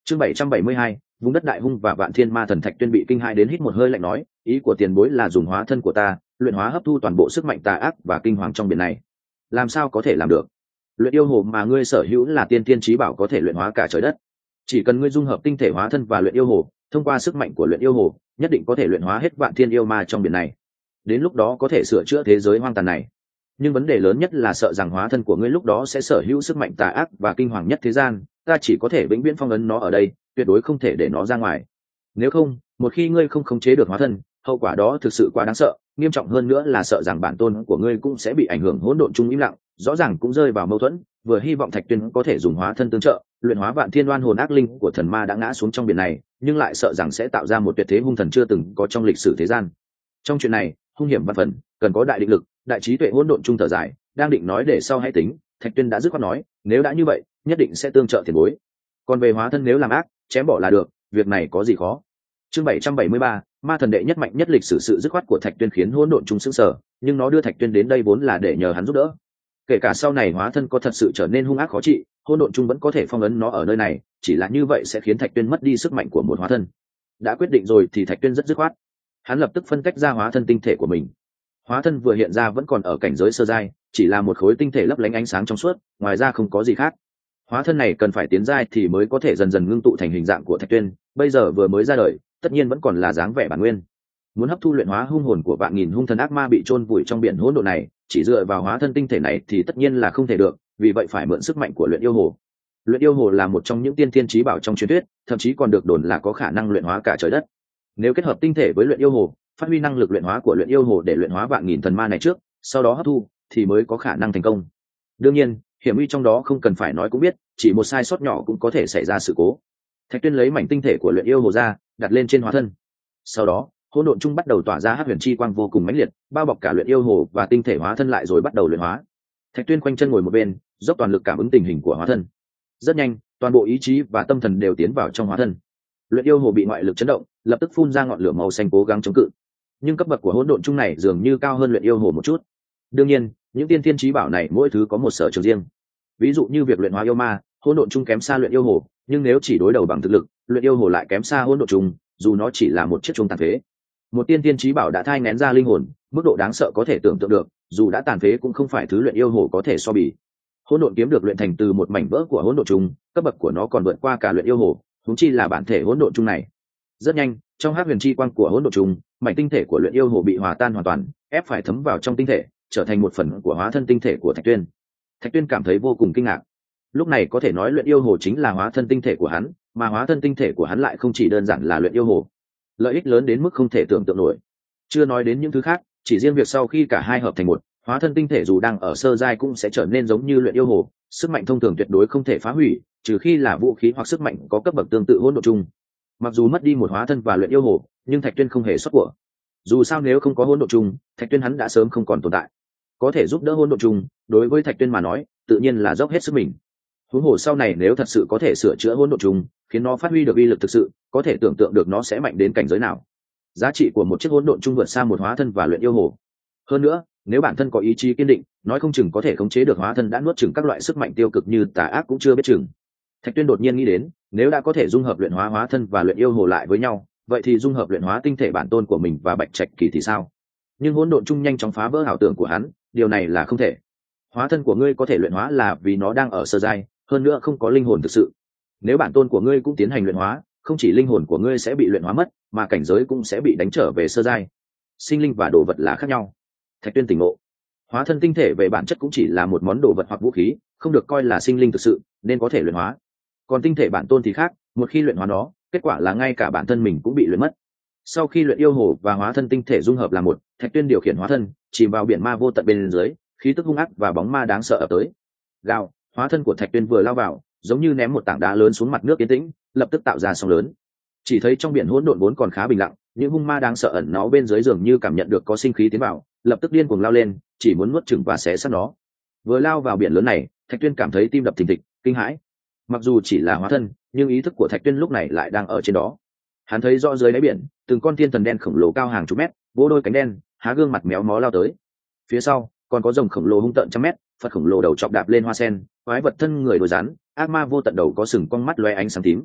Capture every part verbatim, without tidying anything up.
Chương bảy trăm bảy mươi hai, vùng đất đại hung và vạn thiên ma thần. Thạch Tuyên bị kinh hãi đến hít một hơi lạnh nói, ý của tiền bối là dùng hóa thân của ta luyện hóa hấp thu toàn bộ sức mạnh tà ác và kinh hoàng trong biển này. Làm sao có thể làm được? Luyện yêu hồ mà ngươi sở hữu là tiên tiên chí bảo, có thể luyện hóa cả trời đất. Chỉ cần ngươi dung hợp tinh thể hóa thân và luyện yêu hồ, thông qua sức mạnh của luyện yêu hồ, nhất định có thể luyện hóa hết vạn thiên yêu ma trong biển này. Đến lúc đó có thể sửa chữa thế giới hoang tàn này. Nhưng vấn đề lớn nhất là sợ rằng hóa thân của ngươi lúc đó sẽ sở hữu sức mạnh tà ác và kinh hoàng nhất thế gian, ta chỉ có thể vĩnh viễn phong ấn nó ở đây, tuyệt đối không thể để nó ra ngoài. Nếu không, một khi ngươi không khống chế được hóa thân, hậu quả đó thực sự quá đáng sợ, nghiêm trọng hơn nữa là sợ rằng bản tôn của ngươi cũng sẽ bị ảnh hưởng. Hỗn độn chung im lặng, rõ ràng cũng rơi vào mâu thuẫn, vừa hy vọng Thạch Tuyên có thể dùng hóa thân tương trợ, luyện hóa vạn thiên oan hồn ác linh của thần ma đã ngã xuống trong biển này, nhưng lại sợ rằng sẽ tạo ra một tuyệt thế hung thần chưa từng có trong lịch sử thế gian. Trong chuyện này, hung hiểm vạn phần, cần có đại định lực, đại trí tuệ. Hỗn độn chung thở dài, đang định nói để sau hãy tính, Thạch Tuyên đã dứt khoát nói, nếu đã như vậy, nhất định sẽ tương trợ tiền bối. Còn về hóa thân nếu làm ác, chém bỏ là được, việc này có gì khó. Chương bảy trăm bảy mươi ba, ma thần đệ nhất mạnh nhất lịch sử. Sự dứt khoát của Thạch Tuyên khiến hỗn độn chung sững sờ, nhưng nó đưa Thạch Tuyên đến đây vốn là để nhờ hắn giúp đỡ. Kể cả sau này hóa thân có thật sự trở nên hung ác khó trị, hỗn độn chung vẫn có thể phong ấn nó ở nơi này, chỉ là như vậy sẽ khiến Thạch Tuyên mất đi sức mạnh của một hóa thân. Đã quyết định rồi thì Thạch Tuyên rất dứt khoát. Hắn lập tức phân tách ra hóa thân tinh thể của mình. Hóa thân vừa hiện ra vẫn còn ở cảnh giới sơ giai, chỉ là một khối tinh thể lấp lánh ánh sáng trong suốt, ngoài ra không có gì khác. Hóa thân này cần phải tiến giai thì mới có thể dần dần ngưng tụ thành hình dạng của Thạch Tuyên, bây giờ vừa mới ra đời, tất nhiên vẫn còn là dáng vẻ bản nguyên. Muốn hấp thu luyện hóa hung hồn của vạn nghìn hung thần ác ma bị chôn vùi trong biển hỗn độn này, chỉ dựa vào hóa thân tinh thể này thì tất nhiên là không thể được, vì vậy phải mượn sức mạnh của luyện yêu hồ. Luyện yêu hồ là một trong những tiên thiên chí bảo trong truyền thuyết, thậm chí còn được đồn là có khả năng luyện hóa cả trời đất. Nếu kết hợp tinh thể với luyện yêu hồ, phát huy năng lực luyện hóa của luyện yêu hồ để luyện hóa vạn nghìn thần ma này trước, sau đó hấp thu thì mới có khả năng thành công. Đương nhiên, hiểm nguy trong đó không cần phải nói cũng biết, chỉ một sai sót nhỏ cũng có thể xảy ra sự cố. Thạch Tuyên lấy mảnh tinh thể của luyện yêu hồ ra, đặt lên trên hóa thân. Sau đó, hỗn độn chung bắt đầu tỏa ra hắc huyền chi quang vô cùng mãnh liệt, bao bọc cả luyện yêu hồ và tinh thể hóa thân lại rồi bắt đầu luyện hóa. Thạch Tuyên quanh chân ngồi một bên, dốc toàn lực cảm ứng tình hình của hóa thân. Rất nhanh, toàn bộ ý chí và tâm thần đều tiến vào trong hóa thân. Luyện yêu hồ bị ngoại lực chấn động, lập tức phun ra ngọn lửa màu xanh cố gắng chống cự. Nhưng cấp bậc của hỗn độn chung này dường như cao hơn luyện yêu hồ một chút. Đương nhiên, những tiên thiên chí bảo này mỗi thứ có một sở trường riêng. Ví dụ như việc luyện hóa yêu ma, hỗn độn chung kém xa luyện yêu hồ, nhưng nếu chỉ đối đầu bằng thực lực, luyện yêu hồ lại kém xa hỗn độn chung, dù nó chỉ là một chiếc chung tàn phế. Một tiên thiên chí bảo đã thai nghén ra linh hồn, mức độ đáng sợ có thể tưởng tượng được, dù đã tàn phế cũng không phải thứ luyện yêu hồ có thể so bì. Hỗn độn kiếm được luyện thành từ một mảnh vỡ của hỗn độn chung, cấp bậc của nó còn vượt qua cả luyện yêu hồ, huống chi là bản thể hỗn độn chung này. Rất nhanh, trong hắc huyền chi quang của hỗn độn chung, mảnh tinh thể của luyện yêu hồ bị hòa tan hoàn toàn, ép phải thấm vào trong tinh thể, trở thành một phần của hóa thân tinh thể của Thạch Tuyên. Thạch Tuyên cảm thấy vô cùng kinh ngạc. Lúc này có thể nói luyện yêu hồ chính là hóa thân tinh thể của hắn, mà hóa thân tinh thể của hắn lại không chỉ đơn giản là luyện yêu hồ. Lợi ích lớn đến mức không thể tưởng tượng nổi. Chưa nói đến những thứ khác, chỉ riêng việc sau khi cả hai hợp thành một, hóa thân tinh thể dù đang ở sơ giai cũng sẽ trở nên giống như luyện yêu hồ, sức mạnh thông thường tuyệt đối không thể phá hủy, trừ khi là vũ khí hoặc sức mạnh có cấp bậc tương tự hỗn độn chung. Mặc dù mất đi một hóa thân và luyện yêu hồ, nhưng Thạch Tuyên không hề xót của. Dù sao nếu không có hỗn độn chung, Thạch Tuyên hắn đã sớm không còn tồn tại. Có thể giúp đỡ hỗn độn chung, đối với Thạch Tuyên mà nói, tự nhiên là dốc hết sức mình. Huống hồ sau này nếu thật sự có thể sửa chữa hỗn độn chung, khiến nó phát huy được uy lực thực sự, có thể tưởng tượng được nó sẽ mạnh đến cảnh giới nào. Giá trị của một chiếc hỗn độn chung vượt xa một hóa thân và luyện yêu hồ. Hơn nữa, nếu bản thân có ý chí kiên định, nói không chừng có thể khống chế được hóa thân đã nuốt chửng các loại sức mạnh tiêu cực như tà ác cũng chưa biết chừng. Thạch Tuyên đột nhiên nghĩ đến, nếu đã có thể dung hợp luyện hóa hóa thân và luyện yêu hồ lại với nhau, vậy thì dung hợp luyện hóa tinh thể bản tôn của mình và Bạch Trạch Kỳ thì sao? Nhưng hỗn độn chung nhanh chóng phá vỡ ảo tưởng của hắn, điều này là không thể. Hóa thân của ngươi có thể luyện hóa là vì nó đang ở sơ giai, hơn nữa không có linh hồn thực sự. Nếu bản tôn của ngươi cũng tiến hành luyện hóa, không chỉ linh hồn của ngươi sẽ bị luyện hóa mất, mà cảnh giới cũng sẽ bị đánh trở về sơ giai. Sinh linh và đồ vật là khác nhau. Thạch Tuyên tỉnh ngộ, hóa thân tinh thể về bản chất cũng chỉ là một món đồ vật hoặc vũ khí, không được coi là sinh linh thực sự, nên có thể luyện hóa. Còn tinh thể bản tôn thì khác, một khi luyện hóa nó, kết quả là ngay cả bản thân mình cũng bị luyện mất. Sau khi luyện yêu hồ và hóa thân tinh thể dung hợp là một, Thạch Tuyên điều khiển hóa thân chìm vào biển ma vô tận bên dưới, khí tức hung ác và bóng ma đáng sợ ập tới. Gào, hóa thân của Thạch Tuyên vừa lao vào, giống như ném một tảng đá lớn xuống mặt nước yên tĩnh, lập tức tạo ra sóng lớn. Chỉ thấy trong biển hỗn độn vốn còn khá bình lặng, những hung ma đáng sợ ẩn náu bên dưới dường như cảm nhận được có sinh khí tiến vào, lập tức điên cuồng lao lên, chỉ muốn nuốt chửng và xé xác nó. Vừa lao vào biển lớn này, Thạch Tuyên cảm thấy tim đập thình thịch, kinh hãi. Mặc dù chỉ là hóa thân, nhưng ý thức của Thạch Tuyên lúc này lại đang ở trên đó. Hắn thấy rõ dưới đáy biển, từng con thiên thần đen khổng lồ cao hàng chục mét, vỗ đôi cánh đen, há gương mặt méo mó lao tới. Phía sau, còn có rồng khổng lồ hung tợn trăm mét, Phật khổng lồ đầu chọc đạp lên hoa sen, quái vật thân người đồi rắn, ác ma vô tận đầu có sừng cong mắt loe ánh sáng tím.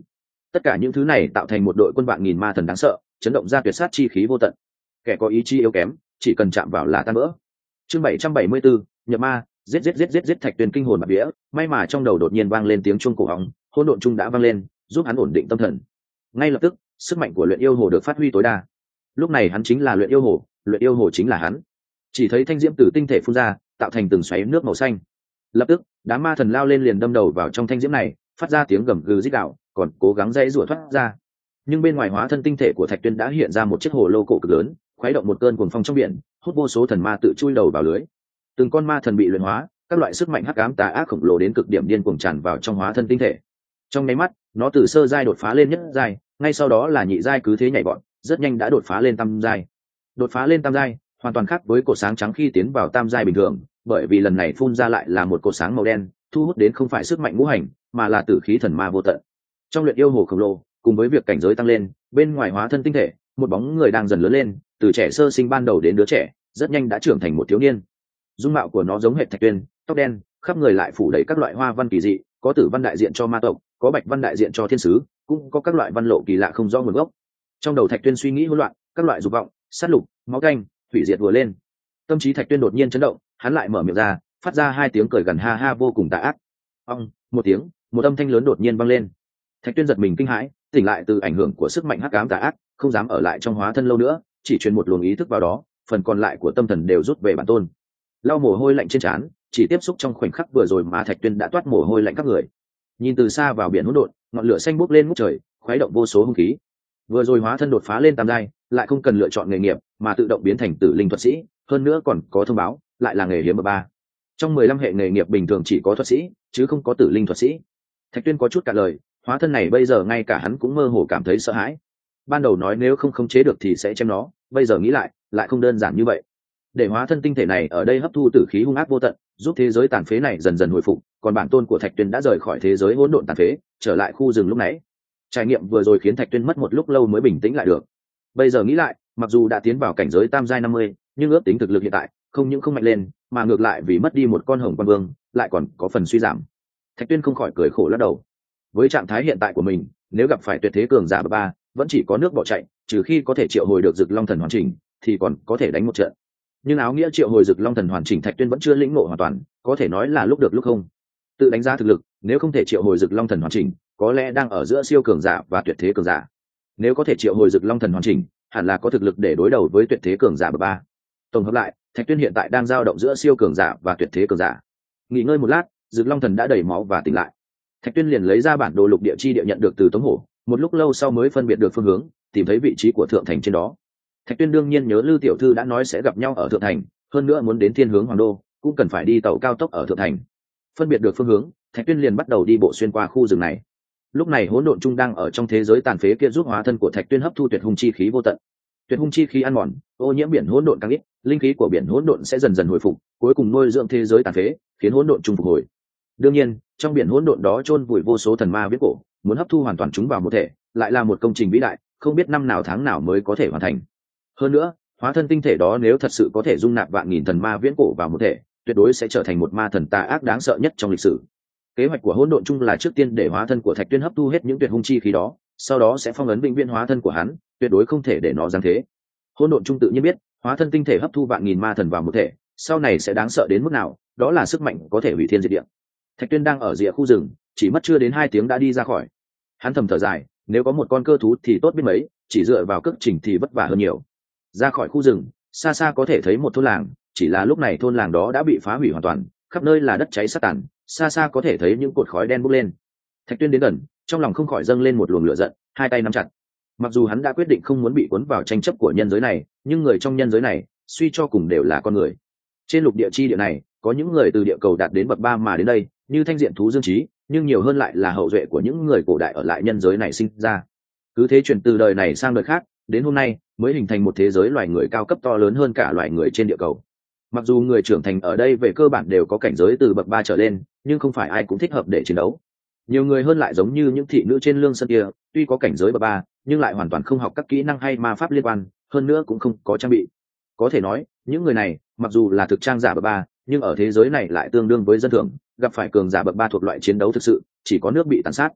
Tất cả những thứ này tạo thành một đội quân vạn nghìn ma thần đáng sợ, chấn động ra tuyệt sát chi khí vô tận. Kẻ có ý chí yếu kém chỉ cần chạm vào là tan vỡ. Chương bảy trăm bảy mươi bốn, nhập ma. Giết giết giết giết giết. Thạch Tuyền kinh hồn bạt vía, may mà trong đầu đột nhiên vang lên tiếng chuông cổ họng, hỗn độn trung đã vang lên, giúp hắn ổn định tâm thần. Ngay lập tức, sức mạnh của luyện yêu hồ được phát huy tối đa. Lúc này hắn chính là luyện yêu hồ, luyện yêu hồ chính là hắn. Chỉ thấy thanh diễm từ tinh thể phun ra, tạo thành từng xoáy nước màu xanh. Lập tức, đám ma thần lao lên liền đâm đầu vào trong thanh diễm này, phát ra tiếng gầm gừ rít gào, còn cố gắng dãy rủa thoát ra. Nhưng bên ngoài hóa thân tinh thể của Thạch Tuyên đã hiện ra một chiếc hồ lô cổ cực lớn, khuấy động một cơn cuồng phong trong biển, hút vô số thần ma tự chui đầu vào lưới. Từng con ma thần bị luyện hóa, các loại sức mạnh hắc ám tà ác khổng lồ đến cực điểm điên cuồng tràn vào trong hóa thân tinh thể. Trong nháy mắt, nó từ sơ giai đột phá lên nhất giai, ngay sau đó là nhị giai, cứ thế nhảy vọt, rất nhanh đã đột phá lên tam giai. Đột phá lên tam giai, hoàn toàn khác với cột sáng trắng khi tiến vào tam giai bình thường, bởi vì lần này phun ra lại là một cột sáng màu đen, thu hút đến không phải sức mạnh ngũ hành, mà là tử khí thần ma vô tận. Trong luyện yêu hồ khổng lồ, cùng với việc cảnh giới tăng lên, bên ngoài hóa thân tinh thể, một bóng người đang dần lớn lên, từ trẻ sơ sinh ban đầu đến đứa trẻ, rất nhanh đã trưởng thành một thiếu niên. Dung mạo của nó giống hệt Thạch Tuyên, tóc đen, khắp người lại phủ đầy các loại hoa văn kỳ dị, có tử văn đại diện cho ma tộc, có bạch văn đại diện cho thiên sứ, cũng có các loại văn lộ kỳ lạ không rõ nguồn gốc. Trong đầu Thạch Tuyên suy nghĩ hỗn loạn, các loại dục vọng, sát lục, máu canh, hủy diệt vừa lên. Tâm trí Thạch Tuyên đột nhiên chấn động, hắn lại mở miệng ra, phát ra hai tiếng cười gần ha ha vô cùng tà ác. Ong, một tiếng, một âm thanh lớn đột nhiên vang lên. Thạch Tuyên giật mình kinh hãi, tỉnh lại từ ảnh hưởng của sức mạnh hắc ám tà ác, không dám ở lại trong hóa thân lâu nữa, chỉ truyền một luồng ý thức vào đó, phần còn lại của tâm thần đều rút về bản tôn. Lau mồ hôi lạnh trên trán, chỉ tiếp xúc trong khoảnh khắc vừa rồi mà Thạch Tuyên đã toát mồ hôi lạnh các người. Nhìn từ xa vào biển hỗn độn, ngọn lửa xanh bốc lên ngút trời, khuấy động vô số hung khí. Vừa rồi hóa thân đột phá lên tam giai, lại không cần lựa chọn nghề nghiệp, mà tự động biến thành tử linh thuật sĩ, hơn nữa còn có thông báo, lại là nghề hiếm bậc ba. Trong mười lăm hệ nghề nghiệp bình thường chỉ có thuật sĩ, chứ không có tử linh thuật sĩ. Thạch Tuyên có chút cả lời, hóa thân này bây giờ ngay cả hắn cũng mơ hồ cảm thấy sợ hãi. Ban đầu nói nếu không khống chế được thì sẽ chém nó, bây giờ nghĩ lại, lại không đơn giản như vậy. Để hóa thân tinh thể này ở đây hấp thu tử khí hung ác vô tận, giúp thế giới tàn phế này dần dần hồi phục, còn bản tôn của Thạch Tuyên đã rời khỏi thế giới hỗn độn tàn phế, trở lại khu rừng lúc nãy. Trải nghiệm vừa rồi khiến Thạch Tuyên mất một lúc lâu mới bình tĩnh lại được. Bây giờ nghĩ lại, mặc dù đã tiến vào cảnh giới tam giai năm mươi, nhưng ước tính thực lực hiện tại không những không mạnh lên, mà ngược lại vì mất đi một con hồng quan vương, lại còn có phần suy giảm. Thạch Tuyên không khỏi cười khổ lắc đầu. Với trạng thái hiện tại của mình, nếu gặp phải tuyệt thế cường giả bậc ba, vẫn chỉ có nước bỏ chạy, trừ khi có thể triệu hồi được Dực Long Thần hoàn chỉnh, thì còn có thể đánh một trận. Nhưng áo nghĩa triệu hồi Dực Long Thần hoàn chỉnh Thạch Tuyên vẫn chưa lĩnh ngộ hoàn toàn, có thể nói là lúc được lúc không. Tự đánh giá thực lực, nếu không thể triệu hồi Dực Long Thần hoàn chỉnh, có lẽ đang ở giữa siêu cường giả và tuyệt thế cường giả. Nếu có thể triệu hồi Dực Long Thần hoàn chỉnh, hẳn là có thực lực để đối đầu với tuyệt thế cường giả bậc ba. Tổng hợp lại, Thạch Tuyên hiện tại đang dao động giữa siêu cường giả và tuyệt thế cường giả. Nghỉ ngơi một lát, Dực Long Thần đã đầy máu và tỉnh lại. Thạch Tuyên liền lấy ra bản đồ lục địa chi địa nhận được từ Tống Hổ, một lúc lâu sau mới phân biệt được phương hướng, tìm thấy vị trí của thượng thành trên đó. Thạch Tuyên đương nhiên nhớ Lư tiểu thư đã nói sẽ gặp nhau ở thượng thành, hơn nữa muốn đến thiên hướng hoàng đô, cũng cần phải đi tàu cao tốc ở thượng thành. Phân biệt được phương hướng, Thạch Tuyên liền bắt đầu đi bộ xuyên qua khu rừng này. Lúc này hỗn độn trung đang ở trong thế giới tàn phế kia giúp hóa thân của Thạch Tuyên hấp thu tuyệt hung chi khí vô tận. Tuyệt hung chi khí ăn mòn, ô nhiễm biển hỗn độn càng ít, linh khí của biển hỗn độn sẽ dần dần hồi phục, cuối cùng nuôi dưỡng thế giới tàn phế, khiến hỗn độn trung phục hồi. Đương nhiên, trong biển hỗn độn đó chôn vùi vô số thần ma viễn cổ, muốn hấp thu hoàn toàn chúng vào một thể, lại là một công trình vĩ đại, không biết năm nào tháng nào mới có thể hoàn thành. Hơn nữa, hóa thân tinh thể đó nếu thật sự có thể dung nạp vạn nghìn thần ma viễn cổ vào một thể, tuyệt đối sẽ trở thành một ma thần tà ác đáng sợ nhất trong lịch sử. Kế hoạch của hỗn độn chung là trước tiên để hóa thân của Thạch Tuyên hấp thu hết những tuyệt hung chi khí đó, sau đó sẽ phong ấn vĩnh viễn hóa thân của hắn, tuyệt đối không thể để nó giáng thế. Hỗn độn chung tự nhiên biết, hóa thân tinh thể hấp thu vạn nghìn ma thần vào một thể, sau này sẽ đáng sợ đến mức nào, đó là sức mạnh có thể hủy thiên diệt địa. Thạch Tuyên đang ở rìa khu rừng, chỉ mất chưa đến hai tiếng đã đi ra khỏi. Hắn thầm thở dài, nếu có một con cơ thú thì tốt biết mấy, chỉ dựa vào cước trình thì vất vả hơn nhiều. Ra khỏi khu rừng, xa xa có thể thấy một thôn làng, chỉ là lúc này thôn làng đó đã bị phá hủy hoàn toàn, khắp nơi là đất cháy sát tàn, xa xa có thể thấy những cột khói đen bốc lên. Thạch Tuyên đến gần, trong lòng không khỏi dâng lên một luồng lửa giận, hai tay nắm chặt. Mặc dù hắn đã quyết định không muốn bị cuốn vào tranh chấp của nhân giới này, nhưng người trong nhân giới này, suy cho cùng đều là con người. Trên lục địa chi địa này, có những người từ địa cầu đạt đến bậc ba mà đến đây, như Thanh Diện thú Dương Trí, nhưng nhiều hơn lại là hậu duệ của những người cổ đại ở lại nhân giới này sinh ra. Cứ thế truyền từ đời này sang đời khác, đến hôm nay mới hình thành một thế giới loài người cao cấp to lớn hơn cả loài người trên địa cầu. Mặc dù người trưởng thành ở đây về cơ bản đều có cảnh giới từ bậc ba trở lên, nhưng không phải ai cũng thích hợp để chiến đấu. Nhiều người hơn lại giống như những thị nữ trên lương sơn kia, tuy có cảnh giới bậc ba, nhưng lại hoàn toàn không học các kỹ năng hay ma pháp liên quan, hơn nữa cũng không có trang bị. Có thể nói, những người này, mặc dù là thực trang giả bậc ba, nhưng ở thế giới này lại tương đương với dân thường, gặp phải cường giả bậc ba thuộc loại chiến đấu thực sự, chỉ có nước bị tàn sát.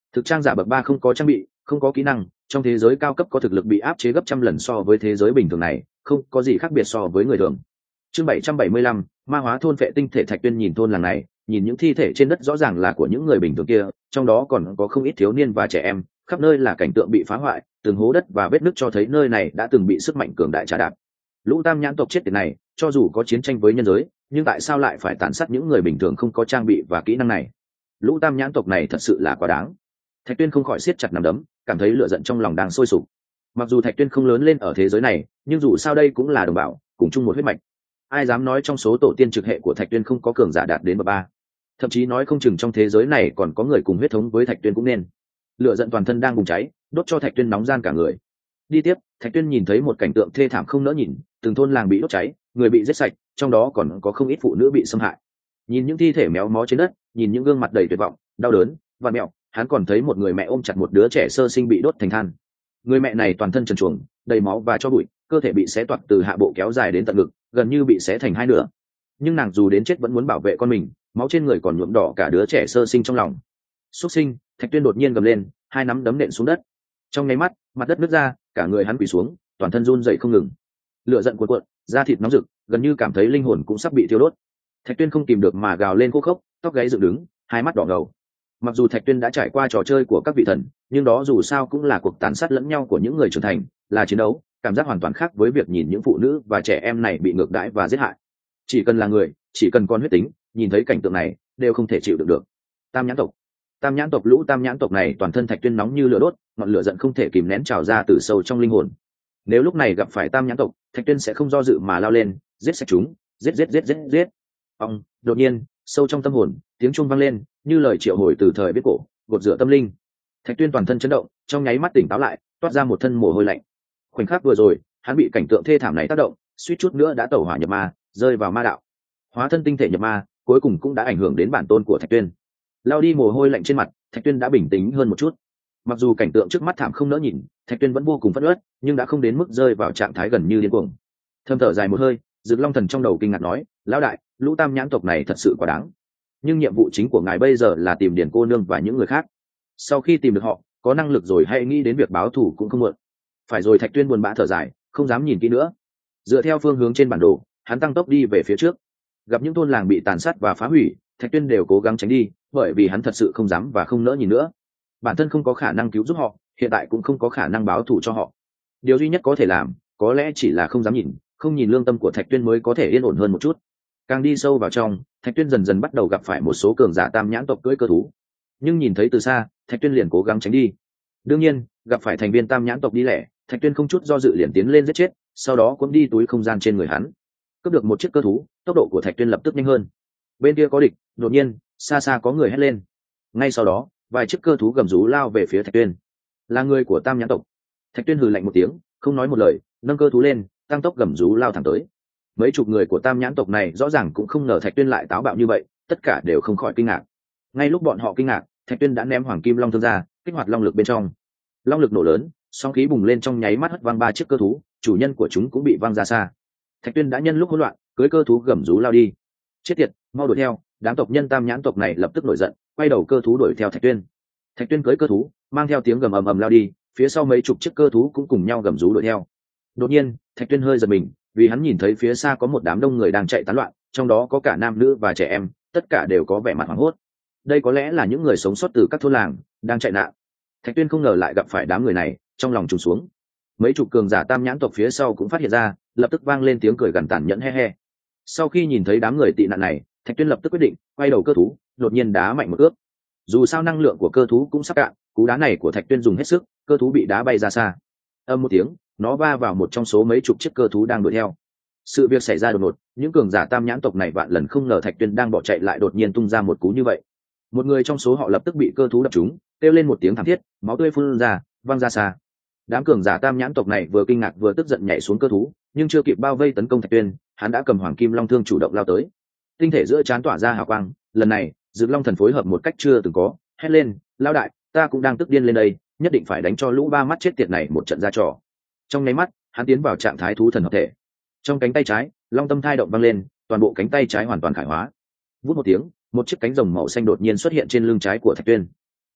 Thực trang giả bậc ba không có trang bị, không có kỹ năng, trong thế giới cao cấp có thực lực bị áp chế gấp trăm lần so với thế giới bình thường này, không có gì khác biệt so với người thường. Chương bảy trăm bảy mươi lăm, ma hóa thôn vệ tinh thể. Thạch Tuyên nhìn thôn làng này, nhìn những thi thể trên đất rõ ràng là của những người bình thường kia, trong đó còn có không ít thiếu niên và trẻ em, khắp nơi là cảnh tượng bị phá hoại, từng hố đất và vết nứt cho thấy nơi này đã từng bị sức mạnh cường đại trà đạp. Lũ tam nhãn tộc chết tiệt này, cho dù có chiến tranh với nhân giới, nhưng tại sao lại phải tàn sát những người bình thường không có trang bị và kỹ năng này? Lũ tam nhãn tộc này thật sự là quá đáng. Thạch Tuyên không khỏi siết chặt nắm đấm, cảm thấy lửa giận trong lòng đang sôi sục. Mặc dù Thạch Tuyên không lớn lên ở thế giới này, nhưng dù sao đây cũng là đồng bào, cùng chung một huyết mạch. Ai dám nói trong số tổ tiên trực hệ của Thạch Tuyên không có cường giả đạt đến bậc ba? Thậm chí nói không chừng trong thế giới này còn có người cùng huyết thống với Thạch Tuyên cũng nên. Lửa giận toàn thân đang bùng cháy, đốt cho Thạch Tuyên nóng gian cả người. Đi tiếp, Thạch Tuyên nhìn thấy một cảnh tượng thê thảm không nỡ nhìn, từng thôn làng bị đốt cháy, người bị giết sạch, trong đó còn có không ít phụ nữ bị xâm hại. Nhìn những thi thể méo mó trên đất, nhìn những gương mặt đầy tuyệt vọng, đau đớn, và mẹo, hắn còn thấy một người mẹ ôm chặt một đứa trẻ sơ sinh bị đốt thành than. Người mẹ này toàn thân trần truồng, đầy máu và cho bụi, cơ thể bị xé toạc từ hạ bộ kéo dài đến tận ngực, gần như bị xé thành hai nửa. Nhưng nàng dù đến chết vẫn muốn bảo vệ con mình, máu trên người còn nhuộm đỏ cả đứa trẻ sơ sinh trong lòng. Xuất sinh! Thạch Tuyên đột nhiên gầm lên, hai nắm đấm nện xuống đất. Trong nháy mắt, mặt đất nứt ra, cả người hắn quỳ xuống, toàn thân run rẩy không ngừng. Lửa giận cuộn cuộn, da thịt nóng rực, gần như cảm thấy linh hồn cũng sắp bị thiêu đốt. Thạch Tuyên không kìm được mà gào lên khô khốc, tóc gáy dựng đứng, hai mắt đỏ ngầu. Mặc dù Thạch Tuyên đã trải qua trò chơi của các vị thần, nhưng đó dù sao cũng là cuộc tàn sát lẫn nhau của những người trưởng thành, là chiến đấu, cảm giác hoàn toàn khác với việc nhìn những phụ nữ và trẻ em này bị ngược đãi và giết hại. Chỉ cần là người, chỉ cần con huyết tính, nhìn thấy cảnh tượng này đều không thể chịu đựng được. Tam nhãn tộc, tam nhãn tộc lũ tam nhãn tộc này toàn thân Thạch Tuyên nóng như lửa đốt, ngọn lửa giận không thể kìm nén trào ra từ sâu trong linh hồn. Nếu lúc này gặp phải tam nhãn tộc, Thạch Tuyên sẽ không do dự mà lao lên, giết sạch chúng, giết giết giết giết giết. Ông, đột nhiên, sâu trong tâm hồn, tiếng chuông vang lên, như lời triệu hồi từ thời viết cổ, gột rửa tâm linh. Thạch Tuyên toàn thân chấn động, trong nháy mắt tỉnh táo lại, toát ra một thân mồ hôi lạnh. Khoảnh khắc vừa rồi, hắn bị cảnh tượng thê thảm này tác động, suýt chút nữa đã tẩu hỏa nhập ma, rơi vào ma đạo. Hóa thân tinh thể nhập ma, cuối cùng cũng đã ảnh hưởng đến bản tôn của Thạch Tuyên. Lao đi mồ hôi lạnh trên mặt, Thạch Tuyên đã bình tĩnh hơn một chút. Mặc dù cảnh tượng trước mắt thảm không nỡ nhìn, Thạch Tuyên vẫn vô cùng phẫn uất, nhưng đã không đến mức rơi vào trạng thái gần như điên cuồng. Thâm thở dài một hơi, Dực Long Thần trong đầu kinh ngạc nói, lão đại, lũ tam nhãn tộc này thật sự quá đáng. Nhưng nhiệm vụ chính của ngài bây giờ là tìm Điền cô nương và những người khác. Sau khi tìm được họ, có năng lực rồi hãy nghĩ đến việc báo thù cũng không muộn. Phải rồi. Thạch Tuyên buồn bã thở dài, không dám nhìn kỹ nữa. Dựa theo phương hướng trên bản đồ, hắn tăng tốc đi về phía trước. Gặp những thôn làng bị tàn sát và phá hủy, Thạch Tuyên đều cố gắng tránh đi, bởi vì hắn thật sự không dám và không nỡ nhìn nữa. Bản thân không có khả năng cứu giúp họ, hiện tại cũng không có khả năng báo thù cho họ. Điều duy nhất có thể làm, có lẽ chỉ là không dám nhìn, không nhìn lương tâm của Thạch Tuyên mới có thể yên ổn hơn một chút. Càng đi sâu vào trong, Thạch Tuyên dần dần bắt đầu gặp phải một số cường giả tam nhãn tộc cưỡi cơ thú. Nhưng nhìn thấy từ xa, Thạch Tuyên liền cố gắng tránh đi. Đương nhiên, gặp phải thành viên tam nhãn tộc đi lẻ, Thạch Tuyên không chút do dự liền tiến lên giết chết, sau đó cuốn đi túi không gian trên người hắn. Cướp được một chiếc cơ thú, tốc độ của Thạch Tuyên lập tức nhanh hơn. Bên kia có địch, đột nhiên, xa xa có người hét lên. Ngay sau đó, vài chiếc cơ thú gầm rú lao về phía Thạch Tuyên. Là người của tam nhãn tộc. Thạch Tuyên hừ lạnh một tiếng, không nói một lời, nâng cơ thú lên, tăng tốc gầm rú lao thẳng tới. Mấy chục người của tam nhãn tộc này rõ ràng cũng không ngờ Thạch Tuyên lại táo bạo như vậy, tất cả đều không khỏi kinh ngạc. Ngay lúc bọn họ kinh ngạc, Thạch Tuyên đã ném Hoàng Kim Long thương ra, kích hoạt long lực bên trong. Long lực nổ lớn, sóng khí bùng lên trong nháy mắt hất văng ba chiếc cơ thú, chủ nhân của chúng cũng bị văng ra xa. Thạch Tuyên đã nhân lúc hỗn loạn, cưỡi cơ thú gầm rú lao đi. Chết tiệt, mau đuổi theo! Đám tộc nhân tam nhãn tộc này lập tức nổi giận, quay đầu cơ thú đuổi theo Thạch Tuyên. Thạch Tuyên cưỡi cơ thú, mang theo tiếng gầm ầm ầm lao đi, phía sau mấy chục chiếc cơ thú cũng cùng nhau gầm rú đuổi theo. Đột nhiên, Thạch Tuyên hơi giật mình, vì hắn nhìn thấy phía xa có một đám đông người đang chạy tán loạn, trong đó có cả nam nữ và trẻ em, tất cả đều có vẻ mặt hoảng hốt. Đây có lẽ là những người sống sót từ các thôn làng đang chạy nạn. Thạch Tuyên không ngờ lại gặp phải đám người này, trong lòng trùng xuống. Mấy chục cường giả tam nhãn tộc phía sau cũng phát hiện ra, lập tức vang lên tiếng cười gằn tàn nhẫn he he. Sau khi nhìn thấy đám người tị nạn này, Thạch Tuyên lập tức quyết định quay đầu cơ thú, đột nhiên đá mạnh một ước. Dù sao năng lượng của cơ thú cũng sắp cạn, cú đá này của Thạch Tuyên dùng hết sức, cơ thú bị đá bay ra xa. Âm một tiếng, nó va vào một trong số mấy chục chiếc cơ thú đang đuổi theo. Sự việc xảy ra đột ngột, những cường giả tam nhãn tộc này vạn lần không ngờ Thạch Tuyên đang bỏ chạy lại đột nhiên tung ra một cú như vậy. Một người trong số họ lập tức bị cơ thú đập trúng, kêu lên một tiếng thảm thiết, máu tươi phun ra, văng ra xa. Đám cường giả tam nhãn tộc này vừa kinh ngạc vừa tức giận nhảy xuống cơ thú, nhưng chưa kịp bao vây tấn công Thạch Tuyên, hắn đã cầm Hoàng Kim Long thương chủ động lao tới. Tinh thể giữa trán tỏa ra hào quang, lần này, Dực Long Thần phối hợp một cách chưa từng có, hét lên, "Lão đại, ta cũng đang tức điên lên đây, nhất định phải đánh cho lũ ba mắt chết tiệt này một trận ra trò." Trong nháy mắt, hắn tiến vào trạng thái thú thần hợp thể. Trong cánh tay trái, long tâm thai động vang lên, toàn bộ cánh tay trái hoàn toàn khải hóa. Vút một tiếng, một chiếc cánh rồng màu xanh đột nhiên xuất hiện trên lưng trái của Thạch Tuyên.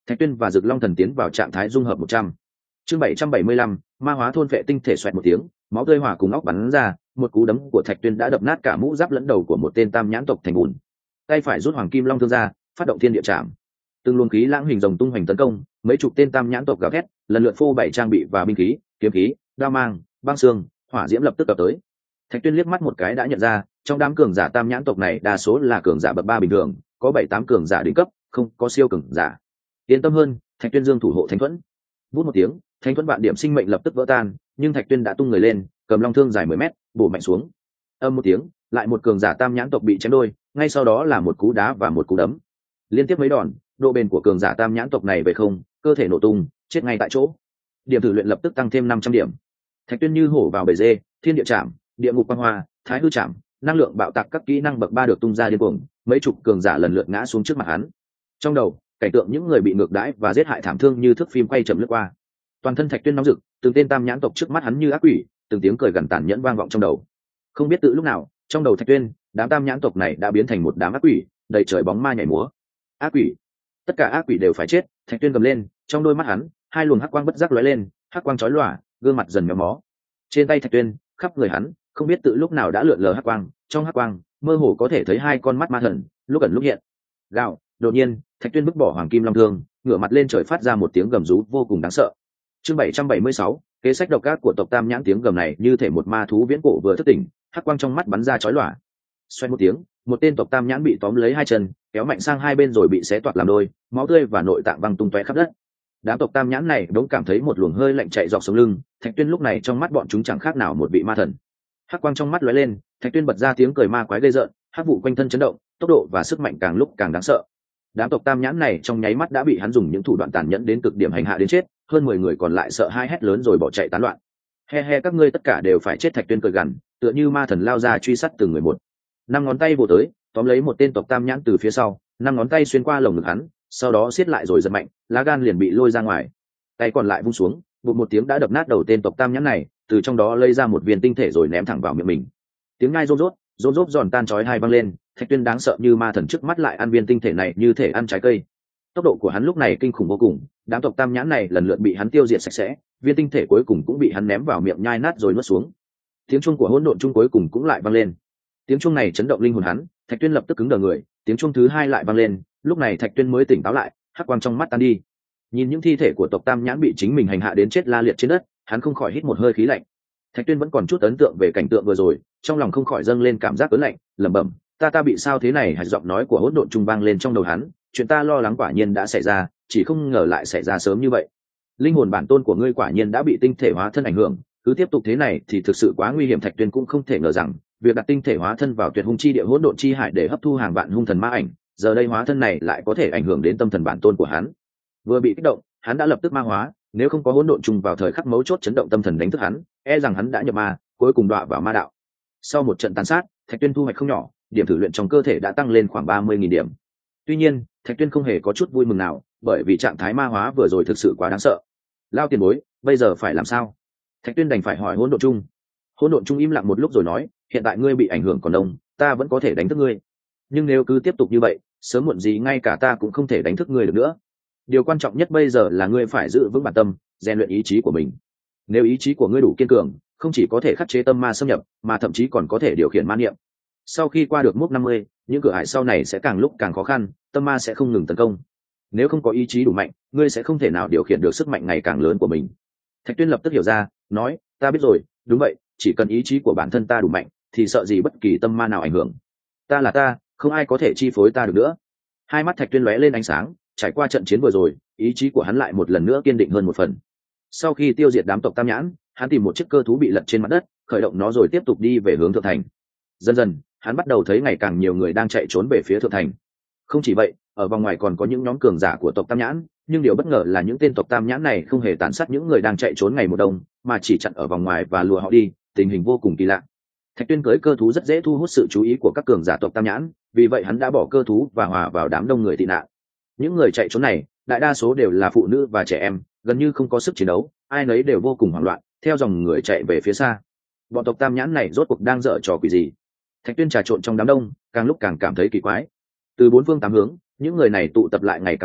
Thạch Tuyên và Dực Long Thần tiến vào trạng thái dung hợp một trăm. Chương bảy trăm bảy mươi lăm, ma hóa thôn vệ tinh thể xoẹt một tiếng, máu tươi hỏa cùng óc bắn ra, một cú đấm của Thạch Tuyên đã đập nát cả mũ giáp lẫn đầu của một tên tam nhãn tộc thành bùn. Tay phải rút hoàng kim long thương ra, phát động thiên địa trảm. Từng luồng khí lãng hình rồng tung hoành tấn công, mấy chục tên tam nhãn tộc gào thét, lần lượt phô bày trang bị và binh khí, kiếm khí, đao mang, băng xương, hỏa diễm lập tức tập tới. Thạch Tuyên liếc mắt một cái đã nhận ra, trong đám cường giả tam nhãn tộc này đa số là cường giả bậc ba bình thường, có bảy tám cường giả đỉnh cấp, không có siêu cường giả. Yên tâm hơn, Thạch Tuyên dương thủ hộ thánh thuẫn. Vút một tiếng, thánh thuẫn vạn điểm sinh mệnh lập tức vỡ tan, nhưng Thạch Tuyên đã tung người lên, cầm long thương dài mười mét, bổ mạnh xuống. Âm một tiếng, lại một cường giả tam nhãn tộc bị chém đôi, ngay sau đó là một cú đá và một cú đấm. Liên tiếp mấy đòn, độ bền của cường giả tam nhãn tộc này về không, cơ thể nổ tung, chết ngay tại chỗ. Điểm thử luyện lập tức tăng thêm năm trăm điểm. Thạch Tuyên như hổ vào bể dê, thiên địa trảm, địa ngục quang hoa, thái hư trảm, năng lượng bạo tạc các kỹ năng bậc ba được tung ra điên cuồng, mấy chục cường giả lần lượt ngã xuống trước mặt hắn. Trong đầu, cảnh tượng những người bị ngược đãi và giết hại thảm thương như thước phim quay chậm lướt qua. Toàn thân Thạch Tuyên nóng rực, từng tên tam nhãn tộc trước mắt hắn như ác quỷ, từng tiếng cười gằn tàn nhẫn vang vọng trong đầu. Không biết tự lúc nào, trong đầu Thạch Tuyên, đám tam nhãn tộc này đã biến thành một đám ác quỷ, đầy trời bóng ma nhảy múa. Ác quỷ, tất cả ác quỷ đều phải chết. Thạch Tuyên gầm lên, trong đôi mắt hắn, hai luồng hắc quang bất giác lóe lên, hắc quang chói lòa, gương mặt dần méo mó. Trên tay Thạch Tuyên, khắp người hắn, không biết tự lúc nào đã lượn lờ hắc quang, trong hắc quang, mơ hồ có thể thấy hai con mắt ma thần, lúc ẩn lúc hiện. Gào, đột nhiên, Thạch Tuyên bứt bỏ hoàng kim long thương, ngửa mặt lên trời phát ra một tiếng gầm rú vô cùng đáng sợ. Chương bảy trăm bảy mươi sáu, kế sách độc ác của tộc Tam Nhãn. Tiếng gầm này như thể một ma thú viễn cổ vừa thức tỉnh, hắc quang trong mắt bắn ra chói lòa. Xoay một tiếng, một tên tộc Tam Nhãn bị tóm lấy hai chân, kéo mạnh sang hai bên rồi bị xé toạc làm đôi, máu tươi và nội tạng văng tung tóe khắp đất. Đám tộc Tam Nhãn này đống cảm thấy một luồng hơi lạnh chạy dọc sống lưng. Thạch Tuyên lúc này trong mắt bọn chúng chẳng khác nào một vị ma thần. Hắc quang trong mắt lóe lên, Thạch Tuyên bật ra tiếng cười ma quái gây rợn, hắc vụ quanh thân chấn động, tốc độ và sức mạnh càng lúc càng đáng sợ. Đám tộc Tam Nhãn này trong nháy mắt đã bị hắn dùng những thủ đoạn tàn nhẫn đến cực điểm hành hạ đến chết, hơn mười người còn lại sợ hai hét lớn rồi bỏ chạy tán loạn. He he, các ngươi tất cả đều phải chết. Thạch Tuyên cười gằn, tựa như ma thần lao ra truy sát từng người một. Năm ngón tay vồ tới, tóm lấy một tên tộc Tam Nhãn từ phía sau, năm ngón tay xuyên qua lồng ngực hắn, sau đó siết lại rồi giật mạnh, lá gan liền bị lôi ra ngoài. Tay còn lại vung xuống, bụp một tiếng đã đập nát đầu tên tộc Tam Nhãn này, từ trong đó lấy ra một viên tinh thể rồi ném thẳng vào miệng mình. Tiếng ngai rôm rốt, rôm rốt giòn tan chói tai vang lên. Thạch Tuyên đáng sợ như ma thần trước mắt lại ăn viên tinh thể này như thể ăn trái cây. Tốc độ của hắn lúc này kinh khủng vô cùng, đám tộc Tam Nhãn này lần lượt bị hắn tiêu diệt sạch sẽ, viên tinh thể cuối cùng cũng bị hắn ném vào miệng nhai nát rồi nuốt xuống. Tiếng chuông của hỗn độn chung cuối cùng cũng lại vang lên. Tiếng chuông này chấn động linh hồn hắn, Thạch Tuyên lập tức cứng đờ người. Tiếng chuông thứ hai lại vang lên, lúc này Thạch Tuyên mới tỉnh táo lại, hắc quang trong mắt tan đi. Nhìn những thi thể của tộc Tam Nhãn bị chính mình hành hạ đến chết la liệt trên đất, hắn không khỏi hít một hơi khí lạnh. Thạch Tuyên vẫn còn chút ấn tượng về cảnh tượng vừa rồi, trong lòng không khỏi dâng lên cảm giác ớn lạnh, lẩm bẩm, ta ta bị sao thế này? Hạt giọng nói của hỗn độn trung vang lên trong đầu hắn, chuyện ta lo lắng quả nhiên đã xảy ra, chỉ không ngờ lại xảy ra sớm như vậy. Linh hồn bản tôn của ngươi quả nhiên đã bị tinh thể hóa thân ảnh hưởng, cứ tiếp tục thế này thì thực sự quá nguy hiểm. Thạch Tuyên cũng không thể ngờ rằng việc đặt tinh thể hóa thân vào tuyệt hung chi địa hỗn độn chi hải để hấp thu hàng vạn hung thần ma ảnh, giờ đây hóa thân này lại có thể ảnh hưởng đến tâm thần bản tôn của hắn. Vừa bị kích động, hắn đã lập tức ma hóa, nếu không có hỗn độn trùng vào thời khắc mấu chốt chấn động tâm thần đánh thức hắn, e rằng hắn đã nhập ma, cuối cùng đọa vào ma đạo. Sau một trận tàn sát, Thạch Tuyên thu hoạch không nhỏ, điểm thử luyện trong cơ thể đã tăng lên khoảng ba mươi nghìn điểm. Tuy nhiên, Thạch Tuyên không hề có chút vui mừng nào, bởi vì trạng thái ma hóa vừa rồi thực sự quá đáng sợ. Lao tiền bối, bây giờ phải làm sao? Thạch Tuyên đành phải hỏi hỗn độn trung. Hỗn độn trung im lặng một lúc rồi nói, hiện tại ngươi bị ảnh hưởng còn đông, ta vẫn có thể đánh thức ngươi. Nhưng nếu cứ tiếp tục như vậy, sớm muộn gì ngay cả ta cũng không thể đánh thức ngươi được nữa. Điều quan trọng nhất bây giờ là ngươi phải giữ vững bản tâm, rèn luyện ý chí của mình. Nếu ý chí của ngươi đủ kiên cường, không chỉ có thể khắc chế tâm ma xâm nhập, mà thậm chí còn có thể điều khiển ma niệm. Sau khi qua được mốc năm mươi, những cửa ải sau này sẽ càng lúc càng khó khăn, tâm ma sẽ không ngừng tấn công. Nếu không có ý chí đủ mạnh, ngươi sẽ không thể nào điều khiển được sức mạnh ngày càng lớn của mình. Thạch Tuyên lập tức hiểu ra, nói, ta biết rồi, đúng vậy, chỉ cần ý chí của bản thân ta đủ mạnh, thì sợ gì bất kỳ tâm ma nào ảnh hưởng. Ta là ta, không ai có thể chi phối ta được nữa. Hai mắt Thạch Tuyên lóe lên ánh sáng, trải qua trận chiến vừa rồi, ý chí của hắn lại một lần nữa kiên định hơn một phần. Sau khi tiêu diệt đám tộc Tam Nhãn, hắn tìm một chiếc cơ thú bị lật trên mặt đất, khởi động nó rồi tiếp tục đi về hướng thượng thành. Dần dần, hắn bắt đầu thấy ngày càng nhiều người đang chạy trốn về phía thượng thành. Không chỉ vậy, ở vòng ngoài còn có những nhóm cường giả của tộc Tam Nhãn, nhưng điều bất ngờ là những tên tộc Tam Nhãn này không hề tàn sát những người đang chạy trốn ngày một đông, mà chỉ chặn ở vòng ngoài và lùa họ đi, tình hình vô cùng kỳ lạ. Thạch Tuyên cưỡi cơ thú rất dễ thu hút sự chú ý của các cường giả tộc Tam Nhãn, vì vậy hắn đã bỏ cơ thú và hòa vào đám đông người tị nạn. Những người chạy trốn này, đại đa số đều là phụ nữ và trẻ em, gần như không có sức chiến đấu, ai nấy đều vô cùng hoảng loạn, theo dòng người chạy về phía xa. Bọn tộc Tam Nhãn này rốt cuộc đang dở trò quỷ gì? Thạch Tuyên trà trộn trong đám đông, càng lúc càng cảm thấy kỳ quái. Từ bốn phương tám hướng, những người này tụ tập lại ngày càng đông,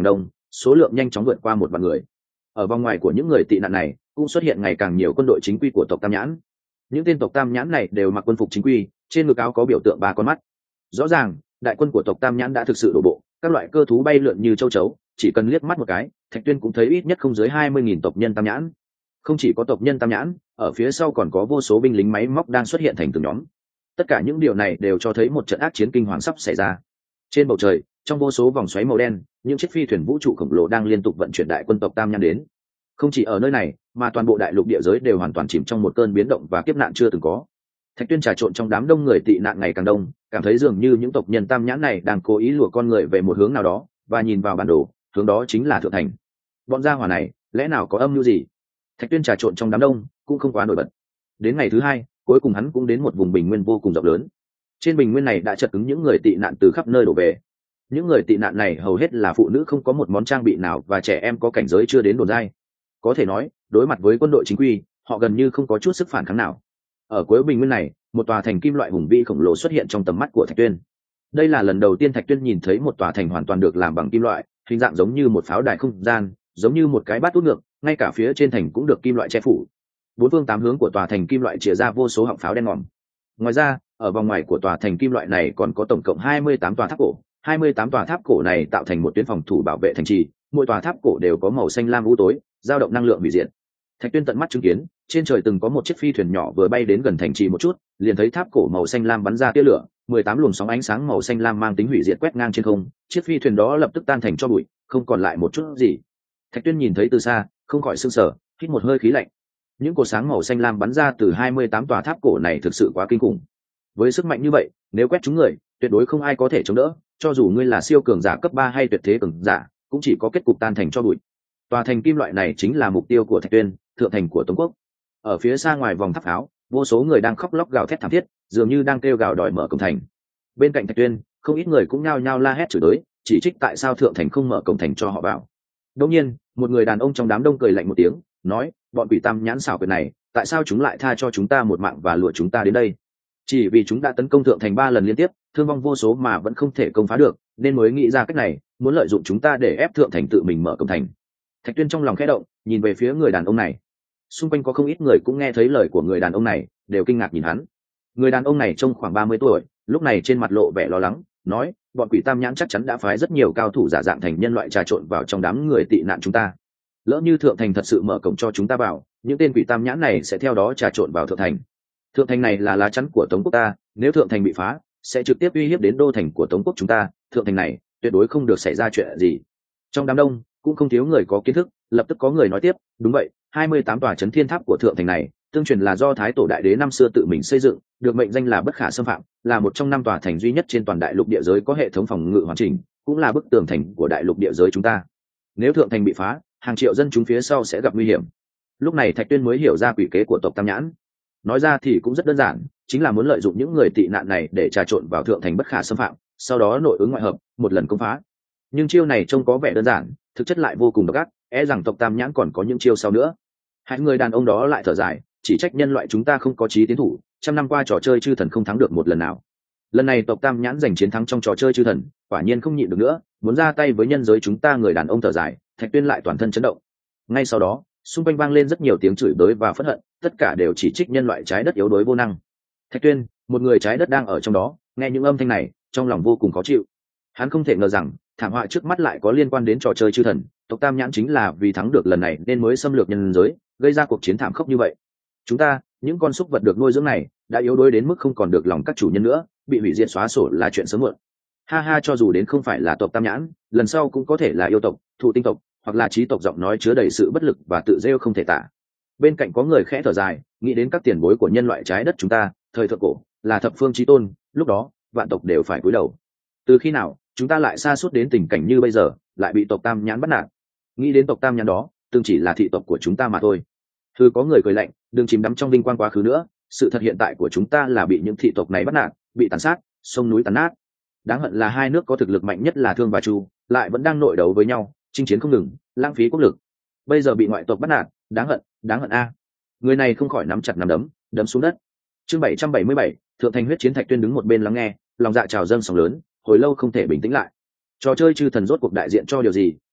số lượng nhanh chóng vượt qua một vạn người. Ở vòng ngoài của những người tị nạn này cũng xuất hiện ngày càng nhiều quân đội chính quy của tộc Tam Nhãn. Những tên tộc Tam Nhãn này đều mặc quân phục chính quy, trên ngực áo có biểu tượng ba con mắt. Rõ ràng đại quân của tộc Tam Nhãn đã thực sự đổ bộ, các loại cơ thú bay lượn như châu chấu, chỉ cần liếc mắt một cái, Thạch Tuyên cũng thấy ít nhất không dưới hai mươi nghìn tộc nhân Tam Nhãn. Không chỉ có tộc nhân Tam Nhãn, ở phía sau còn có vô số binh lính máy móc đang xuất hiện thành từng nhóm. Tất cả những điều này đều cho thấy một trận ác chiến kinh hoàng sắp xảy ra. Trên bầu trời, trong vô số vòng xoáy màu đen, những chiếc phi thuyền vũ trụ khổng lồ đang liên tục vận chuyển đại quân tộc Tam Nhãn đến. Không chỉ ở nơi này, mà toàn bộ đại lục địa giới đều hoàn toàn chìm trong một cơn biến động và kiếp nạn chưa từng có. Thạch Tuyên trà trộn trong đám đông người tị nạn ngày càng đông, cảm thấy dường như những tộc nhân Tam Nhãn này đang cố ý lùa con người về một hướng nào đó, và nhìn vào bản đồ, hướng đó chính là thượng thành. Bọn gia hỏa này, lẽ nào có âm mưu gì? Thạch Tuyên trà trộn trong đám đông, cũng không quá nổi bật. Đến ngày thứ hai, cuối cùng hắn cũng đến một vùng bình nguyên vô cùng rộng lớn. Trên bình nguyên này đã chật cứng những người tị nạn từ khắp nơi đổ về. Những người tị nạn này hầu hết là phụ nữ không có một món trang bị nào và trẻ em có cảnh giới chưa đến đồn giai. Có thể nói, đối mặt với quân đội chính quy, họ gần như không có chút sức phản kháng nào. Ở cuối bình nguyên này, một tòa thành kim loại hùng vĩ khổng lồ xuất hiện trong tầm mắt của Thạch Tuyên. Đây là lần đầu tiên Thạch Tuyên nhìn thấy một tòa thành hoàn toàn được làm bằng kim loại, hình dạng giống như một pháo đài không gian, giống như một cái bát út ngược, ngay cả phía trên thành cũng được kim loại che phủ. Bốn phương tám hướng của tòa thành kim loại chĩa ra vô số họng pháo đen ngòm. Ngoài ra, ở vòng ngoài của tòa thành kim loại này còn có tổng cộng hai mươi tám tòa tháp cổ. hai mươi tám tòa tháp cổ này tạo thành một tuyến phòng thủ bảo vệ thành trì, mỗi tòa tháp cổ đều có màu xanh lam u tối, dao động năng lượng hủy diệt. Thạch Tuyên tận mắt chứng kiến, trên trời từng có một chiếc phi thuyền nhỏ vừa bay đến gần thành trì một chút, liền thấy tháp cổ màu xanh lam bắn ra tia lửa, mười tám luồng sóng ánh sáng màu xanh lam mang tính hủy diệt quét ngang trên không, chiếc phi thuyền đó lập tức tan thành tro bụi, không còn lại một chút gì. Thạch Tuyên nhìn thấy từ xa, không khỏi sửng sở, hít một hơi khí lạnh. Những cột sáng màu xanh lam bắn ra từ hai mươi tám tòa tháp cổ này thực sự quá kinh khủng. Với sức mạnh như vậy, nếu quét trúng người, tuyệt đối không ai có thể chống đỡ, cho dù ngươi là siêu cường giả cấp ba hay tuyệt thế cường giả, cũng chỉ có kết cục tan thành tro bụi. Tòa thành kim loại này chính là mục tiêu của Thạch Tuyên, thượng thành của Tống quốc. Ở phía xa ngoài vòng tháp pháo, vô số người đang khóc lóc gào thét thảm thiết, dường như đang kêu gào đòi mở cổng thành. Bên cạnh Thạch Tuyên, không ít người cũng nhao nhao la hét chửi đới, chỉ trích tại sao thượng thành không mở cổng thành cho họ vào. Đột nhiên, một người đàn ông trong đám đông cười lạnh một tiếng, nói: "Bọn quỷ Tam Nhãn xảo quyệt này, tại sao chúng lại tha cho chúng ta một mạng và lùa chúng ta đến đây? Chỉ vì chúng đã tấn công thượng thành ba lần liên tiếp, thương vong vô số mà vẫn không thể công phá được, nên mới nghĩ ra cách này, muốn lợi dụng chúng ta để ép thượng thành tự mình mở cổng thành." Thạch Tuyên trong lòng khẽ động, nhìn về phía người đàn ông này. Xung quanh có không ít người cũng nghe thấy lời của người đàn ông này, đều kinh ngạc nhìn hắn. Người đàn ông này trông khoảng ba mươi tuổi, lúc này trên mặt lộ vẻ lo lắng, nói: "Bọn quỷ Tam Nhãn chắc chắn đã phái rất nhiều cao thủ giả dạng thành nhân loại trà trộn vào trong đám người tị nạn chúng ta. Lỡ như thượng thành thật sự mở cổng cho chúng ta vào, những tên quỷ Tam Nhãn này sẽ theo đó trà trộn vào thượng thành. Thượng thành này là lá chắn của Tống quốc ta, nếu thượng thành bị phá, sẽ trực tiếp uy hiếp đến đô thành của Tống quốc chúng ta, thượng thành này tuyệt đối không được xảy ra chuyện gì." Trong đám đông cũng không thiếu người có kiến thức, lập tức có người nói tiếp: "Đúng vậy, hai mươi tám tòa chấn thiên tháp của thượng thành này, tương truyền là do Thái tổ đại đế năm xưa tự mình xây dựng, được mệnh danh là bất khả xâm phạm, là một trong năm tòa thành duy nhất trên toàn đại lục địa giới có hệ thống phòng ngự hoàn chỉnh, cũng là bức tường thành của đại lục địa giới chúng ta. Nếu thượng thành bị phá, hàng triệu dân chúng phía sau sẽ gặp nguy hiểm." Lúc này Thạch Tuyên mới hiểu ra quỷ kế của tộc Tam Nhãn. Nói ra thì cũng rất đơn giản, chính là muốn lợi dụng những người tị nạn này để trà trộn vào thượng thành bất khả xâm phạm, sau đó nội ứng ngoại hợp, một lần công phá. Nhưng chiêu này trông có vẻ đơn giản, thực chất lại vô cùng độc ác, e rằng tộc Tam Nhãn còn có những chiêu sau nữa. Hai người đàn ông đó lại thở dài, chỉ trách nhân loại chúng ta không có chí tiến thủ, trăm năm qua trò chơi chư thần không thắng được một lần nào. Lần này tộc Tam Nhãn giành chiến thắng trong trò chơi chư thần, quả nhiên không nhịn được nữa, muốn ra tay với nhân giới chúng ta. Người đàn ông thở dài, Thạch Tuyên lại toàn thân chấn động. Ngay sau đó, xung quanh vang lên rất nhiều tiếng chửi bới và phẫn hận, tất cả đều chỉ trích nhân loại trái đất yếu đuối vô năng. Thạch Tuyên, một người trái đất đang ở trong đó, nghe những âm thanh này, trong lòng vô cùng khó chịu. Hắn không thể ngờ rằng thảm họa trước mắt lại có liên quan đến trò chơi chư thần, tộc Tam Nhãn chính là vì thắng được lần này nên mới xâm lược nhân giới, gây ra cuộc chiến thảm khốc như vậy. Chúng ta, những con súc vật được nuôi dưỡng này, đã yếu đuối đến mức không còn được lòng các chủ nhân nữa, bị hủy diệt xóa sổ là chuyện sớm muộn. Ha ha, cho dù đến không phải là tộc Tam Nhãn, lần sau cũng có thể là yêu tộc, thụ tinh tộc, hoặc là trí tộc. Giọng nói chứa đầy sự bất lực và tự rêu không thể tả. Bên cạnh có người khẽ thở dài, nghĩ đến các tiền bối của nhân loại trái đất chúng ta, thời thượng cổ, là thập phương chí tôn, lúc đó vạn tộc đều phải cúi đầu. Từ khi nào chúng ta lại sa sút đến tình cảnh như bây giờ, lại bị tộc Tam Nhãn bắt nạt? Nghĩ đến tộc Tam Nhãn đó, từng chỉ là thị tộc của chúng ta mà thôi. Thư có người cười lạnh, đừng chìm đắm trong vinh quang quá khứ nữa, sự thật hiện tại của chúng ta là bị những thị tộc này bắt nạt, bị tàn sát, sông núi tàn nát. Đáng hận là hai nước có thực lực mạnh nhất là Thương và Chu, lại vẫn đang nội đấu với nhau, chinh chiến không ngừng, lãng phí quốc lực. Bây giờ bị ngoại tộc bắt nạt, đáng hận, đáng hận a. Người này không khỏi nắm chặt nắm đấm, đấm xuống đất. Chương bảy trăm bảy mươi bảy, thượng thành huyết chiến. Thạch Tuyên đứng một bên lắng nghe, lòng dạ trào dâng sóng lớn, hồi lâu không thể bình tĩnh lại. Trò chơi chư thần rốt cuộc đại diện cho điều gì,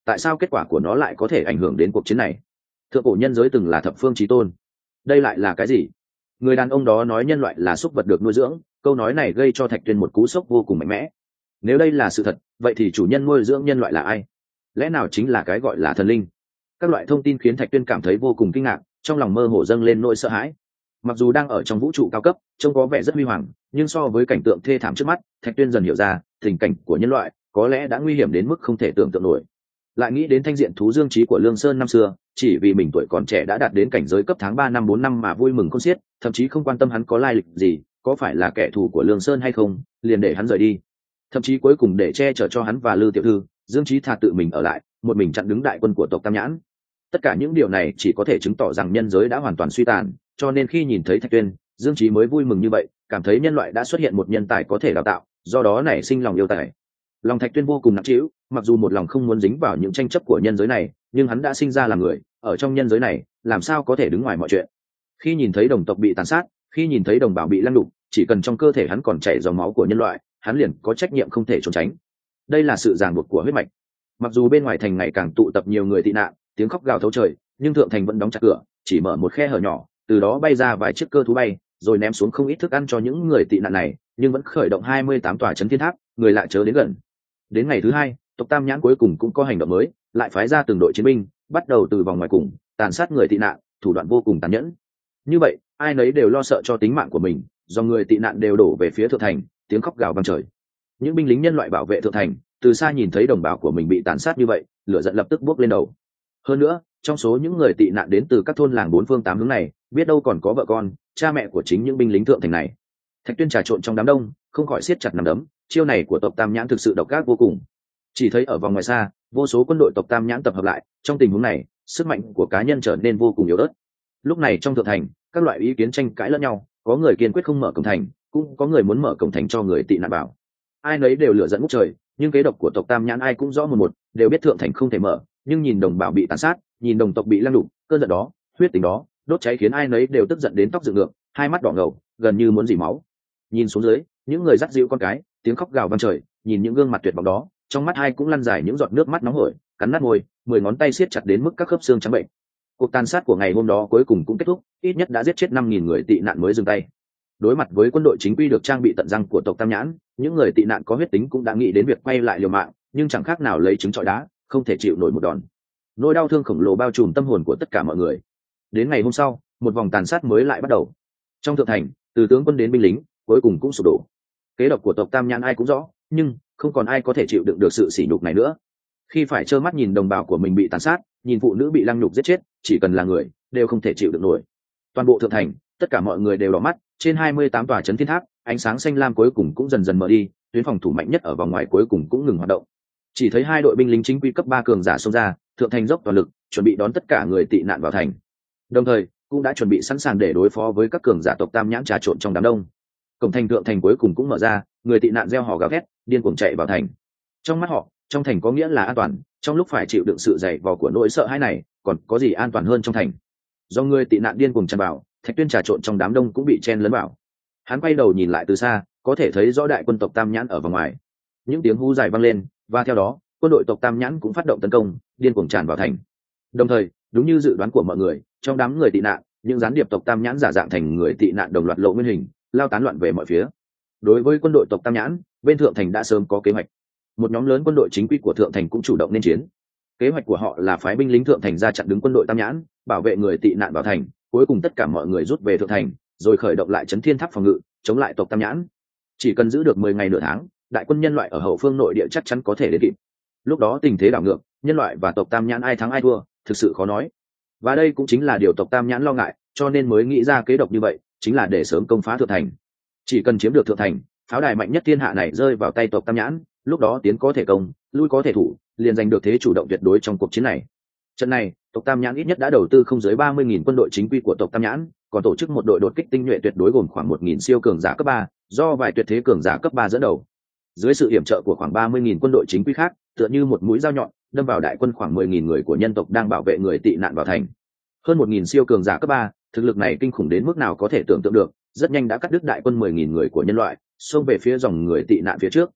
tại sao kết quả của nó lại có thể ảnh hưởng đến cuộc chiến này? Thượng cổ nhân giới từng là thập phương chí tôn, đây lại là cái gì? Người đàn ông đó nói nhân loại là súc vật được nuôi dưỡng, câu nói này gây cho Thạch Tuyên một cú sốc vô cùng mạnh mẽ. Nếu đây là sự thật, vậy thì chủ nhân nuôi dưỡng nhân loại là ai? Lẽ nào chính là cái gọi là thần linh? Các loại thông tin khiến Thạch Tuyên cảm thấy vô cùng kinh ngạc, trong lòng mơ hồ dâng lên nỗi sợ hãi. Mặc dù đang ở trong vũ trụ cao cấp, trông có vẻ rất huy hoàng, nhưng so với cảnh tượng thê thảm trước mắt, Thạch Tuyên dần hiểu ra, tình cảnh của nhân loại có lẽ đã nguy hiểm đến mức không thể tưởng tượng nổi. Lại nghĩ đến thanh diện thú dương trí của Lương Sơn năm xưa, chỉ vì mình tuổi còn trẻ đã đạt đến cảnh giới cấp tháng ba năm bốn năm mà vui mừng khôn xiết, thậm chí không quan tâm hắn có lai lịch gì, có phải là kẻ thù của Lương Sơn hay không, liền để hắn rời đi. Thậm chí cuối cùng để che chở cho hắn và Lư tiểu thư, Dương Trí thà tự mình ở lại, một mình chặn đứng đại quân của tộc Tam Nhãn. Tất cả những điều này chỉ có thể chứng tỏ rằng nhân giới đã hoàn toàn suy tàn, cho nên khi nhìn thấy Thạch Tuyên, Dương Trí mới vui mừng như vậy, cảm thấy nhân loại đã xuất hiện một nhân tài có thể đào tạo, do đó nảy sinh lòng yêu tài. Lòng Thạch Tuyên vô cùng nặng trĩu, mặc dù một lòng không muốn dính vào những tranh chấp của nhân giới này, nhưng hắn đã sinh ra làm người, ở trong nhân giới này, làm sao có thể đứng ngoài mọi chuyện. Khi nhìn thấy đồng tộc bị tàn sát, khi nhìn thấy đồng bào bị lăng đục, chỉ cần trong cơ thể hắn còn chảy dòng máu của nhân loại, hắn liền có trách nhiệm không thể trốn tránh. Đây là sự ràng buộc của huyết mạch. Mặc dù bên ngoài thành ngày càng tụ tập nhiều người tị nạn, tiếng khóc gào thấu trời, nhưng thượng thành vẫn đóng chặt cửa, chỉ mở một khe hở nhỏ, từ đó bay ra vài chiếc cơ thú bay, rồi ném xuống không ít thức ăn cho những người tị nạn này, nhưng vẫn khởi động hai mươi tám tòa trấn thiên tháp, người lại chớ đến gần. Đến ngày thứ hai, tộc Tam Nhãn cuối cùng cũng có hành động mới, lại phái ra từng đội chiến binh, bắt đầu từ vòng ngoài cùng, tàn sát người tị nạn, thủ đoạn vô cùng tàn nhẫn. Như vậy, ai nấy đều lo sợ cho tính mạng của mình, do người tị nạn đều đổ về phía thượng thành, tiếng khóc gào vang trời. Những binh lính nhân loại bảo vệ thượng thành, từ xa nhìn thấy đồng bào của mình bị tàn sát như vậy, lửa giận lập tức bốc lên đầu. Hơn nữa, trong số những người tị nạn đến từ các thôn làng bốn phương tám hướng này, biết đâu còn có vợ con, cha mẹ của chính những binh lính thượng thành này. Thạch Tuyên trà trộn trong đám đông, không khỏi siết chặt nắm đấm, chiêu này của tộc Tam Nhãn thực sự độc ác vô cùng. Chỉ thấy ở vòng ngoài xa, vô số quân đội tộc Tam Nhãn tập hợp lại, trong tình huống này, sức mạnh của cá nhân trở nên vô cùng yếu ớt. Lúc này trong thượng thành, các loại ý kiến tranh cãi lẫn nhau, có người kiên quyết không mở cổng thành, cũng có người muốn mở cổng thành cho người tị nạn vào. Ai nấy đều lửa giận ngút trời, nhưng kế độc của tộc Tam Nhãn ai cũng rõ một một, đều biết thượng thành không thể mở, nhưng nhìn đồng bào bị tàn sát, nhìn đồng tộc bị lăng đục, cơn giận đó, huyết tính đó, đốt cháy khiến ai nấy đều tức giận đến tóc dựng ngược, hai mắt đỏ ngầu, gần như muốn rỉ máu. Nhìn xuống dưới, những người dắt dịu con cái, tiếng khóc gào vang trời, nhìn những gương mặt tuyệt vọng đó, trong mắt ai cũng lăn dài những giọt nước mắt nóng hổi, cắn nát môi, mười ngón tay siết chặt đến mức các khớp xương trắng bệnh. Cuộc tàn sát của ngày hôm đó cuối cùng cũng kết thúc, ít nhất đã giết chết năm nghìn người tị nạn mới dừng tay. Đối mặt với quân đội chính quy được trang bị tận răng của tộc Tam Nhãn, những người tị nạn có huyết tính cũng đã nghĩ đến việc quay lại liều mạng, nhưng chẳng khác nào lấy trứng trọi đá, không thể chịu nổi một đòn. Nỗi đau thương khổng lồ bao trùm tâm hồn của tất cả mọi người. Đến ngày hôm sau, một vòng tàn sát mới lại bắt đầu. Trong thượng thành, từ tướng quân đến binh lính, cuối cùng cũng sụp đổ. Kế độc của tộc Tam Nhãn ai cũng rõ, nhưng không còn ai có thể chịu đựng được sự sỉ nhục này nữa. Khi phải trơ mắt nhìn đồng bào của mình bị tàn sát, nhìn phụ nữ bị lăng nhục giết chết, chỉ cần là người, đều không thể chịu được nổi. Toàn bộ thượng thành, tất cả mọi người đều đỏ mắt, trên hai mươi tám tòa trấn thiên tháp, ánh sáng xanh lam cuối cùng cũng dần dần mở đi, tuyến phòng thủ mạnh nhất ở vòng ngoài cuối cùng cũng ngừng hoạt động. Chỉ thấy hai đội binh lính chính quy cấp ba cường giả xông ra, thượng thành dốc toàn lực, chuẩn bị đón tất cả người tị nạn vào thành. Đồng thời, cũng đã chuẩn bị sẵn sàng để đối phó với các cường giả tộc Tam Nhãn trà trộn trong đám đông. Cổng thành thượng thành cuối cùng cũng mở ra, người tị nạn reo hò gào thét, điên cuồng chạy vào thành. Trong mắt họ, trong thành có nghĩa là an toàn, trong lúc phải chịu đựng sự dày vò của nỗi sợ hãi này, còn có gì an toàn hơn trong thành? Do người tị nạn điên cuồng tràn vào, Thạch Tuyên trà trộn trong đám đông cũng bị chen lấn vào. Hắn quay đầu nhìn lại từ xa, có thể thấy rõ đại quân tộc Tam Nhãn ở vòng ngoài. Những tiếng hú dài vang lên, và theo đó, quân đội tộc Tam Nhãn cũng phát động tấn công, điên cuồng tràn vào thành. Đồng thời, đúng như dự đoán của mọi người, trong đám người tị nạn, những gián điệp tộc Tam Nhãn giả dạng thành người tị nạn đồng loạt lộ nguyên hình, lao tán loạn về mọi phía. Đối với quân đội tộc Tam Nhãn, bên thượng thành đã sớm có kế hoạch. Một nhóm lớn quân đội chính quy của thượng thành cũng chủ động nên chiến. Kế hoạch của họ là phái binh lính thượng thành ra chặn đứng quân đội Tam Nhãn, bảo vệ người tị nạn vào thành, cuối cùng tất cả mọi người rút về thượng thành, rồi khởi động lại trấn thiên tháp phòng ngự, chống lại tộc Tam Nhãn. Chỉ cần giữ được mười ngày nửa tháng, đại quân nhân loại ở hậu phương nội địa chắc chắn có thể đến kịp. Lúc đó tình thế đảo ngược, nhân loại và tộc Tam Nhãn ai thắng ai thua, thực sự khó nói. Và đây cũng chính là điều tộc Tam Nhãn lo ngại, cho nên mới nghĩ ra kế độc như vậy, chính là để sớm công phá thượng thành. Chỉ cần chiếm được thượng thành, pháo đài mạnh nhất thiên hạ này rơi vào tay tộc Tam Nhãn, lúc đó tiến có thể công, lui có thể thủ, liền giành được thế chủ động tuyệt đối trong cuộc chiến này. Trận này, tộc Tam Nhãn ít nhất đã đầu tư không dưới ba mươi nghìn quân đội chính quy của tộc Tam Nhãn, còn tổ chức một đội đột kích tinh nhuệ tuyệt đối gồm khoảng một nghìn siêu cường giả cấp ba, do vài tuyệt thế cường giả cấp ba dẫn đầu. Dưới sự yểm trợ của khoảng ba mươi nghìn quân đội chính quy khác, tựa như một mũi dao nhọn, đâm vào đại quân khoảng mười nghìn người của nhân tộc đang bảo vệ người tị nạn vào thành. Hơn một nghìn siêu cường giả cấp ba, thực lực này kinh khủng đến mức nào có thể tưởng tượng được, rất nhanh đã cắt đứt đại quân mười nghìn người của nhân loại, xông về phía dòng người tị nạn phía trước.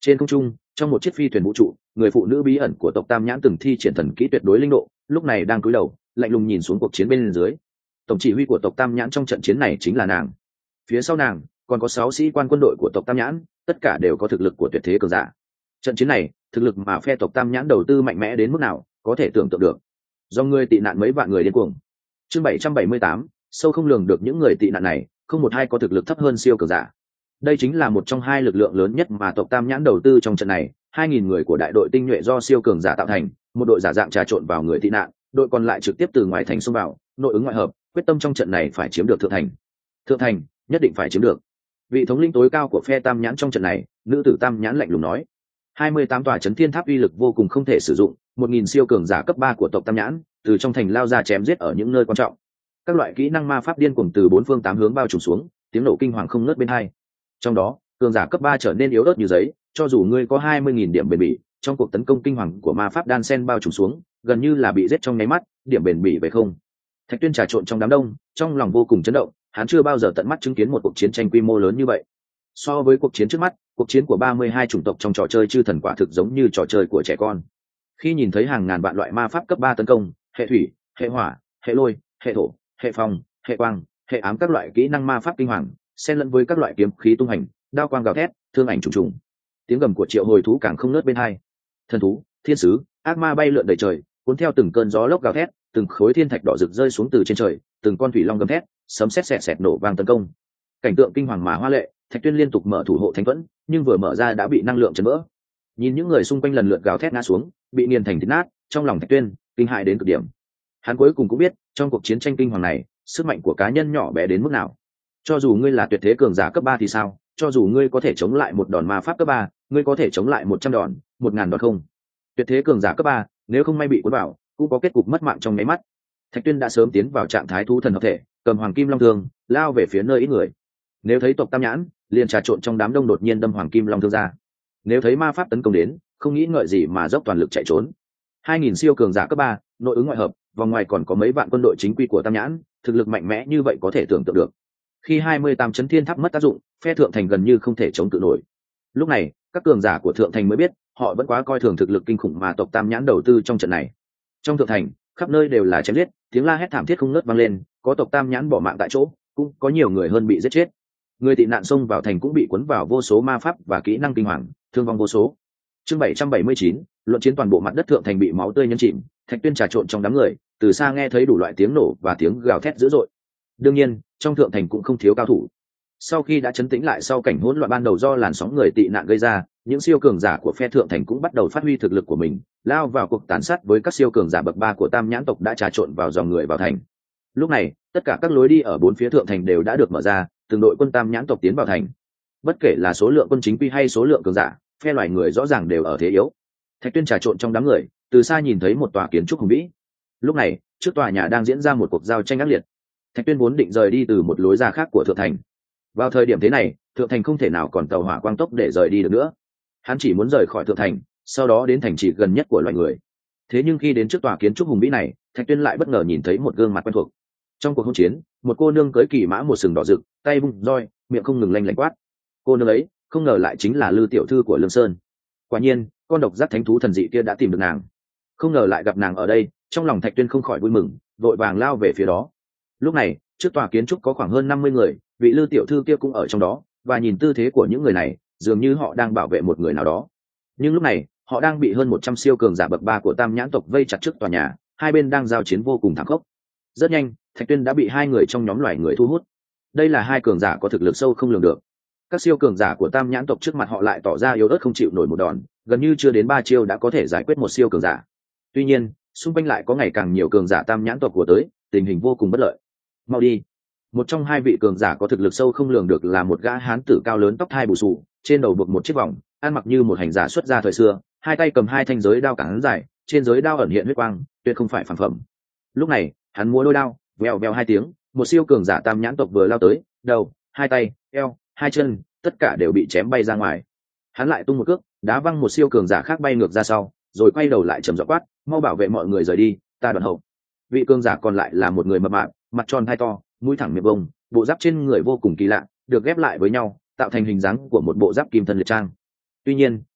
Trên không trung, trong một chiếc phi thuyền vũ trụ, người phụ nữ bí ẩn của tộc Tam Nhãn từng thi triển thần kỹ tuyệt đối linh độ, lúc này đang cúi đầu, lạnh lùng nhìn xuống cuộc chiến bên dưới. Tổng chỉ huy của tộc Tam Nhãn trong trận chiến này chính là nàng. Phía sau nàng còn có sáu sĩ quan quân đội của tộc Tam Nhãn, tất cả đều có thực lực của tuyệt thế cường giả. Trận chiến này, thực lực mà phe tộc Tam Nhãn đầu tư mạnh mẽ đến mức nào, có thể tưởng tượng được. Do người tị nạn mấy vạn người điên cuồng. Chương bảy trăm bảy mươi tám, sâu không lường được những người tị nạn này, không một ai có thực lực thấp hơn siêu cường giả. Đây chính là một trong hai lực lượng lớn nhất mà tộc Tam Nhãn đầu tư trong trận này, hai nghìn người của đại đội tinh nhuệ do siêu cường giả tạo thành, một đội giả dạng trà trộn vào người tị nạn, đội còn lại trực tiếp từ ngoài thành xông vào, nội ứng ngoại hợp, quyết tâm trong trận này phải chiếm được thượng thành. Thượng thành, nhất định phải chiếm được. Vị thống lĩnh tối cao của phe Tam Nhãn trong trận này, nữ tử Tam Nhãn lạnh lùng nói. hai mươi tám tòa chấn thiên tháp uy lực vô cùng không thể sử dụng, một nghìn siêu cường giả cấp ba của tộc Tam Nhãn, từ trong thành lao ra chém giết ở những nơi quan trọng. Các loại kỹ năng ma pháp điên cuồng từ bốn phương tám hướng bao trùm xuống, tiếng nổ kinh hoàng không ngớt bên hai. Trong đó, cường giả cấp ba trở nên yếu ớt như giấy, cho dù ngươi có hai mươi nghìn điểm bền bỉ, trong cuộc tấn công kinh hoàng của ma pháp đan sen bao trùm xuống, gần như là bị giết trong nháy mắt, điểm bền bỉ về không. Thạch Tuyên trà trộn trong đám đông, trong lòng vô cùng chấn động, hắn chưa bao giờ tận mắt chứng kiến một cuộc chiến tranh quy mô lớn như vậy. So với cuộc chiến trước mắt, cuộc chiến của ba mươi hai chủng tộc trong trò chơi chư thần quả thực giống như trò chơi của trẻ con. Khi nhìn thấy hàng ngàn vạn loại ma pháp cấp ba tấn công, hệ thủy, hệ hỏa, hệ lôi, hệ thổ, hệ phong, hệ quang, hệ ám các loại kỹ năng ma pháp kinh hoàng, xen lẫn với các loại kiếm khí tung hành, đao quang gào thét, thương ảnh trùng trùng. Tiếng gầm của triệu hồi thú càng không ngớt bên hai. Thần thú, thiên sứ, ác ma bay lượn đầy trời, cuốn theo từng cơn gió lốc gào thét, từng khối thiên thạch đỏ rực rơi xuống từ trên trời, từng con thủy long gầm thét, sấm sét sẹt sẹt nổ vang tấn công. Cảnh tượng kinh hoàng mà hoa lệ, Thạch Tuyên liên tục mở thủ hộ thánh thuẫn, nhưng vừa mở ra đã bị năng lượng chấn vỡ. Nhìn những người xung quanh lần lượt gào thét ngã xuống, bị nghiền thành thịt nát, trong lòng Thạch Tuyên kinh hãi đến cực điểm. Hắn cuối cùng cũng biết, trong cuộc chiến tranh kinh hoàng này, sức mạnh của cá nhân nhỏ bé đến mức nào. Cho dù ngươi là tuyệt thế cường giả cấp ba thì sao, cho dù ngươi có thể chống lại một đòn ma pháp cấp ba, ngươi có thể chống lại một trăm đòn, một ngàn đòn không. Tuyệt thế cường giả cấp ba, nếu không may bị cuốn vào, cũng có kết cục mất mạng trong nháy mắt. Thạch Tuyên đã sớm tiến vào trạng thái thú thần hợp thể, cầm hoàng kim long thương, lao về phía nơi ít người. Nếu thấy tộc Tam Nhãn, liền trà trộn trong đám đông đột nhiên đâm hoàng kim long thương ra. Nếu thấy ma pháp tấn công đến, không nghĩ ngợi gì mà dốc toàn lực chạy trốn. hai nghìn siêu cường giả cấp ba, nội ứng ngoại hợp, vòng ngoài còn có mấy vạn quân đội chính quy của Tam Nhãn, thực lực mạnh mẽ như vậy có thể tưởng tượng được. Khi hai mươi tám chấn thiên tháp mất tác dụng, phe thượng thành gần như không thể chống cự nổi. Lúc này, các cường giả của thượng thành mới biết, họ vẫn quá coi thường thực lực kinh khủng mà tộc Tam Nhãn đầu tư trong trận này. Trong thượng thành, khắp nơi đều là chém giết, tiếng la hét thảm thiết không ngớt vang lên, có tộc Tam Nhãn bỏ mạng tại chỗ, cũng có nhiều người hơn bị giết chết. Người tị nạn xông vào thành cũng bị cuốn vào vô số ma pháp và kỹ năng kinh hoàng, thương vong vô số. Chương bảy trăm bảy mươi chín, luận chiến toàn bộ mặt đất thượng thành bị máu tươi nhấn chìm, Thạch Tuyên trà trộn trong đám người, từ xa nghe thấy đủ loại tiếng nổ và tiếng gào thét dữ dội. Đương nhiên, trong thượng thành cũng không thiếu cao thủ. Sau khi đã chấn tĩnh lại sau cảnh hỗn loạn ban đầu do làn sóng người tị nạn gây ra, những siêu cường giả của phe thượng thành cũng bắt đầu phát huy thực lực của mình, lao vào cuộc tàn sát với các siêu cường giả bậc ba của Tam Nhãn tộc đã trà trộn vào dòng người vào thành. Lúc này, tất cả các lối đi ở bốn phía thượng thành đều đã được mở ra, từng đội quân Tam Nhãn tộc tiến vào thành. Bất kể là số lượng quân chính quy hay số lượng cường giả, phe loài người rõ ràng đều ở thế yếu. Thạch Tuyên trà trộn trong đám người, từ xa nhìn thấy một tòa kiến trúc hùng vĩ. Lúc này, trước tòa nhà đang diễn ra một cuộc giao tranh ác liệt. Thạch Tuyên vốn định rời đi từ một lối ra khác của thượng thành. Vào thời điểm thế này, thượng thành không thể nào còn tàu hỏa quang tốc để rời đi được nữa. Hắn chỉ muốn rời khỏi thượng thành, sau đó đến thành trì gần nhất của loài người. Thế nhưng khi đến trước tòa kiến trúc hùng vĩ này, Thạch Tuyên lại bất ngờ nhìn thấy một gương mặt quen thuộc. Trong cuộc hỗn chiến, một cô nương cưỡi kỳ mã một sừng đỏ rực, tay vung roi, miệng không ngừng lanh lảnh quát. Cô nương ấy, không ngờ lại chính là Lư tiểu thư của Lương Sơn. Quả nhiên, con độc giác thánh thú thần dị kia đã tìm được nàng. Không ngờ lại gặp nàng ở đây, trong lòng Thạch Tuyên không khỏi vui mừng, vội vàng lao về phía đó. Lúc này, trước tòa kiến trúc có khoảng hơn năm mươi người, vị Lư tiểu thư kia cũng ở trong đó, và nhìn tư thế của những người này, dường như họ đang bảo vệ một người nào đó. Nhưng lúc này, họ đang bị hơn một trăm siêu cường giả bậc ba của Tam Nhãn tộc vây chặt trước tòa nhà, hai bên đang giao chiến vô cùng thảm khốc. Rất nhanh, Thạch Tuyên đã bị hai người trong nhóm loài người thu hút. Đây là hai cường giả có thực lực sâu không lường được. Các siêu cường giả của Tam Nhãn tộc trước mặt họ lại tỏ ra yếu ớt không chịu nổi một đòn, gần như chưa đến ba chiêu đã có thể giải quyết một siêu cường giả. Tuy nhiên, xung quanh lại có ngày càng nhiều cường giả Tam Nhãn tộc của tới, tình hình vô cùng bất lợi. Mau đi! Một trong hai vị cường giả có thực lực sâu không lường được là một gã hán tử cao lớn tóc thai bù xù, trên đầu buộc một chiếc vòng, ăn mặc như một hành giả xuất gia thời xưa, hai tay cầm hai thanh giới đao cản dài, trên giới đao ẩn hiện huyết quang, tuyệt không phải phản phẩm. Lúc này, hắn múa đôi đao, vèo vèo hai tiếng, một siêu cường giả Tam Nhãn tộc vừa lao tới, đầu, hai tay, eo, hai chân, tất cả đều bị chém bay ra ngoài. Hắn lại tung một cước, đá văng một siêu cường giả khác bay ngược ra sau, rồi quay đầu lại trầm giọng quát, mau bảo vệ mọi người rời đi, ta đoạn hậu. Vị cường giả còn lại là một người mập mạp, mặt tròn hai to, mũi thẳng miệng bông, bộ giáp trên người vô cùng kỳ lạ, được ghép lại với nhau, tạo thành hình dáng của một bộ giáp kim thân liệt trang. Tuy nhiên,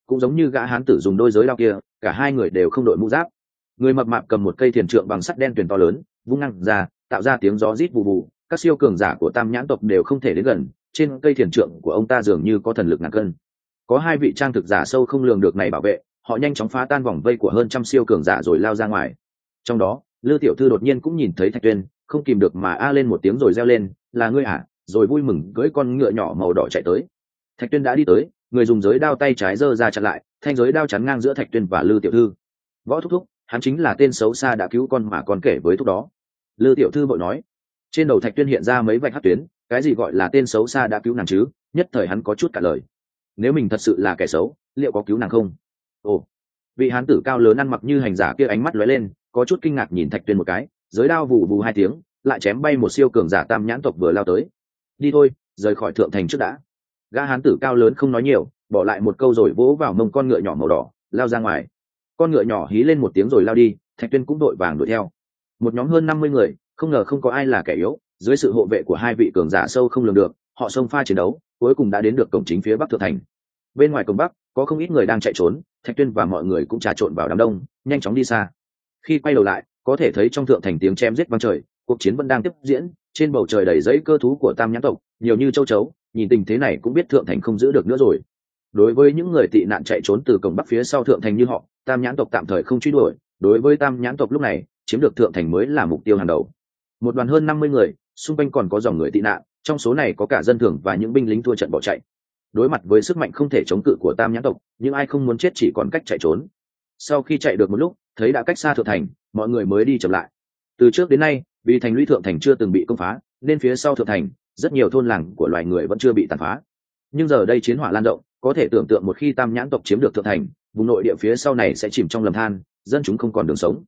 cũng giống như gã hán tử dùng đôi giới đao kia, cả hai người đều không đội mũ giáp. Người mập mạp cầm một cây thiền trượng bằng sắt đen tuyền to lớn, vung ngang ra, tạo ra tiếng gió rít vù vù. Các siêu cường giả của Tam Nhãn tộc đều không thể đến gần, trên cây thiền trượng của ông ta dường như có thần lực ngàn cân. Có hai vị trang thực giả sâu không lường được này bảo vệ, họ nhanh chóng phá tan vòng vây của hơn trăm siêu cường giả rồi lao ra ngoài. Trong đó, Lư tiểu thư đột nhiên cũng nhìn thấy Thạch Tuyên, không kìm được mà a lên một tiếng rồi reo lên, là ngươi à? Rồi vui mừng cưỡi con ngựa nhỏ màu đỏ chạy tới. Thạch Tuyên đã đi tới, người dùng giới đao tay trái giơ ra chặn lại, thanh giới đao chắn ngang giữa Thạch Tuyên và Lư tiểu thư. Võ thúc thúc, hắn chính là tên xấu xa đã cứu con mà con kể với thúc đó. Lư tiểu thư vội nói. Trên đầu Thạch Tuyên hiện ra mấy vạch hắc tuyến, cái gì gọi là tên xấu xa đã cứu nàng chứ? Nhất thời hắn có chút cả lời. Nếu mình thật sự là kẻ xấu, liệu có cứu nàng không? Ồ, vị hán tử cao lớn ăn mặc như hành giả kia ánh mắt lóe lên, có chút kinh ngạc nhìn Thạch Tuyên một cái, giới đao vù vù hai tiếng, lại chém bay một siêu cường giả Tam Nhãn tộc vừa lao tới. Đi thôi, rời khỏi thượng thành trước đã. Gã hán tử cao lớn không nói nhiều, bỏ lại một câu rồi vỗ vào mông con ngựa nhỏ màu đỏ, lao ra ngoài. Con ngựa nhỏ hí lên một tiếng rồi lao đi, Thạch Tuyên cũng đội vàng đuổi theo. Một nhóm hơn năm mươi người, không ngờ không có ai là kẻ yếu, dưới sự hộ vệ của hai vị cường giả sâu không lường được, họ xông pha chiến đấu, cuối cùng đã đến được cổng chính phía bắc thượng thành. Bên ngoài cổng bắc, có không ít người đang chạy trốn, Thạch Tuyên và mọi người cũng trà trộn vào đám đông, nhanh chóng đi xa. Khi quay đầu lại, có thể thấy trong thượng thành tiếng chém giết vang trời, cuộc chiến vẫn đang tiếp diễn, trên bầu trời đầy giấy cơ thú của Tam Nhãn tộc, nhiều như châu chấu, nhìn tình thế này cũng biết thượng thành không giữ được nữa rồi. Đối với những người tị nạn chạy trốn từ cổng bắc phía sau thượng thành như họ, Tam Nhãn tộc tạm thời không truy đuổi, đối với Tam Nhãn tộc lúc này, chiếm được thượng thành mới là mục tiêu hàng đầu. Một đoàn hơn năm mươi người, xung quanh còn có dòng người tị nạn, trong số này có cả dân thường và những binh lính thua trận bỏ chạy. Đối mặt với sức mạnh không thể chống cự của Tam Nhãn tộc, những ai không muốn chết chỉ còn cách chạy trốn. Sau khi chạy được một lúc, thấy đã cách xa thượng thành, mọi người mới đi chậm lại. Từ trước đến nay, vì thành lũy thượng thành chưa từng bị công phá, nên phía sau thượng thành, rất nhiều thôn làng của loài người vẫn chưa bị tàn phá. Nhưng giờ đây chiến hỏa lan rộng, có thể tưởng tượng một khi Tam Nhãn tộc chiếm được thượng thành, vùng nội địa phía sau này sẽ chìm trong lầm than, dân chúng không còn đường sống.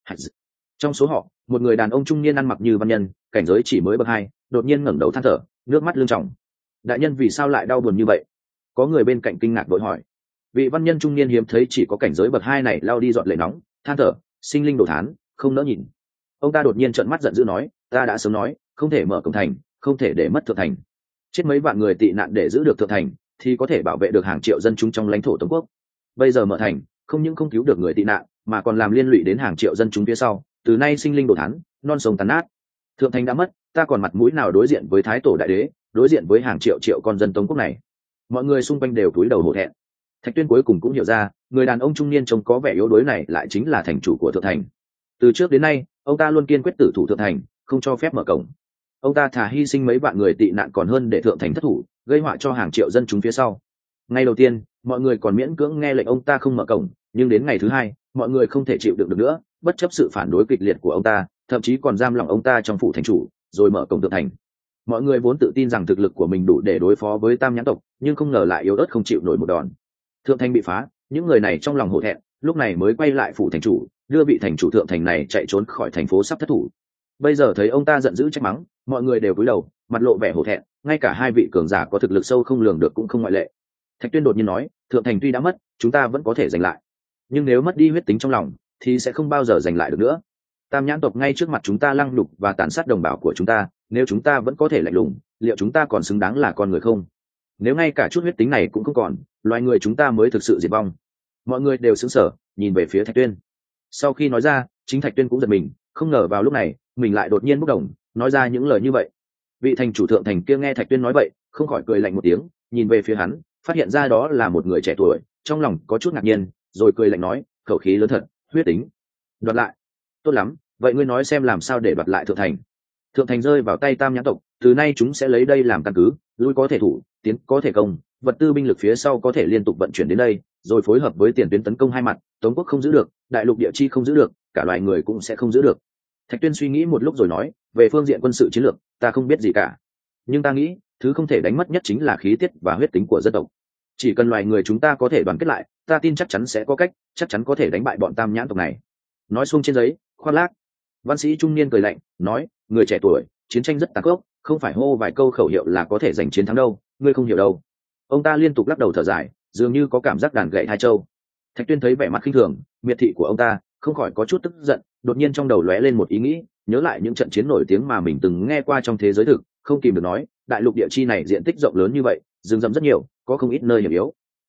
Trong số họ, một người đàn ông trung niên ăn mặc như văn nhân, cảnh giới chỉ mới bậc hai, đột nhiên ngẩng đầu than thở, nước mắt lưng tròng. Đại nhân vì sao lại đau buồn như vậy? Có người bên cạnh kinh ngạc vội hỏi. Vị văn nhân trung niên hiếm thấy chỉ có cảnh giới bậc hai này lao đi dọn lệ nóng, than thở, sinh linh đồ thán, không nỡ nhìn. Ông ta đột nhiên trợn mắt giận dữ nói, ta đã sớm nói, không thể mở cổng thành, không thể để mất thượng thành. Chết mấy vạn người tị nạn để giữ được thượng thành, thì có thể bảo vệ được hàng triệu dân chúng trong lãnh thổ Tống quốc. Bây giờ mở thành, không những không cứu được người tị nạn, mà còn làm liên lụy đến hàng triệu dân chúng phía sau, từ nay sinh linh đồ thán, non sông tàn nát. Thượng thành đã mất, ta còn mặt mũi nào đối diện với thái tổ đại đế, đối diện với hàng triệu triệu con dân Tống quốc này? Mọi người xung quanh đều cúi đầu hổ thẹn. Thạch Tuyên cuối cùng cũng hiểu ra, người đàn ông trung niên trông có vẻ yếu đuối này lại chính là thành chủ của thượng thành. Từ trước đến nay, ông ta luôn kiên quyết tử thủ thượng thành, không cho phép mở cổng. Ông ta thà hy sinh mấy vạn người tị nạn còn hơn để thượng thành thất thủ, gây họa cho hàng triệu dân chúng phía sau. Ngày đầu tiên, mọi người còn miễn cưỡng nghe lệnh ông ta không mở cổng, nhưng đến ngày thứ hai, mọi người không thể chịu đựng được nữa, bất chấp sự phản đối kịch liệt của ông ta, thậm chí còn giam lỏng ông ta trong phủ thành chủ, rồi mở cổng thượng thành. Mọi người vốn tự tin rằng thực lực của mình đủ để đối phó với Tam Nhãn tộc, nhưng không ngờ lại yếu ớt không chịu nổi một đòn. Thượng thành bị phá, những người này trong lòng hổ thẹn, lúc này mới quay lại phủ thành chủ, đưa vị thành chủ thượng thành này chạy trốn khỏi thành phố sắp thất thủ. Bây giờ thấy ông ta giận dữ trách mắng, mọi người đều cúi đầu, mặt lộ vẻ hổ thẹn, ngay cả hai vị cường giả có thực lực sâu không lường được cũng không ngoại lệ. Thạch Tuyên đột nhiên nói, thượng thành tuy đã mất, chúng ta vẫn có thể giành lại, nhưng nếu mất đi huyết tính trong lòng, thì sẽ không bao giờ giành lại được nữa. Tam Nhãn tộc ngay trước mặt chúng ta lăng nhục và tàn sát đồng bào của chúng ta, nếu chúng ta vẫn có thể lạnh lùng, liệu chúng ta còn xứng đáng là con người không? Nếu ngay cả chút huyết tính này cũng không còn, loài người chúng ta mới thực sự diệt vong. Mọi người đều sững sờ, nhìn về phía Thạch Tuyên. Sau khi nói ra, chính Thạch Tuyên cũng giật mình, không ngờ vào lúc này mình lại đột nhiên bốc đồng, nói ra những lời như vậy. Vị thành chủ thượng thành kia nghe Thạch Tuyên nói vậy, không khỏi cười lạnh một tiếng, nhìn về phía hắn, phát hiện ra đó là một người trẻ tuổi, trong lòng có chút ngạc nhiên, rồi cười lạnh nói, khẩu khí lớn thật, huyết tính. Đoạt lại. Tốt lắm, vậy ngươi nói xem làm sao để đoạt lại thượng thành. Thượng thành rơi vào tay Tam Nhãn tộc, từ nay chúng sẽ lấy đây làm căn cứ, lui có thể thủ, tiến có thể công, vật tư binh lực phía sau có thể liên tục vận chuyển đến đây, rồi phối hợp với tiền tuyến tấn công hai mặt, Tống quốc không giữ được, đại lục địa chi không giữ được, cả loài người cũng sẽ không giữ được. Thạch Tuyên suy nghĩ một lúc rồi nói, về phương diện quân sự chiến lược, ta không biết gì cả, nhưng ta nghĩ thứ không thể đánh mất nhất chính là khí tiết và huyết tính của dân tộc. Chỉ cần loài người chúng ta có thể đoàn kết lại, ta tin chắc chắn sẽ có cách, chắc chắn có thể đánh bại bọn Tam Nhãn tộc này. Nói xuông trên giấy, khoác lác. Văn sĩ trung niên cười lạnh, nói, người trẻ tuổi, chiến tranh rất tàn khốc, không phải hô vài câu khẩu hiệu là có thể giành chiến thắng đâu, ngươi không hiểu đâu. Ông ta liên tục lắc đầu thở dài, dường như có cảm giác đàn gậy hai châu. Thạch Tuyên thấy vẻ mặt khinh thường, miệt thị của ông ta, không khỏi có chút tức giận, đột nhiên trong đầu lóe lên một ý nghĩ, nhớ lại những trận chiến nổi tiếng mà mình từng nghe qua trong thế giới thực, không kìm được nói, đại lục địa chi này diện tích rộng lớn như vậy, rừng rậm rất nhiều, có không ít nơi hiểm yếu.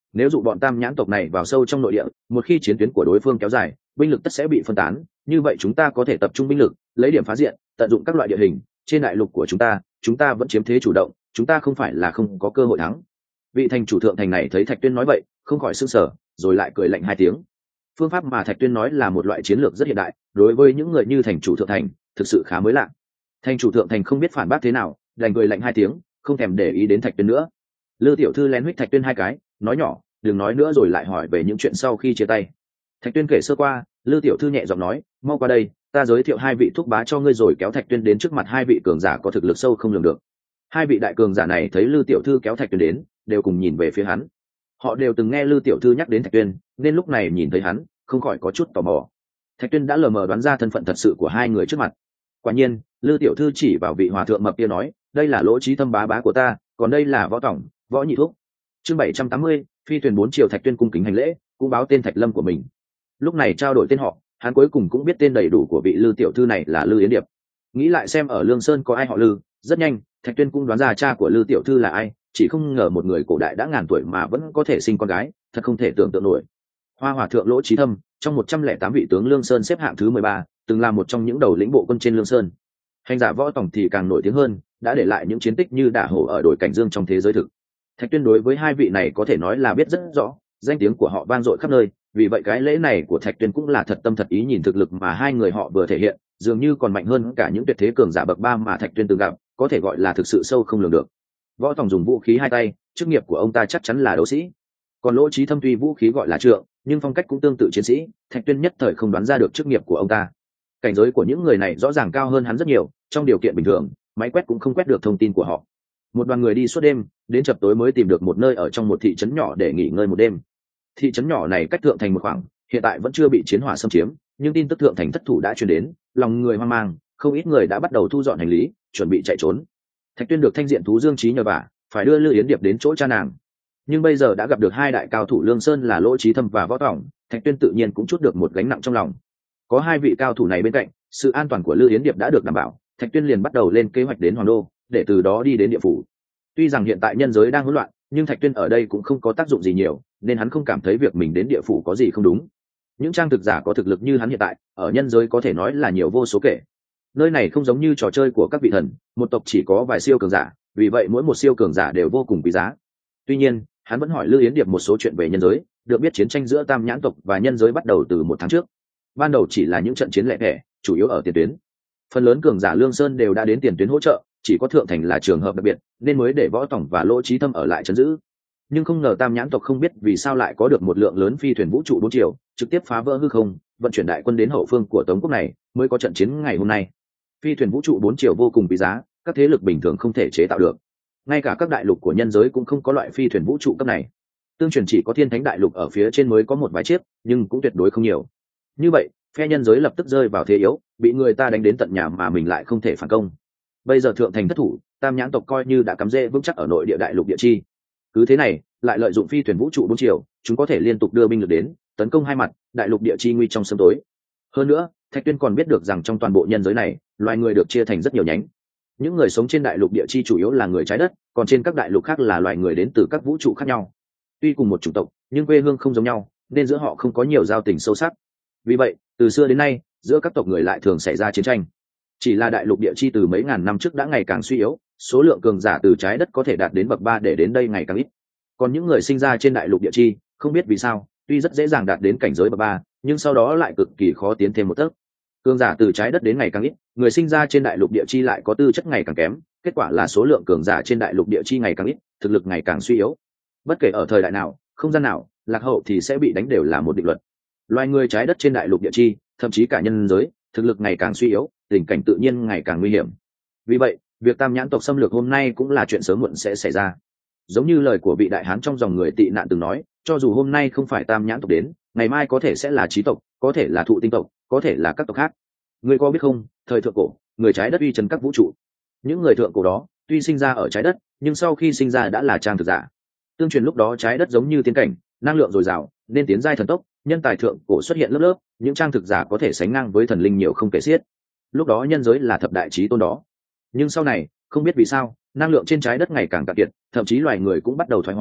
Nếu dụ bọn tam nhãn tộc này vào sâu trong nội địa, một khi chiến tuyến của đối phương kéo dài, binh lực tất sẽ bị phân tán, như vậy chúng ta có thể tập trung binh lực, lấy điểm phá diện, tận dụng các loại địa hình trên đại lục của chúng ta, chúng ta vẫn chiếm thế chủ động, chúng ta không phải là không có cơ hội thắng. Vị thành chủ thượng thành này thấy Thạch Tuyên nói vậy, không khỏi sửng sở, rồi lại cười lạnh hai tiếng. Phương pháp mà Thạch Tuyên nói là một loại chiến lược rất hiện đại, đối với những người như thành chủ thượng thành, thực sự khá mới lạ. Thành chủ thượng thành không biết phản bác thế nào, đành cười lạnh hai tiếng, không thèm để ý đến Thạch Tuyên nữa. Lư tiểu thư lén huých Thạch Tuyên hai cái, nói nhỏ, đừng nói nữa, rồi lại hỏi về những chuyện sau khi chia tay. Thạch Tuyên kể sơ qua, Lư tiểu thư nhẹ giọng nói, mau qua đây, ta giới thiệu hai vị thúc bá cho ngươi, rồi kéo Thạch Tuyên đến trước mặt hai vị cường giả có thực lực sâu không lường được. Hai vị đại cường giả này thấy Lư tiểu thư kéo Thạch Tuyên đến, đều cùng nhìn về phía hắn. Họ đều từng nghe Lư tiểu thư nhắc đến Thạch Tuyên, nên lúc này nhìn thấy hắn, không khỏi có chút tò mò. Thạch Tuyên đã lờ mờ đoán ra thân phận thật sự của hai người trước mặt. Quả nhiên, Lư tiểu thư chỉ vào vị hòa thượng mập kia nói, đây là Lỗ Chí Thâm bá bá của ta, còn đây là Võ tổng, Võ nhị thúc. Chương bảy trăm tám mươi, phi thuyền bốn chiều. Thạch Tuyên cung kính hành lễ, cũng báo tên Thạch Lâm của mình. Lúc này trao đổi tên họ, hắn cuối cùng cũng biết tên đầy đủ của vị Lư tiểu thư này là Lư Yến Điệp. Nghĩ lại xem ở Lương Sơn có ai họ Lư, rất nhanh, Thạch Tuyên cũng đoán ra cha của Lư tiểu thư là ai, chỉ không ngờ một người cổ đại đã ngàn tuổi mà vẫn có thể sinh con gái, thật không thể tưởng tượng nổi. Hoa hòa thượng Lỗ Chí Thâm, trong một trăm lẻ tám vị tướng Lương Sơn xếp hạng thứ mười ba, từng là một trong những đầu lĩnh bộ quân trên Lương Sơn. Hành giả Võ tổng thì càng nổi tiếng hơn, đã để lại những chiến tích như đả hổ ở đồi Cảnh Dương trong thế giới thực. Thạch Tuyên đối với hai vị này có thể nói là biết rất rõ, danh tiếng của họ vang dội khắp nơi, vì vậy cái lễ này của Thạch Tuyên cũng là thật tâm thật ý, nhìn thực lực mà hai người họ vừa thể hiện, dường như còn mạnh hơn cả những tuyệt thế cường giả bậc ba mà Thạch Tuyên từng gặp, có thể gọi là thực sự sâu không lường được. Võ tổng dùng vũ khí hai tay, chức nghiệp của ông ta chắc chắn là đấu sĩ. Còn Lỗ Chí Thâm tuy vũ khí gọi là trượng, nhưng phong cách cũng tương tự chiến sĩ, Thạch Tuyên nhất thời không đoán ra được chức nghiệp của ông ta. Cảnh giới của những người này rõ ràng cao hơn hắn rất nhiều, trong điều kiện bình thường, máy quét cũng không quét được thông tin của họ. Một đoàn người đi suốt đêm, đến chập tối mới tìm được một nơi ở trong một thị trấn nhỏ để nghỉ ngơi một đêm. Thị trấn nhỏ này cách thượng thành một khoảng, hiện tại vẫn chưa bị chiến hỏa xâm chiếm, nhưng tin tức thượng thành thất thủ đã truyền đến, lòng người hoang mang, không ít người đã bắt đầu thu dọn hành lý, chuẩn bị chạy trốn. Thạch Tuyên được thanh diện thú Dương Chí nhờ vả, phải đưa Lư Yến Điệp đến chỗ cha nàng. Nhưng bây giờ đã gặp được hai đại cao thủ Lương Sơn là Lỗ Chí Thâm và Võ tổng, Thạch Tuyên tự nhiên cũng chút được một gánh nặng trong lòng. Có hai vị cao thủ này bên cạnh, sự an toàn của Lư Yến Điệp đã được đảm bảo, Thạch Tuyên liền bắt đầu lên kế hoạch đến Hoàng Đô, để từ đó đi đến địa phủ. Tuy rằng hiện tại nhân giới đang hỗn loạn, nhưng Thạch Tuyên ở đây cũng không có tác dụng gì nhiều, nên hắn không cảm thấy việc mình đến địa phủ có gì không đúng. Những trang thực giả có thực lực như hắn hiện tại, ở nhân giới có thể nói là nhiều vô số kể. Nơi này không giống như trò chơi của các vị thần, một tộc chỉ có vài siêu cường giả, vì vậy mỗi một siêu cường giả đều vô cùng quý giá. Tuy nhiên, hắn vẫn hỏi Lư Yến Điệp một số chuyện về nhân giới, được biết chiến tranh giữa Tam Nhãn tộc và nhân giới bắt đầu từ một tháng trước. Ban đầu chỉ là những trận chiến lẻ tẻ, chủ yếu ở tiền tuyến. Phần lớn cường giả Lương Sơn đều đã đến tiền tuyến hỗ trợ, chỉ có thượng thành là trường hợp đặc biệt, nên mới để Võ tổng và Lỗ Chí Thâm ở lại trấn giữ. Nhưng không ngờ Tam Nhãn tộc không biết vì sao lại có được một lượng lớn phi thuyền vũ trụ bốn chiều, trực tiếp phá vỡ hư không, vận chuyển đại quân đến hậu phương của Tống quốc này, mới có trận chiến ngày hôm nay. Phi thuyền vũ trụ bốn chiều vô cùng quý giá, các thế lực bình thường không thể chế tạo được. Ngay cả các đại lục của nhân giới cũng không có loại phi thuyền vũ trụ cấp này. Tương truyền chỉ có Thiên Thánh đại lục ở phía trên mới có một vài chiếc, nhưng cũng tuyệt đối không nhiều. Như vậy, phe nhân giới lập tức rơi vào thế yếu, bị người ta đánh đến tận nhà mà mình lại không thể phản công. Bây giờ thượng thành thất thủ, Tam Nhãn tộc coi như đã cắm rễ vững chắc ở nội địa đại lục địa chi. Cứ thế này, lại lợi dụng phi thuyền vũ trụ bốn chiều, chúng có thể liên tục đưa binh lực đến, tấn công hai mặt, đại lục địa chi nguy trong sớm tối. Hơn nữa, Thạch Tuyên còn biết được rằng trong toàn bộ nhân giới này, loài người được chia thành rất nhiều nhánh. Những người sống trên đại lục địa chi chủ yếu là người trái đất, còn trên các đại lục khác là loài người đến từ các vũ trụ khác nhau. Tuy cùng một chủng tộc, nhưng quê hương không giống nhau, nên giữa họ không có nhiều giao tình sâu sắc. Vì vậy, từ xưa đến nay, giữa các tộc người lại thường xảy ra chiến tranh. Chỉ là đại lục địa chi từ mấy ngàn năm trước đã ngày càng suy yếu, số lượng cường giả từ trái đất có thể đạt đến bậc ba để đến đây ngày càng ít. Còn những người sinh ra trên đại lục địa chi, không biết vì sao, tuy rất dễ dàng đạt đến cảnh giới bậc ba, nhưng sau đó lại cực kỳ khó tiến thêm một tấc. Cường giả từ trái đất đến ngày càng ít, người sinh ra trên đại lục địa chi lại có tư chất ngày càng kém, kết quả là số lượng cường giả trên đại lục địa chi ngày càng ít, thực lực ngày càng suy yếu. Bất kể ở thời đại nào, không gian nào, lạc hậu thì sẽ bị đánh đều là một định luật. Loài người trái đất trên đại lục địa chi, thậm chí cả nhân giới, thực lực ngày càng suy yếu, tình cảnh tự nhiên ngày càng nguy hiểm. Vì vậy, việc Tam Nhãn tộc xâm lược hôm nay cũng là chuyện sớm muộn sẽ xảy ra. Giống như lời của vị đại hán trong dòng người tị nạn từng nói, cho dù hôm nay không phải Tam Nhãn tộc đến, ngày mai có thể sẽ là Chí tộc, có thể là Thụ Tinh tộc, có thể là các tộc khác. Người có biết không, thời thượng cổ, người trái đất uy chấn các vũ trụ. Những người thượng cổ đó, tuy sinh ra ở trái đất, nhưng sau khi sinh ra đã là trang thực giả. Tương truyền lúc đó trái đất giống như tiên cảnh, năng lượng dồi dào, nên tiến giai thần tốc, nhân tài thượng cổ xuất hiện lớp lớp, những trang thực giả có thể sánh ngang với thần linh nhiều không kể xiết. Lúc đó nhân giới là thập đại chí tôn đó. Nhưng sau này, không biết vì sao, năng lượng trên trái đất ngày càng cạn kiệt, thậm chí loài người cũng bắt đầu thoái hóa,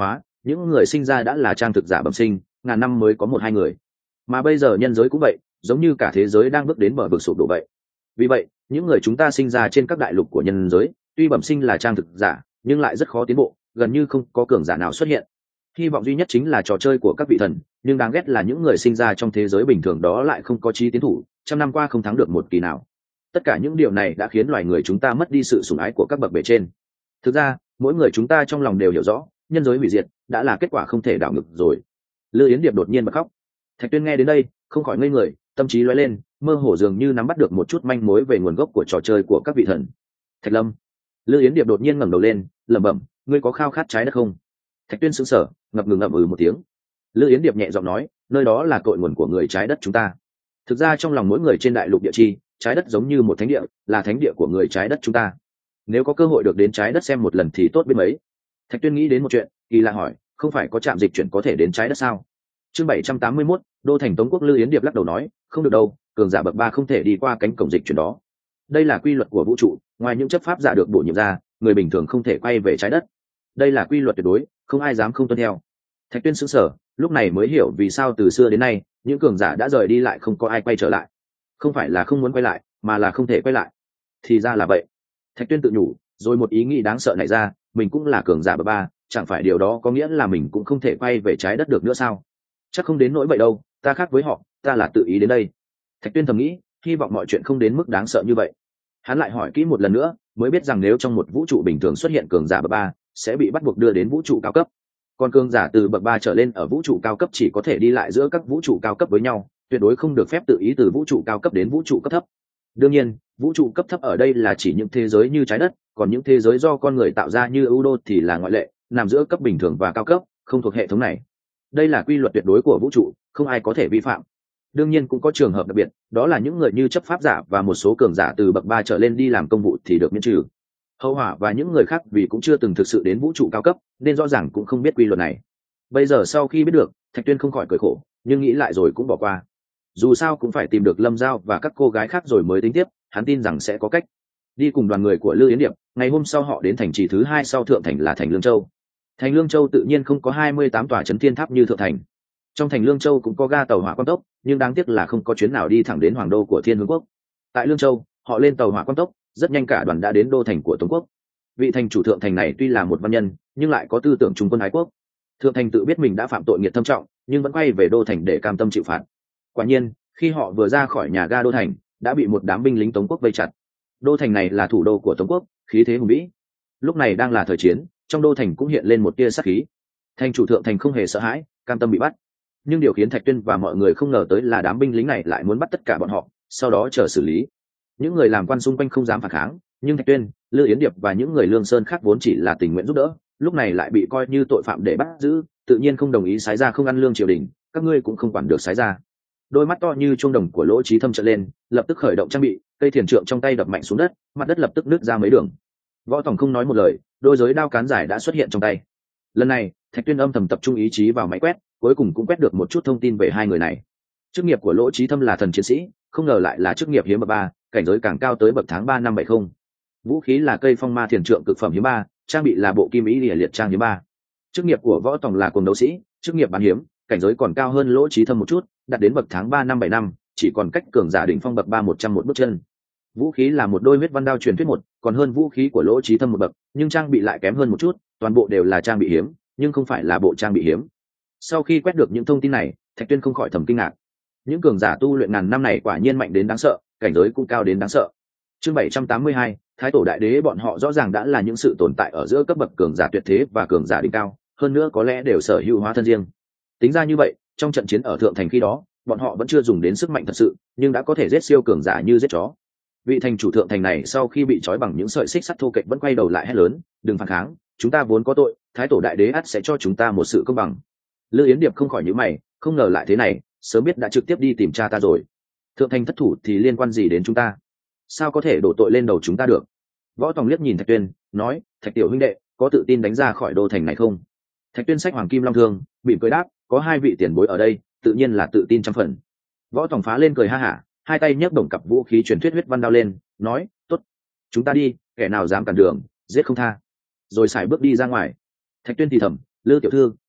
những người sinh ra đã là trang thực giả bẩm sinh, ngàn năm mới có một hai người, mà bây giờ nhân giới cũng vậy, giống như cả thế giới đang bước đến bờ vực sụp đổ vậy. Vì vậy những người chúng ta sinh ra trên các đại lục của nhân giới tuy bẩm sinh là trang thực giả nhưng lại rất khó tiến bộ, gần như không có cường giả nào xuất hiện. Hy vọng duy nhất chính là trò chơi của các vị thần, nhưng đáng ghét là những người sinh ra trong thế giới bình thường đó lại không có chí tiến thủ, trăm năm qua không thắng được một kỳ nào. Tất cả những điều này đã khiến loài người chúng ta mất đi sự sủng ái của các bậc bề trên. Thực ra mỗi người chúng ta trong lòng đều hiểu rõ, nhân giới hủy diệt đã là kết quả không thể đảo ngược rồi. Lư Yến Điệp đột nhiên bật khóc. Thạch Tuyên nghe đến đây không khỏi ngây người, tâm trí lóe lên, mơ hồ dường như nắm bắt được một chút manh mối về nguồn gốc của trò chơi của các vị thần. Thạch Lâm. Lư Yến Điệp đột nhiên ngẩng đầu lên, lẩm bẩm, ngươi có khao khát trái đất không? Thạch Tuyên sững sờ, ngập ngừng ngậm ừ một tiếng. Lư Yến Điệp nhẹ giọng nói, nơi đó là cội nguồn của người trái đất chúng ta. Thực ra trong lòng mỗi người trên đại lục địa chi, trái đất giống như một thánh địa, là thánh địa của người trái đất chúng ta. Nếu có cơ hội được đến trái đất xem một lần thì tốt biết mấy. Thạch Tuyên nghĩ đến một chuyện, kỳ lạ hỏi, không phải có trạm dịch chuyển có thể đến trái đất sao? Chương bảy trăm tám mươi mốt, đô thành Tống quốc. Lư Yến Điệp lắc đầu nói, không được đâu, cường giả bậc ba không thể đi qua cánh cổng dịch chuyển đó. Đây là quy luật của vũ trụ, ngoài những chấp pháp giả được bổ nhiệm ra, người bình thường không thể quay về trái đất. Đây là quy luật tuyệt đối, không ai dám không tuân theo. Thạch Tuyên sững sờ, lúc này mới hiểu vì sao từ xưa đến nay những cường giả đã rời đi lại không có ai quay trở lại. Không phải là không muốn quay lại, mà là không thể quay lại. Thì ra là vậy. Thạch Tuyên tự nhủ, rồi một ý nghĩ đáng sợ nảy ra, mình cũng là cường giả bậc ba, chẳng phải điều đó có nghĩa là mình cũng không thể quay về trái đất được nữa sao? Chắc không đến nỗi vậy đâu, ta khác với họ, ta là tự ý đến đây. Thạch Tuyên thầm nghĩ, hy vọng mọi chuyện không đến mức đáng sợ như vậy. Hắn lại hỏi kỹ một lần nữa, mới biết rằng nếu trong một vũ trụ bình thường xuất hiện cường giả bậc ba, sẽ bị bắt buộc đưa đến vũ trụ cao cấp. Còn cường giả từ bậc ba trở lên ở vũ trụ cao cấp chỉ có thể đi lại giữa các vũ trụ cao cấp với nhau, tuyệt đối không được phép tự ý từ vũ trụ cao cấp đến vũ trụ cấp thấp. Đương nhiên, vũ trụ cấp thấp ở đây là chỉ những thế giới như trái đất, còn những thế giới do con người tạo ra như ưu đô thì là ngoại lệ, nằm giữa cấp bình thường và cao cấp, không thuộc hệ thống này. Đây là quy luật tuyệt đối của vũ trụ, không ai có thể vi phạm. Đương nhiên cũng có trường hợp đặc biệt, đó là những người như chấp pháp giả và một số cường giả từ bậc ba trở lên đi làm công vụ thì được miễn trừ. Hậu Hỏa và những người khác vì cũng chưa từng thực sự đến vũ trụ cao cấp, nên rõ ràng cũng không biết quy luật này. Bây giờ sau khi biết được, Thạch Tuyên không khỏi cười khổ, nhưng nghĩ lại rồi cũng bỏ qua. Dù sao cũng phải tìm được Lâm Giao và các cô gái khác rồi mới tính tiếp, hắn tin rằng sẽ có cách. Đi cùng đoàn người của Lư Yến Điệp, ngày hôm sau họ đến thành trì thứ hai sau Thượng Thành là thành Lương Châu. Thành Lương Châu tự nhiên không có hai mươi tám tòa trấn thiên tháp như Thượng Thành. Trong thành Lương Châu cũng có ga tàu hỏa quang tốc, nhưng đáng tiếc là không có chuyến nào đi thẳng đến hoàng đô của Thiên Hướng quốc. Tại Lương Châu, họ lên tàu hỏa quang tốc, rất nhanh cả đoàn đã đến đô thành của Tống quốc. Vị thành chủ Thượng Thành này tuy là một văn nhân, nhưng lại có tư tưởng trung quân ái quốc. Thượng Thành tự biết mình đã phạm tội nghiệt thâm trọng, nhưng vẫn quay về đô thành để cam tâm chịu phạt. Quả nhiên, khi họ vừa ra khỏi nhà ga đô thành, đã bị một đám binh lính Tống quốc vây chặt. Đô thành này là thủ đô của Tống quốc, khí thế hùng vĩ. Lúc này đang là thời chiến, trong đô thành cũng hiện lên một tia sát khí. Thành chủ Thượng Thành không hề sợ hãi, cam tâm bị bắt. Nhưng điều khiến Thạch Tuyên và mọi người không ngờ tới là đám binh lính này lại muốn bắt tất cả bọn họ, sau đó chờ xử lý. Những người làm quan xung quanh không dám phản kháng, nhưng Thạch Tuyên, Lư Yến Điệp và những người Lương Sơn khác vốn chỉ là tình nguyện giúp đỡ, lúc này lại bị coi như tội phạm để bắt giữ, tự nhiên không đồng ý sái ra không ăn lương triều đình, các ngươi cũng không quản được sái ra. Đôi mắt to như chuông đồng của Lỗ Chí Thâm trợn lên, lập tức khởi động trang bị, cây thiền trượng trong tay đập mạnh xuống đất, mặt đất lập tức nứt ra mấy đường. Võ Tòng không nói một lời, đôi giới đao cán dài đã xuất hiện trong tay. Lần này, Thạch Tuyên âm thầm tập trung ý chí vào máy quét, cuối cùng cũng quét được một chút thông tin về hai người này. Chức nghiệp của Lỗ Chí Thâm là thần chiến sĩ, không ngờ lại là chức nghiệp hiếm bậc ba, cảnh giới càng cao tới bậc tháng ba năm bảy không. Vũ khí là cây phong ma thiền trượng cực phẩm hiếm ba, trang bị là bộ kim ý lìa liệt trang hiếm ba. Chức nghiệp của Võ Tòng là cuồng đấu sĩ, chức nghiệp bán hiếm, cảnh giới còn cao hơn Lỗ Chí Thâm một chút, đạt đến bậc tháng ba năm bảy năm, chỉ còn cách cường giả đỉnh phong bậc ba một trăm một bước chân. Vũ khí là một đôi huyết văn đao truyền thuyết một, còn hơn vũ khí của Lỗ Chí Thâm một bậc, nhưng trang bị lại kém hơn một chút, toàn bộ đều là trang bị hiếm, nhưng không phải là bộ trang bị hiếm. Sau khi quét được những thông tin này, Thạch Tuyên không khỏi thầm kinh ngạc. Những cường giả tu luyện ngàn năm này quả nhiên mạnh đến đáng sợ, cảnh giới cũng cao đến đáng sợ. Chương bảy trăm tám mươi hai, Thái tổ đại đế. Bọn họ rõ ràng đã là những sự tồn tại ở giữa cấp bậc cường giả tuyệt thế và cường giả đỉnh cao, hơn nữa có lẽ đều sở hữu hóa thân riêng. Tính ra như vậy, trong trận chiến ở Thượng Thành khi đó, bọn họ vẫn chưa dùng đến sức mạnh thật sự, nhưng đã có thể giết siêu cường giả như giết chó. Vị thành chủ Thượng Thành này sau khi bị trói bằng những sợi xích sắt thô kệch vẫn quay đầu lại hét lớn, đừng phản kháng, chúng ta vốn có tội, Thái tổ đại đế ắt sẽ cho chúng ta một sự công bằng. Lư Yến Điệp không khỏi nhíu mày, không ngờ lại thế này, sớm biết đã trực tiếp đi tìm cha ta rồi. Thượng Thành thất thủ thì liên quan gì đến chúng ta? Sao có thể đổ tội lên đầu chúng ta được? Võ Tòng liếc nhìn Thạch Tuyên, nói, Thạch tiểu huynh đệ, có tự tin đánh ra khỏi đô thành này không? Thạch Tuyên xách hoàng kim long thương, mỉm cười đáp, có hai vị tiền bối ở đây, tự nhiên là tự tin trăm phần. Võ Tòng phá lên cười ha hả, hai tay nhấc đồng cặp vũ khí truyền thuyết huyết văn đao lên, nói, tốt, chúng ta đi, kẻ nào dám cản đường, giết không tha. Rồi sải bước đi ra ngoài. Thạch Tuyên thì thầm, Lư tiểu thư,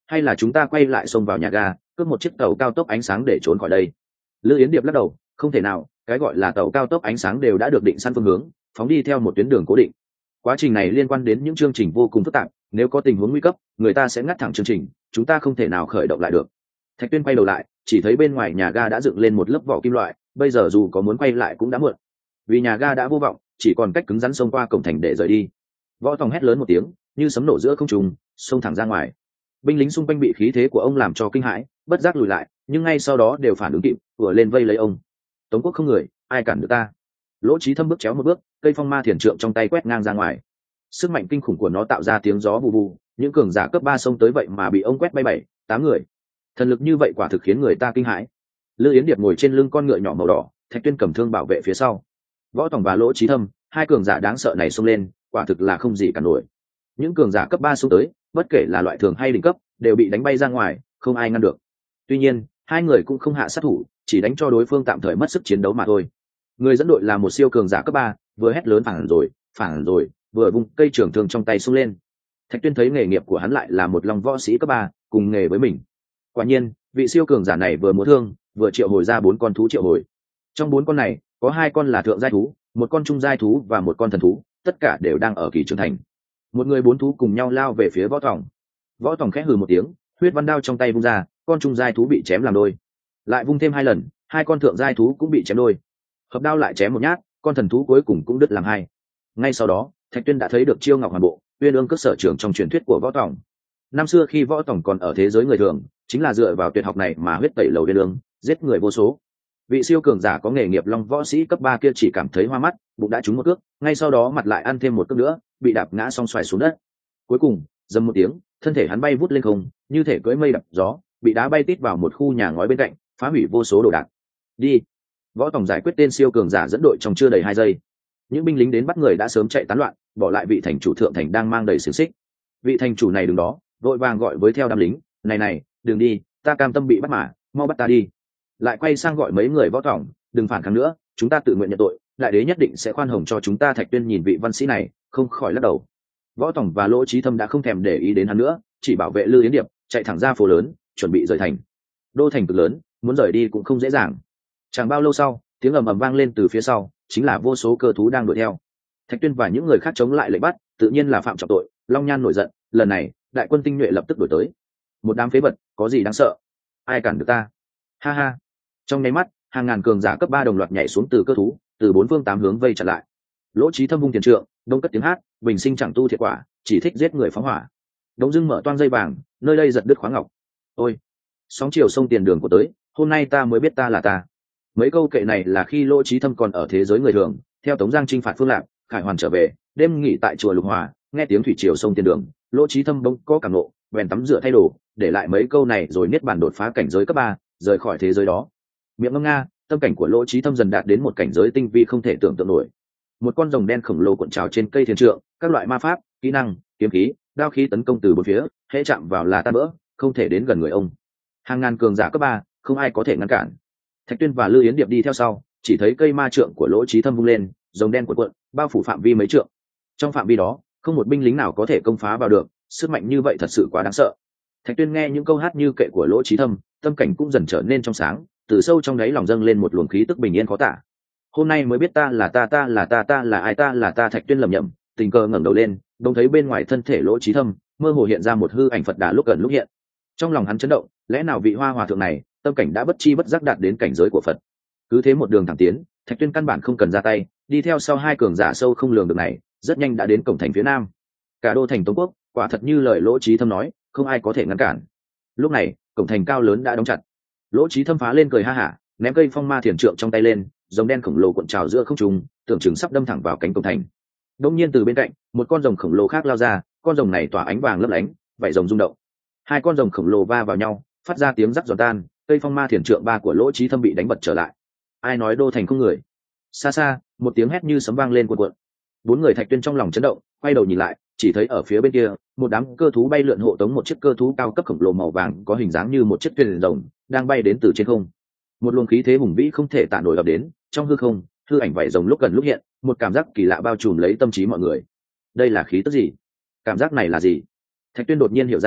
hay là chúng ta quay lại xông vào nhà ga cướp một chiếc tàu cao tốc ánh sáng để trốn khỏi đây? Lữ Yến Điệp lắc đầu, không thể nào, cái gọi là tàu cao tốc ánh sáng đều đã được định sẵn phương hướng, phóng đi theo một tuyến đường cố định. Quá trình này liên quan đến những chương trình vô cùng phức tạp, nếu có tình huống nguy cấp người ta sẽ ngắt thẳng chương trình, chúng ta không thể nào khởi động lại được. Thạch Tuyên quay đầu lại, chỉ thấy bên ngoài nhà ga đã dựng lên một lớp vỏ kim loại, bây giờ dù có muốn quay lại cũng đã muộn, vì nhà ga đã vô vọng, chỉ còn cách cứng rắn xông qua cổng thành để rời đi. Võ Tòng hét lớn một tiếng, như sấm nổ giữa không trung, xông thẳng ra ngoài. Binh lính xung quanh bị khí thế của ông làm cho kinh hãi, bất giác lùi lại, nhưng ngay sau đó đều phản ứng kịp, vừa lên vây lấy ông. Tống quốc không người, ai cản được ta? Lỗ Chí Thâm bước chéo một bước, cây phong ma thiền trượng trong tay quét ngang ra ngoài. Sức mạnh kinh khủng của nó tạo ra tiếng gió vù vù, những cường giả cấp ba xông tới vậy mà bị ông quét bay bảy, tám người. Thần lực như vậy quả thực khiến người ta kinh hãi. Lữ Yến Điệp ngồi trên lưng con ngựa nhỏ màu đỏ, Thạch Tuyên cầm thương bảo vệ phía sau. Võ Tòng và Lỗ Chí Thâm, hai cường giả đáng sợ này xông lên, quả thực là không gì cả nổi. Những cường giả cấp ba xông tới, bất kể là loại thường hay đỉnh cấp, đều bị đánh bay ra ngoài, không ai ngăn được. Tuy nhiên, hai người cũng không hạ sát thủ, chỉ đánh cho đối phương tạm thời mất sức chiến đấu mà thôi. Người dẫn đội là một siêu cường giả cấp ba, vừa hét lớn phản rồi, phản rồi, vừa vung cây trường thương trong tay xung lên. Thạch Tuyên thấy nghề nghiệp của hắn lại là một long võ sĩ cấp ba, cùng nghề với mình. Quả nhiên, vị siêu cường giả này vừa múa thương, vừa triệu hồi ra bốn con thú triệu hồi. Trong bốn con này, có hai con là thượng giai thú, một con trung giai thú và một con thần thú, tất cả đều đang ở kỳ trưởng thành. Một người bốn thú cùng nhau lao về phía Võ Tòng. Võ Tòng khẽ hừ một tiếng, huyết văn đao trong tay vung ra, con trung giai thú bị chém làm đôi. Lại vung thêm hai lần, hai con thượng giai thú cũng bị chém đôi. Hợp đao lại chém một nhát, con thần thú cuối cùng cũng đứt làm hai. Ngay sau đó, Thạch Tuyên đã thấy được chiêu Ngọc Hoàn Bộ, uyên ương cước sở trường trong truyền thuyết của Võ Tòng. Năm xưa khi Võ Tòng còn ở thế giới người thường, chính là dựa vào tuyệt học này mà huyết tẩy lầu uyên ương, giết người vô số. Vị siêu cường giả có nghề nghiệp long võ sĩ cấp ba kia chỉ cảm thấy hoa mắt, bụng đã trúng một cước, ngay sau đó mặt lại ăn thêm một cước nữa, bị đạp ngã song xoài xuống đất. Cuối cùng, dầm một tiếng, thân thể hắn bay vút lên không, như thể cưỡi mây đập gió, bị đá bay tít vào một khu nhà ngói bên cạnh, phá hủy vô số đồ đạc. Đi. Võ Tòng giải quyết tên siêu cường giả dẫn đội trong chưa đầy hai giây. Những binh lính đến bắt người đã sớm chạy tán loạn, bỏ lại vị thành chủ thượng thành đang mang đầy xiềng xích. Vị thành chủ này đứng đó, vội vàng gọi với theo đám lính, này này, đừng đi, ta cam tâm bị bắt mà, mau bắt ta đi. Lại quay sang gọi mấy người Võ Tòng, đừng phản kháng nữa, chúng ta tự nguyện nhận tội, đại đế nhất định sẽ khoan hồng cho chúng ta. Thạch Tuyên nhìn vị văn sĩ này, không khỏi lắc đầu. Võ Tòng và Lỗ Chí Thâm đã không thèm để ý đến hắn nữa, chỉ bảo vệ Lư Yến Điệp, chạy thẳng ra phố lớn, chuẩn bị rời thành. Đô thành cực lớn, muốn rời đi cũng không dễ dàng. Chẳng bao lâu sau, tiếng ầm ầm vang lên từ phía sau, chính là vô số cơ thú đang đuổi theo. Thạch Tuyên và những người khác chống lại lệnh bắt, tự nhiên là phạm trọng tội. Long Nhan nổi giận, lần này, đại quân tinh nhuệ lập tức đuổi tới. Một đám phế vật, có gì đáng sợ? Ai cản được ta? Ha ha. Trong nháy mắt, hàng ngàn cường giả cấp ba đồng loạt nhảy xuống từ cơ thú, từ bốn phương tám hướng vây chặn lại. Lỗ Chí Thâm vung tiền trượng, đông cất tiếng hát, bình sinh chẳng tu thiệt quả, chỉ thích giết người phóng hỏa. Đống dưng mở toang dây vàng, nơi đây giật đứt khoáng ngọc. Ôi, sóng chiều sông tiền đường của tới, hôm nay ta mới biết ta là ta. Mấy câu kệ này là khi Lỗ Chí Thâm còn ở thế giới người thường, theo Tống Giang chinh phạt Phương Lạc, Khải Hoàn trở về, đêm nghỉ tại chùa Lục Hòa, nghe tiếng thủy triều sông tiền đường, Lỗ Chí Thâm bỗng có cảm nộ, bèn tắm rửa thay đồ, để lại mấy câu này rồi niết bàn đột phá cảnh giới cấp ba, rời khỏi thế giới đó. Miệng ngâm nga, tâm cảnh của Lỗ Chí Thâm dần đạt đến một cảnh giới tinh vi không thể tưởng tượng nổi. Một con rồng đen khổng lồ cuộn trào trên cây thiền trượng, các loại ma pháp, kỹ năng, kiếm khí, đao khí tấn công từ bốn phía, hễ chạm vào là tan vỡ, không thể đến gần người ông. Hàng ngàn cường giả cấp ba, không ai có thể ngăn cản. Thạch Tuyên và Lư Yến Điệp đi theo sau, chỉ thấy cây ma trượng của Lỗ Chí Thâm vung lên, rồng đen cuộn cuộn, bao phủ phạm vi mấy trượng. Trong phạm vi đó, không một binh lính nào có thể công phá vào được, sức mạnh như vậy thật sự quá đáng sợ. Thạch Tuyên nghe những câu hát như kệ của Lỗ Chí Thâm, tâm cảnh cũng dần trở nên trong sáng, từ sâu trong đáy lòng dâng lên một luồng khí tức bình yên khó tả. Hôm nay mới biết ta là ta ta là ta ta là ai ta là ta. Thạch Tuyên lẩm nhẩm, tình cờ ngẩng đầu lên, đông thấy bên ngoài thân thể Lỗ Chí Thâm mơ hồ hiện ra một hư ảnh Phật Đà lúc gần lúc hiện. Trong lòng hắn chấn động, lẽ nào vị Hoa hòa thượng này tâm cảnh đã bất chi bất giác đạt đến cảnh giới của Phật? Cứ thế một đường thẳng tiến, Thạch Tuyên căn bản không cần ra tay, đi theo sau hai cường giả sâu không lường được này, rất nhanh đã đến cổng thành phía nam. Cả đô thành Tống quốc, quả thật như lời Lỗ Chí Thâm nói, không ai có thể ngăn cản. Lúc này, cổng thành cao lớn đã đóng chặt. Lỗ Chí Thâm phá lên cười ha hả, ném cây phong ma thiền trượng trong tay lên, rồng đen khổng lồ cuộn trào giữa không trung, tưởng chừng sắp đâm thẳng vào cánh cổng thành. Đột nhiên từ bên cạnh, một con rồng khổng lồ khác lao ra, con rồng này tỏa ánh vàng lấp lánh, vảy rồng rung động. Hai con rồng khổng lồ va vào nhau, phát ra tiếng rắc giòn tan, cây phong ma thiền trượng ba của Lỗ Chí Thâm bị đánh bật trở lại. Ai nói đô thành không người? Xa xa, một tiếng hét như sấm vang lên cuộn cuộn. Bốn người Thạch Tuyên trong lòng chấn động, quay đầu nhìn lại, chỉ thấy ở phía bên kia, một đám cơ thú bay lượn hộ tống một chiếc cơ thú cao cấp khổng lồ màu vàng có hình dáng như một chiếc thuyền rồng, đang bay đến từ trên không. Một luồng khí thế hùng vĩ không thể tả nổi ập đến, trong hư không, hư ảnh vảy rồng lúc gần lúc hiện, một cảm giác kỳ lạ bao trùm lấy tâm trí mọi người. Đây là khí tức gì? Cảm giác này là gì? Thạch Tuyên đột nhiên hiểu ra,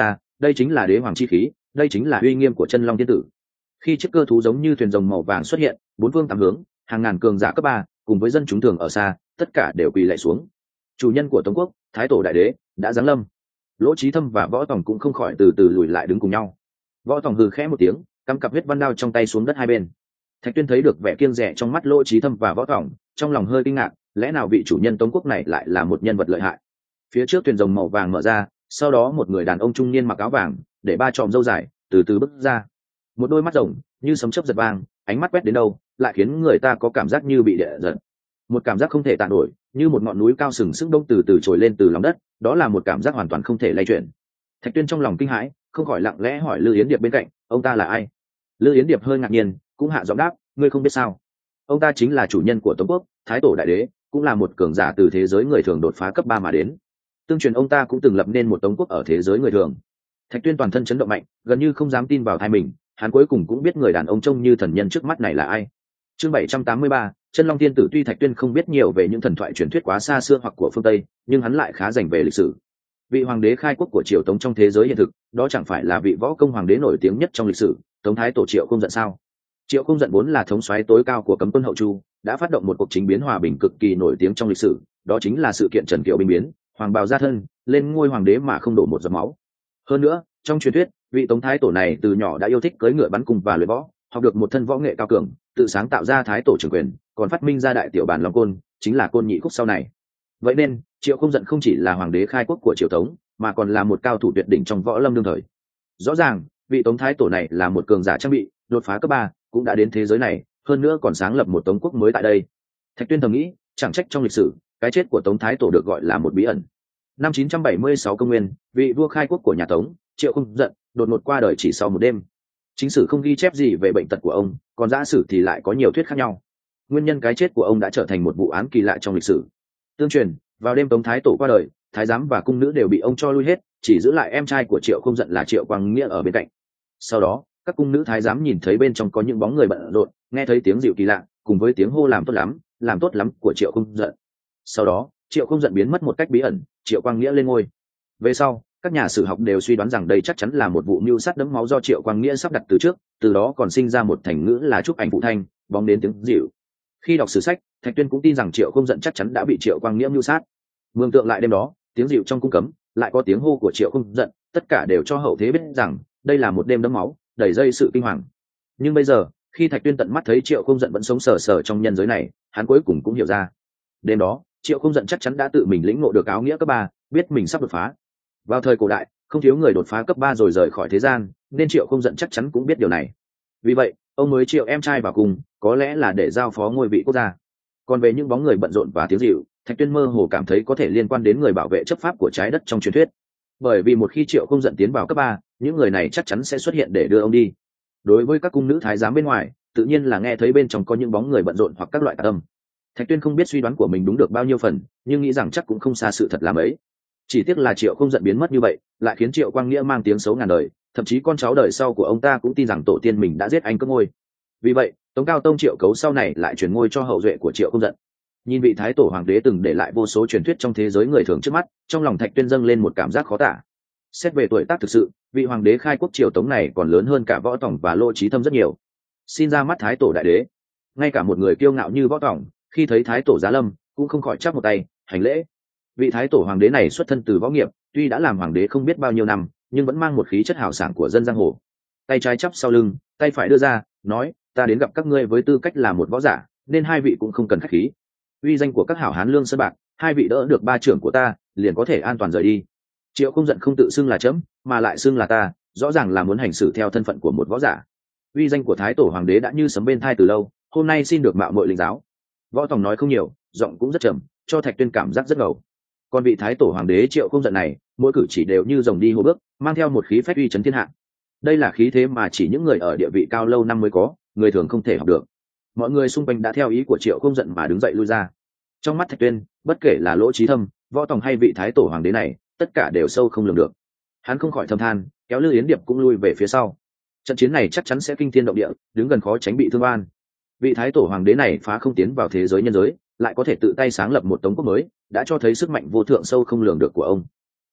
đây chính là đế hoàng chi khí, đây chính là uy nghiêm của chân long thiên tử. Khi chiếc cơ thú giống như thuyền rồng màu vàng xuất hiện, bốn phương tám hướng hàng ngàn cường giả cấp ba cùng với dân chúng thường ở xa tất cả đều quỳ lạy xuống. Chủ nhân của Tống quốc, thái tổ đại đế đã giáng lâm. Lỗ Chí Thâm và Võ Tòng cũng không khỏi từ từ lùi lại đứng cùng nhau. Võ Tòng hừ khẽ một tiếng, cắm cặp huyết văn đao trong tay xuống đất hai bên. Thạch Tuyên thấy được vẻ kiêng dè trong mắt Lỗ Chí Thâm và Võ Tòng, trong lòng hơi kinh ngạc, lẽ nào vị chủ nhân Tống quốc này lại là một nhân vật lợi hại. Phía trước thuyền rồng màu vàng mở ra, sau đó một người đàn ông trung niên mặc áo vàng, để ba tròm râu dài, từ từ bước ra. Một đôi mắt rồng như sấm chớp giật vang, ánh mắt quét đến đâu lại khiến người ta có cảm giác như bị địa giật. Một cảm giác không thể tàn nổi, như một ngọn núi cao sừng sững đông từ từ trồi lên từ lòng đất, đó là một cảm giác hoàn toàn không thể lay chuyển. Thạch Tuyên trong lòng kinh hãi, không khỏi lặng lẽ hỏi Lư Yến Điệp bên cạnh, ông ta là ai? Lư Yến Điệp hơi ngạc nhiên, cũng hạ giọng đáp, ngươi không biết sao? Ông ta chính là chủ nhân của Tống quốc, thái tổ đại đế, cũng là một cường giả từ thế giới người thường đột phá cấp ba mà đến. Tương truyền ông ta cũng từng lập nên một Tống quốc ở thế giới người thường. Thạch Tuyên toàn thân chấn động mạnh, gần như không dám tin vào tai mình, hắn cuối cùng cũng biết người đàn ông trông như thần nhân trước mắt này là ai. Chương bảy trăm tám mươi ba, Chân Long Thiên Tử. Tuy Thạch Tuyên không biết nhiều về những thần thoại truyền thuyết quá xa xưa hoặc của phương Tây, nhưng hắn lại khá rành về lịch sử. Vị hoàng đế khai quốc của Triều Tống trong thế giới hiện thực, đó chẳng phải là vị võ công hoàng đế nổi tiếng nhất trong lịch sử, Tống thái tổ Triệu Không Giận sao? Triệu Không Giận vốn là thống soái tối cao của cấm quân hậu Chu, đã phát động một cuộc chính biến hòa bình cực kỳ nổi tiếng trong lịch sử, đó chính là sự kiện Trần Kiều binh biến, hoàng bào ra thân, lên ngôi hoàng đế mà không đổ một giọt máu. Hơn nữa, trong truyền thuyết, vị Tống thái tổ này từ nhỏ đã yêu thích cưỡi ngựa bắn cung và luyện võ, học được một thân võ nghệ cao cường, tự sáng tạo ra thái tổ trưởng quyền, còn phát minh ra đại tiểu bản long côn, chính là côn nhị khúc sau này. Vậy nên Triệu Không Giận không chỉ là hoàng đế khai quốc của Triều Tống, mà còn là một cao thủ tuyệt đỉnh trong võ lâm đương thời. Rõ ràng vị Tống thái tổ này là một cường giả trang bị, đột phá cấp ba, cũng đã đến thế giới này, hơn nữa còn sáng lập một Tống quốc mới tại đây. Thạch Tuyên thầm nghĩ, chẳng trách trong lịch sử cái chết của Tống thái tổ được gọi là một bí ẩn. Năm chín trăm bảy mươi sáu công nguyên, vị vua khai quốc của nhà Tống, Triệu Không Giận, đột ngột qua đời chỉ sau một đêm. Chính sử không ghi chép gì về bệnh tật của ông, còn giả sử thì lại có nhiều thuyết khác nhau. Nguyên nhân cái chết của ông đã trở thành một vụ án kỳ lạ trong lịch sử. Tương truyền, vào đêm Tống thái tổ qua đời, thái giám và cung nữ đều bị ông cho lui hết, chỉ giữ lại em trai của Triệu Không Giận là Triệu Quang Nghĩa ở bên cạnh. Sau đó, các cung nữ thái giám nhìn thấy bên trong có những bóng người bận rộn, nghe thấy tiếng dịu kỳ lạ, cùng với tiếng hô làm tốt lắm, làm tốt lắm của Triệu Không Giận. Sau đó, Triệu Không Giận biến mất một cách bí ẩn, Triệu Quang Nghĩa lên ngôi. Về sau, các nhà sử học đều suy đoán rằng đây chắc chắn là một vụ mưu sát đẫm máu do Triệu Quang Nghĩa sắp đặt từ trước, từ đó còn sinh ra một thành ngữ là chúc ảnh phụ thanh, bóng đến tiếng dịu. Khi đọc sử sách, Thạch Tuyên cũng tin rằng Triệu Không Giận chắc chắn đã bị Triệu Quang Nghĩa mưu sát. Mường tượng lại đêm đó, tiếng dịu trong cung cấm, lại có tiếng hô của Triệu Không Giận, tất cả đều cho hậu thế biết rằng đây là một đêm đẫm máu, đầy dây sự kinh hoàng. Nhưng bây giờ, khi Thạch Tuyên tận mắt thấy Triệu Không Giận vẫn sống sờ sờ trong nhân giới này, hắn cuối cùng cũng hiểu ra. Đêm đó, Triệu Không Giận chắc chắn đã tự mình lĩnh ngộ được áo nghĩa cấp ba, biết mình sắp đột phá. Vào thời cổ đại, không thiếu người đột phá cấp ba rồi rời khỏi thế gian, nên Triệu Không Giận chắc chắn cũng biết điều này. Vì vậy, ông mới triệu em trai vào cùng, có lẽ là để giao phó ngôi vị quốc gia. Còn về những bóng người bận rộn và tiếng dịu, Thạch Tuyên mơ hồ cảm thấy có thể liên quan đến người bảo vệ chấp pháp của trái đất trong truyền thuyết. Bởi vì một khi Triệu Không Giận tiến vào cấp ba, những người này chắc chắn sẽ xuất hiện để đưa ông đi. Đối với các cung nữ thái giám bên ngoài, tự nhiên là nghe thấy bên trong có những bóng người bận rộn hoặc các loại tà âm. Thạch Tuyên không biết suy đoán của mình đúng được bao nhiêu phần, nhưng nghĩ rằng chắc cũng không xa sự thật là mấy. Chỉ tiếc là Triệu Không Giận biến mất như vậy, lại khiến Triệu Quang Nghĩa mang tiếng xấu ngàn đời, thậm chí con cháu đời sau của ông ta cũng tin rằng tổ tiên mình đã giết anh cướp ngôi. Vì vậy, Tống Cao Tông Triệu Cấu sau này lại truyền ngôi cho hậu duệ của Triệu Không Giận. Nhìn vị thái tổ hoàng đế từng để lại vô số truyền thuyết trong thế giới người thường trước mắt, trong lòng Thạch Tuyên dâng lên một cảm giác khó tả. Xét về tuổi tác thực sự, vị hoàng đế khai quốc Triều Tống này còn lớn hơn cả Võ Tòng và Lỗ Chí Thâm rất nhiều. Xin ra mắt thái tổ đại đế. Ngay cả một người kiêu ngạo như Võ Tòng, khi thấy thái tổ giá lâm, cũng không khỏi chắp một tay hành lễ. Vị thái tổ hoàng đế này xuất thân từ võ nghiệp, tuy đã làm hoàng đế không biết bao nhiêu năm, nhưng vẫn mang một khí chất hào sảng của dân giang hồ. Tay trái chắp sau lưng, tay phải đưa ra, nói: ta đến gặp các ngươi với tư cách là một võ giả, nên hai vị cũng không cần khách khí. Uy danh của các hảo hán lương sơn bạc, hai vị đỡ được ba trưởng của ta, liền có thể an toàn rời đi. Triệu Không Giận không tự xưng là chấm, mà lại xưng là ta, rõ ràng là muốn hành xử theo thân phận của một võ giả. Uy danh của thái tổ hoàng đế đã như sấm bên tai từ lâu, hôm nay xin được mạo muội lĩnh giáo. Võ Tòng nói không nhiều, giọng cũng rất trầm, cho Thạch Tuyên cảm giác rất ngầu. Còn vị thái tổ hoàng đế Triệu Không Giận này, mỗi cử chỉ đều như rồng đi hổ bước, mang theo một khí phách uy chấn thiên hạ. Đây là khí thế mà chỉ những người ở địa vị cao lâu năm mới có, người thường không thể học được. Mọi người xung quanh đã theo ý của Triệu Không Giận mà đứng dậy lui ra. Trong mắt Thạch Tuyên, bất kể là Lỗ Chí Thâm, Võ Tòng hay vị thái tổ hoàng đế này, tất cả đều sâu không lường được. Hắn không khỏi thầm than, kéo Lư Yến Điệp cũng lui về phía sau. Trận chiến này chắc chắn sẽ kinh thiên động địa, đứng gần khó tránh bị thương oan. Vị thái tổ hoàng đế này phá không tiến vào thế giới nhân giới, lại có thể tự tay sáng lập một Tống quốc mới, đã cho thấy sức mạnh vô thượng sâu không lường được của ông.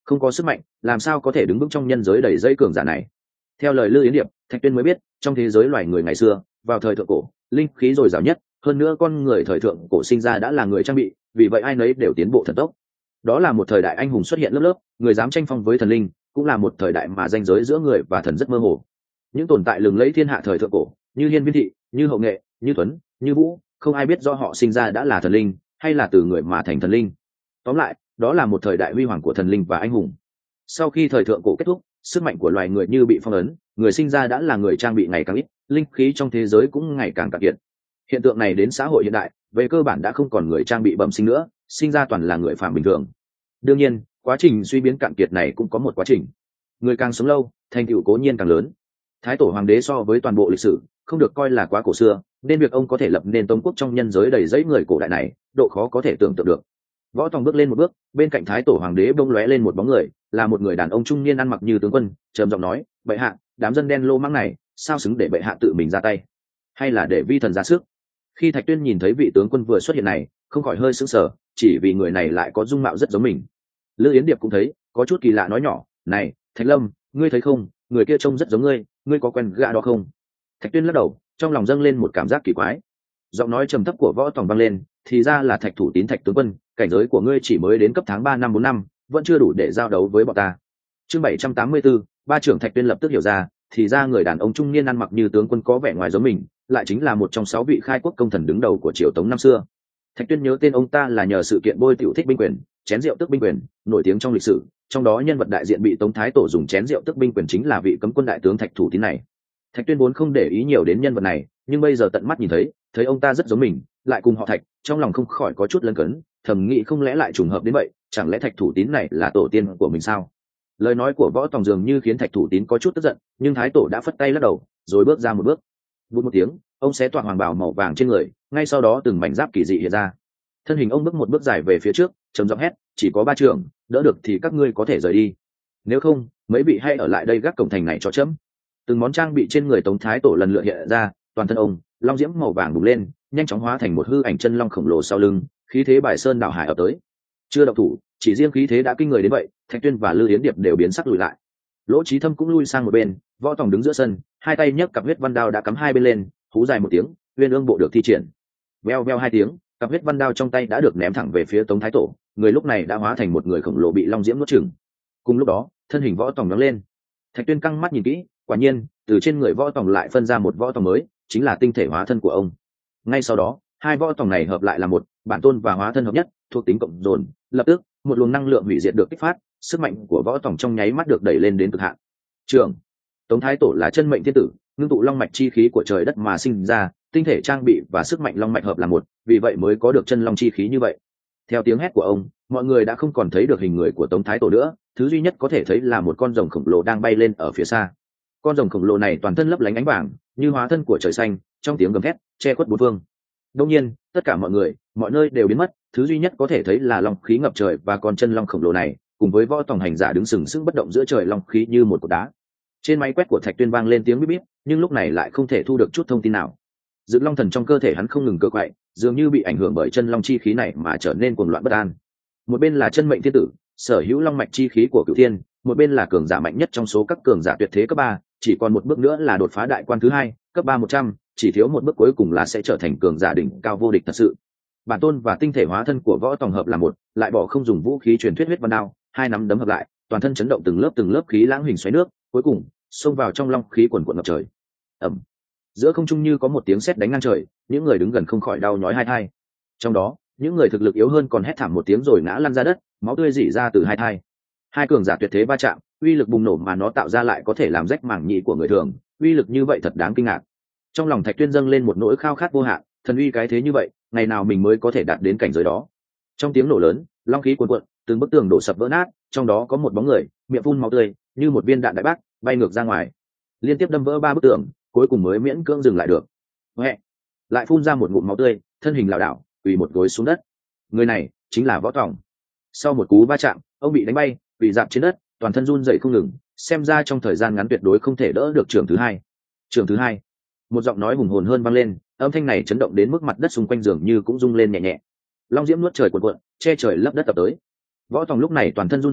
không có sức mạnh làm sao có thể đứng vững trong nhân giới đầy dây cường giả này. Theo lời Lư Yến Điệp, Thạch Tuyên mới biết trong thế giới loài người ngày xưa vào thời thượng cổ linh khí dồi dào nhất, hơn nữa con người thời thượng cổ sinh ra đã là người trang bị, vì vậy ai nấy đều tiến bộ thần tốc. Đó là một thời đại anh hùng xuất hiện lớp lớp, người dám tranh phong với thần linh, cũng là một thời đại mà ranh giới giữa người và thần rất mơ hồ. Những tồn tại lừng lẫy thiên hạ thời thượng cổ như Hiên Viên Thị, như Hậu Nghệ, như Tuấn, như Vũ, không ai biết do họ sinh ra đã là thần linh hay là từ người mà thành thần linh. Tóm lại, đó là một thời đại huy hoàng của thần linh và anh hùng. Sau khi thời thượng cổ kết thúc, sức mạnh của loài người như bị phong ấn, người sinh ra đã là người trang bị ngày càng ít, linh khí trong thế giới cũng ngày càng cạn kiệt. Hiện tượng này đến xã hội hiện đại, về cơ bản đã không còn người trang bị bẩm sinh nữa, sinh ra toàn là người phàm bình thường. Đương nhiên, quá trình suy biến cạn kiệt này cũng có một quá trình. Người càng sống lâu, thành tựu cố nhiên càng lớn. Thái tổ hoàng đế so với toàn bộ lịch sử không được coi là quá cổ xưa, nên việc ông có thể lập nên tông quốc trong nhân giới đầy dẫy người cổ đại này, độ khó có thể tưởng tượng được. Võ Tòng bước lên một bước, bên cạnh thái tổ hoàng đế bỗng lóe lên một bóng người, là một người đàn ông trung niên ăn mặc như tướng quân, trầm giọng nói: "Bệ hạ, đám dân đen lô mãng này, sao xứng để bệ hạ tự mình ra tay, hay là để vi thần ra sức?" Khi Thạch Tuyên nhìn thấy vị tướng quân vừa xuất hiện này, không khỏi hơi sững sờ, chỉ vì người này lại có dung mạo rất giống mình. Lữ Yến Điệp cũng thấy có chút kỳ lạ, nói nhỏ: "Này, Thạch Lâm, ngươi thấy không, người kia trông rất giống ngươi, ngươi có quen gã đó không?" Thạch Tuyên lắc đầu, trong lòng dâng lên một cảm giác kỳ quái. Giọng nói trầm thấp của Võ Tòng vang lên: "Thì ra là Thạch thủ tín Thạch tướng quân, cảnh giới của ngươi chỉ mới đến cấp tháng ba năm bốn năm, vẫn chưa đủ để giao đấu với bọn ta." Chương bảy trăm tám mươi tư, ba trưởng Thạch Tuyên lập tức hiểu ra, thì ra người đàn ông trung niên ăn mặc như tướng quân có vẻ ngoài giống mình, lại chính là một trong sáu vị khai quốc công thần đứng đầu của triều Tống năm xưa. Thạch Tuyên nhớ tên ông ta là nhờ sự kiện bôi tiểu thích binh quyền, chén rượu tức binh quyền, nổi tiếng trong lịch sử, trong đó nhân vật đại diện bị Tống thái tổ dùng chén rượu tức binh quyền chính là vị cấm quân đại tướng Thạch thủ tín này. Thạch Tuyên vốn không để ý nhiều đến nhân vật này, nhưng bây giờ tận mắt nhìn thấy, thấy ông ta rất giống mình, lại cùng họ Thạch, trong lòng không khỏi có chút lấn cấn, thầm nghĩ không lẽ lại trùng hợp đến vậy, chẳng lẽ Thạch thủ tín này là tổ tiên của mình sao? Lời nói của Võ Tòng dường như khiến Thạch thủ tín có chút tức giận, nhưng thái tổ đã phất tay lắc đầu, rồi bước ra một bước. Vút một tiếng, ông xé toạc hoàng bào màu vàng trên người, ngay sau đó từng mảnh giáp kỳ dị hiện ra. Thân hình ông bước một bước dài về phía trước, trầm giọng hét: "Chỉ có ba trưởng, đỡ được thì các ngươi có thể rời đi, nếu không, mấy vị hay ở lại đây gác cổng thành này cho chấm." Từng món trang bị trên người Tống thái tổ lần lượt hiện ra, toàn thân ông long diễm màu vàng bùng lên, nhanh chóng hóa thành một hư ảnh chân long khổng lồ sau lưng, khí thế bài sơn đảo hải ập tới. Chưa động thủ, chỉ riêng khí thế đã kinh người đến vậy, Thạch Tuyên và Lư Yến Điệp đều biến sắc lùi lại. Lỗ Chí Thâm cũng lui sang một bên, Võ Tòng đứng giữa sân, hai tay nhấc cặp huyết văn đao đã cắm hai bên lên, hú dài một tiếng, uyên ương bộ được thi triển. Veo veo hai tiếng, cặp huyết văn đao trong tay đã được ném thẳng về phía Tống thái tổ, người lúc này đã hóa thành một người khổng lồ bị long diễm nuốt chửng. Cùng lúc đó, thân hình Võ Tòng nhoáng lên. Thạch Tuyên căng mắt nhìn kỹ, quả nhiên, từ trên người Võ Tòng lại phân ra một Võ Tòng mới, chính là tinh thể hóa thân của ông. Ngay sau đó, hai Võ Tòng này hợp lại là một, bản tôn và hóa thân hợp nhất, thuộc tính cộng dồn, lập tức, một luồng năng lượng hủy diệt được kích phát, sức mạnh của Võ Tòng trong nháy mắt được đẩy lên đến cực hạn. Trường Tống thái tổ là chân mệnh thiên tử, ngưng tụ long mạch chi khí của trời đất mà sinh ra, tinh thể trang bị và sức mạnh long mạch hợp là một, vì vậy mới có được chân long chi khí như vậy. Theo tiếng hét của ông, mọi người đã không còn thấy được hình người của Tống thái tổ nữa, thứ duy nhất có thể thấy là một con rồng khổng lồ đang bay lên ở phía xa. Con rồng khổng lồ này toàn thân lấp lánh ánh vàng, như hóa thân của trời xanh, trong tiếng gầm thét che khuất bốn phương. Đương nhiên, tất cả mọi người, mọi nơi đều biến mất, thứ duy nhất có thể thấy là long khí ngập trời và con chân long khổng lồ này, cùng với Võ Tòng hành giả đứng sừng sững bất động giữa trời long khí như một cột đá. Trên máy quét của Thạch Tuyên vang lên tiếng bíp bíp, nhưng lúc này lại không thể thu được chút thông tin nào. Dựng long thần trong cơ thể hắn không ngừng cơ quậy, dường như bị ảnh hưởng bởi chân long chi khí này mà trở nên cuồng loạn bất an. Một bên là chân mệnh thiên tử, sở hữu long mạch chi khí của cửu thiên, một bên là cường giả mạnh nhất trong số các cường giả tuyệt thế cấp ba, chỉ còn một bước nữa là đột phá đại quan thứ hai, cấp ba một trăm, chỉ thiếu một bước cuối cùng là sẽ trở thành cường giả đỉnh cao vô địch thật sự. Bản tôn và tinh thể hóa thân của Võ Tòng hợp là một, lại bỏ không dùng vũ khí truyền thuyết huyết văn đao, hai nắm đấm hợp lại, toàn thân chấn động từng lớp từng lớp khí lãng hình xoáy nước, cuối cùng xông vào trong long khí quần quần ngập trời. Ầm. Giữa không trung như có một tiếng sét đánh ngang trời, những người đứng gần không khỏi đau nhói hai thai. Trong đó, những người thực lực yếu hơn còn hét thảm một tiếng rồi ngã lăn ra đất, máu tươi rỉ ra từ hai thai. Hai cường giả tuyệt thế va chạm, uy lực bùng nổ mà nó tạo ra lại có thể làm rách màng nhĩ của người thường, uy lực như vậy thật đáng kinh ngạc. Trong lòng Thạch Tuyên dâng lên một nỗi khao khát vô hạn, thần uy cái thế như vậy, ngày nào mình mới có thể đạt đến cảnh giới đó. Trong tiếng nổ lớn, long khí cuồn cuộn, từng bức tường đổ sập vỡ nát, trong đó có một bóng người, miệng phun máu tươi, như một viên đạn đại bác, bay ngược ra ngoài, liên tiếp đâm vỡ ba bức tường, cuối cùng mới miễn cưỡng dừng lại được. Huệ, lại phun ra một ngụm máu tươi, thân hình lảo đảo, quỳ một gối xuống đất. Người này chính là Võ Tòng. Sau một cú va chạm, ông bị đánh bay, quỳ rạp trên đất, toàn thân run rẩy không ngừng, xem ra trong thời gian ngắn tuyệt đối không thể đỡ được trường thứ hai. Trường thứ hai. Một giọng nói hùng hồn hơn vang lên, âm thanh này chấn động đến mức mặt đất xung quanh dường như cũng rung lên nhẹ nhẹ. Long diễm nuốt trời cuộn cuộn, che trời lấp đất tập tới. Võ Tòng lúc này toàn thân run rẩy,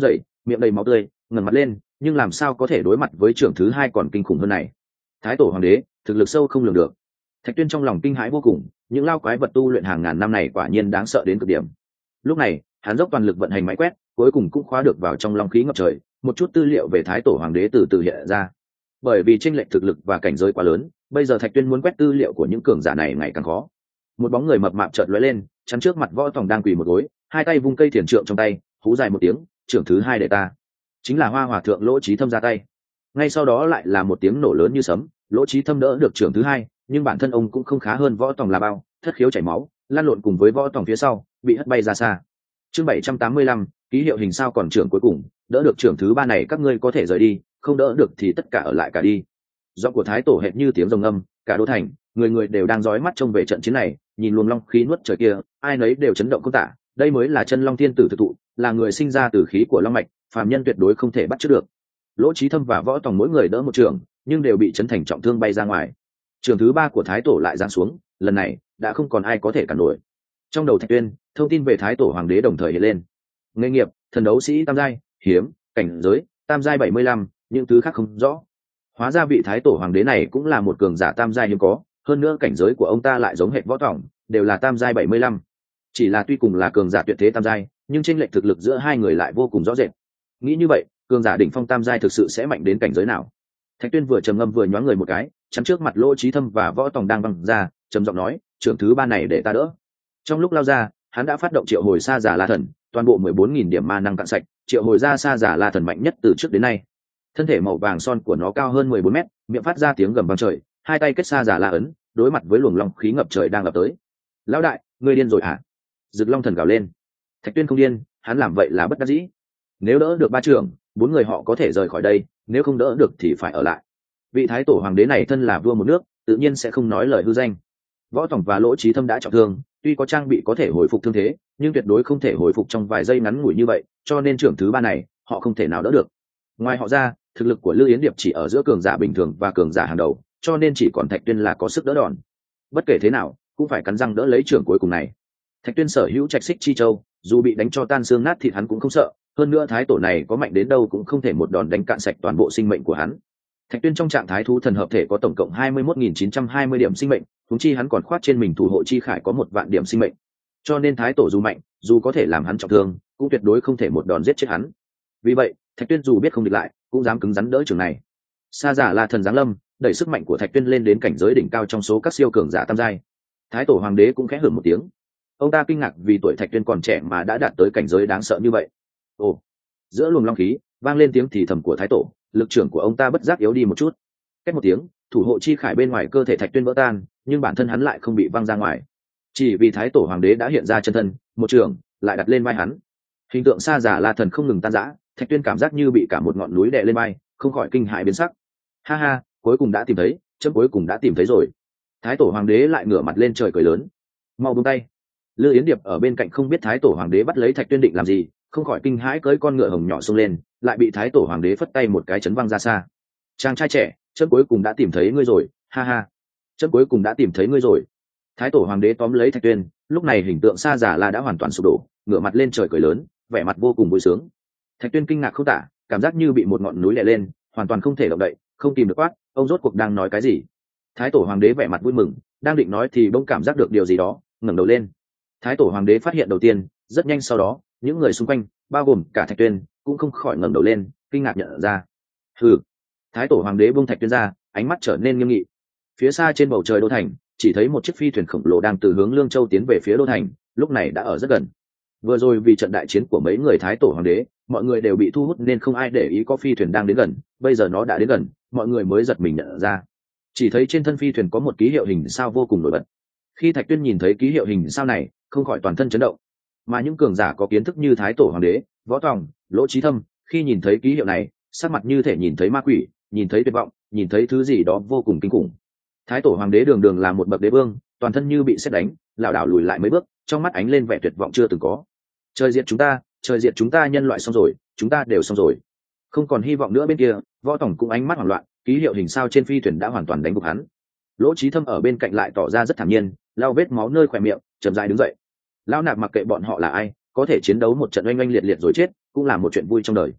miệng đầy máu tươi ngẩng mặt lên, nhưng làm sao có thể đối mặt với trưởng thứ hai còn kinh khủng hơn này. Thái tổ hoàng đế thực lực sâu không lường được. Thạch Tuyên trong lòng kinh hãi vô cùng, những lao quái vật tu luyện hàng ngàn năm này quả nhiên đáng sợ đến cực điểm. Lúc này hắn dốc toàn lực vận hành máy quét, cuối cùng cũng khóa được vào trong long khí ngập trời, một chút tư liệu về thái tổ hoàng đế từ từ hiện ra. Bởi vì chênh lệch thực lực và cảnh giới quá lớn, bây giờ Thạch Tuyên muốn quét tư liệu của những cường giả này ngày càng khó. Một bóng người mập mạp chợt lóe lên, chắn trước mặt Võ Tòng đang quỳ một gối, hai tay vung cây thiền trượng trong tay, hú dài một tiếng, trưởng thứ hai để ta. Chính là Hoa Hòa thượng Lỗ Chí Thâm ra tay. Ngay sau đó lại là một tiếng nổ lớn như sấm, Lỗ Chí Thâm đỡ được trưởng thứ hai, nhưng bản thân ông cũng không khá hơn Võ Tòng là bao, thất khiếu chảy máu, lăn lộn cùng với Võ Tòng phía sau, bị hất bay ra xa. Chương bảy trăm tám mươi lăm, ký hiệu hình sao còn trưởng cuối cùng, đỡ được trưởng thứ ba này các ngươi có thể rời đi, không đỡ được thì tất cả ở lại cả đi. Giọng của thái tổ hệt như tiếng rồng ngâm, cả đô thành, người người đều đang dõi mắt trông về trận chiến này, nhìn luồng long khí nuốt trời kia, ai nấy đều chấn động không tả, đây mới là chân long thiên tử thực thụ, là người sinh ra từ khí của long mạch, phàm nhân tuyệt đối không thể bắt chước được. Lỗ Chí Thâm và Võ Tòng mỗi người đỡ một trường, nhưng đều bị chấn thành trọng thương bay ra ngoài. Trường thứ ba của thái tổ lại giáng xuống, lần này đã không còn ai có thể cản nổi. Trong đầu Thạch Tuyên, thông tin về thái tổ hoàng đế đồng thời hiện lên. Nghề nghiệp: thần đấu sĩ tam giai, hiếm, cảnh giới tam giai bảy mươi lăm, những thứ khác không rõ. Hóa ra vị thái tổ hoàng đế này cũng là một cường giả tam giai hiếm có, hơn nữa cảnh giới của ông ta lại giống hệt Võ Tòng, đều là tam giai bảy mươi lăm. Chỉ là tuy cùng là cường giả tuyệt thế tam giai, nhưng chênh lệch thực lực giữa hai người lại vô cùng rõ rệt. Nghĩ như vậy, cường giả đỉnh phong tam giai thực sự sẽ mạnh đến cảnh giới nào? Thạch Tuyên vừa trầm ngâm vừa nhoáng người một cái, chắn trước mặt Lỗ Chí Thâm và Võ Tòng đang văng ra, trầm giọng nói, trưởng thứ ba này để ta đỡ. Trong lúc lao ra, hắn đã phát động triệu hồi sa giả la thần, toàn bộ mười bốn nghìn điểm ma năng cạn sạch, triệu hồi ra sa giả la thần mạnh nhất từ trước đến nay. Thân thể màu vàng son của nó cao hơn mười bốn mét, miệng phát ra tiếng gầm vang trời, hai tay kết sa giả la ấn, đối mặt với luồng long khí ngập trời đang ập tới. Lão đại, ngươi điên rồi hả? Dực Long thần gào lên. Thạch Tuyên không điên, hắn làm vậy là bất đắc dĩ. Nếu đỡ được ba trưởng, bốn người họ có thể rời khỏi đây, nếu không đỡ được thì phải ở lại. Vị thái tổ hoàng đế này thân là vua một nước, tự nhiên sẽ không nói lời hư danh. Võ Tòng và Lỗ Chí Thâm đã trọng thương, tuy có trang bị có thể hồi phục thương thế, nhưng tuyệt đối không thể hồi phục trong vài giây ngắn ngủi như vậy, cho nên trưởng thứ ba này họ không thể nào đỡ được. Ngoài họ ra, thực lực của Lư Yến Điệp chỉ ở giữa cường giả bình thường và cường giả hàng đầu, cho nên chỉ còn Thạch Tuyên là có sức đỡ đòn. Bất kể thế nào, cũng phải cắn răng đỡ lấy trưởng cuối cùng này. Thạch Tuyên sở hữu trạch xích chi châu, dù bị đánh cho tan xương nát thịt hắn cũng không sợ, hơn nữa thái tổ này có mạnh đến đâu cũng không thể một đòn đánh cạn sạch toàn bộ sinh mệnh của hắn. Thạch Tuyên trong trạng thái thú thần hợp thể có tổng cộng hai mươi mốt nghìn chín trăm hai mươi điểm sinh mệnh, huống chi hắn còn khoác trên mình thủ hộ chi khải có một vạn điểm sinh mệnh. Cho nên thái tổ dù mạnh, dù có thể làm hắn trọng thương, cũng tuyệt đối không thể một đòn giết chết hắn. Vì vậy, Thạch Tuyên dù biết không địch lại, cũng dám cứng rắn đỡ trường này. Sa giả La thần giáng lâm, đẩy sức mạnh của Thạch Tuyên lên đến cảnh giới đỉnh cao trong số các siêu cường giả tam giai. Thái tổ hoàng đế cũng khẽ hừ một tiếng. Ông ta kinh ngạc vì tuổi Thạch Tuyên còn trẻ mà đã đạt tới cảnh giới đáng sợ như vậy. Ồ! Giữa luồng long khí vang lên tiếng thì thầm của thái tổ, lực trưởng của ông ta bất giác yếu đi một chút. Cách một tiếng, thủ hộ chi khải bên ngoài cơ thể Thạch Tuyên vỡ tan, nhưng bản thân hắn lại không bị văng ra ngoài. Chỉ vì thái tổ hoàng đế đã hiện ra chân thân, một trường lại đặt lên vai hắn. Hình tượng sa giả La thần không ngừng tan rã, Thạch Tuyên cảm giác như bị cả một ngọn núi đè lên vai, không khỏi kinh hãi biến sắc. Ha ha, cuối cùng đã tìm thấy, chấm cuối cùng đã tìm thấy rồi. Thái tổ hoàng đế lại ngửa mặt lên trời cười lớn. Mau buông tay. Lư Yến Điệp ở bên cạnh không biết thái tổ hoàng đế bắt lấy Thạch Tuyên định làm gì, không khỏi kinh hãi cưỡi con ngựa hồng nhỏ xông lên, lại bị thái tổ hoàng đế phất tay một cái chấn văng ra xa. Chàng trai trẻ, chấm cuối cùng đã tìm thấy ngươi rồi, ha ha. Chấm cuối cùng đã tìm thấy ngươi rồi. Thái tổ hoàng đế tóm lấy Thạch Tuyên, lúc này hình tượng sa giả La đã hoàn toàn sụp đổ, ngửa mặt lên trời cười lớn, vẻ mặt vô cùng vui sướng. Thạch Tuyên kinh ngạc không tả, cảm giác như bị một ngọn núi đè lên, hoàn toàn không thể động đậy, không tìm được quát, ông rốt cuộc đang nói cái gì? Thái tổ hoàng đế vẻ mặt vui mừng, đang định nói thì bỗng cảm giác được điều gì đó, ngẩng đầu lên. Thái tổ hoàng đế phát hiện đầu tiên, rất nhanh sau đó, những người xung quanh, bao gồm cả Thạch Tuyên, cũng không khỏi ngẩng đầu lên, kinh ngạc nhận ra. Hừ. Thái tổ hoàng đế buông Thạch Tuyên ra, ánh mắt trở nên nghiêm nghị. Phía xa trên bầu trời đô thành, chỉ thấy một chiếc phi thuyền khổng lồ đang từ hướng Lương Châu tiến về phía đô thành, lúc này đã ở rất gần. Vừa rồi vì trận đại chiến của mấy người thái tổ hoàng đế, mọi người đều bị thu hút nên không ai để ý có phi thuyền đang đến gần, bây giờ nó đã đến gần, mọi người mới giật mình nhận ra. Chỉ thấy trên thân phi thuyền có một ký hiệu hình sao vô cùng nổi bật. Khi Thạch Tuyên nhìn thấy ký hiệu hình sao này, không khỏi toàn thân chấn động. Mà những cường giả có kiến thức như thái tổ hoàng đế, Võ Tòng, Lỗ Chí Thâm, khi nhìn thấy ký hiệu này, sắc mặt như thể nhìn thấy ma quỷ, nhìn thấy tuyệt vọng, nhìn thấy thứ gì đó vô cùng kinh khủng. Thái tổ hoàng đế đường đường là một bậc đế vương, toàn thân như bị sét đánh, lảo đảo lùi lại mấy bước, trong mắt ánh lên vẻ tuyệt vọng chưa từng có. Trời diệt chúng ta, trời diệt chúng ta, nhân loại xong rồi, chúng ta đều xong rồi. Không còn hy vọng nữa. Bên kia, Võ Tòng cũng ánh mắt hoảng loạn, ký hiệu hình sao trên phi thuyền đã hoàn toàn đánh gục hắn. Lỗ Chí Thâm ở bên cạnh lại tỏ ra rất thản nhiên, lau vết máu nơi khóe miệng, chậm rãi đứng dậy. Lão nạp mặc kệ bọn họ là ai, có thể chiến đấu một trận oanh oanh liệt liệt rồi chết, cũng là một chuyện vui trong đời.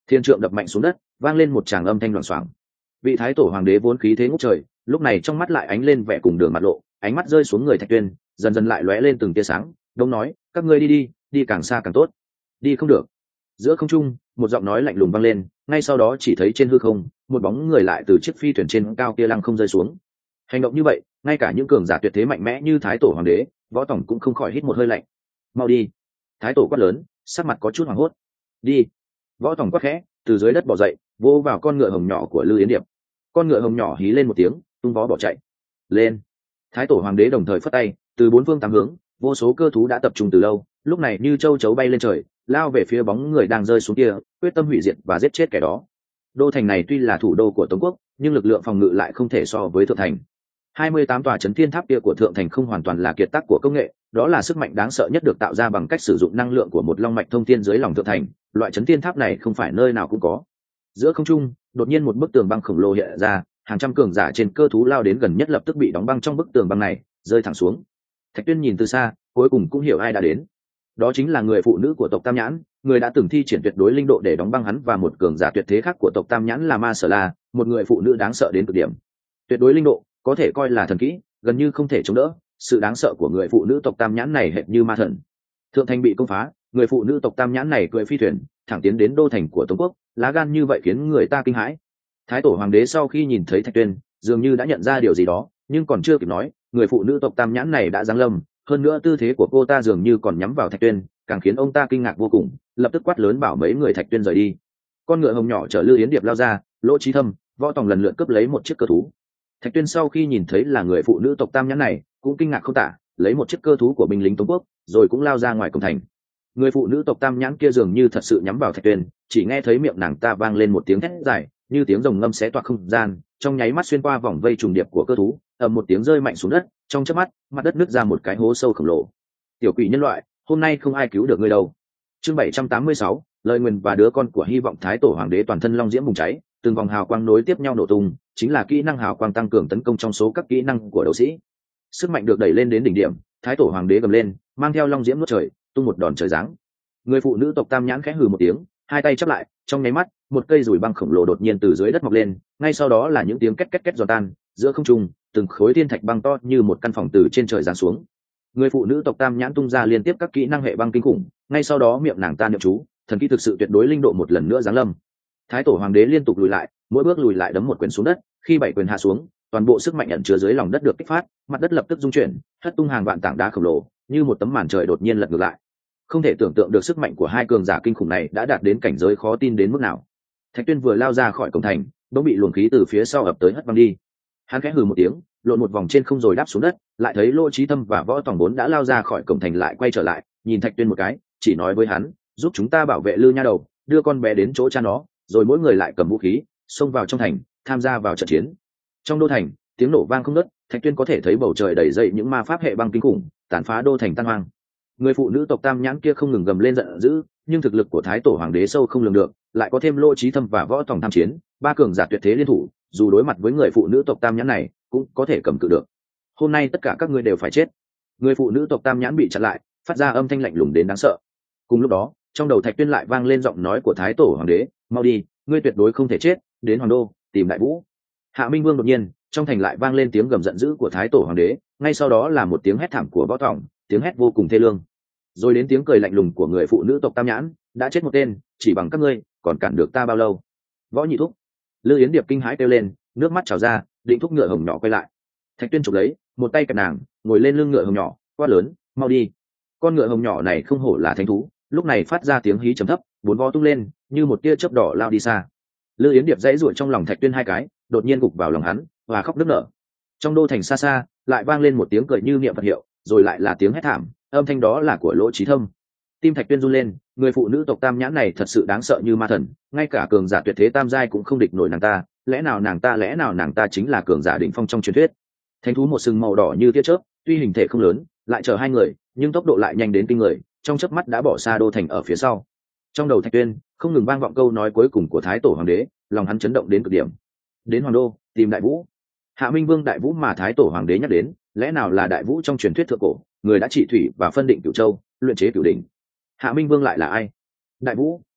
thiên trượng đập mạnh xuống đất, vang lên một tràng âm thanh loảng xoảng. Vị thái tổ hoàng đế vốn khí thế ngút trời, lúc này trong mắt lại ánh lên vẻ cùng đường mặt lộ, ánh mắt rơi xuống người Thạch Tuyên, dần dần lại lóe lên từng tia sáng. Đông nói, các ngươi đi đi, đi càng xa càng tốt. Đi không được. Giữa không trung, một giọng nói lạnh lùng vang lên, ngay sau đó chỉ thấy trên hư không, một bóng người lại từ chiếc phi thuyền trên cao kia lăng không rơi xuống. Hành động như vậy, ngay cả những cường giả tuyệt thế mạnh mẽ như thái tổ hoàng đế, võ tổng cũng không khỏi hít một hơi lạnh. Mau đi. Thái tổ quát lớn, sắc mặt có chút hoảng hốt. Đi. Võ tổng quát khẽ, từ dưới đất bò dậy, vô vào con ngựa hồng nhỏ của Lư Yến Điệp. Con ngựa hồng nhỏ hí lên một tiếng, tung vó bỏ chạy. Lên. Thái tổ hoàng đế đồng thời phất tay, từ bốn phương tám hướng, vô số cơ thú đã tập trung từ lâu, lúc này như châu chấu bay lên trời, lao về phía bóng người đang rơi xuống kia, quyết tâm hủy diệt và giết chết kẻ đó. Đô thành này tuy là thủ đô của Tống quốc, nhưng lực lượng phòng ngự lại không thể so với thượng thành. hai mươi tám tòa chấn thiên tháp kia của thượng thành không hoàn toàn là kiệt tác của công nghệ, đó là sức mạnh đáng sợ nhất được tạo ra bằng cách sử dụng năng lượng của một long mạch thông thiên dưới lòng thượng thành. Loại chấn thiên tháp này không phải nơi nào cũng có. Giữa không trung, đột nhiên một bức tường băng khổng lồ hiện ra, hàng trăm cường giả trên cơ thú lao đến gần nhất lập tức bị đóng băng trong bức tường băng này, rơi thẳng xuống. Thạch Tuyên nhìn từ xa, cuối cùng cũng hiểu ai đã đến. Đó chính là người phụ nữ của tộc Tam Nhãn, người đã từng thi triển tuyệt đối linh độ để đóng băng hắn, và một cường giả tuyệt thế khác của tộc Tam Nhãn là Ma Sở La, một người phụ nữ đáng sợ đến cực điểm. Tuyệt đối linh độ có thể coi là thần kỹ, gần như không thể chống đỡ. Sự đáng sợ của người phụ nữ tộc Tam Nhãn này hệt như ma thần. Thượng thành bị công phá, người phụ nữ tộc Tam Nhãn này cưỡi phi thuyền thẳng tiến đến đô thành của Tống quốc, lá gan như vậy khiến người ta kinh hãi. Thái tổ hoàng đế sau khi nhìn thấy Thạch Tuyên, dường như đã nhận ra điều gì đó, nhưng còn chưa kịp nói, người phụ nữ tộc Tam Nhãn này đã giáng lâm, hơn nữa tư thế của cô ta dường như còn nhắm vào Thạch Tuyên, càng khiến ông ta kinh ngạc vô cùng, lập tức quát lớn bảo mấy người Thạch Tuyên rời đi. Con ngựa hồng nhỏ chở Lư Yến Điệp lao ra, Lỗ Chí Thâm, Võ Tòng lần lượt cướp lấy một chiếc cơ thú. Thạch Tuyên sau khi nhìn thấy là người phụ nữ tộc Tam Nhãn này, cũng kinh ngạc không tả, lấy một chiếc cơ thú của binh lính Tống quốc, rồi cũng lao ra ngoài cổng thành. Người phụ nữ tộc Tam Nhãn kia dường như thật sự nhắm vào Thạch Tuyên, chỉ nghe thấy miệng nàng ta vang lên một tiếng thét dài, như tiếng rồng ngâm xé toạc không gian, trong nháy mắt xuyên qua vòng vây trùng điệp của cơ thú, ầm một tiếng rơi mạnh xuống đất, trong chớp mắt, mặt đất nứt ra một cái hố sâu khổng lồ. Tiểu quỷ nhân loại, hôm nay không ai cứu được ngươi đâu. Chương bảy trăm tám mươi sáu, lời nguyền và đứa con của hy vọng. Thái tổ hoàng đế toàn thân long diễm bùng cháy, từng vòng hào quang nối tiếp nhau nổ tung, chính là kỹ năng hào quang tăng cường tấn công trong số các kỹ năng của đấu sĩ. Sức mạnh được đẩy lên đến đỉnh điểm, thái tổ hoàng đế gầm lên, mang theo long diễm nuốt trời, tung một đòn trời giáng. Người phụ nữ tộc Tam Nhãn khẽ hừ một tiếng, hai tay chắp lại, trong nháy mắt, một cây rủi băng khổng lồ đột nhiên từ dưới đất mọc lên, ngay sau đó là những tiếng két két két giòn tan, giữa không trung, từng khối thiên thạch băng to như một căn phòng từ trên trời giáng xuống. Người phụ nữ tộc Tam Nhãn tung ra liên tiếp các kỹ năng hệ băng kinh khủng, ngay sau đó miệng nàng ta niệm chú, thần kỹ thực sự tuyệt đối linh độ một lần nữa giáng lâm. Thái tổ hoàng đế liên tục lùi lại, mỗi bước lùi lại đấm một quyền xuống đất, khi bảy quyền hạ xuống, toàn bộ sức mạnh ẩn chứa dưới lòng đất được kích phát, mặt đất lập tức rung chuyển, hất tung hàng vạn tảng đá khổng lồ, như một tấm màn trời đột nhiên lật ngược lại. Không thể tưởng tượng được sức mạnh của hai cường giả kinh khủng này đã đạt đến cảnh giới khó tin đến mức nào. Thạch Tuyên vừa lao ra khỏi cổng thành, bỗng bị luồng khí từ phía sau ập tới hất văng đi. Hắn khẽ hừ một tiếng, lộn một vòng trên không rồi đáp xuống đất, lại thấy Lỗ Chí Thâm và Võ Tòng vốn đã lao ra khỏi cổng thành lại quay trở lại, nhìn Thạch Tuyên một cái, chỉ nói với hắn, giúp chúng ta bảo vệ Lư nha đầu, đưa con bé đến chỗ cha nó, rồi mỗi người lại cầm vũ khí, xông vào trong thành, tham gia vào trận chiến. Trong đô thành, tiếng nổ vang không ngớt, Thạch Tuyên có thể thấy bầu trời đầy dậy những ma pháp hệ băng kinh khủng, tàn phá đô thành tan hoang. Người phụ nữ tộc Tam Nhãn kia không ngừng gầm lên giận dữ, nhưng thực lực của thái tổ hoàng đế sâu không lường được, lại có thêm Lỗ Chí Thâm và Võ Tòng tham chiến, ba cường giả tuyệt thế liên thủ, dù đối mặt với người phụ nữ tộc Tam Nhãn này, cũng có thể cầm cự được. Hôm nay tất cả các ngươi đều phải chết. Người phụ nữ tộc Tam Nhãn bị chặn lại, phát ra âm thanh lạnh lùng đến đáng sợ. Cùng lúc đó, trong đầu Thạch Tuyên lại vang lên giọng nói của thái tổ hoàng đế, mau đi, ngươi tuyệt đối không thể chết, đến hoàng đô tìm đại vũ. Hạ Minh Vương đột nhiên, trong thành lại vang lên tiếng gầm giận dữ của thái tổ hoàng đế, ngay sau đó là một tiếng hét thảm của Võ Tòng, tiếng hét vô cùng thê lương. Rồi đến tiếng cười lạnh lùng của người phụ nữ tộc Tam Nhãn, đã chết một tên, chỉ bằng các ngươi còn cản được ta bao lâu. Võ nhị thúc. Lư Yến Điệp kinh hãi kêu lên, nước mắt trào ra, định thúc ngựa hồng nhỏ quay lại. Thạch Tuyên chụp lấy, một tay kẹp nàng, ngồi lên lưng ngựa hồng nhỏ, quát lớn, mau đi. Con ngựa hồng nhỏ này không hổ là thánh thú, lúc này phát ra tiếng hí trầm thấp, bốn vó tung lên, như một tia chớp đỏ lao đi xa. Lư Yến Điệp dãy ruổi trong lòng Thạch Tuyên hai cái, đột nhiên gục vào lòng hắn và khóc nức nở. Trong đô thành xa xa, lại vang lên một tiếng cười như niệm Phật hiệu, rồi lại là tiếng hét thảm, âm thanh đó là của Lỗ Chí Thâm. Tim Thạch Tuyên run lên, người phụ nữ tộc Tam Nhãn này thật sự đáng sợ như ma thần, ngay cả cường giả tuyệt thế tam giai cũng không địch nổi nàng ta, lẽ nào nàng ta lẽ nào nàng ta chính là cường giả đỉnh phong trong truyền thuyết. Thánh thú một sừng màu đỏ như tia chớp, tuy hình thể không lớn, lại chở hai người, nhưng tốc độ lại nhanh đến kinh người, trong chớp mắt đã bỏ xa đô thành ở phía sau. Trong đầu Thạch Tuyên không ngừng vang vọng câu nói cuối cùng của thái tổ hoàng đế, lòng hắn chấn động đến cực điểm. Đến hoàng đô tìm đại vũ. Hạ Minh Vương đại vũ mà thái tổ hoàng đế nhắc đến, lẽ nào là đại vũ trong truyền thuyết thượng cổ, người đã trị thủy và phân định cửu châu, luyện chế cửu đỉnh. Hạ Minh Vương lại là ai? Đại vũ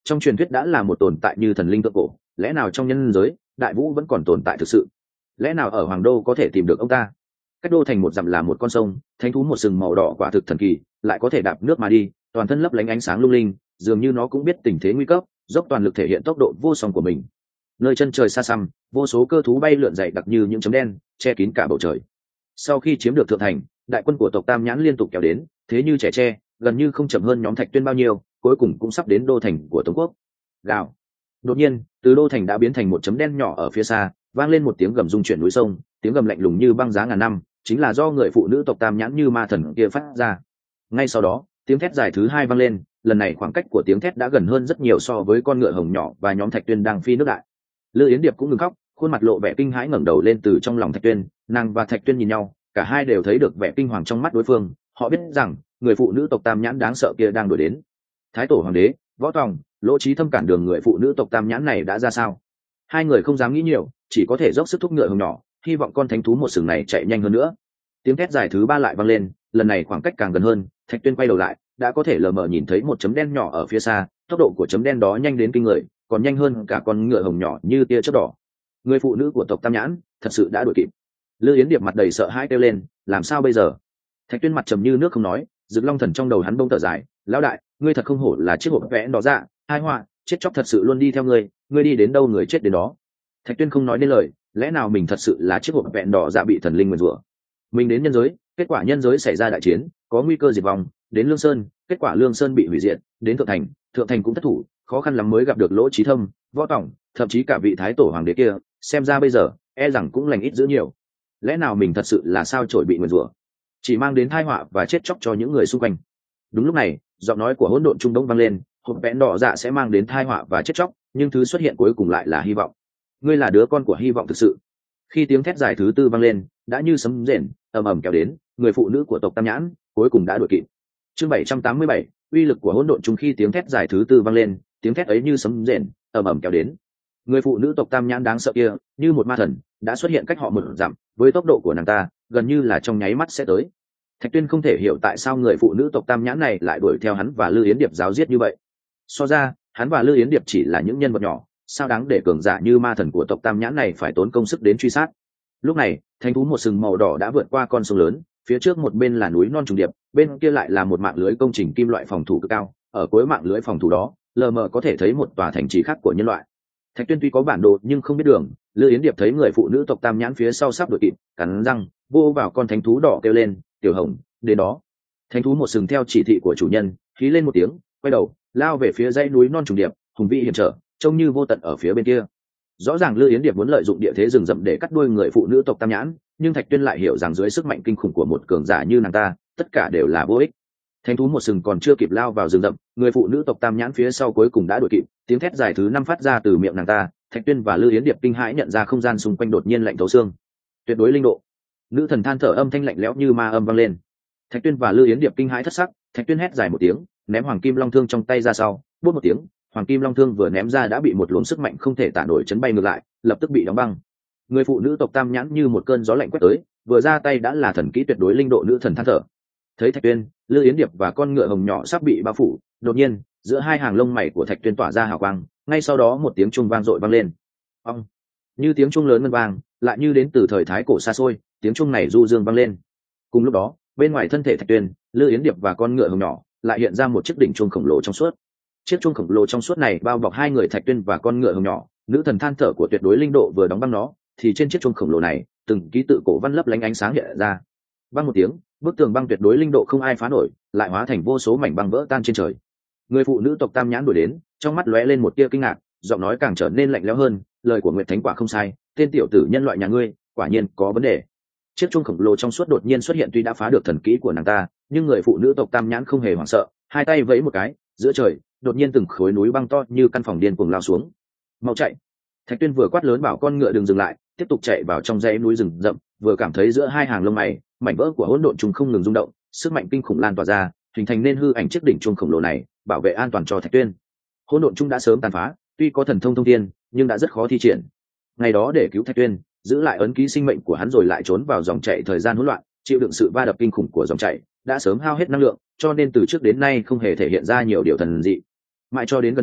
trong truyền thuyết đã là một tồn tại như thần linh thượng cổ, lẽ nào trong nhân giới đại vũ vẫn còn tồn tại thực sự? Lẽ nào ở hoàng đô có thể tìm được ông ta? Cách đô thành một dặm là một con sông, thánh thú một sừng màu đỏ quả thực thần kỳ, lại có thể đạp nước mà đi, toàn thân lấp lánh ánh sáng lung linh, dường như nó cũng biết tình thế nguy cấp, dốc toàn lực thể hiện tốc độ vô song của mình. Nơi chân trời xa xăm, vô số cơ thú bay lượn dày đặc như những chấm đen, che kín cả bầu trời. Sau khi chiếm được thượng thành, đại quân của tộc Tam Nhãn liên tục kéo đến, thế như trẻ tre, gần như không chậm hơn nhóm Thạch Tuyên bao nhiêu, cuối cùng cũng sắp đến đô thành của Tống quốc. Gào. Đột nhiên, từ đô thành đã biến thành một chấm đen nhỏ ở phía xa, vang lên một tiếng gầm rung chuyển núi sông, tiếng gầm lạnh lùng như băng giá ngàn năm, chính là do người phụ nữ tộc Tam Nhãn như ma thần kia phát ra. Ngay sau đó, tiếng thét dài thứ hai vang lên, lần này khoảng cách của tiếng thét đã gần hơn rất nhiều so với con ngựa hồng nhỏ và nhóm Thạch Tuyên đang phi nước đại. Lư Yến Điệp cũng ngừng khóc, khuôn mặt lộ vẻ kinh hãi ngẩng đầu lên từ trong lòng Thạch Tuyên, nàng và Thạch Tuyên nhìn nhau, cả hai đều thấy được vẻ kinh hoàng trong mắt đối phương, họ biết rằng người phụ nữ tộc Tam Nhãn đáng sợ kia đang đuổi đến. Thái tổ hoàng đế, Võ Tòng, Lỗ Chí Thâm cản đường người phụ nữ tộc Tam Nhãn này đã ra sao? Hai người không dám nghĩ nhiều, chỉ có thể dốc sức thúc ngựa hồng nhỏ, hy vọng con thánh thú một sừng này chạy nhanh hơn nữa. Tiếng thét dài thứ ba lại vang lên, lần này khoảng cách càng gần hơn, Thạch Tuyên quay đầu lại, đã có thể lờ mờ nhìn thấy một chấm đen nhỏ ở phía xa, tốc độ của chấm đen đó nhanh đến kinh người, còn nhanh hơn cả con ngựa hồng nhỏ như tia chớp đỏ. Người phụ nữ của tộc Tam Nhãn thật sự đã đuổi kịp. Lư Yến Điệp mặt đầy sợ hãi kêu lên, làm sao bây giờ? Thạch Tuyên mặt trầm như nước không nói, Dực Long Thần trong đầu hắn bông thở dài, lão đại, ngươi thật không hổ là chiếc hộp vẽ đó ra, hai họa, chết chóc thật sự luôn đi theo ngươi, ngươi đi đến đâu người chết đến đó. Thạch Tuyên không nói nên lời, lẽ nào mình thật sự là chiếc hộp vẹn đỏ dạ bị thần linh nguyền rủa? Mình đến nhân giới, kết quả nhân giới xảy ra đại chiến, có nguy cơ diệt vong, đến Lương Sơn, kết quả Lương Sơn bị hủy diệt, đến Thượng Thành, Thượng Thành cũng thất thủ, khó khăn lắm mới gặp được Lỗ Chí Thâm, Võ Tòng, thậm chí cả vị thái tổ hoàng đế kia, xem ra bây giờ e rằng cũng lành ít dữ nhiều. Lẽ nào mình thật sự là sao chổi bị nguyền rủa, chỉ mang đến tai họa và chết chóc cho những người xung quanh? Đúng lúc này, giọng nói của hỗn độn trung đông vang lên, hộp vẹn đỏ dạ sẽ mang đến tai họa và chết chóc, nhưng thứ xuất hiện cuối cùng lại là hy vọng. Ngươi là đứa con của hy vọng thực sự. Khi tiếng thét dài thứ tư vang lên, đã như sấm rền, ầm ầm kéo đến, người phụ nữ của tộc Tam Nhãn cuối cùng đã đuổi kịp. Chương bảy trăm tám mươi bảy, uy lực của hỗn độn trung. Khi tiếng thét dài thứ tư vang lên, tiếng thét ấy như sấm rền, ầm ầm kéo đến. Người phụ nữ tộc Tam Nhãn đáng sợ kia, như một ma thần, đã xuất hiện cách họ một dặm, với tốc độ của nàng ta, gần như là trong nháy mắt sẽ tới. Thạch Tuyên không thể hiểu tại sao người phụ nữ tộc Tam Nhãn này lại đuổi theo hắn và Lư Yến Điệp giáo giết như vậy. So ra, hắn và Lư Yến Điệp chỉ là những nhân vật nhỏ, sao đáng để cường giả như ma thần của tộc Tam Nhãn này phải tốn công sức đến truy sát. Lúc này, thánh thú một sừng màu đỏ đã vượt qua con sông lớn, phía trước một bên là núi non trùng điệp, bên kia lại là một mạng lưới công trình kim loại phòng thủ cực cao, ở cuối mạng lưới phòng thủ đó, lờ mờ có thể thấy một tòa thành trì khác của nhân loại. Thạch Tuyên tuy có bản đồ nhưng không biết đường, Lư Yến Điệp thấy người phụ nữ tộc Tam Nhãn phía sau sắp đuổi kịp, cắn răng vô vào con thánh thú đỏ kêu lên, "Tiểu Hồng, đến đó." Thánh thú một sừng theo chỉ thị của chủ nhân, khí lên một tiếng, quay đầu, lao về phía dãy núi non trùng điệp, hùng vĩ hiểm trở, trông như vô tận ở phía bên kia. Rõ ràng Lư Yến Điệp muốn lợi dụng địa thế rừng rậm để cắt đuôi người phụ nữ tộc Tam Nhãn, nhưng Thạch Tuyên lại hiểu rằng dưới sức mạnh kinh khủng của một cường giả như nàng ta, tất cả đều là vô ích. Thánh thú một sừng còn chưa kịp lao vào rừng rậm, người phụ nữ tộc Tam Nhãn phía sau cuối cùng đã đuổi kịp, tiếng thét dài thứ năm phát ra từ miệng nàng ta. Thạch Tuyên và Lư Yến Điệp kinh hãi nhận ra không gian xung quanh đột nhiên lạnh thấu xương. Tuyệt đối linh độ. Nữ thần than thở âm thanh lạnh lẽo như ma âm vang lên. Thạch Tuyên và Lư Yến Điệp kinh hãi thất sắc, Thạch Tuyên hét dài một tiếng, ném hoàng kim long thương trong tay ra sau, bút một tiếng, hoàng kim long thương vừa ném ra đã bị một luồng sức mạnh không thể tả nổi chấn bay ngược lại, lập tức bị đóng băng. Người phụ nữ tộc Tam Nhãn như một cơn gió lạnh quét tới, vừa ra tay đã là thần kỹ tuyệt đối linh độ nữ thần than thở. Thấy Thạch Tuyên, Lư Yến Điệp và con ngựa hồng nhỏ sắp bị bao phủ, đột nhiên, giữa hai hàng lông mày của Thạch Tuyên tỏa ra hào quang, ngay sau đó một tiếng chuông vang dội vang lên. Ong! Như tiếng chuông lớn ngân vang, lại như đến từ thời thái cổ xa xôi, tiếng chuông này du dương vang lên. Cùng lúc đó, bên ngoài thân thể Thạch Tuyên, Lư Yến Điệp và con ngựa hồng nhỏ lại hiện ra một chiếc đỉnh chuông khổng lồ trong suốt. Chiếc chuông khổng lồ trong suốt này bao bọc hai người Thạch Tuyên và con ngựa hồng nhỏ, nữ thần than thở của tuyệt đối linh độ vừa đóng băng nó, thì trên chiếc chuông khổng lồ này, từng ký tự cổ văn lấp lánh ánh sáng hiện ra. Băng một tiếng, bức tường băng tuyệt đối linh độ không ai phá nổi, lại hóa thành vô số mảnh băng vỡ tan trên trời. Người phụ nữ tộc Tam Nhãn đuổi đến, trong mắt lóe lên một tia kinh ngạc, giọng nói càng trở nên lạnh lẽo hơn, lời của Nguyệt Thánh quả không sai, tên tiểu tử nhân loại nhà ngươi, quả nhiên có vấn đề. Chiếc chuông khổng lồ trong suốt đột nhiên xuất hiện, tuy đã phá được thần kỹ của nàng ta, nhưng người phụ nữ tộc Tam Nhãn không hề hoảng sợ, hai tay vẫy một cái, giữa trời đột nhiên từng khối núi băng to như căn phòng điên cuồng lao xuống. Mau chạy! Thạch Tuyên vừa quát lớn bảo con ngựa đừng dừng lại, tiếp tục chạy vào trong dãy núi rừng rậm, vừa cảm thấy giữa hai hàng lông mày, mảnh vỡ của hỗn độn trùng không ngừng rung động, sức mạnh kinh khủng lan tỏa ra, hình thành nên hư ảnh chiếc đỉnh chuông khổng lồ này, bảo vệ an toàn cho Thạch Tuyên. Hỗn độn trung đã sớm tàn phá, tuy có thần thông thông thiên, nhưng đã rất khó thi triển. Ngày đó để cứu Thạch Tuyên, giữ lại ấn ký sinh mệnh của hắn rồi lại trốn vào dòng chảy thời gian hỗn loạn, chịu đựng sự va đập kinh khủng của dòng chảy, đã sớm hao hết năng lượng, cho nên từ trước đến nay không hề thể hiện ra nhiều điều thần dị. Mãi cho đến gần đây,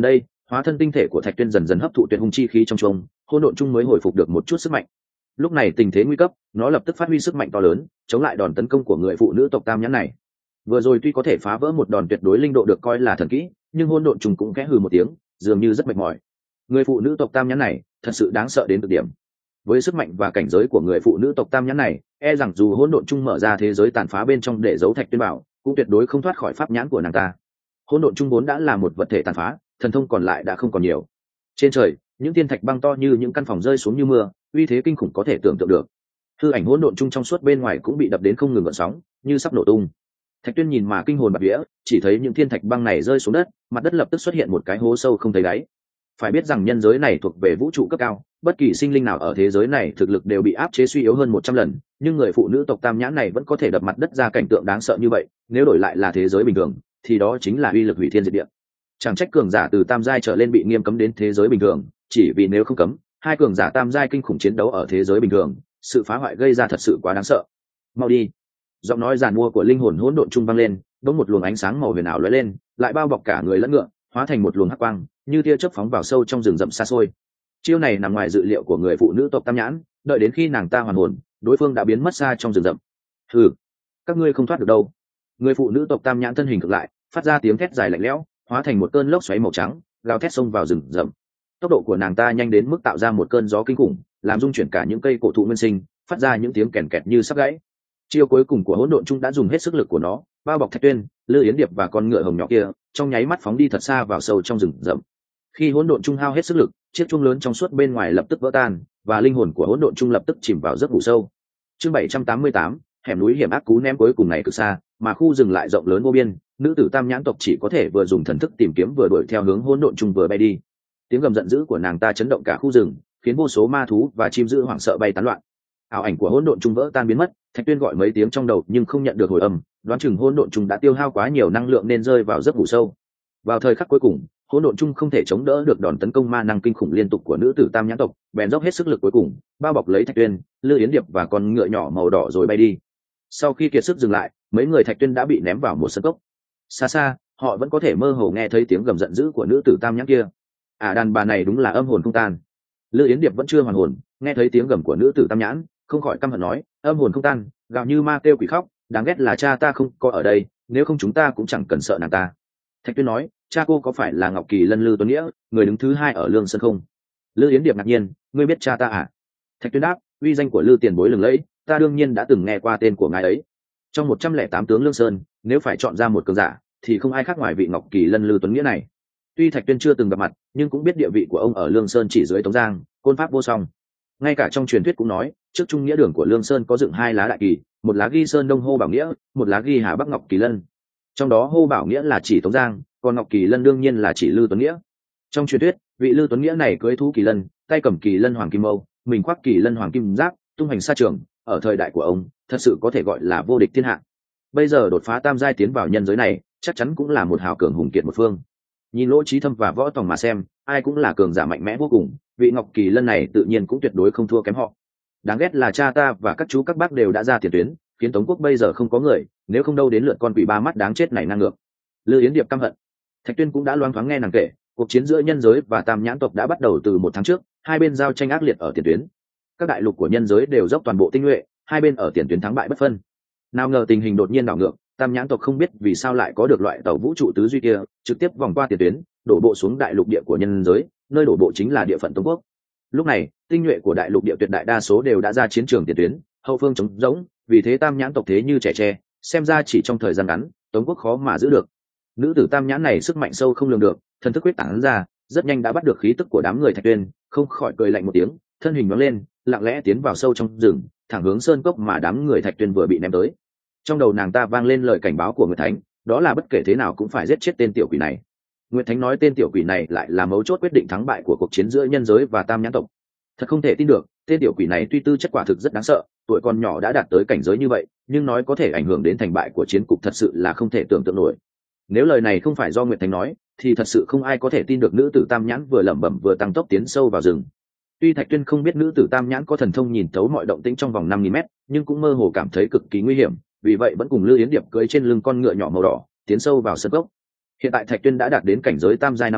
hóa thân tinh thể của Thạch Tuyên dần dần hấp thụ tuyệt hung chi khí trong chuông, hỗn độn chung mới hồi phục được một chút sức mạnh. Lúc này tình thế nguy cấp, nó lập tức phát huy sức mạnh to lớn, chống lại đòn tấn công của người phụ nữ tộc Tam Nhãn này. Vừa rồi tuy có thể phá vỡ một đòn tuyệt đối linh độ được coi là thần kỹ, nhưng hỗn độn chung cũng khẽ hừ một tiếng, dường như rất mệt mỏi. Người phụ nữ tộc Tam Nhãn này thật sự đáng sợ đến cực điểm. Với sức mạnh và cảnh giới của người phụ nữ tộc Tam Nhãn này, e rằng dù hỗn độn chung mở ra thế giới tàn phá bên trong để giấu Thạch Tuyên bảo, cũng tuyệt đối không thoát khỏi pháp nhãn của nàng ta. Hỗn độn chung vốn đã là một vật thể tàn phá, thần thông còn lại đã không còn nhiều. Trên trời, những thiên thạch băng to như những căn phòng rơi xuống như mưa, uy thế kinh khủng có thể tưởng tượng được. Hư ảnh hỗn độn chung trong suốt bên ngoài cũng bị đập đến không ngừng gợn sóng, như sắp nổ tung. Thạch Tuyên nhìn mà kinh hồn bạt vía, chỉ thấy những thiên thạch băng này rơi xuống đất, mặt đất lập tức xuất hiện một cái hố sâu không thấy đáy. Phải biết rằng nhân giới này thuộc về vũ trụ cấp cao, bất kỳ sinh linh nào ở thế giới này thực lực đều bị áp chế suy yếu hơn một trăm lần, nhưng người phụ nữ tộc Tam Nhãn này vẫn có thể đập mặt đất ra cảnh tượng đáng sợ như vậy, nếu đổi lại là thế giới bình thường, thì đó chính là uy lực hủy thiên diệt địa. Chẳng trách cường giả từ tam giai trở lên bị nghiêm cấm đến thế giới bình thường, chỉ vì nếu không cấm, hai cường giả tam giai kinh khủng chiến đấu ở thế giới bình thường, sự phá hoại gây ra thật sự quá đáng sợ. Mau đi! Giọng nói giàn mua của linh hồn hỗn độn trung vang lên, đống một luồng ánh sáng màu huyền ảo lóe lên, lại bao bọc cả người lẫn ngựa, hóa thành một luồng hắc quang, như tia chớp phóng vào sâu trong rừng rậm xa xôi. Chiêu này nằm ngoài dự liệu của người phụ nữ tộc Tam Nhãn, đợi đến khi nàng ta hoàn hồn, đối phương đã biến mất xa trong rừng rậm. Hừ, các ngươi không thoát được đâu! Người phụ nữ tộc Tam Nhãn thân hình cực lại, phát ra tiếng thét dài lạnh lẽo, hóa thành một cơn lốc xoáy màu trắng, gào thét xông vào rừng rậm. Tốc độ của nàng ta nhanh đến mức tạo ra một cơn gió kinh khủng, làm rung chuyển cả những cây cổ thụ nguyên sinh, phát ra những tiếng kèn kẹt như sắp gãy. Chiêu cuối cùng của hỗn độn chung đã dùng hết sức lực của nó, bao bọc Thạch Tuyên, Lư Yến Điệp và con ngựa hồng nhỏ kia, trong nháy mắt phóng đi thật xa vào sâu trong rừng rậm. Khi hỗn độn chung hao hết sức lực, chiếc chuông lớn trong suốt bên ngoài lập tức vỡ tan, và linh hồn của hỗn độn chung lập tức chìm vào giấc ngủ sâu. Chương bảy trăm tám mươi tám, hẻm núi hiểm ác cú ném cuối cùng này cực xa, mà khu rừng lại rộng lớn vô biên, nữ tử Tam Nhãn tộc chỉ có thể vừa dùng thần thức tìm kiếm vừa đuổi theo hướng hỗn độn chung vừa bay đi. Tiếng gầm giận dữ của nàng ta chấn động cả khu rừng, khiến vô số ma thú và chim dữ hoảng sợ bay tán loạn. Ảo ảnh của hỗn độn chung vỡ tan biến mất, Thạch Tuyên gọi mấy tiếng trong đầu nhưng không nhận được hồi âm, đoán chừng hỗn độn chung đã tiêu hao quá nhiều năng lượng nên rơi vào giấc ngủ sâu. Vào thời khắc cuối cùng, hỗn độn chung không thể chống đỡ được đòn tấn công ma năng kinh khủng liên tục của nữ tử Tam Nhãn tộc, bèn dốc hết sức lực cuối cùng, bao bọc lấy Thạch Tuyên, Lư Yến Điệp và con ngựa nhỏ màu đỏ rồi bay đi. Sau khi kiệt sức dừng lại, mấy người Thạch Tuyên đã bị ném vào một sân cốc. Xa xa, họ vẫn có thể mơ hồ nghe thấy tiếng gầm giận dữ của nữ tử Tam Nhãn kia. À, đàn bà này đúng là âm hồn không tan. Lư Yến Điệp vẫn chưa hoàn hồn, nghe thấy tiếng gầm của nữ tử Tam Nhãn, không khỏi căm hận nói, âm hồn không tan, gào như ma kêu quỷ khóc, đáng ghét là cha ta không có ở đây, nếu không chúng ta cũng chẳng cần sợ nàng ta. Thạch Tuyên nói, cha cô có phải là Ngọc Kỳ Lân Lư Tuấn Nghĩa, người đứng thứ hai ở Lương Sơn không? Lư Yến Điệp ngạc nhiên, ngươi biết cha ta à? Thạch Tuyên đáp, uy danh của Lư tiền bối lừng lẫy, ta đương nhiên đã từng nghe qua tên của ngài ấy. Trong một trăm lẻ tám tướng Lương Sơn, nếu phải chọn ra một cường giả, thì không ai khác ngoài vị Ngọc Kỳ Lân Lư Tuấn Nghĩa này. Tuy Thạch Tuyên chưa từng gặp mặt, nhưng cũng biết địa vị của ông ở Lương Sơn chỉ dưới Tống Giang, côn pháp vô song. Ngay cả trong truyền thuyết cũng nói, trước trung nghĩa đường của Lương Sơn có dựng hai lá đại kỳ, một lá ghi Sơn Đông Hô Bảo Nghĩa, một lá ghi Hà Bắc Ngọc Kỳ Lân. Trong đó Hô Bảo Nghĩa là chỉ Tống Giang, còn Ngọc Kỳ Lân đương nhiên là chỉ Lư Tuấn Nghĩa. Trong truyền thuyết, vị Lư Tuấn Nghĩa này cưới thú kỳ lân, tay cầm kỳ lân hoàng kim mâu, mình khoác kỳ lân hoàng kim giáp, tung hành xa trường, ở thời đại của ông, thật sự có thể gọi là vô địch thiên hạ. Bây giờ đột phá tam giai tiến vào nhân giới này, chắc chắn cũng là một hào cường hùng kiệt một phương. Nhìn Lỗ Chí Thâm và Võ Tòng mà xem, ai cũng là cường giả mạnh mẽ vô cùng, vị Ngọc Kỳ Lân này tự nhiên cũng tuyệt đối không thua kém họ. Đáng ghét là cha ta và các chú các bác đều đã ra tiền tuyến, khiến Tống quốc bây giờ không có người, nếu không đâu đến lượt con quỷ ba mắt đáng chết này ngang ngược. Lư Yến Điệp căm hận. Thạch Tuyên cũng đã loáng thoáng nghe nàng kể, cuộc chiến giữa nhân giới và Tam Nhãn tộc đã bắt đầu từ một tháng trước, hai bên giao tranh ác liệt ở tiền tuyến. Các đại lục của nhân giới đều dốc toàn bộ tinh nhuệ, hai bên ở tiền tuyến thắng bại bất phân. Nào ngờ tình hình đột nhiên đảo ngược, Tam Nhãn tộc không biết vì sao lại có được loại tàu vũ trụ tứ duy kia, trực tiếp vòng qua tiền tuyến, đổ bộ xuống đại lục địa của nhân giới, nơi đổ bộ chính là địa phận Tống quốc. Lúc này, tinh nhuệ của đại lục địa tuyệt đại đa số đều đã ra chiến trường tiền tuyến, hậu phương trống rỗng, vì thế Tam Nhãn tộc thế như trẻ tre, xem ra chỉ trong thời gian ngắn, Tống quốc khó mà giữ được. Nữ tử Tam Nhãn này sức mạnh sâu không lường được, thần thức quyết tản ra, rất nhanh đã bắt được khí tức của đám người Thạch Tuyên, không khỏi cười lạnh một tiếng, thân hình nhoáng lên, lặng lẽ tiến vào sâu trong rừng, thẳng hướng sơn cốc mà đám người Thạch Tuyên vừa bị ném tới. Trong đầu nàng ta vang lên lời cảnh báo của Nguyệt Thánh, đó là bất kể thế nào cũng phải giết chết tên tiểu quỷ này. Nguyệt Thánh nói tên tiểu quỷ này lại là mấu chốt quyết định thắng bại của cuộc chiến giữa nhân giới và Tam Nhãn tộc. Thật không thể tin được, tên tiểu quỷ này tuy tư chất quả thực rất đáng sợ, tuổi còn nhỏ đã đạt tới cảnh giới như vậy, nhưng nói có thể ảnh hưởng đến thành bại của chiến cục thật sự là không thể tưởng tượng nổi. Nếu lời này không phải do Nguyệt Thánh nói, thì thật sự không ai có thể tin được nữ tử Tam Nhãn vừa lẩm bẩm vừa tăng tốc tiến sâu vào rừng. Tuy Thạch Tuyên không biết nữ tử Tam Nhãn có thần thông nhìn thấu mọi động tĩnh trong vòng năm nghìn mét, nhưng cũng mơ hồ cảm thấy cực kỳ nguy hiểm, vì vậy vẫn cùng Lư Yến Điệp cưỡi trên lưng con ngựa nhỏ màu đỏ, tiến sâu vào sân cốc. Hiện tại Thạch Tuyên đã đạt đến cảnh giới tam giai năm mươi,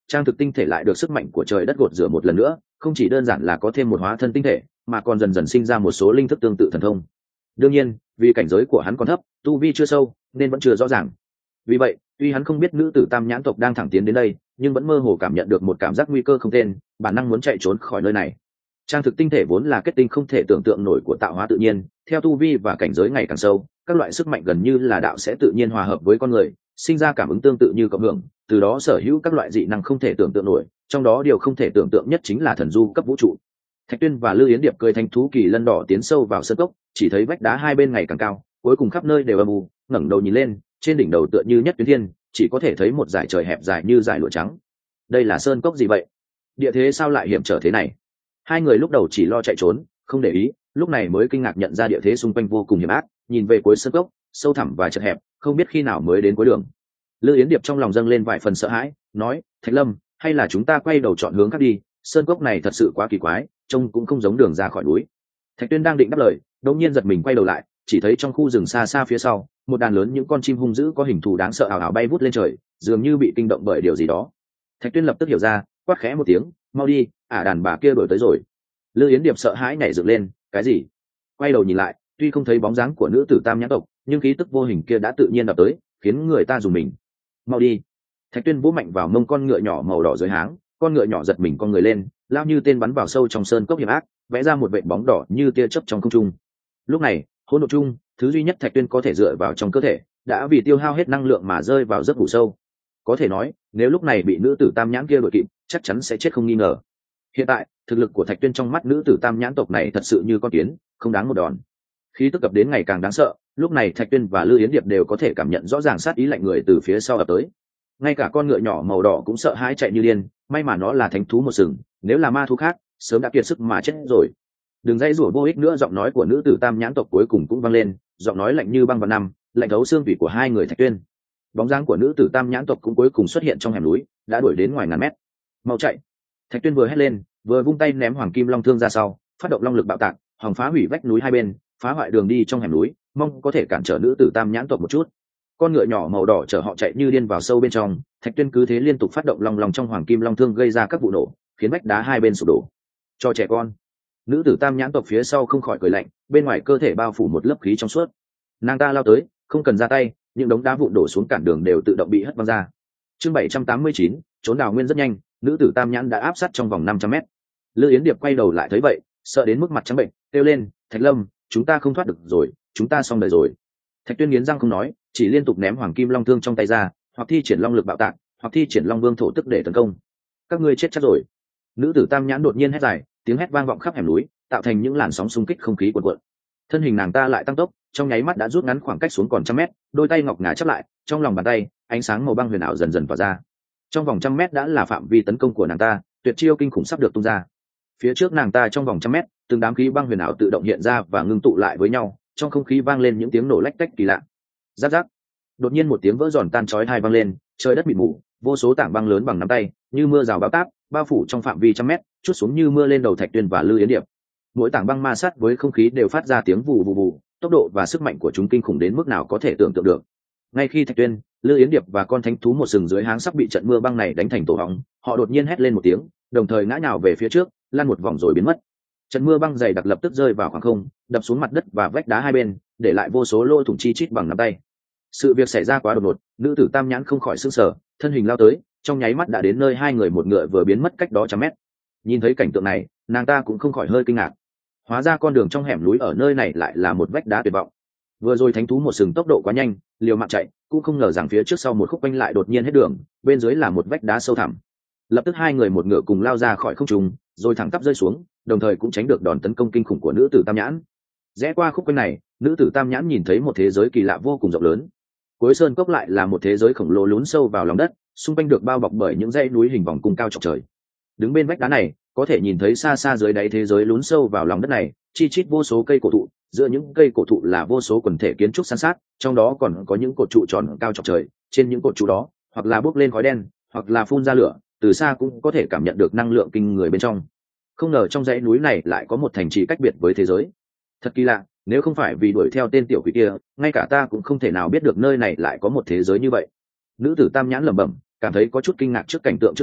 trang thực tinh thể lại được sức mạnh của trời đất gột rửa một lần nữa, không chỉ đơn giản là có thêm một hóa thân tinh thể, mà còn dần dần sinh ra một số linh thức tương tự thần thông. Đương nhiên, vì cảnh giới của hắn còn thấp, tu vi chưa sâu, nên vẫn chưa rõ ràng. Vì vậy, tuy hắn không biết nữ tử Tam Nhãn tộc đang thẳng tiến đến đây, nhưng vẫn mơ hồ cảm nhận được một cảm giác nguy cơ không tên, bản năng muốn chạy trốn khỏi nơi này. Trang thực tinh thể vốn là kết tinh không thể tưởng tượng nổi của tạo hóa tự nhiên, theo tu vi và cảnh giới ngày càng sâu, các loại sức mạnh gần như là đạo sẽ tự nhiên hòa hợp với con người, sinh ra cảm ứng tương tự như cộng hưởng, từ đó sở hữu các loại dị năng không thể tưởng tượng nổi, trong đó điều không thể tưởng tượng nhất chính là thần du cấp vũ trụ. Thạch Tuyên và Lư Yến Điệp cười thanh thú kỳ lân đỏ tiến sâu vào sơn cốc, chỉ thấy vách đá hai bên ngày càng cao, cuối cùng khắp nơi đều âm u, ngẩng đầu nhìn lên, trên đỉnh đầu tựa như nhất tuyến thiên, chỉ có thể thấy một dải trời hẹp dài như dải lụa trắng. Đây là sơn cốc gì vậy? Địa thế sao lại hiểm trở thế này? Hai người lúc đầu chỉ lo chạy trốn, không để ý, lúc này mới kinh ngạc nhận ra địa thế xung quanh vô cùng hiểm ác, nhìn về cuối sơn cốc, sâu thẳm và chật hẹp, không biết khi nào mới đến cuối đường. Lư Yến Điệp trong lòng dâng lên vài phần sợ hãi, nói: Thạch Lâm, hay là chúng ta quay đầu chọn hướng khác đi, sơn cốc này thật sự quá kỳ quái, trông cũng không giống đường ra khỏi núi. Thạch Tuyên đang định đáp lời, đột nhiên giật mình quay đầu lại, chỉ thấy trong khu rừng xa xa phía sau, một đàn lớn những con chim hung dữ có hình thù đáng sợ ảo ảo bay vút lên trời, dường như bị kinh động bởi điều gì đó. Thạch Tuyên lập tức hiểu ra, quát khẽ một tiếng: mau đi, ả đàn bà kia đuổi tới rồi. Lư Yến Điệp sợ hãi nhảy dựng lên: cái gì? Quay đầu nhìn lại, tuy không thấy bóng dáng của nữ tử Tam Nhãn tộc, nhưng khí tức vô hình kia đã tự nhiên đập tới, khiến người ta dùng mình. Mau đi! Thạch Tuyên vỗ mạnh vào mông con ngựa nhỏ màu đỏ dưới háng, con ngựa nhỏ giật mình con người lên, lao như tên bắn vào sâu trong sơn cốc hiểm ác, vẽ ra một vệt bóng đỏ như tia chớp trong không trung. Lúc này, hỗn độn chung, thứ duy nhất Thạch Tuyên có thể dựa vào trong cơ thể, đã vì tiêu hao hết năng lượng mà rơi vào giấc ngủ sâu. Có thể nói, nếu lúc này bị nữ tử Tam Nhãn kia đuổi kịp, chắc chắn sẽ chết không nghi ngờ. Hiện tại, thực lực của Thạch Tuyên trong mắt nữ tử Tam Nhãn tộc này thật sự như con kiến, không đáng một đòn. Khí tức cập đến ngày càng đáng sợ, lúc này Thạch Tuyên và Lư Yến Điệp đều có thể cảm nhận rõ ràng sát ý lạnh người từ phía sau ập tới. Ngay cả con ngựa nhỏ màu đỏ cũng sợ hãi chạy như điên, may mà nó là thánh thú một sừng, nếu là ma thú khác, sớm đã kiệt sức mà chết rồi. Đừng dây rủa vô ích nữa, giọng nói của nữ tử Tam Nhãn tộc cuối cùng cũng vang lên, giọng nói lạnh như băng và năm, lạnh thấu xương tủy của hai người Thạch Tuyên. Bóng dáng của nữ tử Tam Nhãn tộc cũng cuối cùng xuất hiện trong hẻm núi, đã đuổi đến ngoài ngàn mét. Mau chạy! Thạch Tuyên vừa hét lên, vừa vung tay ném hoàng kim long thương ra sau, phát động long lực bạo tạc, hòng phá hủy vách núi hai bên, phá hoại đường đi trong hẻm núi, mong có thể cản trở nữ tử Tam Nhãn tộc một chút. Con ngựa nhỏ màu đỏ chở họ chạy như điên vào sâu bên trong, Thạch Tuyên cứ thế liên tục phát động long long trong hoàng kim long thương gây ra các vụ nổ, khiến vách đá hai bên sụp đổ. Cho trẻ con. Nữ tử Tam Nhãn tộc phía sau không khỏi cười lạnh, bên ngoài cơ thể bao phủ một lớp khí trong suốt. Nàng ta lao tới, không cần ra tay, những đống đá vụn đổ xuống cản đường đều tự động bị hất văng ra. Chương bảy trăm tám mươi chín, trốn đào nguyên rất nhanh, nữ tử Tam Nhãn đã áp sát trong vòng năm trăm mét. Lư Yến Điệp quay đầu lại thấy vậy, sợ đến mức mặt trắng bệnh, kêu lên: Thạch Lâm, chúng ta không thoát được rồi, chúng ta xong đời rồi. Thạch Tuyên nghiến răng không nói, chỉ liên tục ném hoàng kim long thương trong tay ra, hoặc thi triển long lực bạo tạc, hoặc thi triển long vương thổ tức để tấn công. Các ngươi chết chắc rồi. Nữ tử Tam Nhãn đột nhiên hét dài, tiếng hét vang vọng khắp hẻm núi, tạo thành những làn sóng xung kích không khí cuồn cuộn. Thân hình nàng ta lại tăng tốc, trong nháy mắt đã rút ngắn khoảng cách xuống còn trăm mét, đôi tay ngọc ngà chắp lại, trong lòng bàn tay ánh sáng màu băng huyền ảo dần dần tỏa ra. Trong vòng trăm mét đã là phạm vi tấn công của nàng ta, tuyệt chiêu kinh khủng sắp được tung ra. Phía trước nàng ta trong vòng trăm mét, từng đám khí băng huyền ảo tự động hiện ra và ngưng tụ lại với nhau, trong không khí vang lên những tiếng nổ lách tách kỳ lạ. Rắc rắc. Đột nhiên một tiếng vỡ giòn tan chói tai vang lên, trời đất mịt mù, vô số tảng băng lớn bằng nắm tay, như mưa rào bão táp, bao phủ trong phạm vi trăm mét, chút xuống như mưa lên đầu Thạch Tuyên và Lư Yến Điệp. Mỗi tảng băng ma sát với không khí đều phát ra tiếng vù vù vù, tốc độ và sức mạnh của chúng kinh khủng đến mức nào có thể tưởng tượng được. Ngay khi Thạch Tuyên, Lư Yến Điệp và con thánh thú một sừng dưới háng sắp bị trận mưa băng này đánh thành tổ hóng, họ đột nhiên hét lên một tiếng, đồng thời ngã nhào về phía trước, lăn một vòng rồi biến mất. Trận mưa băng dày đặc lập tức rơi vào khoảng không, đập xuống mặt đất và vách đá hai bên, để lại vô số lỗ thủng chi chít bằng nắm tay. Sự việc xảy ra quá đột ngột, nữ tử Tam Nhãn không khỏi sửng sở, thân hình lao tới, trong nháy mắt đã đến nơi hai người một ngựa vừa biến mất cách đó trăm mét. Nhìn thấy cảnh tượng này, nàng ta cũng không khỏi hơi kinh ngạc. Hóa ra con đường trong hẻm núi ở nơi này lại là một vách đá tuyệt vọng. Vừa rồi thánh thú một sừng tốc độ quá nhanh, liều mạng chạy, cũng không ngờ rằng phía trước sau một khúc quanh lại đột nhiên hết đường, bên dưới là một vách đá sâu thẳm. Lập tức hai người một ngựa cùng lao ra khỏi không trung, rồi thẳng tắp rơi xuống, đồng thời cũng tránh được đòn tấn công kinh khủng của nữ tử Tam Nhãn. Rẽ qua khúc quanh này, nữ tử Tam Nhãn nhìn thấy một thế giới kỳ lạ vô cùng rộng lớn. Cuối sơn cốc lại là một thế giới khổng lồ lún sâu vào lòng đất, xung quanh được bao bọc bởi những dãy núi hình vòng cung cao chọc trời. Đứng bên vách đá này, có thể nhìn thấy xa xa dưới đáy thế giới lún sâu vào lòng đất này, chi chít vô số cây cổ thụ, giữa những cây cổ thụ là vô số quần thể kiến trúc san sát, trong đó còn có những cột trụ tròn cao chọc trời, trên những cột trụ đó, hoặc là bốc lên khói đen, hoặc là phun ra lửa, từ xa cũng có thể cảm nhận được năng lượng kinh người bên trong. Không ngờ trong dãy núi này lại có một thành trì cách biệt với thế giới. Thật kỳ lạ, nếu không phải vì đuổi theo tên tiểu quỷ kia, ngay cả ta cũng không thể nào biết được nơi này lại có một thế giới như vậy. Nữ tử Tam Nhãn lẩm bẩm, cảm thấy có chút kinh ngạc trước cảnh tượng trước mắt,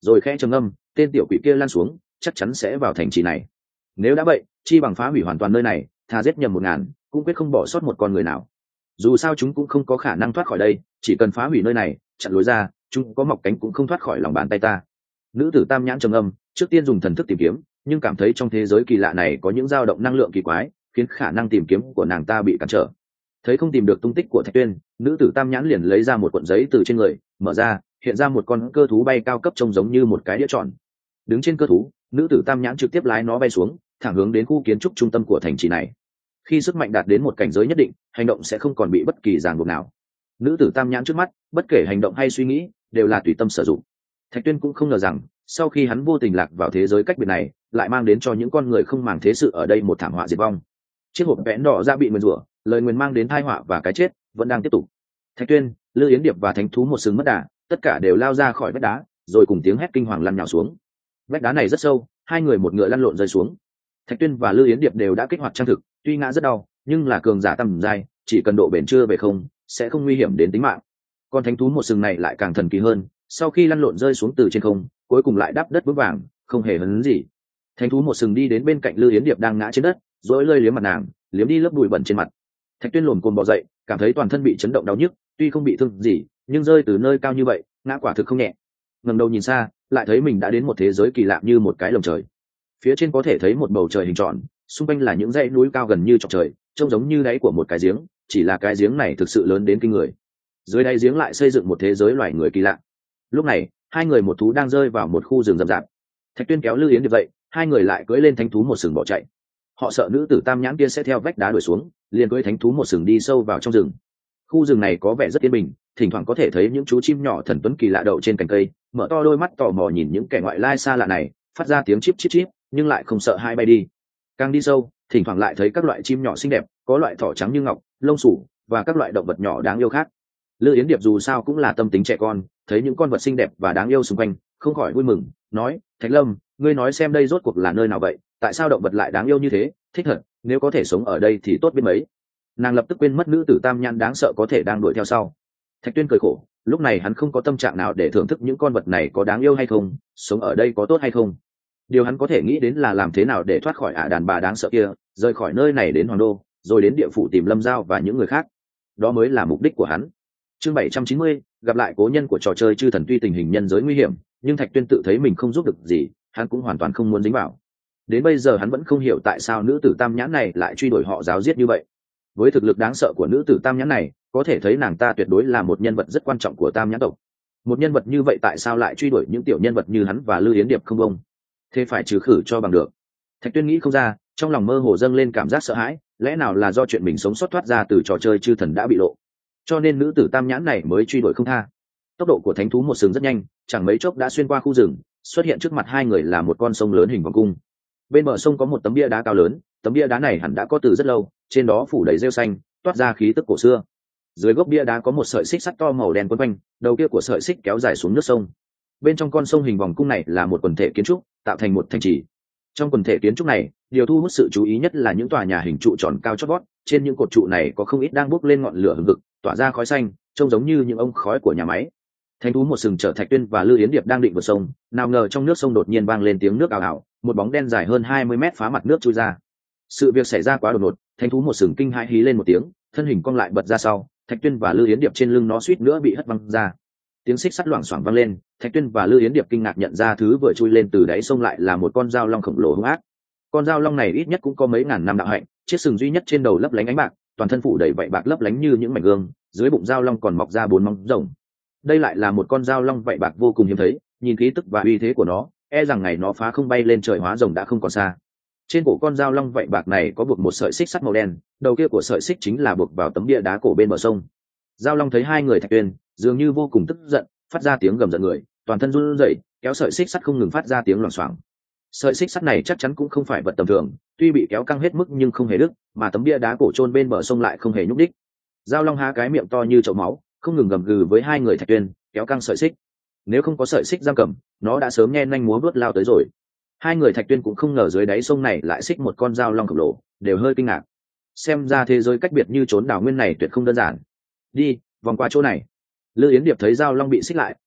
rồi khẽ trầm ngâm, tên tiểu quỷ kia lan xuống chắc chắn sẽ vào thành trì này. Nếu đã vậy, chi bằng phá hủy hoàn toàn nơi này, thà giết nhầm một ngàn cũng quyết không bỏ sót một con người nào. Dù sao chúng cũng không có khả năng thoát khỏi đây, chỉ cần phá hủy nơi này, chặn lối ra, chúng có mọc cánh cũng không thoát khỏi lòng bàn tay ta. Nữ tử tam nhãn trầm âm, trước tiên dùng thần thức tìm kiếm, nhưng cảm thấy trong thế giới kỳ lạ này có những dao động năng lượng kỳ quái, khiến khả năng tìm kiếm của nàng ta bị cản trở. Thấy không tìm được tung tích của Thạch Tuyên, nữ tử tam nhãn liền lấy ra một cuộn giấy từ trên người, mở ra, hiện ra một con cơ thú bay cao cấp trông giống như một cái đĩa tròn. Đứng trên cơ thú, nữ tử tam nhãn trực tiếp lái nó bay xuống, thẳng hướng đến khu kiến trúc trung tâm của thành trì này. Khi sức mạnh đạt đến một cảnh giới nhất định, hành động sẽ không còn bị bất kỳ ràng buộc nào. Nữ tử tam nhãn trước mắt, bất kể hành động hay suy nghĩ, đều là tùy tâm sử dụng. Thạch Tuyên cũng không ngờ rằng, sau khi hắn vô tình lạc vào thế giới cách biệt này, lại mang đến cho những con người không màng thế sự ở đây một thảm họa diệt vong. Chiếc hộp vẽn đỏ ra bị nguyền rủa, lời nguyền mang đến tai họa và cái chết vẫn đang tiếp tục. Thạch Tuyên, Lư Yến Điệp và thánh thú một sừng mất đà, tất cả đều lao ra khỏi vách đá, rồi cùng tiếng hét kinh hoàng lăn nhào xuống. Vách đá này rất sâu, hai người một ngựa lăn lộn rơi xuống. Thạch Tuyên và Lư Yến Điệp đều đã kích hoạt trang thực, tuy ngã rất đau, nhưng là cường giả tầm giai, chỉ cần độ bền chưa về không, sẽ không nguy hiểm đến tính mạng. Còn thánh thú một sừng này lại càng thần kỳ hơn, sau khi lăn lộn rơi xuống từ trên không, cuối cùng lại đáp đất vững vàng, không hề hấn gì. Thánh thú một sừng đi đến bên cạnh Lư Yến Điệp đang ngã trên đất, rồi lơi liếm mặt nàng, liếm đi lớp bụi bẩn trên mặt. Thạch Tuyên lồm cồm bò dậy, cảm thấy toàn thân bị chấn động đau nhức, tuy không bị thương gì, nhưng rơi từ nơi cao như vậy, ngã quả thực không nhẹ. Ngẩng đầu nhìn xa, lại thấy mình đã đến một thế giới kỳ lạ như một cái lồng trời. Phía trên có thể thấy một bầu trời hình tròn, xung quanh là những dãy núi cao gần như chọc trời, trông giống như đáy của một cái giếng, chỉ là cái giếng này thực sự lớn đến kinh người. Dưới đáy giếng lại xây dựng một thế giới loài người kỳ lạ. Lúc này, hai người một thú đang rơi vào một khu rừng rậm rạp. Thạch Tuyên kéo Lư Yến Điệp dậy, hai người lại cưỡi lên thánh thú một sừng bỏ chạy. Họ sợ nữ tử tam nhãn kia sẽ theo vách đá đuổi xuống, liền cưỡi thánh thú một sừng đi sâu vào trong rừng. Khu rừng này có vẻ rất yên bình, thỉnh thoảng có thể thấy những chú chim nhỏ thần tuấn kỳ lạ đậu trên cành cây, mở to đôi mắt tò mò nhìn những kẻ ngoại lai xa lạ này, phát ra tiếng chip chip chip, nhưng lại không sợ hai bay đi. Càng đi sâu, thỉnh thoảng lại thấy các loại chim nhỏ xinh đẹp, có loại thỏ trắng như ngọc, lông sủ và các loại động vật nhỏ đáng yêu khác. Lư Yến Điệp dù sao cũng là tâm tính trẻ con, thấy những con vật xinh đẹp và đáng yêu xung quanh, không khỏi vui mừng, nói: Thạch Lâm, ngươi nói xem đây rốt cuộc là nơi nào vậy? Tại sao động vật lại đáng yêu như thế? Thích thật, nếu có thể sống ở đây thì tốt biết mấy. Nàng lập tức quên mất nữ tử tam nhãn đáng sợ có thể đang đuổi theo sau. Thạch Tuyên cười khổ, lúc này hắn không có tâm trạng nào để thưởng thức những con vật này có đáng yêu hay không, sống ở đây có tốt hay không. Điều hắn có thể nghĩ đến là làm thế nào để thoát khỏi ả đàn bà đáng sợ kia, rời khỏi nơi này đến Hoàng Đô, rồi đến địa phủ tìm Lâm Giao và những người khác. Đó mới là mục đích của hắn. Chương bảy trăm chín mươi, gặp lại cố nhân của trò chơi chư thần. Tuy tình hình nhân giới nguy hiểm, nhưng Thạch Tuyên tự thấy mình không giúp được gì, hắn cũng hoàn toàn không muốn dính vào. Đến bây giờ hắn vẫn không hiểu tại sao nữ tử tam nhãn này lại truy đuổi họ giáo giết như vậy. Với thực lực đáng sợ của nữ tử tam nhãn này, có thể thấy nàng ta tuyệt đối là một nhân vật rất quan trọng của tam nhãn tộc. Một nhân vật như vậy tại sao lại truy đuổi những tiểu nhân vật như hắn và Lư Yến Điệp không bông? Thế phải trừ khử cho bằng được. Thạch Tuyên nghĩ không ra, trong lòng mơ hồ dâng lên cảm giác sợ hãi, lẽ nào là do chuyện mình sống sót thoát ra từ trò chơi chư thần đã bị lộ, cho nên nữ tử tam nhãn này mới truy đuổi không tha. Tốc độ của thánh thú một sừng rất nhanh, chẳng mấy chốc đã xuyên qua khu rừng, xuất hiện trước mặt hai người là một con sông lớn hình vòng cung. Bên bờ sông có một tấm bia đá cao lớn, tấm bia đá này hẳn đã có từ rất lâu, trên đó phủ đầy rêu xanh, toát ra khí tức cổ xưa. Dưới gốc bia đá có một sợi xích sắt to màu đen quấn quanh, đầu kia của sợi xích kéo dài xuống nước sông. Bên trong con sông hình vòng cung này là một quần thể kiến trúc, tạo thành một thành trì. Trong quần thể kiến trúc này, điều thu hút sự chú ý nhất là những tòa nhà hình trụ tròn cao chót vót, trên những cột trụ này có không ít đang bốc lên ngọn lửa hừng hực, tỏa ra khói xanh, trông giống như những ống khói của nhà máy. Thánh thú một sừng chở Thạch Tuyên và Lư Yến Điệp đang định vượt sông, nào ngờ trong nước sông đột nhiên vang lên tiếng nước ào ào, một bóng đen dài hơn hai mươi mét phá mặt nước chui ra. Sự việc xảy ra quá đột ngột, thánh thú một sừng kinh hãi hí lên một tiếng, thân hình cong lại bật ra sau, Thạch Tuyên và Lư Yến Điệp trên lưng nó suýt nữa bị hất văng ra. Tiếng xích sắt loảng xoảng vang lên, Thạch Tuyên và Lư Yến Điệp kinh ngạc nhận ra thứ vừa chui lên từ đáy sông lại là một con dao long khổng lồ hung ác. Con dao long này ít nhất cũng có mấy ngàn năm đạo hạnh, chiếc sừng duy nhất trên đầu lấp lánh ánh bạc, toàn thân phủ đầy vảy bạc lấp lánh như những mảnh gương, dưới bụng dao long còn mọc ra bốn móng rồng. Đây lại là một con dao long vảy bạc vô cùng hiếm thấy, nhìn khí tức và uy thế của nó, e rằng ngày nó phá không bay lên trời hóa rồng đã không còn xa. Trên cổ con dao long vảy bạc này có buộc một sợi xích sắt màu đen, đầu kia của sợi xích chính là buộc vào tấm bia đá cổ bên bờ sông. Dao long thấy hai người Thạch Tuyên, dường như vô cùng tức giận, phát ra tiếng gầm giận người, toàn thân run rẩy, kéo sợi xích sắt không ngừng phát ra tiếng loảng xoảng. Sợi xích sắt này chắc chắn cũng không phải vật tầm thường, tuy bị kéo căng hết mức nhưng không hề đứt, mà tấm bia đá cổ chôn bên bờ sông lại không hề nhúc đích. Dao long há cái miệng to như chậu máu, không ngừng gầm gừ với hai người Thạch Tuyên, kéo căng sợi xích. Nếu không có sợi xích giam cầm, nó đã sớm nhe nanh múa vuốt lao tới rồi. Hai người Thạch Tuyên cũng không ngờ dưới đáy sông này lại xích một con dao long khổng lồ, đều hơi kinh ngạc. Xem ra thế giới cách biệt như trốn đảo nguyên này tuyệt không đơn giản. Đi, vòng qua chỗ này. Lư Yến Điệp thấy dao long bị xích lại,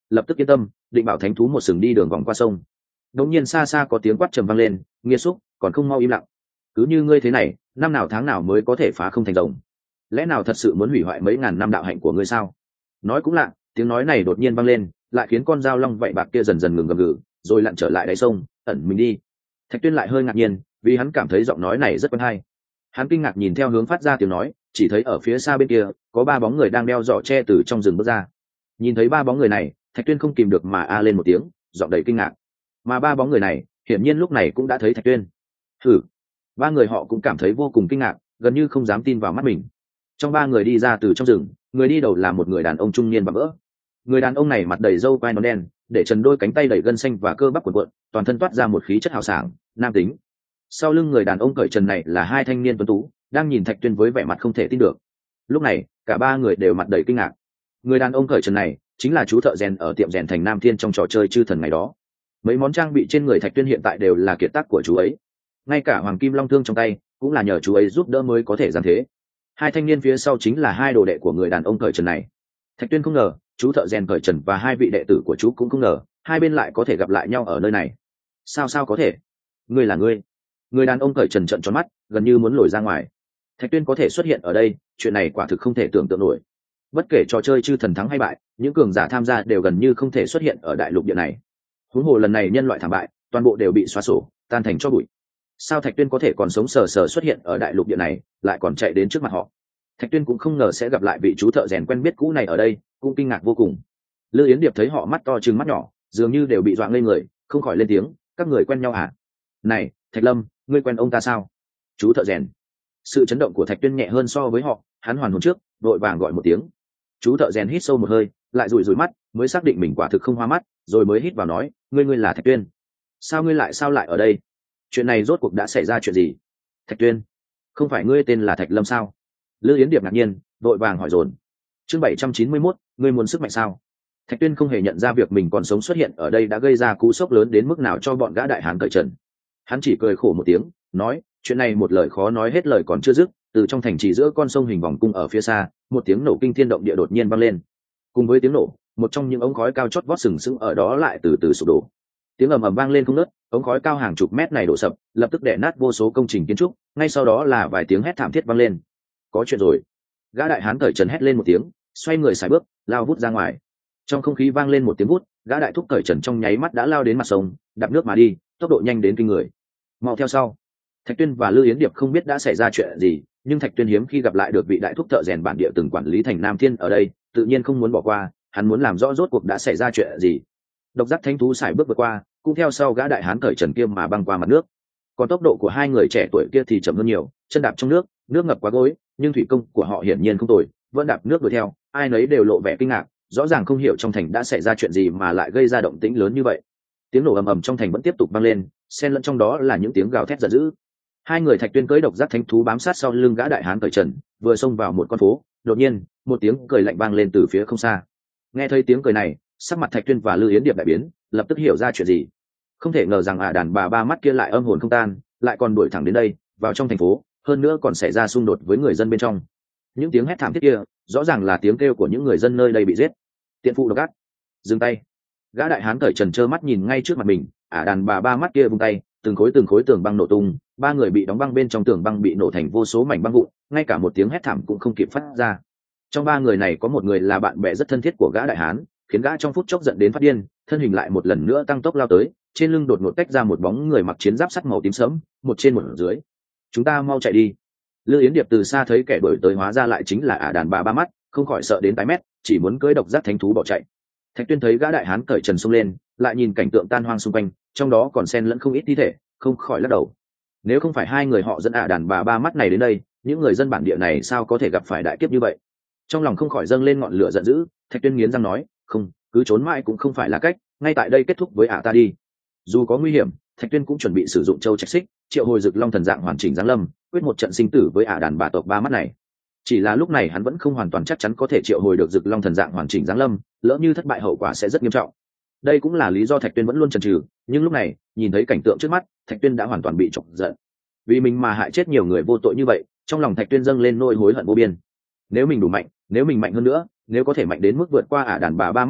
lập tức yên tâm, định bảo thánh thú một sừng đi đường vòng qua sông. Đột nhiên xa xa có tiếng quát trầm vang lên, Nghiêm Xúc, còn không mau im lặng. Cứ như ngươi thế này, năm nào tháng nào mới có thể phá không thành rồng? Lẽ nào thật sự muốn hủy hoại mấy ngàn năm đạo hạnh của ngươi sao? Nói cũng lạ, tiếng nói này đột nhiên vang lên, lại khiến con dao long vậy bạc kia dần dần ngừng gầm gừ, rồi lặn trở lại đáy sông, ẩn mình đi. Thạch Tuyên lại hơi ngạc nhiên, vì hắn cảm thấy giọng nói này rất quen hay. Hắn kinh ngạc nhìn theo hướng phát ra tiếng nói, chỉ thấy ở phía xa bên kia có ba bóng người đang đeo giỏ tre từ trong rừng bước ra. Nhìn thấy ba bóng người này, Thạch Tuyên không kìm được mà a lên một tiếng, giọng đầy kinh ngạc. Mà ba bóng người này, hiển nhiên lúc này cũng đã thấy Thạch Tuyên. Thử, ba người họ cũng cảm thấy vô cùng kinh ngạc, gần như không dám tin vào mắt mình. Trong ba người đi ra từ trong rừng, người đi đầu là một người đàn ông trung niên và vỡ. Người đàn ông này mặt đầy râu quai nón đen, để trần đôi cánh tay đầy gân xanh và cơ bắp cuộn cuộn, toàn thân toát ra một khí chất hào sảng, nam tính. Sau lưng người đàn ông cởi trần này là hai thanh niên tuấn tú, đang nhìn Thạch Tuyên với vẻ mặt không thể tin được. Lúc này, cả ba người đều mặt đầy kinh ngạc. Người đàn ông cởi trần này chính là chú thợ rèn ở tiệm rèn thành Nam Thiên trong trò chơi Chư Thần ngày đó. Mấy món trang bị trên người Thạch Tuyên hiện tại đều là kiệt tác của chú ấy. Ngay cả Hoàng Kim Long Thương trong tay cũng là nhờ chú ấy giúp đỡ mới có thể làm thế. Hai thanh niên phía sau chính là hai đồ đệ của người đàn ông cởi trần này. Thạch Tuyên không ngờ, chú thợ rèn cởi trần và hai vị đệ tử của chú cũng không ngờ, hai bên lại có thể gặp lại nhau ở nơi này. Sao sao có thể? Ngươi là ngươi? Người đàn ông cởi trần trợn tròn mắt, gần như muốn lồi ra ngoài. Thạch Tuyên có thể xuất hiện ở đây, chuyện này quả thực không thể tưởng tượng nổi. Bất kể trò chơi Chư Thần thắng hay bại, những cường giả tham gia đều gần như không thể xuất hiện ở đại lục địa này. Huống hồ lần này nhân loại thảm bại, toàn bộ đều bị xóa sổ, tan thành tro bụi. Sao Thạch Tuyên có thể còn sống sờ sờ xuất hiện ở đại lục địa này, lại còn chạy đến trước mặt họ? Thạch Tuyên cũng không ngờ sẽ gặp lại vị chú thợ rèn quen biết cũ này ở đây, cũng kinh ngạc vô cùng. Lư Yến Điệp thấy họ mắt to trừng mắt nhỏ, dường như đều bị dọa ngây người, không khỏi lên tiếng, các người quen nhau à? Này, Thạch Lâm, ngươi quen ông ta sao? Chú thợ rèn. Sự chấn động của Thạch Tuyên nhẹ hơn so với họ, hắn hoàn hồn trước, vội vàng gọi một tiếng. Chú thợ rèn hít sâu một hơi, lại rủi rủi mắt, mới xác định mình quả thực không hoa mắt, rồi mới hít vào nói, ngươi ngươi là Thạch Tuyên. Sao ngươi lại sao lại ở đây? Chuyện này rốt cuộc đã xảy ra chuyện gì? Thạch Tuyên, không phải ngươi tên là Thạch Lâm sao? Lư Yến Điệp ngạc nhiên, vội vàng hỏi dồn. Chương bảy trăm chín mươi mốt, ngươi muốn sức mạnh sao? Thạch Tuyên không hề nhận ra việc mình còn sống xuất hiện ở đây đã gây ra cú sốc lớn đến mức nào cho bọn gã đại hán cởi trần. Hắn chỉ cười khổ một tiếng, nói, chuyện này một lời khó nói hết lời còn chưa dứt, từ trong thành trì giữa con sông hình vòng cung ở phía xa, một tiếng nổ kinh thiên động địa đột nhiên vang lên. Cùng với tiếng nổ, một trong những ống khói cao chót vót sừng sững ở đó lại từ từ sụp đổ. Tiếng ầm ầm vang lên không ngớt, ống khói cao hàng chục mét này đổ sập, lập tức đè nát vô số công trình kiến trúc, ngay sau đó là vài tiếng hét thảm thiết vang lên. Có chuyện rồi. Gã đại hán cởi trần hét lên một tiếng, xoay người sải bước, lao vút ra ngoài. Trong không khí vang lên một tiếng vút, gã đại thúc cởi trần trong nháy mắt đã lao đến mặt sông, đạp nước mà đi, tốc độ nhanh đến kinh người. Mau theo sau. Thạch Tuyên và Lư Yến Điệp không biết đã xảy ra chuyện gì, nhưng Thạch Tuyên hiếm khi gặp lại được vị đại thúc thợ rèn bản địa từng quản lý thành Nam Thiên ở đây, tự nhiên không muốn bỏ qua, hắn muốn làm rõ rốt cuộc đã xảy ra chuyện gì. Độc Giác Thánh Thú sải bước vượt qua, cũng theo sau gã đại hán cởi trần kia mà băng qua mặt nước. Còn tốc độ của hai người trẻ tuổi kia thì chậm hơn nhiều, chân đạp trong nước, nước ngập quá gối, nhưng thủy công của họ hiển nhiên không tồi, vẫn đạp nước đuổi theo, ai nấy đều lộ vẻ kinh ngạc, rõ ràng không hiểu trong thành đã xảy ra chuyện gì mà lại gây ra động tĩnh lớn như vậy. Tiếng nổ ầm ầm trong thành vẫn tiếp tục vang lên, xen lẫn trong đó là những tiếng gào thét giận dữ. Hai người Thạch Tuyên cưỡi Độc Giác Thánh Thú bám sát sau lưng gã đại hán cởi trần, vừa xông vào một con phố, đột nhiên, một tiếng cười lạnh vang lên từ phía không xa. Nghe thấy tiếng cười này, sắc mặt Thạch Tuyên và Lư Yến Điệp đại biến, lập tức hiểu ra chuyện gì. Không thể ngờ rằng ả đàn bà ba mắt kia lại âm hồn không tan, lại còn đuổi thẳng đến đây, vào trong thành phố, hơn nữa còn xảy ra xung đột với người dân bên trong. Những tiếng hét thảm thiết kia, rõ ràng là tiếng kêu của những người dân nơi đây bị giết. Tiện phụ độc ác, dừng tay. Gã đại hán cởi trần trơ mắt nhìn ngay trước mặt mình, ả đàn bà ba mắt kia vung tay, từng khối từng khối tường băng nổ tung, ba người bị đóng băng bên trong tường băng bị nổ thành vô số mảnh băng vụn, ngay cả một tiếng hét thảm cũng không kịp phát ra. Trong ba người này có một người là bạn bè rất thân thiết của gã đại hán, khiến gã trong phút chốc giận đến phát điên, thân hình lại một lần nữa tăng tốc lao tới, trên lưng đột ngột tách ra một bóng người mặc chiến giáp sắt màu tím sẫm, một trên một dưới. Chúng ta mau chạy đi. Lư Yến Điệp từ xa thấy kẻ đuổi tới hóa ra lại chính là ả đàn bà ba mắt, không khỏi sợ đến tái mét, chỉ muốn cưỡi Độc Giác Thánh Thú bỏ chạy. Thạch Tuyên thấy gã đại hán cởi trần xông lên, lại nhìn cảnh tượng tan hoang xung quanh, trong đó còn xen lẫn không ít thi thể, không khỏi lắc đầu. Nếu không phải hai người họ dẫn ả đàn bà ba mắt này đến đây, những người dân bản địa này sao có thể gặp phải đại kiếp như vậy? Trong lòng không khỏi dâng lên ngọn lửa giận dữ, Thạch Tuyên nghiến răng nói, không, cứ trốn mãi cũng không phải là cách, ngay tại đây kết thúc với ả ta đi. Dù có nguy hiểm, Thạch Tuyên cũng chuẩn bị sử dụng châu trạch xích, triệu hồi Dực Long thần dạng hoàn chỉnh giáng lâm, quyết một trận sinh tử với ả đàn bà tộc ba mắt này. Chỉ là lúc này hắn vẫn không hoàn toàn chắc chắn có thể triệu hồi được Dực Long thần dạng hoàn chỉnh giáng lâm, lỡ như thất bại hậu quả sẽ rất nghiêm trọng. Đây cũng là lý do Thạch Tuyên vẫn luôn chần chừ, nhưng lúc này, nhìn thấy cảnh tượng trước mắt, Thạch Tuyên đã hoàn toàn bị chọc giận. Vì mình mà hại chết nhiều người vô tội như vậy, trong lòng Thạch Tuyên dâng lên nỗi hối hận vô biên. Nếu mình đủ mạnh, nếu mình mạnh hơn nữa, nếu có thể mạnh đến mức vượt qua ả đàn bà ba mắt này,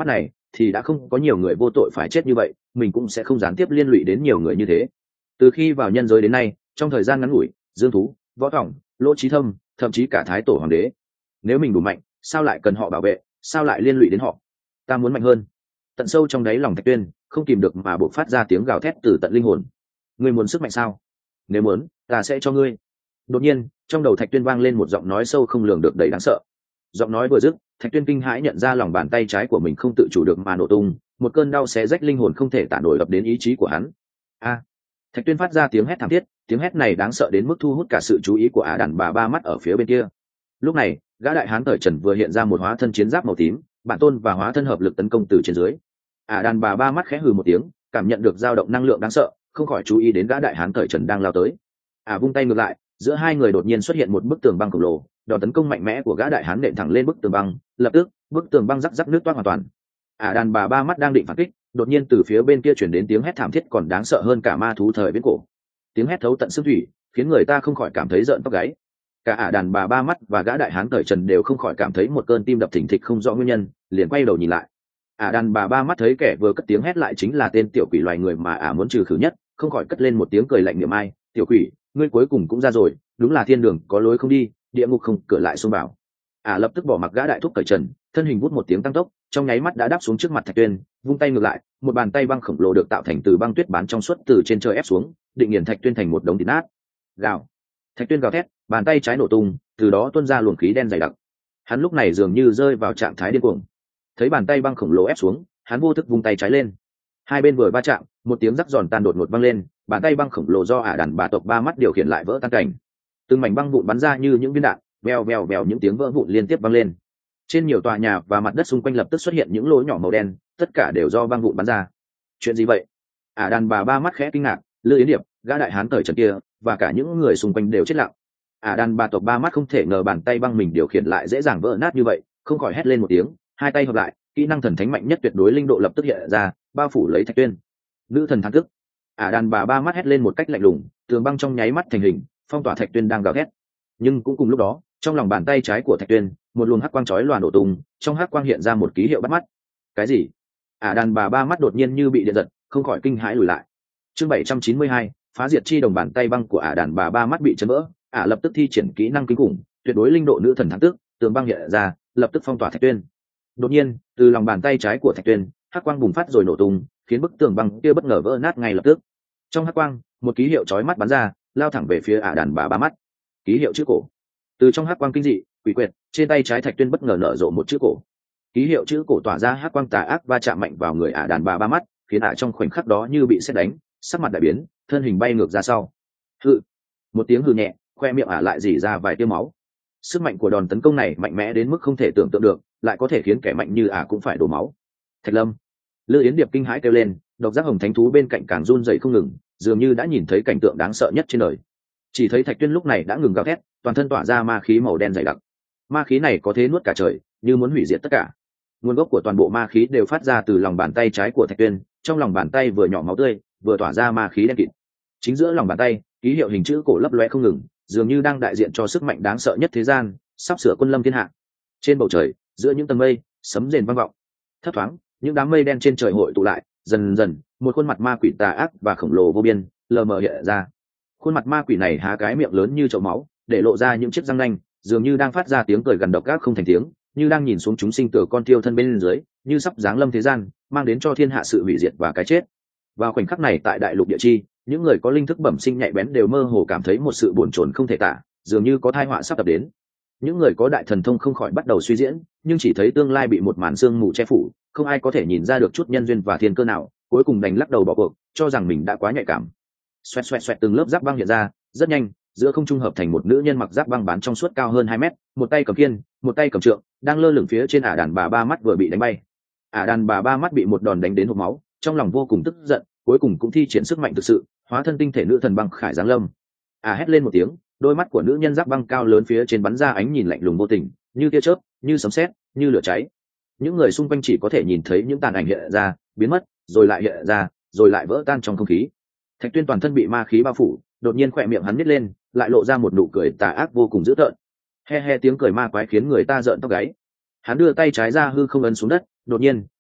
thì đã không có nhiều người vô tội phải chết như vậy, mình cũng sẽ không gián tiếp liên lụy đến nhiều người như thế. Từ khi vào nhân giới đến nay, trong thời gian ngắn ngủi, Dương Thú, Võ Thỏng, Lỗ Chí Thâm, thậm chí cả Thái Tổ Hoàng đế, nếu mình đủ mạnh, sao lại cần họ bảo vệ, sao lại liên lụy đến họ? Ta muốn mạnh hơn. Tận sâu trong đáy lòng Thạch Tuyên không kìm được mà bộc phát ra tiếng gào thét từ tận linh hồn. Ngươi muốn sức mạnh sao? Nếu muốn, ta sẽ cho ngươi. Đột nhiên, trong đầu Thạch Tuyên vang lên một giọng nói sâu không lường được đầy đáng sợ. Giọng nói vừa dứt, Thạch Tuyên kinh hãi nhận ra lòng bàn tay trái của mình không tự chủ được mà nổ tung, một cơn đau xé rách linh hồn không thể tả nổi ập đến ý chí của hắn. A! Thạch Tuyên phát ra tiếng hét thảm thiết, tiếng hét này đáng sợ đến mức thu hút cả sự chú ý của ả đàn bà ba mắt ở phía bên kia. Lúc này, gã đại hán cởi trần vừa hiện ra một hóa thân chiến giáp màu tím, bản tôn và hóa thân hợp lực tấn công từ trên dưới. Ả đàn bà ba mắt khẽ hừ một tiếng, cảm nhận được dao động năng lượng đáng sợ, không khỏi chú ý đến gã đại hán cởi trần đang lao tới. Ả vung tay ngược lại, giữa hai người đột nhiên xuất hiện một bức tường băng khổng lồ, đòn tấn công mạnh mẽ của gã đại hán nện thẳng lên bức tường băng, lập tức, bức tường băng rắc rắc nứt toát hoàn toàn. Ả đàn bà ba mắt đang định phản kích, đột nhiên từ phía bên kia truyền đến tiếng hét thảm thiết còn đáng sợ hơn cả ma thú thời viễn cổ. Tiếng hét thấu tận xương thủy, khiến người ta không khỏi cảm thấy rợn tóc gáy. Cả Ả đàn bà ba mắt và gã đại hán cởi trần đều không khỏi cảm thấy một cơn tim đập thình thịch không rõ nguyên nhân, liền quay đầu nhìn lại. Ả đàn bà ba mắt thấy kẻ vừa cất tiếng hét lại chính là tên tiểu quỷ loài người mà Ả muốn trừ khử nhất, không khỏi cất lên một tiếng cười lạnh niệm ai. Tiểu quỷ, ngươi cuối cùng cũng ra rồi, đúng là thiên đường có lối không đi, địa ngục không cửa lại xông vào. Ả lập tức bỏ mặc gã đại thúc cởi trần, thân hình vút một tiếng tăng tốc, trong nháy mắt đã đáp xuống trước mặt Thạch Tuyên, vung tay ngược lại, một bàn tay băng khổng lồ được tạo thành từ băng tuyết bán trong suốt từ trên trời ép xuống, định nghiền Thạch Tuyên thành một đống thịt nát. Gào! Thạch Tuyên gào thét, bàn tay trái nổ tung, từ đó tuôn ra luồng khí đen dày đặc. Hắn lúc này dường như rơi vào trạng thái điên cuồng. Thấy bàn tay băng khổng lồ ép xuống, hắn vô thức vung tay trái lên. Hai bên vừa va chạm, một tiếng rắc giòn tan đột ngột vang lên, bàn tay băng khổng lồ do Ả đàn bà tộc ba mắt điều khiển lại vỡ tan cảnh. Từng mảnh băng vụn bắn ra như những viên đạn, vèo vèo vèo những tiếng vỡ vụn liên tiếp vang lên. Trên nhiều tòa nhà và mặt đất xung quanh lập tức xuất hiện những lỗ nhỏ màu đen, tất cả đều do băng vụn bắn ra. Chuyện gì vậy? Ả đàn bà ba mắt khẽ kinh ngạc, Lư Yến Điệp, gã đại hán cởi trần kia và cả những người xung quanh đều chết lặng. Ả đàn bà tộc ba mắt không thể ngờ bàn tay băng mình điều khiển lại dễ dàng vỡ nát như vậy, không khỏi hét lên một tiếng, hai tay hợp lại, kỹ năng thần thánh mạnh nhất tuyệt đối linh độ lập tức hiện ra, bao phủ lấy Thạch Tuyên. Nữ thần thắng thức. Ả đàn bà ba mắt hét lên một cách lạnh lùng, tường băng trong nháy mắt thành hình, phong tỏa Thạch Tuyên đang gào thét. Nhưng cũng cùng lúc đó, trong lòng bàn tay trái của Thạch Tuyên, một luồng hắc quang chói lòa nổ tung, trong hắc quang hiện ra một ký hiệu bắt mắt. Cái gì? Ả đàn bà ba mắt đột nhiên như bị điện giật, không khỏi kinh hãi lùi lại. Chương bảy trăm chín mươi hai, phá diệt chi đồng. Bàn tay băng của Ả đàn bà ba mắt bị chấn vỡ, Ả lập tức thi triển kỹ năng kinh khủng, tuyệt đối linh độ nữ thần thắng tức, tường băng hiện ra, lập tức phong tỏa Thạch Tuyên. Đột nhiên, từ lòng bàn tay trái của Thạch Tuyên, hắc quang bùng phát rồi nổ tung, khiến bức tường băng kia bất ngờ vỡ nát ngay lập tức. Trong hắc quang, một ký hiệu chói mắt bắn ra, lao thẳng về phía Ả đàn bà ba mắt. Ký hiệu chữ cổ. Từ trong hắc quang kinh dị, quỷ quyệt, trên tay trái Thạch Tuyên bất ngờ nở rộ một chữ cổ. Ký hiệu chữ cổ tỏa ra hắc quang tà ác va chạm mạnh vào người Ả đàn bà ba mắt, khiến Ả trong khoảnh khắc đó như bị sét đánh, sắc mặt đại biến, thân hình bay ngược ra sau. Hự! Một tiếng hừ nhẹ, khoe miệng Ả lại rỉ ra vài tia máu. Sức mạnh của đòn tấn công này mạnh mẽ đến mức không thể tưởng tượng được, lại có thể khiến kẻ mạnh như Ả cũng phải đổ máu. Thạch Lâm! Lư Yến Điệp kinh hãi kêu lên, độc giác hồng thánh thú bên cạnh càng run rẩy không ngừng, dường như đã nhìn thấy cảnh tượng đáng sợ nhất trên đời. Chỉ thấy Thạch Tuyên lúc này đã ngừng gào thét, toàn thân tỏa ra ma khí màu đen dày đặc. Ma khí này có thế nuốt cả trời, như muốn hủy diệt tất cả. Nguồn gốc của toàn bộ ma khí đều phát ra từ lòng bàn tay trái của Thạch Tuyên, trong lòng bàn tay vừa nhỏ máu tươi, vừa tỏa ra ma khí đen kịt. Chính giữa lòng bàn tay, ký hiệu hình chữ cổ lấp loé không ngừng, dường như đang đại diện cho sức mạnh đáng sợ nhất thế gian, sắp sửa quân lâm thiên hạ. Trên bầu trời, giữa những tầng mây, sấm rền vang vọng. Thấp thoáng, những đám mây đen trên trời hội tụ lại, dần dần, một khuôn mặt ma quỷ tà ác và khổng lồ vô biên, lờ mờ hiện ra. Khuôn mặt ma quỷ này há cái miệng lớn như chậu máu, để lộ ra những chiếc răng nanh, dường như đang phát ra tiếng cười gần độc ác không thành tiếng, như đang nhìn xuống chúng sinh tử con thiêu thân bên dưới, như sắp giáng lâm thế gian, mang đến cho thiên hạ sự hủy diệt và cái chết. Vào khoảnh khắc này tại đại lục địa chi, những người có linh thức bẩm sinh nhạy bén đều mơ hồ cảm thấy một sự buồn chồn không thể tả, dường như có tai họa sắp tập đến. Những người có đại thần thông không khỏi bắt đầu suy diễn, nhưng chỉ thấy tương lai bị một màn sương mù che phủ, không ai có thể nhìn ra được chút nhân duyên và thiên cơ nào, cuối cùng đành lắc đầu bỏ cuộc, cho rằng mình đã quá nhạy cảm. Xoẹt xoẹt xoẹt, từng lớp giáp băng hiện ra, rất nhanh, giữa không trung hợp thành một nữ nhân mặc giáp băng bán trong suốt cao hơn hai mét, một tay cầm kiên, một tay cầm trượng, đang lơ lửng phía trên. Ả đàn bà ba mắt vừa bị đánh bay. Ả đàn bà ba mắt bị một đòn đánh đến hộc máu, trong lòng vô cùng tức giận, cuối cùng cũng thi triển sức mạnh thực sự, hóa thân tinh thể nữ thần băng khải giáng lâm. Ả hét lên một tiếng, đôi mắt của nữ nhân giáp băng cao lớn phía trên bắn ra ánh nhìn lạnh lùng vô tình, như tia chớp, như sấm sét, như lửa cháy. Những người xung quanh chỉ có thể nhìn thấy những tàn ảnh hiện ra, biến mất, rồi lại hiện ra, rồi lại vỡ tan trong không khí. Thạch Tuyên toàn thân bị ma khí bao phủ, đột nhiên khỏe miệng hắn nít lên, lại lộ ra một nụ cười tà ác vô cùng dữ tợn. He he, tiếng cười ma quái khiến người ta rợn tóc gáy. Hắn đưa tay trái ra hư không ấn xuống đất, đột nhiên,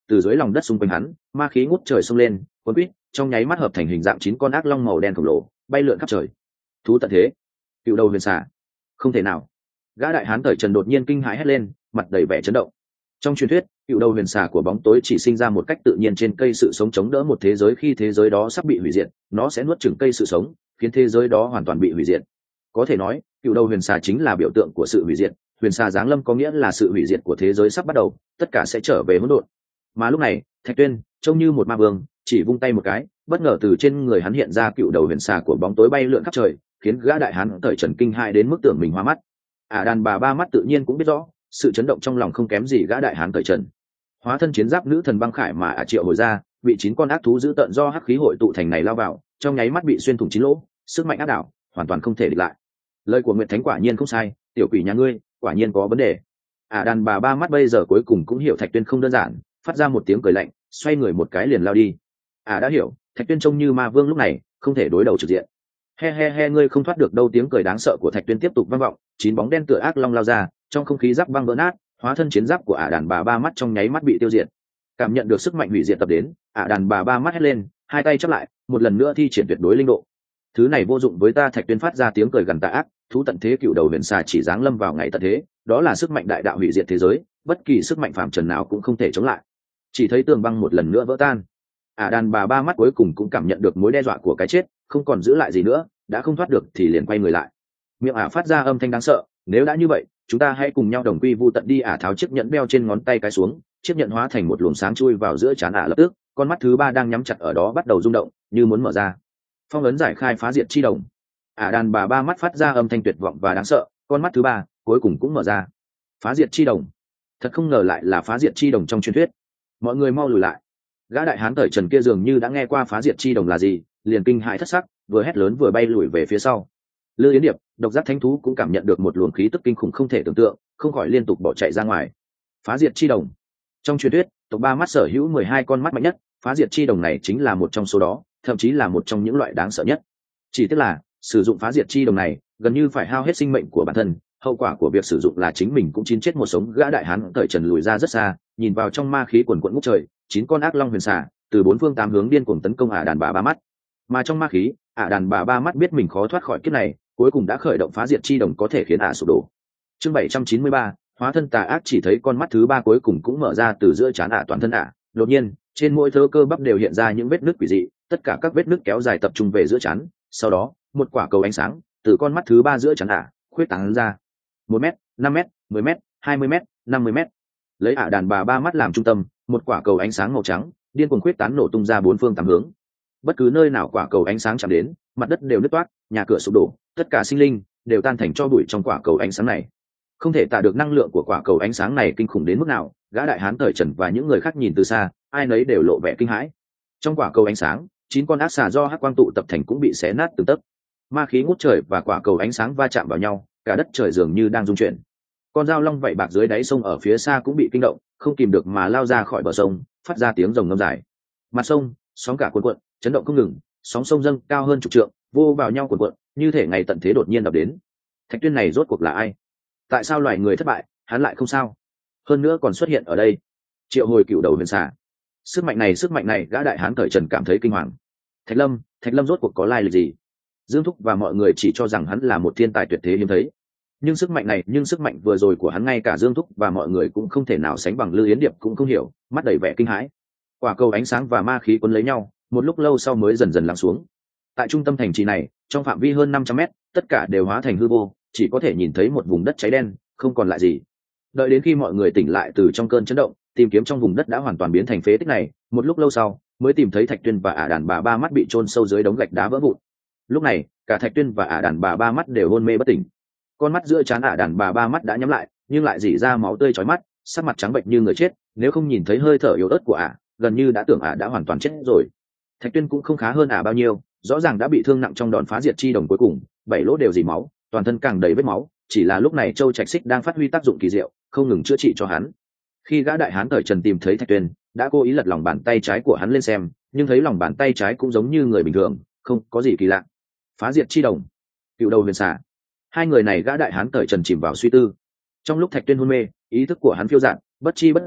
từ dưới lòng đất xung quanh hắn ma khí ngút trời xông lên cuốn quýt trong nháy mắt hợp thành hình dạng chín con ác long màu đen khổng lồ bay lượn khắp trời. Thú tận thế, cựu đầu huyền xà. Không thể nào. Gã đại hán Cởi Trần đột nhiên kinh hãi hét lên, mặt đầy vẻ chấn động. Trong truyền thuyết, cựu đầu huyền xà của bóng tối chỉ sinh ra một cách tự nhiên trên cây sự sống chống đỡ một thế giới khi thế giới đó sắp bị hủy diệt, nó sẽ nuốt chửng cây sự sống, khiến thế giới đó hoàn toàn bị hủy diệt. Có thể nói, cựu đầu huyền xà chính là biểu tượng của sự hủy diệt, huyền xà giáng lâm có nghĩa là sự hủy diệt của thế giới sắp bắt đầu, tất cả sẽ trở về hỗn độn. Mà lúc này, Thạch Tuyên, trông như một ma vương, chỉ vung tay một cái, bất ngờ từ trên người hắn hiện ra cựu đầu huyền xà của bóng tối bay lượn khắp trời, khiến gã đại hán Cởi Trần kinh hãi đến mức tưởng mình hoa mắt. Ả đàn bà ba mắt tự nhiên cũng biết rõ, sự chấn động trong lòng không kém gì gã đại hán Cởi Trần. Hóa thân chiến giáp nữ thần băng khải mà Ả triệu hồi ra, bị chín con ác thú dữ tợn do hắc khí hội tụ thành này lao vào, trong nháy mắt bị xuyên thủng chín lỗ, sức mạnh áp đảo, hoàn toàn không thể địch lại. Lời của Nguyệt Thánh quả nhiên không sai, tiểu quỷ nhà ngươi, quả nhiên có vấn đề. Ả đàn bà ba mắt bây giờ cuối cùng cũng hiểu Thạch Tuyên không đơn giản, phát ra một tiếng cười lạnh, xoay người một cái liền lao đi. Ả đã hiểu, Thạch Tuyên trông như ma vương lúc này, không thể đối đầu trực diện. He he he, ngươi không thoát được đâu. Tiếng cười đáng sợ của Thạch Tuyên tiếp tục vang vọng, chín bóng đen tựa ác long lao ra, trong không khí giáp băng vỡ nát, hóa thân chiến giáp của Ả đàn bà ba mắt trong nháy mắt bị tiêu diệt. Cảm nhận được sức mạnh hủy diệt tập đến, Ả đàn bà ba mắt hét lên, hai tay chắp lại, một lần nữa thi triển tuyệt đối linh độ. Thứ này vô dụng với ta. Thạch Tuyên phát ra tiếng cười gần tà ác, thú tận thế cựu đầu huyền xà chỉ giáng lâm vào ngày tận thế, đó là sức mạnh đại đạo hủy diệt thế giới, bất kỳ sức mạnh phàm trần nào cũng không thể chống lại. Chỉ thấy tường băng một lần nữa vỡ tan. Ả đàn bà ba mắt cuối cùng cũng cảm nhận được mối đe dọa của cái chết, không còn giữ lại gì nữa, đã không thoát được thì liền quay người lại. Miệng Ả phát ra âm thanh đáng sợ, nếu đã như vậy, chúng ta hãy cùng nhau đồng quy vu tận đi. Ả tháo chiếc nhẫn đeo trên ngón tay cái xuống, chiếc nhẫn hóa thành một luồng sáng chui vào giữa trán Ả lập tức, con mắt thứ ba đang nhắm chặt ở đó bắt đầu rung động, như muốn mở ra. Phong ấn giải khai phá diệt chi đồng. Ả đàn bà ba mắt phát ra âm thanh tuyệt vọng và đáng sợ, con mắt thứ ba cuối cùng cũng mở ra. Phá diệt chi đồng. Thật không ngờ lại là phá diệt chi đồng trong truyền thuyết. Mọi người mau lùi lại. Gã đại hán Cởi Trần kia dường như đã nghe qua phá diệt chi đồng là gì, liền kinh hãi thất sắc, vừa hét lớn vừa bay lùi về phía sau. Lư Yến Điệp, độc giác thánh thú cũng cảm nhận được một luồng khí tức kinh khủng không thể tưởng tượng, không khỏi liên tục bỏ chạy ra ngoài. Phá diệt chi đồng. Trong truyền thuyết, tộc ba mắt sở hữu mười hai con mắt mạnh nhất, phá diệt chi đồng này chính là một trong số đó, thậm chí là một trong những loại đáng sợ nhất. Chỉ tiếc là, sử dụng phá diệt chi đồng này, gần như phải hao hết sinh mệnh của bản thân, hậu quả của việc sử dụng là chính mình cũng chín chết một sống. Gã đại hán Cởi Trần lùi ra rất xa, nhìn vào trong ma khí quần quận ngút trời, chín con ác long huyền xà từ bốn phương tám hướng điên cuồng tấn công Ả đàn bà ba mắt. Mà trong ma khí, Ả đàn bà ba mắt biết mình khó thoát khỏi kiếp này, cuối cùng đã khởi động phá diệt chi đồng có thể khiến Ả sụp đổ. Chương bảy trăm chín mươi ba, hóa thân tà ác. Chỉ thấy con mắt thứ ba cuối cùng cũng mở ra từ giữa trán Ả toàn thân Ả, đột nhiên, trên mỗi thớ cơ bắp đều hiện ra những vết nứt quỷ dị, tất cả các vết nứt kéo dài tập trung về giữa trán, sau đó, một quả cầu ánh sáng từ con mắt thứ ba giữa trán Ả khuyết tán ra. Một mét, năm mét, mười mét, hai mươi mét, năm mươi mét. Lấy Ả đàn bà ba mắt làm trung tâm, một quả cầu ánh sáng màu trắng điên cuồng khuyết tán nổ tung ra bốn phương tám hướng. Bất cứ nơi nào quả cầu ánh sáng chạm đến, mặt đất đều nứt toác, nhà cửa sụp đổ, tất cả sinh linh đều tan thành tro bụi trong quả cầu ánh sáng này. Không thể tả được năng lượng của quả cầu ánh sáng này kinh khủng đến mức nào, gã đại hán Cởi Trần và những người khác nhìn từ xa, ai nấy đều lộ vẻ kinh hãi. Trong quả cầu ánh sáng, chín con ác xà do hắc quang tụ tập thành cũng bị xé nát từng tấc. Ma khí ngút trời và quả cầu ánh sáng va chạm vào nhau, cả đất trời dường như đang rung chuyển. Con dao long vảy bạc dưới đáy sông ở phía xa cũng bị kinh động, không kìm được mà lao ra khỏi bờ sông, phát ra tiếng rồng ngâm dài. Mặt sông sóng cả cuộn cuộn, chấn động không ngừng, sóng sông dâng cao hơn chục trượng, vô vào nhau cuộn cuộn, như thể ngày tận thế đột nhiên đập đến. Thạch Tuyên này rốt cuộc là ai? Tại sao loài người thất bại, hắn lại không sao? Hơn nữa còn xuất hiện ở đây. Triệu hồi cựu đầu huyền xà. Sức mạnh này, sức mạnh này, gã đại hán Cởi Trần cảm thấy kinh hoàng. Thạch Lâm, Thạch Lâm rốt cuộc có lai lịch gì? Dương Thúc và mọi người chỉ cho rằng hắn là một thiên tài tuyệt thế hiếm thấy. Nhưng sức mạnh này, nhưng sức mạnh vừa rồi của hắn ngay cả Dương Thúc và mọi người cũng không thể nào sánh bằng. Lư Yến Điệp cũng không hiểu, mắt đầy vẻ kinh hãi. Quả cầu ánh sáng và ma khí cuốn lấy nhau, một lúc lâu sau mới dần dần lắng xuống. Tại trung tâm thành trì này, trong phạm vi hơn năm trăm mét, tất cả đều hóa thành hư vô, chỉ có thể nhìn thấy một vùng đất cháy đen, không còn lại gì. Đợi đến khi mọi người tỉnh lại từ trong cơn chấn động, tìm kiếm trong vùng đất đã hoàn toàn biến thành phế tích này, một lúc lâu sau mới tìm thấy Thạch Tuyên và Ả đàn bà ba mắt bị chôn sâu dưới đống gạch đá vỡ vụn. Lúc này, cả Thạch Tuyên và Ả đàn bà ba mắt đều hôn mê bất tỉnh. Con mắt giữa trán Ả đàn bà ba mắt đã nhắm lại, nhưng lại rỉ ra máu tươi chói mắt, sắc mặt trắng bệnh như người chết, nếu không nhìn thấy hơi thở yếu ớt của Ả, gần như đã tưởng Ả đã hoàn toàn chết rồi. Thạch Tuyên cũng không khá hơn Ả bao nhiêu, rõ ràng đã bị thương nặng trong đòn phá diệt chi đồng cuối cùng, bảy lỗ đều dì máu, toàn thân càng đầy vết máu, chỉ là lúc này Châu Trạch Xích đang phát huy tác dụng kỳ diệu, không ngừng chữa trị cho hắn. Khi gã đại hán Cởi Trần tìm thấy Thạch Tuyên, đã cố ý lật lòng bàn tay trái của hắn lên xem, nhưng thấy lòng bàn tay trái cũng giống như người bình thường, không có gì kỳ lạ. Phá diệt chi đồng, cựu đầu huyền xà, hai người này gã đại hán Cởi Trần chìm vào suy tư. Trong lúc Thạch Tuyên hôn mê, ý thức của hắn phiêu dạt, bất chi bất giác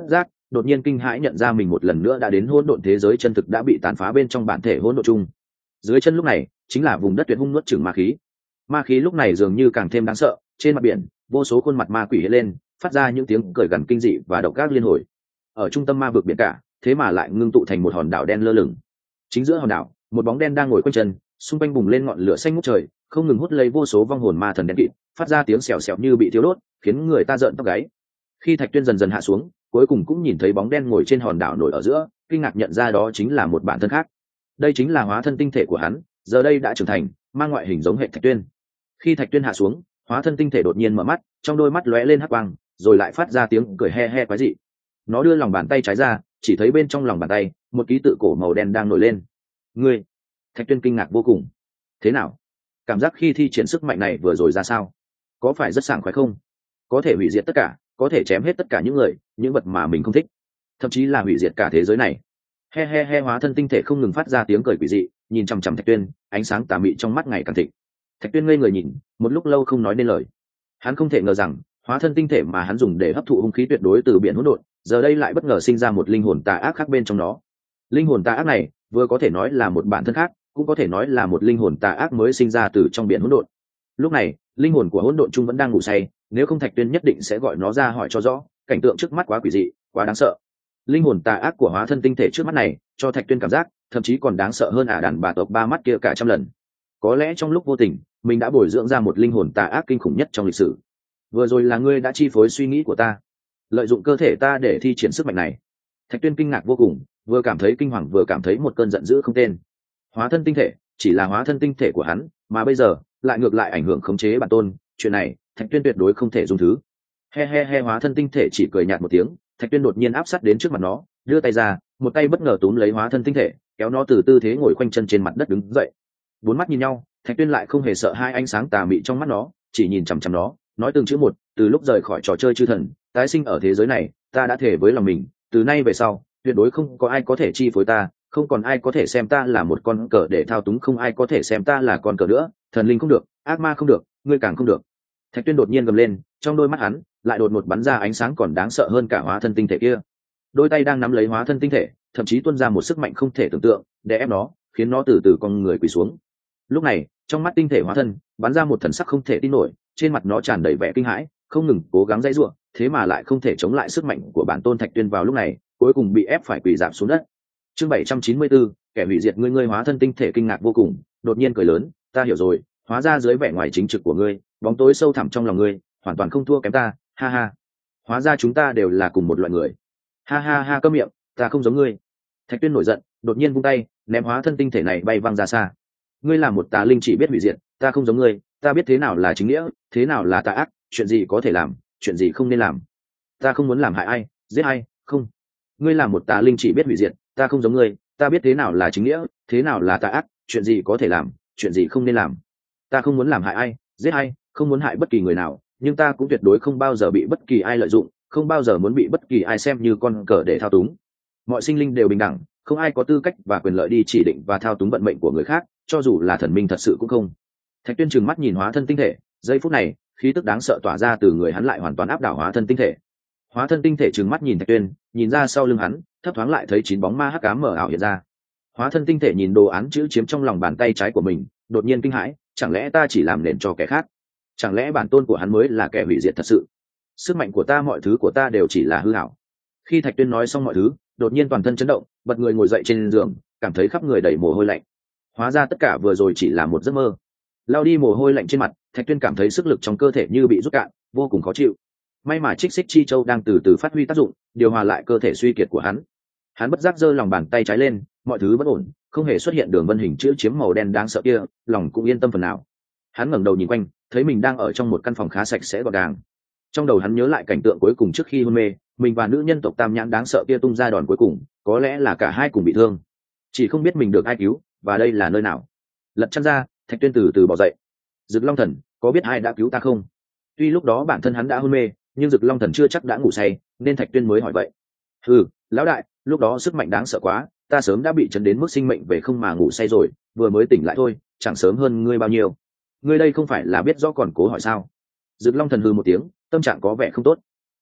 đột nhiên kinh hãi nhận ra mình một lần nữa đã đến hỗn độn thế giới chân thực đã bị tàn phá bên trong bản thể hỗn độn chung. Dưới chân lúc này chính là vùng đất tuyệt hung nuốt chửng ma khí. Ma khí lúc này dường như càng thêm đáng sợ, trên mặt biển vô số khuôn mặt ma quỷ hiện lên, phát ra những tiếng cười gằn kinh dị và độc ác liên hồi. Ở trung tâm ma vực biển cả, thế mà lại ngưng tụ thành một hòn đảo đen lơ lửng. Chính giữa hòn đảo, một bóng đen đang ngồi quanh chân, xung quanh bùng lên ngọn lửa xanh ngút trời, không ngừng hút lấy vô số vong hồn ma thần đen kịt, phát ra tiếng xèo xèo như bị thiêu đốt, khiến người ta rợn tóc gáy. Khi Thạch Tuyên dần dần hạ xuống, cuối cùng cũng nhìn thấy bóng đen ngồi trên hòn đảo nổi ở giữa, kinh ngạc nhận ra đó chính là một bản thân khác. Đây chính là hóa thân tinh thể của hắn, giờ đây đã trưởng thành, mang ngoại hình giống hệ Thạch Tuyên. Khi Thạch Tuyên hạ xuống, hóa thân tinh thể đột nhiên mở mắt, trong đôi mắt lóe lên hắc quang, rồi lại phát ra tiếng cười he he quái dị. Nó đưa lòng bàn tay trái ra, chỉ thấy bên trong lòng bàn tay, một ký tự cổ màu đen đang nổi lên. Ngươi! Thạch Tuyên kinh ngạc vô cùng. Thế nào? Cảm giác khi thi triển sức mạnh này vừa rồi ra sao? Có phải rất sảng khoái không? Có thể hủy diệt tất cả, có thể chém hết tất cả những người, những vật mà mình không thích, thậm chí là hủy diệt cả thế giới này. He he he, hóa thân tinh thể không ngừng phát ra tiếng cười quỷ dị, nhìn chằm chằm Thạch Tuyên, ánh sáng tà mị trong mắt ngày càng thịnh. Thạch Tuyên ngây người nhìn, một lúc lâu không nói nên lời. Hắn không thể ngờ rằng, hóa thân tinh thể mà hắn dùng để hấp thụ hung khí tuyệt đối từ biển hỗn độn, giờ đây lại bất ngờ sinh ra một linh hồn tà ác khác bên trong nó. Linh hồn tà ác này, vừa có thể nói là một bản thân khác, cũng có thể nói là một linh hồn tà ác mới sinh ra từ trong biển hỗn độn. Lúc này, linh hồn của hỗn độn chung vẫn đang ngủ say, nếu không Thạch Tuyên nhất định sẽ gọi nó ra hỏi cho rõ, cảnh tượng trước mắt quá quỷ dị, quá đáng sợ. Linh hồn tà ác của hóa thân tinh thể trước mắt này, cho Thạch Tuyên cảm giác, thậm chí còn đáng sợ hơn ả đàn bà tộc ba mắt kia cả trăm lần. Có lẽ trong lúc vô tình, mình đã bồi dưỡng ra một linh hồn tà ác kinh khủng nhất trong lịch sử. Vừa rồi là ngươi đã chi phối suy nghĩ của ta, lợi dụng cơ thể ta để thi triển sức mạnh này. Thạch Tuyên kinh ngạc vô cùng, vừa cảm thấy kinh hoàng vừa cảm thấy một cơn giận dữ không tên. Hóa thân tinh thể chỉ là hóa thân tinh thể của hắn, mà bây giờ lại ngược lại ảnh hưởng khống chế bản tôn, chuyện này Thạch Tuyên tuyệt đối không thể dung thứ. He he he, hóa thân tinh thể chỉ cười nhạt một tiếng, Thạch Tuyên đột nhiên áp sát đến trước mặt nó, đưa tay ra, một tay bất ngờ túm lấy hóa thân tinh thể, kéo nó từ tư thế ngồi khoanh chân trên mặt đất đứng dậy. Bốn mắt nhìn nhau, Thạch Tuyên lại không hề sợ hai ánh sáng tà mị trong mắt nó, chỉ nhìn chằm chằm nó, nói từng chữ một, từ lúc rời khỏi trò chơi chư thần, tái sinh ở thế giới này, ta đã thề với lòng mình, từ nay về sau, tuyệt đối không có ai có thể chi phối ta, không còn ai có thể xem ta là một con cờ để thao túng, không ai có thể xem ta là con cờ nữa, thần linh không được, ác ma không được, ngươi càng không được. Thạch Tuyên đột nhiên gầm lên, trong đôi mắt hắn lại đột ngột bắn ra ánh sáng còn đáng sợ hơn cả hóa thân tinh thể kia. Đôi tay đang nắm lấy hóa thân tinh thể, thậm chí tuôn ra một sức mạnh không thể tưởng tượng, để ép nó, khiến nó từ từ con người quỳ xuống. Lúc này, trong mắt tinh thể hóa thân bắn ra một thần sắc không thể tin nổi, trên mặt nó tràn đầy vẻ kinh hãi, không ngừng cố gắng dãy giụa, thế mà lại không thể chống lại sức mạnh của bản tôn Thạch Tuyên vào lúc này, cuối cùng bị ép phải quỳ rạp xuống đất. Chương bảy trăm chín mươi tư, kẻ hủy diệt ngươi, ngươi hóa thân tinh thể kinh ngạc vô cùng, đột nhiên cười lớn, ta hiểu rồi, hóa ra dưới vẻ ngoài chính trực của ngươi, bóng tối sâu thẳm trong lòng ngươi, hoàn toàn không thua kém ta, ha ha. Hóa ra chúng ta đều là cùng một loại người. Ha ha ha, câm miệng, ta không giống ngươi. Thạch Tuyên nổi giận, đột nhiên vung tay, ném hóa thân tinh thể này bay văng ra xa. Ngươi là một tà linh chỉ biết hủy diệt, ta không giống ngươi, ta biết thế nào là chính nghĩa, thế nào là tà ác, chuyện gì có thể làm, chuyện gì không nên làm. Ta không muốn làm hại ai, giết ai, không. Ngươi là một tà linh chỉ biết hủy diệt, ta không giống ngươi, ta biết thế nào là chính nghĩa, thế nào là tà ác, chuyện gì có thể làm, chuyện gì không nên làm. Ta không muốn làm hại ai, giết ai, không muốn hại bất kỳ người nào, nhưng ta cũng tuyệt đối không bao giờ bị bất kỳ ai lợi dụng, không bao giờ muốn bị bất kỳ ai xem như con cờ để thao túng. Mọi sinh linh đều bình đẳng, không ai có tư cách và quyền lợi đi chỉ định và thao túng vận mệnh của người khác, cho dù là thần minh thật sự cũng không. Thạch Tuyên trừng mắt nhìn hóa thân tinh thể, giây phút này, khí tức đáng sợ tỏa ra từ người hắn lại hoàn toàn áp đảo hóa thân tinh thể. Hóa thân tinh thể trừng mắt nhìn Thạch Tuyên, nhìn ra sau lưng hắn, thấp thoáng lại thấy chín bóng ma hắc ám mở ảo hiện ra. Hóa thân tinh thể nhìn đồ án chữ chiếm trong lòng bàn tay trái của mình, đột nhiên kinh hãi, chẳng lẽ ta chỉ làm nền cho kẻ khác? Chẳng lẽ bản tôn của hắn mới là kẻ hủy diệt thật sự? Sức mạnh của ta, mọi thứ của ta đều chỉ là hư ảo. Khi Thạch Tuyên nói xong mọi thứ, đột nhiên toàn thân chấn động, bật người ngồi dậy trên giường, cảm thấy khắp người đầy mồ hôi lạnh. Hóa ra tất cả vừa rồi chỉ là một giấc mơ. Lao đi mồ hôi lạnh trên mặt, Thạch Tuyên cảm thấy sức lực trong cơ thể như bị rút cạn, vô cùng khó chịu. May mà Trích Xích Chi Châu đang từ từ phát huy tác dụng, điều hòa lại cơ thể suy kiệt của hắn. Hắn bất giác giơ lòng bàn tay trái lên, mọi thứ vẫn ổn, không hề xuất hiện đường vân hình chữ chiếm màu đen đáng sợ kia, lòng cũng yên tâm phần nào. Hắn ngẩng đầu nhìn quanh, thấy mình đang ở trong một căn phòng khá sạch sẽ gọn gàng. Trong đầu hắn nhớ lại cảnh tượng cuối cùng trước khi hôn mê, mình và nữ nhân tộc Tam Nhãn đáng sợ kia tung ra đòn cuối cùng, có lẽ là cả hai cùng bị thương, chỉ không biết mình được ai cứu, và đây là nơi nào. Lật chăn ra, Thạch Tuyên từ từ bỏ dậy. Dực Long Thần, có biết ai đã cứu ta không? Tuy lúc đó bản thân hắn đã hôn mê, nhưng Dực Long Thần chưa chắc đã ngủ say, nên Thạch Tuyên mới hỏi vậy. Ừ, lão đại, lúc đó sức mạnh đáng sợ quá, ta sớm đã bị chấn đến mức sinh mệnh về không mà ngủ say rồi, vừa mới tỉnh lại thôi, chẳng sớm hơn ngươi bao nhiêu. Ngươi đây không phải là biết rõ còn cố hỏi sao? Dực Long Thần hừ một tiếng, tâm trạng có vẻ không tốt.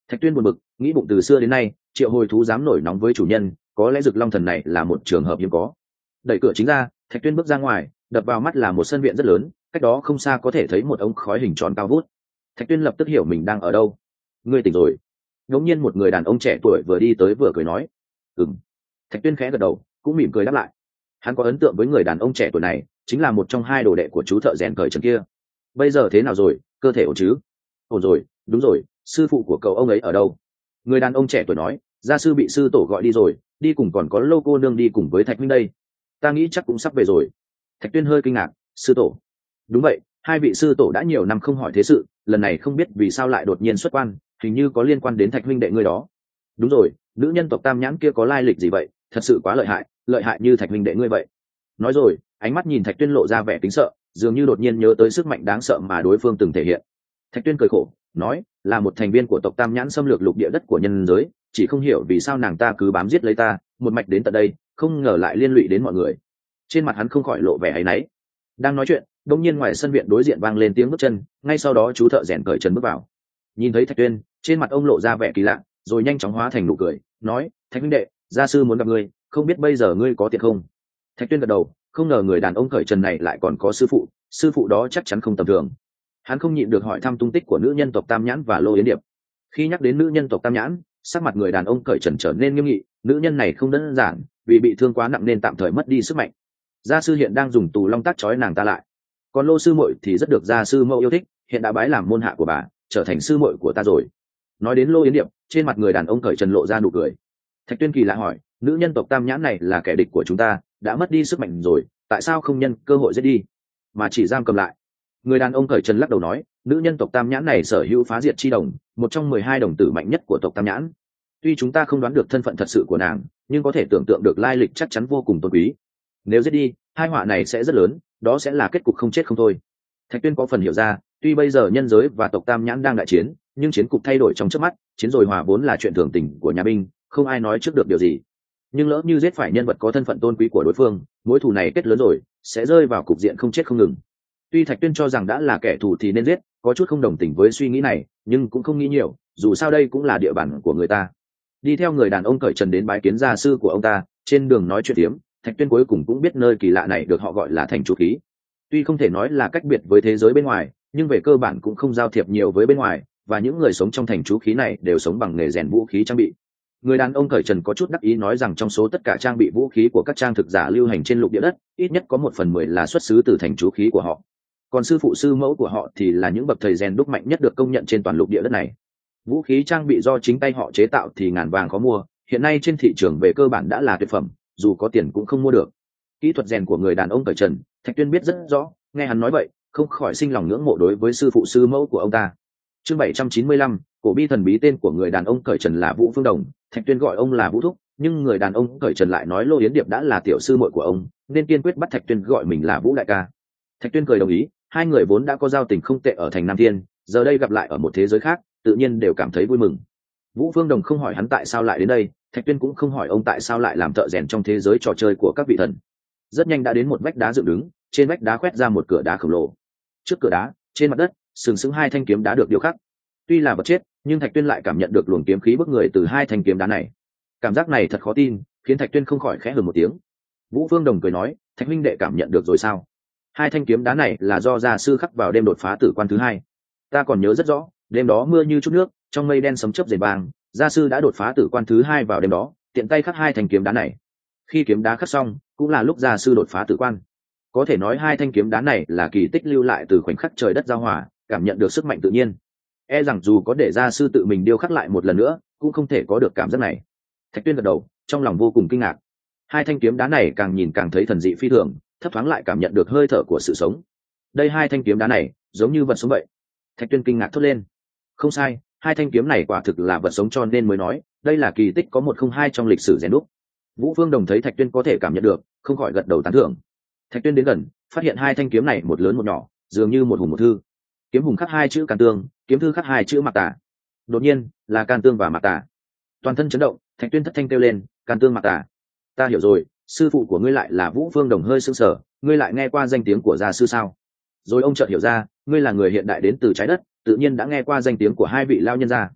Thạch Tuyên buồn bực, nghĩ bụng từ xưa đến nay triệu hồi thú dám nổi nóng với chủ nhân, có lẽ Dực Long Thần này là một trường hợp hiếm có. Đẩy cửa chính ra, Thạch Tuyên bước ra ngoài, đập vào mắt là một sân viện rất lớn, cách đó không xa có thể thấy một ống khói hình tròn cao vút. Thạch Tuyên lập tức hiểu mình đang ở đâu. Ngươi tỉnh rồi. Ngẫu nhiên một người đàn ông trẻ tuổi vừa đi tới vừa cười nói. Ừm. Thạch Tuyên khẽ gật đầu, cũng mỉm cười đáp lại. Hắn có ấn tượng với người đàn ông trẻ tuổi này, chính là một trong hai đồ đệ của chú thợ rèn cởi trần kia. Bây giờ thế nào rồi, cơ thể ổn chứ? Ổn rồi, đúng rồi, sư phụ của cậu ông ấy ở đâu? Người đàn ông trẻ tuổi nói, gia sư bị sư tổ gọi đi rồi, đi cùng còn có Lô cô nương đi cùng với Thạch minh đây. Ta nghĩ chắc cũng sắp về rồi. Thạch Tuyên hơi kinh ngạc, sư tổ? Đúng vậy, hai vị sư tổ đã nhiều năm không hỏi thế sự, lần này không biết vì sao lại đột nhiên xuất quan, hình như có liên quan đến Thạch huynh đệ ngươi đó. Đúng rồi, nữ nhân tộc Tam Nhãn kia có lai lịch gì vậy, thật sự quá lợi hại, lợi hại như Thạch huynh đệ ngươi vậy. Nói rồi, ánh mắt nhìn Thạch Tuyên lộ ra vẻ kính sợ, dường như đột nhiên nhớ tới sức mạnh đáng sợ mà đối phương từng thể hiện. Thạch Tuyên cười khổ, nói, là một thành viên của tộc Tam Nhãn xâm lược lục địa đất của nhân giới, chỉ không hiểu vì sao nàng ta cứ bám giết lấy ta, một mạch đến tận đây, không ngờ lại liên lụy đến mọi người. Trên mặt hắn không khỏi lộ vẻ áy náy. Đang nói chuyện, đột nhiên ngoài sân viện đối diện vang lên tiếng bước chân, ngay sau đó chú thợ rèn cởi trần bước vào. Nhìn thấy Thạch Tuyên, trên mặt ông lộ ra vẻ kỳ lạ, rồi nhanh chóng hóa thành nụ cười, nói, Thạch huynh đệ, gia sư muốn gặp ngươi, không biết bây giờ ngươi có tiện không? Thạch Tuyên gật đầu, không ngờ người đàn ông cởi trần này lại còn có sư phụ, sư phụ đó chắc chắn không tầm thường. Hắn không nhịn được hỏi thăm tung tích của nữ nhân tộc Tam Nhãn và Lô Yến Điệp. Khi nhắc đến nữ nhân tộc Tam Nhãn, sắc mặt người đàn ông cởi trần trở nên nghiêm nghị, nữ nhân này không đơn giản, vì bị thương quá nặng nên tạm thời mất đi sức mạnh. Gia sư hiện đang dùng tù long tác trói nàng ta lại, còn Lô sư muội thì rất được gia sư mẫu yêu thích, hiện đã bái làm môn hạ của bà, trở thành sư muội của ta rồi. Nói đến Lô Yến Điệp, trên mặt người đàn ông cởi trần lộ ra nụ cười. Thạch Tuyên kỳ lạ hỏi, nữ nhân tộc Tam Nhãn này là kẻ địch của chúng ta, đã mất đi sức mạnh rồi, tại sao không nhân cơ hội giết đi, mà chỉ giam cầm lại? Người đàn ông cởi trần lắc đầu nói, nữ nhân tộc Tam Nhãn này sở hữu phá diệt chi đồng, một trong mười hai đồng tử mạnh nhất của tộc Tam Nhãn. Tuy chúng ta không đoán được thân phận thật sự của nàng, nhưng có thể tưởng tượng được lai lịch chắc chắn vô cùng tôn quý. Nếu giết đi, hai họa này sẽ rất lớn, đó sẽ là kết cục không chết không thôi. Thạch Tuyên có phần hiểu ra, tuy bây giờ nhân giới và tộc Tam Nhãn đang đại chiến, nhưng chiến cục thay đổi trong chớp mắt, chiến rồi hòa vốn là chuyện thường tình của nhà binh, không ai nói trước được điều gì. Nhưng lỡ như giết phải nhân vật có thân phận tôn quý của đối phương, mối thù này kết lớn rồi, sẽ rơi vào cục diện không chết không ngừng. Tuy Thạch Tuyên cho rằng đã là kẻ thù thì nên giết, có chút không đồng tình với suy nghĩ này, nhưng cũng không nghĩ nhiều, dù sao đây cũng là địa bàn của người ta. Đi theo người đàn ông cởi trần đến bái kiến gia sư của ông ta, trên đường nói chuyện tiếm, Thạch Tuyên cuối cùng cũng biết nơi kỳ lạ này được họ gọi là thành chú khí. Tuy không thể nói là cách biệt với thế giới bên ngoài, nhưng về cơ bản cũng không giao thiệp nhiều với bên ngoài, và những người sống trong thành chú khí này đều sống bằng nghề rèn vũ khí trang bị. Người đàn ông cởi trần có chút đắc ý nói rằng trong số tất cả trang bị vũ khí của các trang thực giả lưu hành trên lục địa đất, ít nhất có một phần mười là xuất xứ từ thành chú khí của họ. Còn sư phụ sư mẫu của họ thì là những bậc thầy rèn đúc mạnh nhất được công nhận trên toàn lục địa đất này. Vũ khí trang bị do chính tay họ chế tạo thì ngàn vàng khó mua, hiện nay trên thị trường về cơ bản đã là tuyệt phẩm, dù có tiền cũng không mua được. Kỹ thuật rèn của người đàn ông cởi trần, Thạch Tuyên biết rất rõ, nghe hắn nói vậy, không khỏi sinh lòng ngưỡng mộ đối với sư phụ sư mẫu của ông ta. Chương bảy trăm chín mươi lăm, cổ bi thần bí. Tên của người đàn ông cởi trần là Vũ Phương Đồng, Thạch Tuyên gọi ông là Vũ Thúc, nhưng người đàn ông cởi trần lại nói Lô Yến Điệp đã là tiểu sư muội của ông, nên kiên quyết bắt Thạch Tuyên gọi mình là Vũ đại ca. Thạch Tuyên cười đồng ý, hai người vốn đã có giao tình không tệ ở thành Nam Thiên, giờ đây gặp lại ở một thế giới khác, tự nhiên đều cảm thấy vui mừng. Vũ Phương Đồng không hỏi hắn tại sao lại đến đây, Thạch Tuyên cũng không hỏi ông tại sao lại làm thợ rèn trong thế giới trò chơi của các vị thần. Rất nhanh đã đến một vách đá dựng đứng, trên vách đá khoét ra một cửa đá khổng lồ. Trước cửa đá, trên mặt đất, sừng sững hai thanh kiếm đá được điêu khắc. Tuy là vật chết, nhưng Thạch Tuyên lại cảm nhận được luồng kiếm khí bức người từ hai thanh kiếm đá này. Cảm giác này thật khó tin, khiến Thạch Tuyên không khỏi khẽ hừ một tiếng. Vũ Phương Đồng cười nói, Thạch huynh đệ cảm nhận được rồi sao? Hai thanh kiếm đá này là do gia sư khắc vào đêm đột phá tử quan thứ hai. Ta còn nhớ rất rõ, đêm đó mưa như chút nước, trong mây đen sấm chớp rền vang, gia sư đã đột phá tử quan thứ hai vào đêm đó, tiện tay khắc hai thanh kiếm đá này. Khi kiếm đá khắc xong, cũng là lúc gia sư đột phá tử quan. Có thể nói hai thanh kiếm đá này là kỳ tích lưu lại từ khoảnh khắc trời đất giao hòa, cảm nhận được sức mạnh tự nhiên. E rằng dù có để gia sư tự mình điêu khắc lại một lần nữa, cũng không thể có được cảm giác này. Thạch Tuyên gật đầu, trong lòng vô cùng kinh ngạc. Hai thanh kiếm đá này càng nhìn càng thấy thần dị phi thường, thấp thoáng lại cảm nhận được hơi thở của sự sống. Đây hai thanh kiếm đá này giống như vật sống vậy. Thạch Tuyên kinh ngạc thốt lên. Không sai, hai thanh kiếm này quả thực là vật sống, cho nên mới nói đây là kỳ tích có một không hai trong lịch sử rèn đúc. Vũ Phương Đồng thấy Thạch Tuyên có thể cảm nhận được, không khỏi gật đầu tán thưởng. Thạch Tuyên đến gần, phát hiện hai thanh kiếm này một lớn một nhỏ, dường như một hùng một thư. Kiếm hùng khắc hai chữ Can Tương, kiếm thư khắc hai chữ Mạc Tà. Đột nhiên, là Can Tương và Mạc Tà. Toàn thân chấn động, Thạch Tuyên thất thanh kêu lên, Can Tương Mạc Tà. Ta hiểu rồi, sư phụ của ngươi lại là Vũ Phương Đồng. Hơi sững sờ, ngươi lại nghe qua danh tiếng của gia sư sao? Rồi ông chợt hiểu ra, ngươi là người hiện đại đến từ trái đất, tự nhiên đã nghe qua danh tiếng của hai vị lao nhân gia.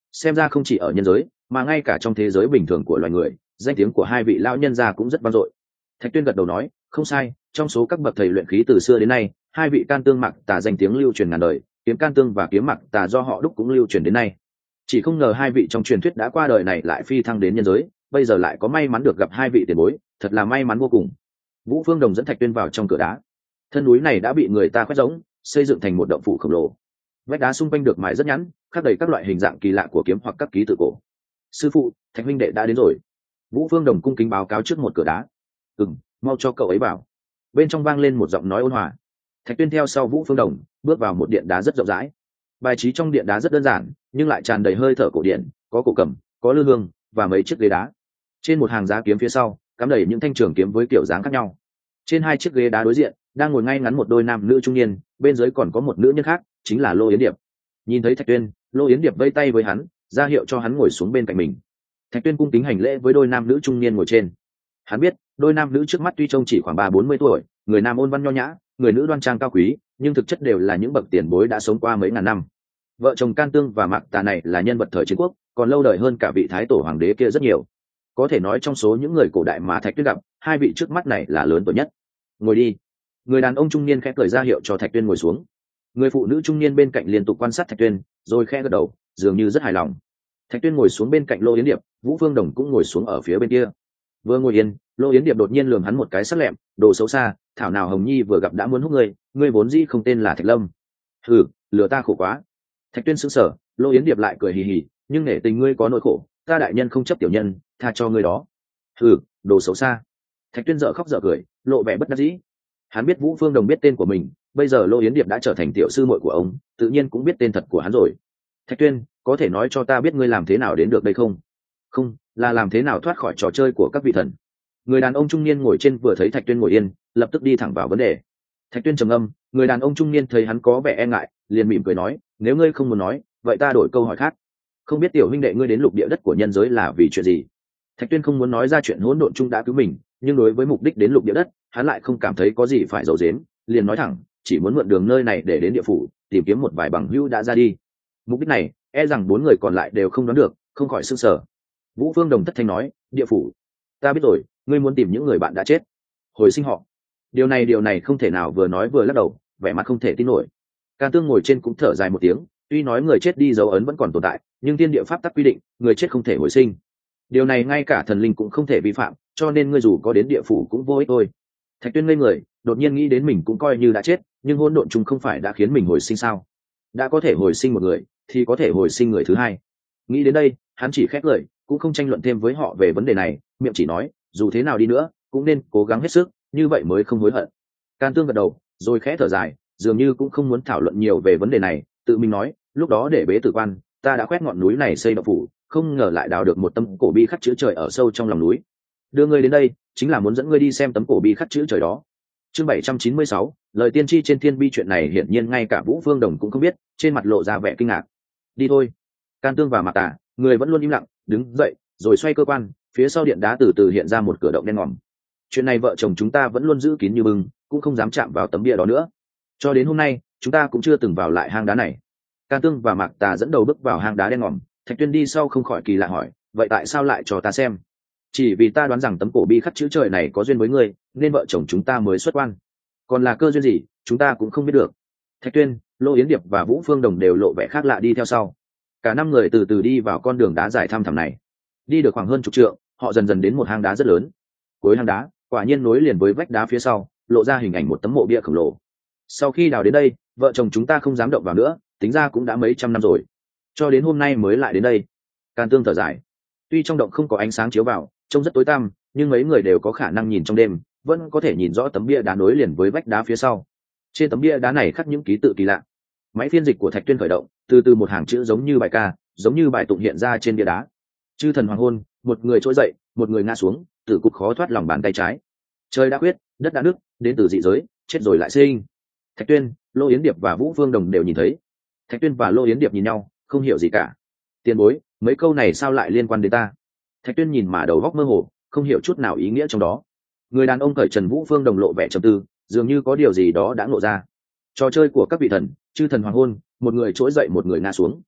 xem ra không chỉ ở nhân giới mà ngay cả trong thế giới bình thường của loài người, danh tiếng của hai vị lão nhân gia cũng rất vang dội. Thạch Tuyên gật đầu nói, không sai, trong số các bậc thầy luyện khí từ xưa đến nay, hai vị can tương mặc tà danh tiếng lưu truyền ngàn đời, kiếm can tương và kiếm mặc tà do họ đúc cũng lưu truyền đến nay. Chỉ không ngờ hai vị trong truyền thuyết đã qua đời này lại phi thăng đến nhân giới, bây giờ lại có may mắn được gặp hai vị tiền bối, thật là may mắn vô cùng. Vũ Phương Đồng dẫn Thạch Tuyên vào trong cửa đá. Thân núi này đã bị người ta quét rỗng, xây dựng thành một động phủ khổng lồ. Vách đá xung quanh được mài rất nhẵn, khắc đầy các loại hình dạng kỳ lạ của kiếm hoặc các ký tự cổ. Sư phụ, Thạch huynh đệ đã đến rồi. Vũ Phương Đồng cung kính báo cáo trước một cửa đá. Ừm, mau cho cậu ấy vào. Bên trong vang lên một giọng nói ôn hòa. Thạch Tuyên theo sau Vũ Phương Đồng, bước vào một điện đá rất rộng rãi. Bài trí trong điện đá rất đơn giản, nhưng lại tràn đầy hơi thở cổ điển, có cổ cầm, có lư hương và mấy chiếc ghế đá. Trên một hàng giá kiếm phía sau, cắm đầy những thanh trường kiếm với kiểu dáng khác nhau. Trên hai chiếc ghế đá đối diện, đang ngồi ngay ngắn một đôi nam nữ trung niên, bên dưới còn có một nữ nhân khác, chính là Lô Yến Điệp. Nhìn thấy Thạch Tuyên, Lô Yến Điệp vây tay với hắn, ra hiệu cho hắn ngồi xuống bên cạnh mình. Thạch Tuyên cung kính hành lễ với đôi nam nữ trung niên ngồi trên. Hắn biết, đôi nam nữ trước mắt tuy trông chỉ khoảng ba bốn mươi tuổi, người nam ôn văn nho nhã, người nữ đoan trang cao quý, nhưng thực chất đều là những bậc tiền bối đã sống qua mấy ngàn năm. Vợ chồng Can Tương và Mạc Tà này là nhân vật thời chiến quốc, còn lâu đời hơn cả vị thái tổ hoàng đế kia rất nhiều. Có thể nói trong số những người cổ đại mà Thạch Tuyên gặp, hai vị trước mắt này là lớn tuổi nhất. Ngồi đi. Người đàn ông trung niên khẽ cười ra hiệu cho Thạch Tuyên ngồi xuống. Người phụ nữ trung niên bên cạnh liên tục quan sát Thạch Tuyên, rồi khẽ gật đầu, dường như rất hài lòng. Thạch Tuyên ngồi xuống bên cạnh Lô Yến Điệp, Vũ Phương Đồng cũng ngồi xuống ở phía bên kia. Vừa ngồi yên, Lô Yến Điệp đột nhiên lườm hắn một cái sắc lẹm, đồ xấu xa, thảo nào Hồng Nhi vừa gặp đã muốn hút ngươi, ngươi vốn dĩ không tên là Thạch Lâm. Hừ, lừa ta khổ quá. Thạch Tuyên sững sờ, Lô Yến Điệp lại cười hì hì, nhưng nể tình ngươi có nỗi khổ, ta đại nhân không chấp tiểu nhân, tha cho ngươi đó. Hừ, đồ xấu xa. Thạch Tuyên dở khóc dở cười, lộ vẻ bất đắc dĩ. Hắn biết Vũ Phương Đồng biết tên của mình, bây giờ Lô Yến Điệp đã trở thành tiểu sư muội của ông, tự nhiên cũng biết tên thật của hắn rồi. Thạch Tuyên, có thể nói cho ta biết ngươi làm thế nào đến được đây không? Không, là làm thế nào thoát khỏi trò chơi của các vị thần. Người đàn ông trung niên ngồi trên vừa thấy Thạch Tuyên ngồi yên, lập tức đi thẳng vào vấn đề. Thạch Tuyên trầm âm, người đàn ông trung niên thấy hắn có vẻ e ngại, liền mỉm cười nói, nếu ngươi không muốn nói, vậy ta đổi câu hỏi khác. Không biết tiểu huynh đệ ngươi đến lục địa đất của nhân giới là vì chuyện gì? Thạch Tuyên không muốn nói ra chuyện hỗn độn chung đã cứu mình, nhưng đối với mục đích đến lục địa đất, hắn lại không cảm thấy có gì phải giấu giếm, liền nói thẳng, chỉ muốn mượn đường nơi này để đến địa phủ, tìm kiếm một vài bằng hữu đã ra đi. Mục đích này, e rằng bốn người còn lại đều không đoán được, không khỏi sửng sở. Vũ Phương Đồng thất thanh nói, địa phủ? Ta biết rồi, ngươi muốn tìm những người bạn đã chết, hồi sinh họ. Điều này điều này không thể nào, vừa nói vừa lắc đầu, vẻ mặt không thể tin nổi. Can Tương ngồi trên cũng thở dài một tiếng, tuy nói người chết đi dấu ấn vẫn còn tồn tại, nhưng thiên địa pháp tắc quy định, người chết không thể hồi sinh. Điều này ngay cả thần linh cũng không thể vi phạm, cho nên ngươi dù có đến địa phủ cũng vô ích thôi. Thạch Tuyên ngây người, đột nhiên nghĩ đến mình cũng coi như đã chết, nhưng hỗn độn chung không phải đã khiến mình hồi sinh sao? Đã có thể hồi sinh một người, thì có thể hồi sinh người thứ hai. Nghĩ đến đây, hắn chỉ khép lời, cũng không tranh luận thêm với họ về vấn đề này, miệng chỉ nói, dù thế nào đi nữa, cũng nên cố gắng hết sức, như vậy mới không hối hận. Can Tương gật đầu, rồi khẽ thở dài, dường như cũng không muốn thảo luận nhiều về vấn đề này, tự mình nói, lúc đó để bế tử quan, ta đã quét ngọn núi này xây động phủ, không ngờ lại đào được một tấm cổ bi khắc chữ trời ở sâu trong lòng núi. Đưa ngươi đến đây, chính là muốn dẫn ngươi đi xem tấm cổ bi khắc chữ trời đó. Chương bảy trăm chín mươi sáu, lời tiên tri trên thiên bi. Chuyện này hiển nhiên ngay cả Vũ Phương Đồng cũng không biết, trên mặt lộ ra vẻ kinh ngạc. Đi thôi. Can Tương và Mạc Tà, người vẫn luôn im lặng, đứng dậy, rồi xoay cơ quan, phía sau điện đá từ từ hiện ra một cửa động đen ngòm. Chuyện này vợ chồng chúng ta vẫn luôn giữ kín như bưng, cũng không dám chạm vào tấm bia đó nữa. Cho đến hôm nay, chúng ta cũng chưa từng vào lại hang đá này. Can Tương và Mạc Tà dẫn đầu bước vào hang đá đen ngòm, Thạch Tuyên đi sau không khỏi kỳ lạ hỏi, vậy tại sao lại cho ta xem? Chỉ vì ta đoán rằng tấm cổ bi khắc chữ trời này có duyên với ngươi, nên vợ chồng chúng ta mới xuất quan. Còn là cơ duyên gì, chúng ta cũng không biết được. Thạch Tuyên, Lô Yến Điệp và Vũ Phương Đồng đều lộ vẻ khác lạ đi theo sau. Cả năm người từ từ đi vào con đường đá dài thăm thẳm này. Đi được khoảng hơn chục trượng, họ dần dần đến một hang đá rất lớn. Cuối hang đá, quả nhiên nối liền với vách đá phía sau, lộ ra hình ảnh một tấm mộ bia khổng lồ. Sau khi đào đến đây, vợ chồng chúng ta không dám động vào nữa, tính ra cũng đã mấy trăm năm rồi, cho đến hôm nay mới lại đến đây. Can Tương thở dài, tuy trong động không có ánh sáng chiếu vào, trông rất tối tăm, nhưng mấy người đều có khả năng nhìn trong đêm, vẫn có thể nhìn rõ tấm bia đá nối liền với vách đá phía sau. Trên tấm bia đá này khắc những ký tự kỳ lạ. Máy phiên dịch của Thạch Tuyên khởi động, từ từ một hàng chữ giống như bài ca, giống như bài tụng hiện ra trên bia đá. Chư thần hoàng hôn, một người trỗi dậy, một người ngã xuống, tử cục khó thoát lòng bàn tay trái. Trời đã quyết, đất đã nứt, đến từ dị giới, chết rồi lại sinh. Thạch Tuyên, Lô Yến Điệp và Vũ Phương Đồng đều nhìn thấy. Thạch Tuyên và Lô Yến Điệp nhìn nhau, không hiểu gì cả. Tiền bối, mấy câu này sao lại liên quan đến ta? Thạch Tuyên nhìn mà đầu góc mơ hồ, không hiểu chút nào ý nghĩa trong đó. Người đàn ông cởi trần Vũ Phương Đồng lộ vẻ trầm tư, dường như có điều gì đó đã ngộ ra. Trò chơi của các vị thần, chư thần hoàng hôn, một người trỗi dậy một người ngã xuống.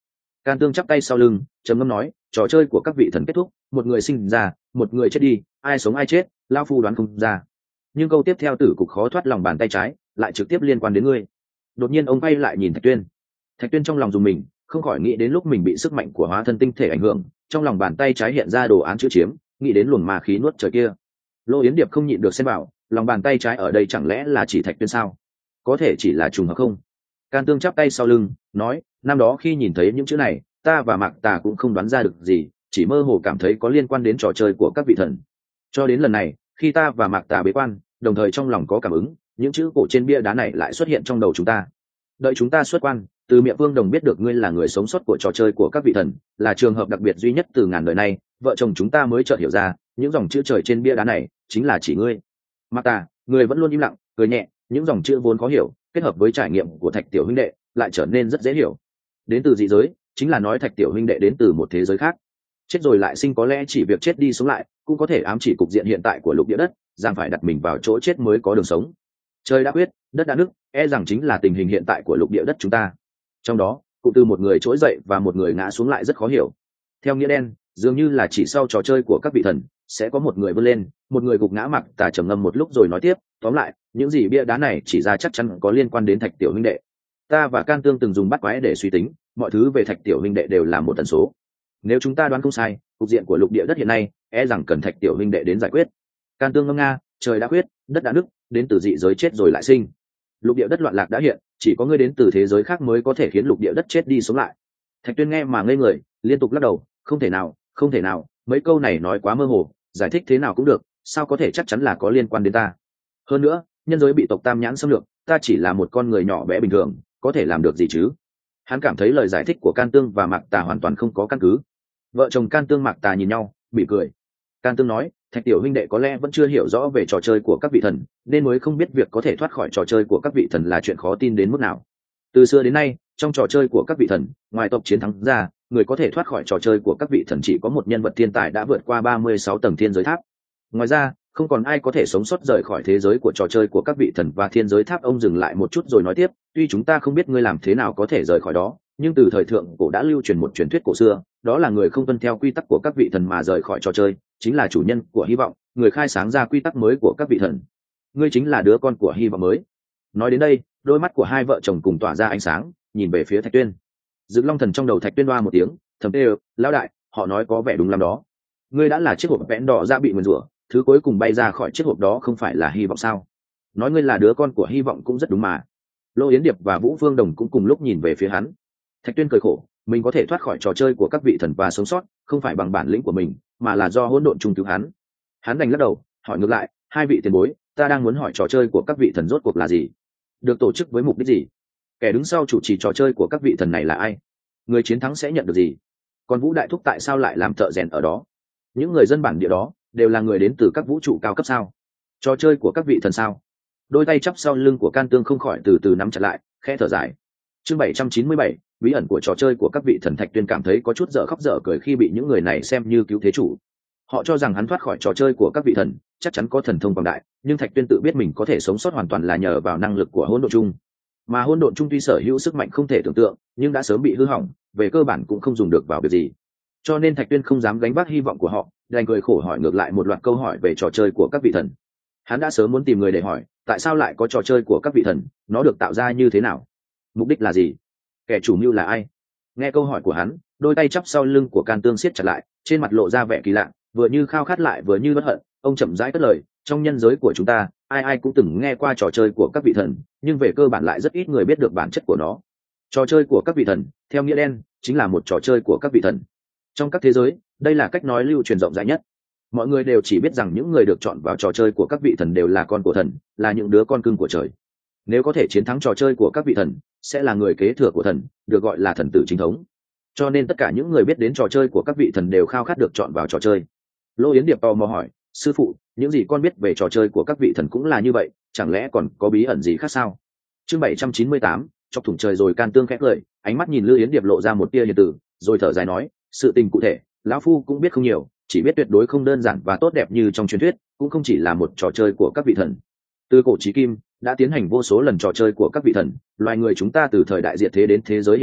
Can Tương chắp tay sau lưng trầm ngâm nói, trò chơi của các vị thần kết thúc, một người sinh ra, một người chết đi, ai sống ai chết lao phu đoán không ra. Nhưng câu tiếp theo tử cục khó thoát lòng bàn tay trái lại trực tiếp liên quan đến ngươi. Đột nhiên ông quay lại nhìn Thạch Tuyên. Thạch Tuyên trong lòng dùng mình, không khỏi nghĩ đến lúc mình bị sức mạnh của hóa thân tinh thể ảnh hưởng, trong lòng bàn tay trái hiện ra đồ án chữ chiếm, nghĩ đến luồng ma khí nuốt trời kia. Lô Yến Điệp không nhịn được xem bảo, lòng bàn tay trái ở đây chẳng lẽ là chỉ Thạch Tuyên sao? Có thể chỉ là trùng hợp không? Can Tương chắp tay sau lưng nói, năm đó khi nhìn thấy những chữ này, ta và Mạc Tà cũng không đoán ra được gì, chỉ mơ hồ cảm thấy có liên quan đến trò chơi của các vị thần. Cho đến lần này, khi ta và Mạc Tà bế quan, đồng thời trong lòng có cảm ứng, những chữ cổ trên bia đá này lại xuất hiện trong đầu chúng ta. Đợi chúng ta xuất quan, từ miệng Vương Đồng biết được ngươi là người sống sót của trò chơi của các vị thần, là trường hợp đặc biệt duy nhất từ ngàn đời nay, vợ chồng chúng ta mới chợt hiểu ra, những dòng chữ trời trên bia đá này chính là chỉ ngươi. Mạc Tà, người vẫn luôn im lặng, cười nhẹ, những dòng chữ vốn khó hiểu, kết hợp với trải nghiệm của Thạch tiểu huynh đệ, lại trở nên rất dễ hiểu. Đến từ dị giới, chính là nói Thạch tiểu huynh đệ đến từ một thế giới khác. Chết rồi lại sinh có lẽ chỉ việc chết đi sống lại, cũng có thể ám chỉ cục diện hiện tại của lục địa đất, rằng phải đặt mình vào chỗ chết mới có đường sống. Trời đã quyết, đất đã nứt, e rằng chính là tình hình hiện tại của lục địa đất chúng ta. Trong đó, cụm từ một người trỗi dậy và một người ngã xuống lại rất khó hiểu. Theo nghĩa đen, dường như là chỉ sau trò chơi của các vị thần, sẽ có một người vươn lên, một người gục ngã. Mặc Tà trầm ngâm một lúc rồi nói tiếp, tóm lại, những gì bia đá này chỉ ra chắc chắn có liên quan đến Thạch tiểu huynh đệ. Ta và Can Tương từng dùng bắt quái để suy tính, mọi thứ về Thạch tiểu huynh đệ đều là một tần số. Nếu chúng ta đoán không sai, cục diện của lục địa đất hiện nay e rằng cần Thạch tiểu huynh đệ đến giải quyết. Can Tương ngâm nga, trời đã quyết, đất đã nứt, đến từ dị giới chết rồi lại sinh. Lục địa đất loạn lạc đã hiện, chỉ có ngươi đến từ thế giới khác mới có thể khiến lục địa đất chết đi sống lại. Thạch Tuyên nghe mà ngây người, liên tục lắc đầu, không thể nào, không thể nào, mấy câu này nói quá mơ hồ, giải thích thế nào cũng được, sao có thể chắc chắn là có liên quan đến ta. Hơn nữa, nhân giới bị tộc Tam Nhãn xâm lược, ta chỉ là một con người nhỏ bé bình thường, có thể làm được gì chứ? Hắn cảm thấy lời giải thích của Can Tương và Mạc Tà hoàn toàn không có căn cứ. Vợ chồng Can Tương Mạc Tà nhìn nhau, bị cười. Can Tương nói, Thạch tiểu huynh đệ có lẽ vẫn chưa hiểu rõ về trò chơi của các vị thần, nên mới không biết việc có thể thoát khỏi trò chơi của các vị thần là chuyện khó tin đến mức nào. Từ xưa đến nay, trong trò chơi của các vị thần, ngoài tộc chiến thắng ra, người có thể thoát khỏi trò chơi của các vị thần chỉ có một nhân vật thiên tài đã vượt qua ba mươi sáu tầng thiên giới tháp. Ngoài ra, không còn ai có thể sống sót rời khỏi thế giới của trò chơi của các vị thần và thiên giới tháp. Ông dừng lại một chút rồi nói tiếp, tuy chúng ta không biết ngươi làm thế nào có thể rời khỏi đó, nhưng từ thời thượng cổ đã lưu truyền một truyền thuyết cổ xưa, đó là người không tuân theo quy tắc của các vị thần mà rời khỏi trò chơi chính là chủ nhân của hy vọng, người khai sáng ra quy tắc mới của các vị thần. Ngươi chính là đứa con của hy vọng mới. Nói đến đây, đôi mắt của hai vợ chồng cùng tỏa ra ánh sáng, nhìn về phía Thạch Tuyên. Dựng Long Thần trong đầu Thạch Tuyên đoa một tiếng, thầm tê, lão đại, họ nói có vẻ đúng lắm đó. Ngươi đã là chiếc hộp vẽn đỏ ra bị nguyền rủa, thứ cuối cùng bay ra khỏi chiếc hộp đó không phải là hy vọng sao? Nói ngươi là đứa con của hy vọng cũng rất đúng mà. Lô Yến Điệp và Vũ Phương Đồng cũng cùng lúc nhìn về phía hắn. Thạch Tuyên cười khổ, mình có thể thoát khỏi trò chơi của các vị thần và sống sót, không phải bằng bản lĩnh của mình, mà là do hỗn độn trung cứu hắn. Hắn đành lắc đầu, hỏi ngược lại, hai vị tiền bối, ta đang muốn hỏi trò chơi của các vị thần rốt cuộc là gì? Được tổ chức với mục đích gì? Kẻ đứng sau chủ trì trò chơi của các vị thần này là ai? Người chiến thắng sẽ nhận được gì? Còn Vũ Đại Thúc tại sao lại làm thợ rèn ở đó? Những người dân bản địa đó đều là người đến từ các vũ trụ cao cấp sao? Trò chơi của các vị thần sao? Đôi tay chắp sau lưng của Can Tương không khỏi từ từ nắm chặt lại, khẽ thở dài. Chương bảy trăm chín mươi bảy, bí ẩn của trò chơi của các vị thần. Thạch Tuyên cảm thấy có chút dở khóc dở cười khi bị những người này xem như cứu thế chủ. Họ cho rằng hắn thoát khỏi trò chơi của các vị thần chắc chắn có thần thông quảng đại, nhưng Thạch Tuyên tự biết mình có thể sống sót hoàn toàn là nhờ vào năng lực của hỗn độn chung. Mà hỗn độn chung tuy sở hữu sức mạnh không thể tưởng tượng, nhưng đã sớm bị hư hỏng, về cơ bản cũng không dùng được vào việc gì. Cho nên Thạch Tuyên không dám gánh vác hy vọng của họ, đành cười khổ hỏi ngược lại một loạt câu hỏi về trò chơi của các vị thần. Hắn đã sớm muốn tìm người để hỏi, tại sao lại có trò chơi của các vị thần, nó được tạo ra như thế nào, mục đích là gì, kẻ chủ mưu là ai. Nghe câu hỏi của hắn, đôi tay chắp sau lưng của Can Tương siết chặt lại, trên mặt lộ ra vẻ kỳ lạ, vừa như khao khát lại vừa như bất hận. Ông chậm rãi cất lời, trong nhân giới của chúng ta, ai ai cũng từng nghe qua trò chơi của các vị thần, nhưng về cơ bản lại rất ít người biết được bản chất của nó. Trò chơi của các vị thần, theo nghĩa đen, chính là một trò chơi của các vị thần. Trong các thế giới, đây là cách nói lưu truyền rộng rãi nhất. Mọi người đều chỉ biết rằng những người được chọn vào trò chơi của các vị thần đều là con của thần, là những đứa con cưng của trời. Nếu có thể chiến thắng trò chơi của các vị thần, sẽ là người kế thừa của thần, được gọi là thần tử chính thống. Cho nên tất cả những người biết đến trò chơi của các vị thần đều khao khát được chọn vào trò chơi. Lô Yến Điệp tò mò hỏi, sư phụ, những gì con biết về trò chơi của các vị thần cũng là như vậy, chẳng lẽ còn có bí ẩn gì khác sao? Chương bảy trăm chín mươi tám, chọc thủng trời rồi. Can Tương khẽ cười, ánh mắt nhìn Lô Yến Điệp lộ ra một tia hiền từ, rồi thở dài nói, sự tình cụ thể, lão phu cũng biết không nhiều, chỉ biết tuyệt đối không đơn giản và tốt đẹp như trong truyền thuyết, cũng không chỉ là một trò chơi của các vị thần. Từ cổ chí kim, đã tiến hành vô số lần trò chơi của các vị thần, loài người chúng ta từ thời đại diệt thế đến thế giới hiện đại,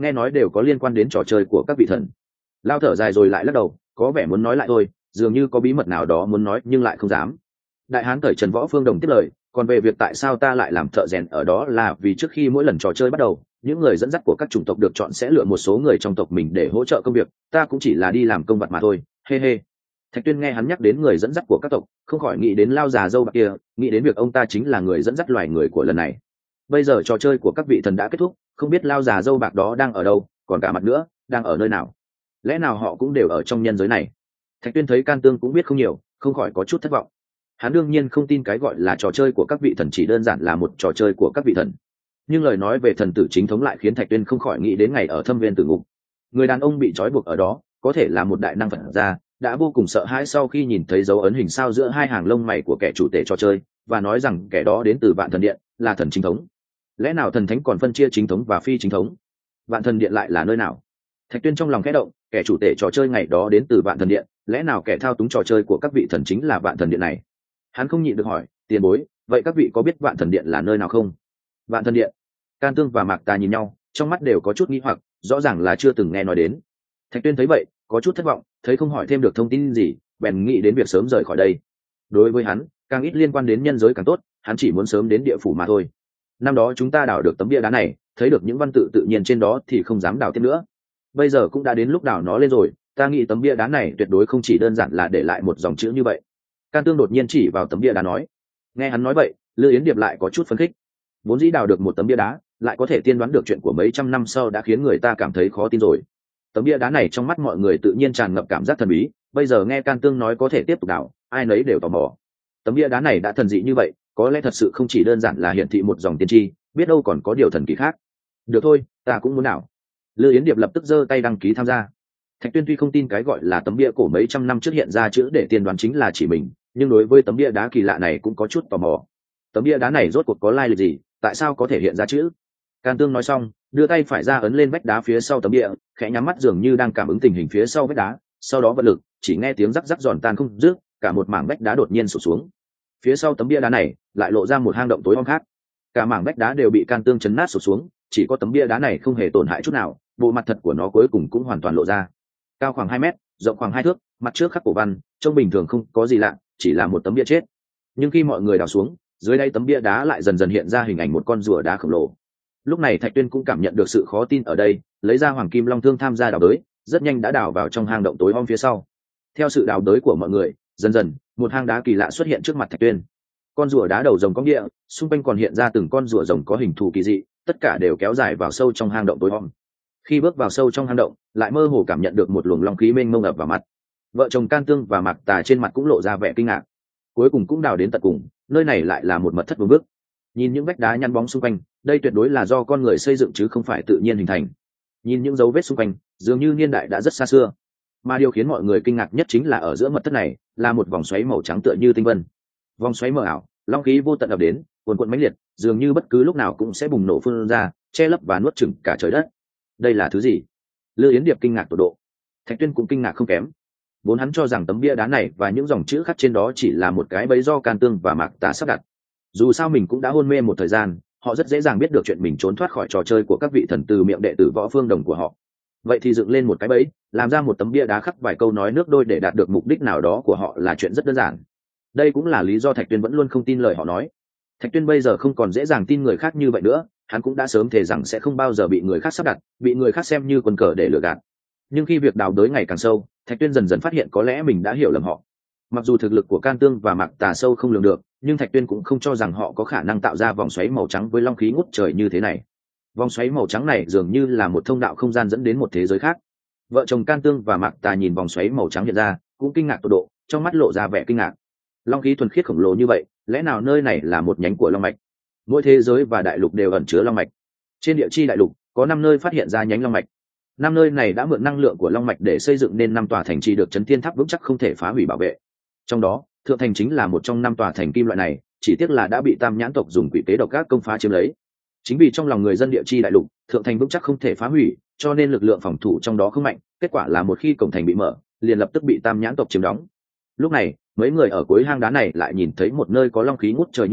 nghe nói đều có liên quan đến trò chơi của các vị thần. Lao thở dài rồi lại lắc đầu, có vẻ muốn nói lại thôi, dường như có bí mật nào đó muốn nói nhưng lại không dám. Đại hán cởi trần Võ Phương Đồng tiếp lời, còn về việc tại sao ta lại làm thợ rèn ở đó là vì trước khi mỗi lần trò chơi bắt đầu, những người dẫn dắt của các chủng tộc được chọn sẽ lựa một số người trong tộc mình để hỗ trợ công việc, ta cũng chỉ là đi làm công vật mà thôi. Hê hê. Thạch Tuyên nghe hắn nhắc đến người dẫn dắt của các tộc, không khỏi nghĩ đến lao già dâu bạc kia, nghĩ đến việc ông ta chính là người dẫn dắt loài người của lần này. Bây giờ trò chơi của các vị thần đã kết thúc, không biết lao già dâu bạc đó đang ở đâu, còn cả mặt nữa, đang ở nơi nào? Lẽ nào họ cũng đều ở trong nhân giới này? Thạch Tuyên thấy Can Tương cũng biết không nhiều, không khỏi có chút thất vọng. Hắn đương nhiên không tin cái gọi là trò chơi của các vị thần chỉ đơn giản là một trò chơi của các vị thần, nhưng lời nói về thần tử chính thống lại khiến Thạch Tuyên không khỏi nghĩ đến ngày ở thâm viên tử ngục. Người đàn ông bị trói buộc ở đó có thể là một đại năng Phật gia, đã vô cùng sợ hãi sau khi nhìn thấy dấu ấn hình sao giữa hai hàng lông mày của kẻ chủ tể trò chơi, và nói rằng kẻ đó đến từ Vạn Thần Điện, là thần chính thống. Lẽ nào thần thánh còn phân chia chính thống và phi chính thống? Vạn Thần Điện lại là nơi nào? Thạch Tuyên trong lòng khẽ động, kẻ chủ tể trò chơi ngày đó đến từ Vạn Thần Điện, lẽ nào kẻ thao túng trò chơi của các vị thần chính là Vạn Thần Điện này? Hắn không nhịn được hỏi, tiền bối, vậy các vị có biết Vạn Thần Điện là nơi nào không? Vạn Thần Điện? Can Tương và Mạc Tà nhìn nhau, trong mắt đều có chút nghi hoặc, rõ ràng là chưa từng nghe nói đến. Thạch Tuyên thấy vậy, có chút thất vọng, thấy không hỏi thêm được thông tin gì, bèn nghĩ đến việc sớm rời khỏi đây. Đối với hắn, càng ít liên quan đến nhân giới càng tốt, hắn chỉ muốn sớm đến địa phủ mà thôi. Năm đó chúng ta đào được tấm bia đá này, thấy được những văn tự tự nhiên trên đó thì không dám đào tiếp nữa. Bây giờ cũng đã đến lúc đào nó lên rồi, ta nghĩ tấm bia đá này tuyệt đối không chỉ đơn giản là để lại một dòng chữ như vậy. Can Tương đột nhiên chỉ vào tấm bia đá nói. Nghe hắn nói vậy, Lư Yến Điệp lại có chút phấn khích. Vốn dĩ đào được một tấm bia đá, lại có thể tiên đoán được chuyện của mấy trăm năm sau đã khiến người ta cảm thấy khó tin rồi. Tấm bia đá này trong mắt mọi người tự nhiên tràn ngập cảm giác thần bí, bây giờ nghe Can Tương nói có thể tiếp tục đào, ai nấy đều tò mò. Tấm bia đá này đã thần dị như vậy, có lẽ thật sự không chỉ đơn giản là hiển thị một dòng tiên tri, biết đâu còn có điều thần kỳ khác. Được thôi, ta cũng muốn đào. Lư Yến Điệp lập tức giơ tay đăng ký tham gia. Thạch Tuyên tuy không tin cái gọi là tấm bia cổ mấy trăm năm trước hiện ra chữ để tiên đoán chính là chỉ mình, nhưng đối với tấm bia đá kỳ lạ này cũng có chút tò mò. Tấm bia đá này rốt cuộc có lai lịch gì, tại sao có thể hiện ra chữ? Can Tương nói xong, đưa tay phải ra ấn lên vách đá phía sau tấm bia, khẽ nhắm mắt dường như đang cảm ứng tình hình phía sau vách đá, sau đó vận lực, chỉ nghe tiếng rắc rắc giòn tan không dứt, cả một mảng vách đá đột nhiên sụp xuống. Phía sau tấm bia đá này lại lộ ra một hang động tối om khác. Cả mảng vách đá đều bị Can Tương chấn nát sụp xuống, chỉ có tấm bia đá này không hề tổn hại chút nào, bộ mặt thật của nó cuối cùng cũng hoàn toàn lộ ra. Cao khoảng hai mét, rộng khoảng hai thước, mặt trước khắc cổ văn, trông bình thường không có gì lạ, chỉ là một tấm bia chết. Nhưng khi mọi người đào xuống, dưới đây tấm bia đá lại dần dần hiện ra hình ảnh một con rùa đá khổng lồ. Lúc này Thạch Tuyên cũng cảm nhận được sự khó tin ở đây, lấy ra Hoàng Kim Long Thương tham gia đào đới, rất nhanh đã đào vào trong hang động tối om phía sau. Theo sự đào đới của mọi người, dần dần một hang đá kỳ lạ xuất hiện trước mặt Thạch Tuyên. Con rùa đá đầu rồng có địa, xung quanh còn hiện ra từng con rùa rồng có hình thù kỳ dị, tất cả đều kéo dài vào sâu trong hang động tối om. Khi bước vào sâu trong hang động, lại mơ hồ cảm nhận được một luồng long khí mênh mông ập vào mặt. Vợ chồng Can Tương và Mạc Tà trên mặt cũng lộ ra vẻ kinh ngạc. Cuối cùng cũng đào đến tận cùng, nơi này lại là một mật thất vương bước. Nhìn những vách đá nhăn bóng xung quanh, đây tuyệt đối là do con người xây dựng chứ không phải tự nhiên hình thành. Nhìn những dấu vết xung quanh, dường như niên đại đã rất xa xưa. Mà điều khiến mọi người kinh ngạc nhất chính là ở giữa mật thất này là một vòng xoáy màu trắng tựa như tinh vân. Vòng xoáy mờ ảo, long khí vô tận ập đến, cuồn cuộn mãnh liệt, dường như bất cứ lúc nào cũng sẽ bùng nổ phun ra, che lấp và nuốt chửng cả trời đất. Đây là thứ gì? Lư Yến Điệp kinh ngạc tột độ. Thạch Tuyên cũng kinh ngạc không kém. Vốn hắn cho rằng tấm bia đá này và những dòng chữ khắc trên đó chỉ là một cái bẫy do Can Tương và Mạc Tà sắp đặt. Dù sao mình cũng đã hôn mê một thời gian, họ rất dễ dàng biết được chuyện mình trốn thoát khỏi trò chơi của các vị thần từ miệng đệ tử Võ Phương Đồng của họ. Vậy thì dựng lên một cái bẫy, làm ra một tấm bia đá khắc vài câu nói nước đôi để đạt được mục đích nào đó của họ là chuyện rất đơn giản. Đây cũng là lý do Thạch Tuyên vẫn luôn không tin lời họ nói. Thạch Tuyên bây giờ không còn dễ dàng tin người khác như vậy nữa, hắn cũng đã sớm thề rằng sẽ không bao giờ bị người khác sắp đặt, bị người khác xem như quân cờ để lừa gạt. Nhưng khi việc đào đới ngày càng sâu, Thạch Tuyên dần dần phát hiện có lẽ mình đã hiểu lầm họ. Mặc dù thực lực của Can Tương và Mạc Tà sâu không lường được, nhưng Thạch Tuyên cũng không cho rằng họ có khả năng tạo ra vòng xoáy màu trắng với long khí ngút trời như thế này. Vòng xoáy màu trắng này dường như là một thông đạo không gian dẫn đến một thế giới khác. Vợ chồng Can Tương và Mạc Tà nhìn vòng xoáy màu trắng hiện ra, cũng kinh ngạc tột độ, trong mắt lộ ra vẻ kinh ngạc. Long khí thuần khiết khổng lồ như vậy, lẽ nào nơi này là một nhánh của long mạch? Mỗi thế giới và đại lục đều ẩn chứa long mạch. Trên địa chi đại lục có năm nơi phát hiện ra nhánh long mạch. Năm nơi này đã mượn năng lượng của long mạch để xây dựng nên năm tòa thành trì được chấn thiên tháp vững chắc không thể phá hủy bảo vệ. Trong đó, Thượng Thành chính là một trong năm tòa thành kim loại này, chỉ tiếc là đã bị Tam Nhãn tộc dùng quỷ kế độc ác công phá chiếm lấy. Chính vì trong lòng người dân địa chi đại lục, Thượng Thành vững chắc không thể phá hủy, cho nên lực lượng phòng thủ trong đó không mạnh, kết quả là một khi cổng thành bị mở, liền lập tức bị Tam Nhãn tộc chiếm đóng. Lúc này, mấy người ở cuối hang đá này lại nhìn thấy một nơi có long khí ngút trời như vậy,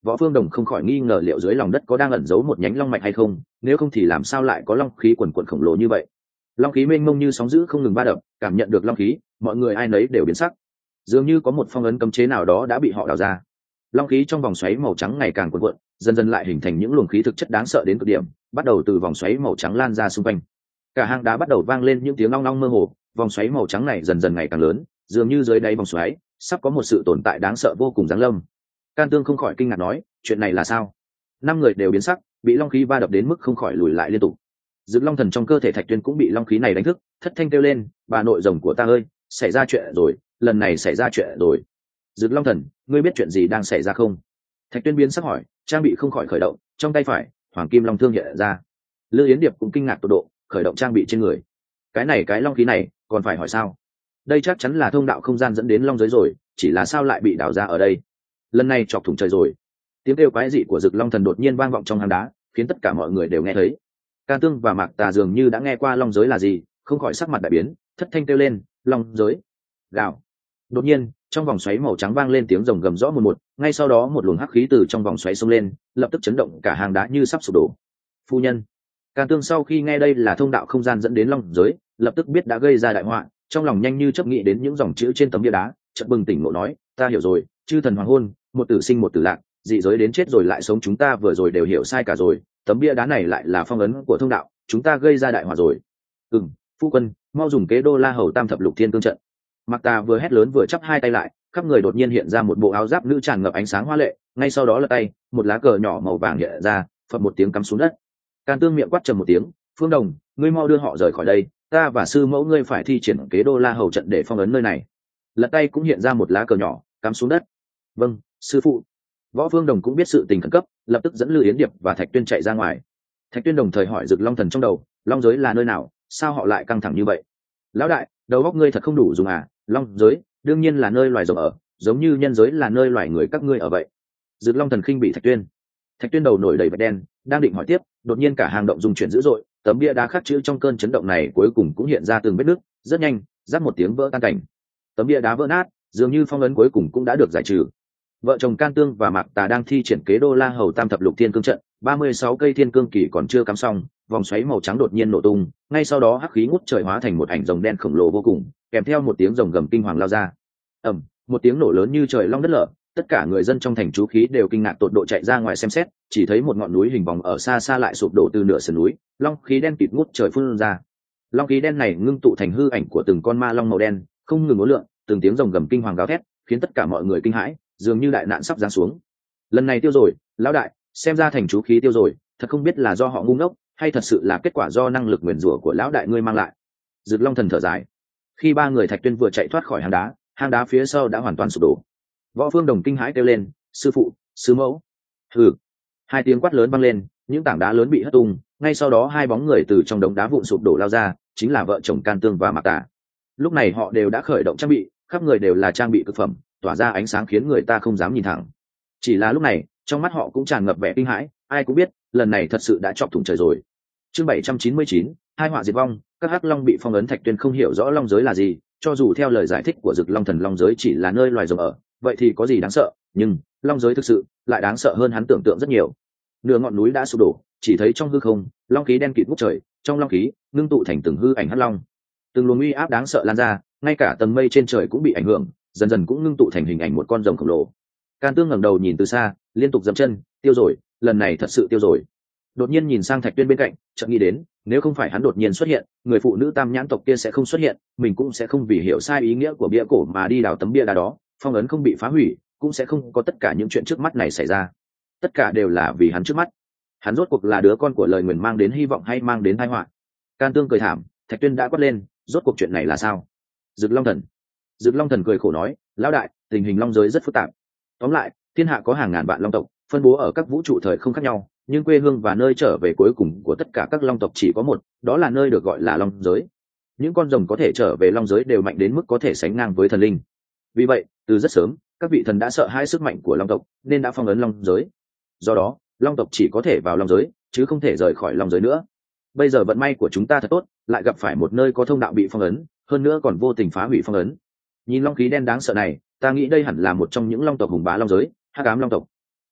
Võ Phương Đồng không khỏi nghi ngờ liệu dưới lòng đất có đang ẩn giấu một nhánh long mạch hay không, nếu không thì làm sao lại có long khí quần quần khổng lồ như vậy. Long khí mênh mông như sóng dữ không ngừng ba đập, cảm nhận được long khí, mọi người ai nấy đều biến sắc, dường như có một phong ấn cấm chế nào đó đã bị họ đào ra. Long khí trong vòng xoáy màu trắng ngày càng cuộn cuộn, dần dần lại hình thành những luồng khí thực chất đáng sợ đến cực điểm, bắt đầu từ vòng xoáy màu trắng lan ra xung quanh. Cả hang đá bắt đầu vang lên những tiếng long long mơ hồ, vòng xoáy màu trắng này dần dần ngày càng lớn, dường như dưới đáy vòng xoáy sắp có một sự tồn tại đáng sợ vô cùng giáng lâm. Can Tương không khỏi kinh ngạc nói, chuyện này là sao? Năm người đều biến sắc, bị long khí va đập đến mức không khỏi lùi lại liên tục. Dực long thần trong cơ thể Thạch Tuyên cũng bị long khí này đánh thức, thất thanh kêu lên, bà nội rồng của ta ơi, xảy ra chuyện rồi, lần này xảy ra chuyện rồi. Dực long thần, ngươi biết chuyện gì đang xảy ra không? Thạch Tuyên biến sắc hỏi, trang bị không khỏi khởi động, trong tay phải hoàng kim long thương hiện ra. Lư Yến Điệp cũng kinh ngạc tột độ, khởi động trang bị trên người. Cái này cái long khí này còn phải hỏi sao? Đây chắc chắn là thông đạo không gian dẫn đến long giới rồi, chỉ là sao lại bị đào ra ở đây? Lần này chọc thủng trời rồi. Tiếng kêu quái dị của Dực long thần đột nhiên vang vọng trong hang đá, khiến tất cả mọi người đều nghe thấy. Can Tương và Mạc Tà dường như đã nghe qua long giới là gì, không khỏi sắc mặt đại biến, thất thanh kêu lên, long giới. Gào. Đột nhiên, trong vòng xoáy màu trắng vang lên tiếng rồng gầm rõ một một, ngay sau đó một luồng hắc khí từ trong vòng xoáy xông lên, lập tức chấn động cả hang đá như sắp sụp đổ. Phu nhân. Can Tương sau khi nghe đây là thông đạo không gian dẫn đến long giới, lập tức biết đã gây ra đại họa, trong lòng nhanh như chớp nghĩ đến những dòng chữ trên tấm bia đá, chợt bừng tỉnh ngộ nói, ta hiểu rồi, chư thần hoàng hôn, một tử sinh một tử lạc, dị giới đến chết rồi lại sống, chúng ta vừa rồi đều hiểu sai cả rồi, tấm bia đá này lại là phong ấn của thông đạo, chúng ta gây ra đại họa rồi. Ừm, phu quân, mau dùng kế đô la hầu tam thập lục thiên cương trận. Mạc Tà vừa hét lớn vừa chắp hai tay lại, khắp người đột nhiên hiện ra một bộ áo giáp nữ tràn ngập ánh sáng hoa lệ, ngay sau đó là tay, một lá cờ nhỏ màu vàng hiện ra, phập một tiếng cắm xuống đất. Can Tương miệng quát trầm một tiếng, Phương Đồng, ngươi mau đưa họ rời khỏi đây, ta và sư mẫu ngươi phải thi triển kế đô la hầu trận để phong ấn nơi này. Lật tay cũng hiện ra một lá cờ nhỏ, cắm xuống đất. Vâng, sư phụ. Võ Phương Đồng cũng biết sự tình khẩn cấp, lập tức dẫn Lư Yến Điệp và Thạch Tuyên chạy ra ngoài. Thạch Tuyên đồng thời hỏi Dực long thần trong đầu, long giới là nơi nào, sao họ lại căng thẳng như vậy? Lão đại, đầu óc ngươi thật không đủ dùng à? Long giới đương nhiên là nơi loài rồng ở, giống như nhân giới là nơi loài người các ngươi ở vậy. Dực long thần khinh bị Thạch Tuyên. Thạch Tuyên đầu nổi đầy vệt đen, đang định hỏi tiếp, đột nhiên cả hang động rung chuyển dữ dội, tấm bia đá khắc chữ trong cơn chấn động này cuối cùng cũng hiện ra từng vết nứt, rất nhanh, rắc một tiếng vỡ tan cảnh. Tấm bia đá vỡ nát, dường như phong ấn cuối cùng cũng đã được giải trừ. Vợ chồng Can Tương và Mạc Tà đang thi triển kế đô la hầu tam thập lục thiên cương trận, ba mươi sáu cây thiên cương kỳ còn chưa cắm xong, vòng xoáy màu trắng đột nhiên nổ tung, ngay sau đó hắc khí ngút trời hóa thành một ảnh rồng đen khổng lồ vô cùng, kèm theo một tiếng rồng gầm kinh hoàng lao ra. Ầm, một tiếng nổ lớn như trời long đất lở, tất cả người dân trong thành chú khí đều kinh ngạc tột độ chạy ra ngoài xem xét, chỉ thấy một ngọn núi hình vòng ở xa xa lại sụp đổ từ nửa sườn núi, long khí đen kịt ngút trời phun ra. Long khí đen này ngưng tụ thành hư ảnh của từng con ma long màu đen, không ngừng uốn lượn, từng tiếng rồng gầm kinh hoàng gào thét, khiến tất cả mọi người kinh hãi, dường như đại nạn sắp giáng xuống. Lần này tiêu rồi, lão đại, xem ra thành chú khí tiêu rồi, thật không biết là do họ ngu ngốc hay thật sự là kết quả do năng lực nguyền rủa của lão đại ngươi mang lại. Dực long thần thở dài. Khi ba người Thạch Tuyên vừa chạy thoát khỏi hang đá, hang đá phía sau đã hoàn toàn sụp đổ. Võ Phương Đồng kinh hãi kêu lên, sư phụ, sư mẫu. Hừ. Hai tiếng quát lớn vang lên, những tảng đá lớn bị hất tung, ngay sau đó hai bóng người từ trong đống đá vụn sụp đổ lao ra, chính là vợ chồng Can Tương và Mạc Tà. Lúc này họ đều đã khởi động trang bị, khắp người đều là trang bị cực phẩm, tỏa ra ánh sáng khiến người ta không dám nhìn thẳng. Chỉ là lúc này, trong mắt họ cũng tràn ngập vẻ kinh hãi, ai cũng biết, lần này thật sự đã chọc thủng trời rồi. Chương bảy trăm chín mươi chín, hai họa diệt vong, các hắc long bị phong ấn. Thạch Tuyên không hiểu rõ long giới là gì, cho dù theo lời giải thích của Dực long thần long giới chỉ là nơi loài rồng ở, vậy thì có gì đáng sợ, nhưng long giới thực sự lại đáng sợ hơn hắn tưởng tượng rất nhiều. Nửa ngọn núi đã sụp đổ, chỉ thấy trong hư không, long khí đen kịt ngút trời, trong long khí ngưng tụ thành từng hư ảnh hắc long, từng luồng uy áp đáng sợ lan ra, ngay cả tầng mây trên trời cũng bị ảnh hưởng, dần dần cũng ngưng tụ thành hình ảnh một con rồng khổng lồ. Can Tương ngẩng đầu nhìn từ xa, liên tục dậm chân, tiêu rồi, lần này thật sự tiêu rồi. Đột nhiên nhìn sang Thạch Tuyên bên cạnh, chợt nghĩ đến, nếu không phải hắn đột nhiên xuất hiện, người phụ nữ tam nhãn tộc kia sẽ không xuất hiện, mình cũng sẽ không vì hiểu sai ý nghĩa của bia cổ mà đi đào tấm bia đá đó, phong ấn không bị phá hủy, cũng sẽ không có tất cả những chuyện trước mắt này xảy ra. Tất cả đều là vì hắn trước mắt. Hắn rốt cuộc là đứa con của lời nguyền mang đến hy vọng hay mang đến tai họa? Can Tương cười thảm, Thạch Tuyên đã quát lên, rốt cuộc chuyện này là sao? Dực long thần. Dực long thần cười khổ nói, lão đại, tình hình long giới rất phức tạp. Tóm lại, thiên hạ có hàng ngàn vạn long tộc, phân bố ở các vũ trụ thời không khác nhau, nhưng quê hương và nơi trở về cuối cùng của tất cả các long tộc chỉ có một, đó là nơi được gọi là long giới. Những con rồng có thể trở về long giới đều mạnh đến mức có thể sánh ngang với thần linh. Vì vậy, từ rất sớm, các vị thần đã sợ hãi sức mạnh của long tộc, nên đã phong ấn long giới. Do đó, long tộc chỉ có thể vào long giới, chứ không thể rời khỏi long giới nữa. Bây giờ vận may của chúng ta thật tốt, lại gặp phải một nơi có thông đạo bị phong ấn, hơn nữa còn vô tình phá hủy phong ấn. Nhìn long khí đen đáng sợ này, ta nghĩ đây hẳn là một trong những long tộc hùng bá long giới, hắc ám long tộc.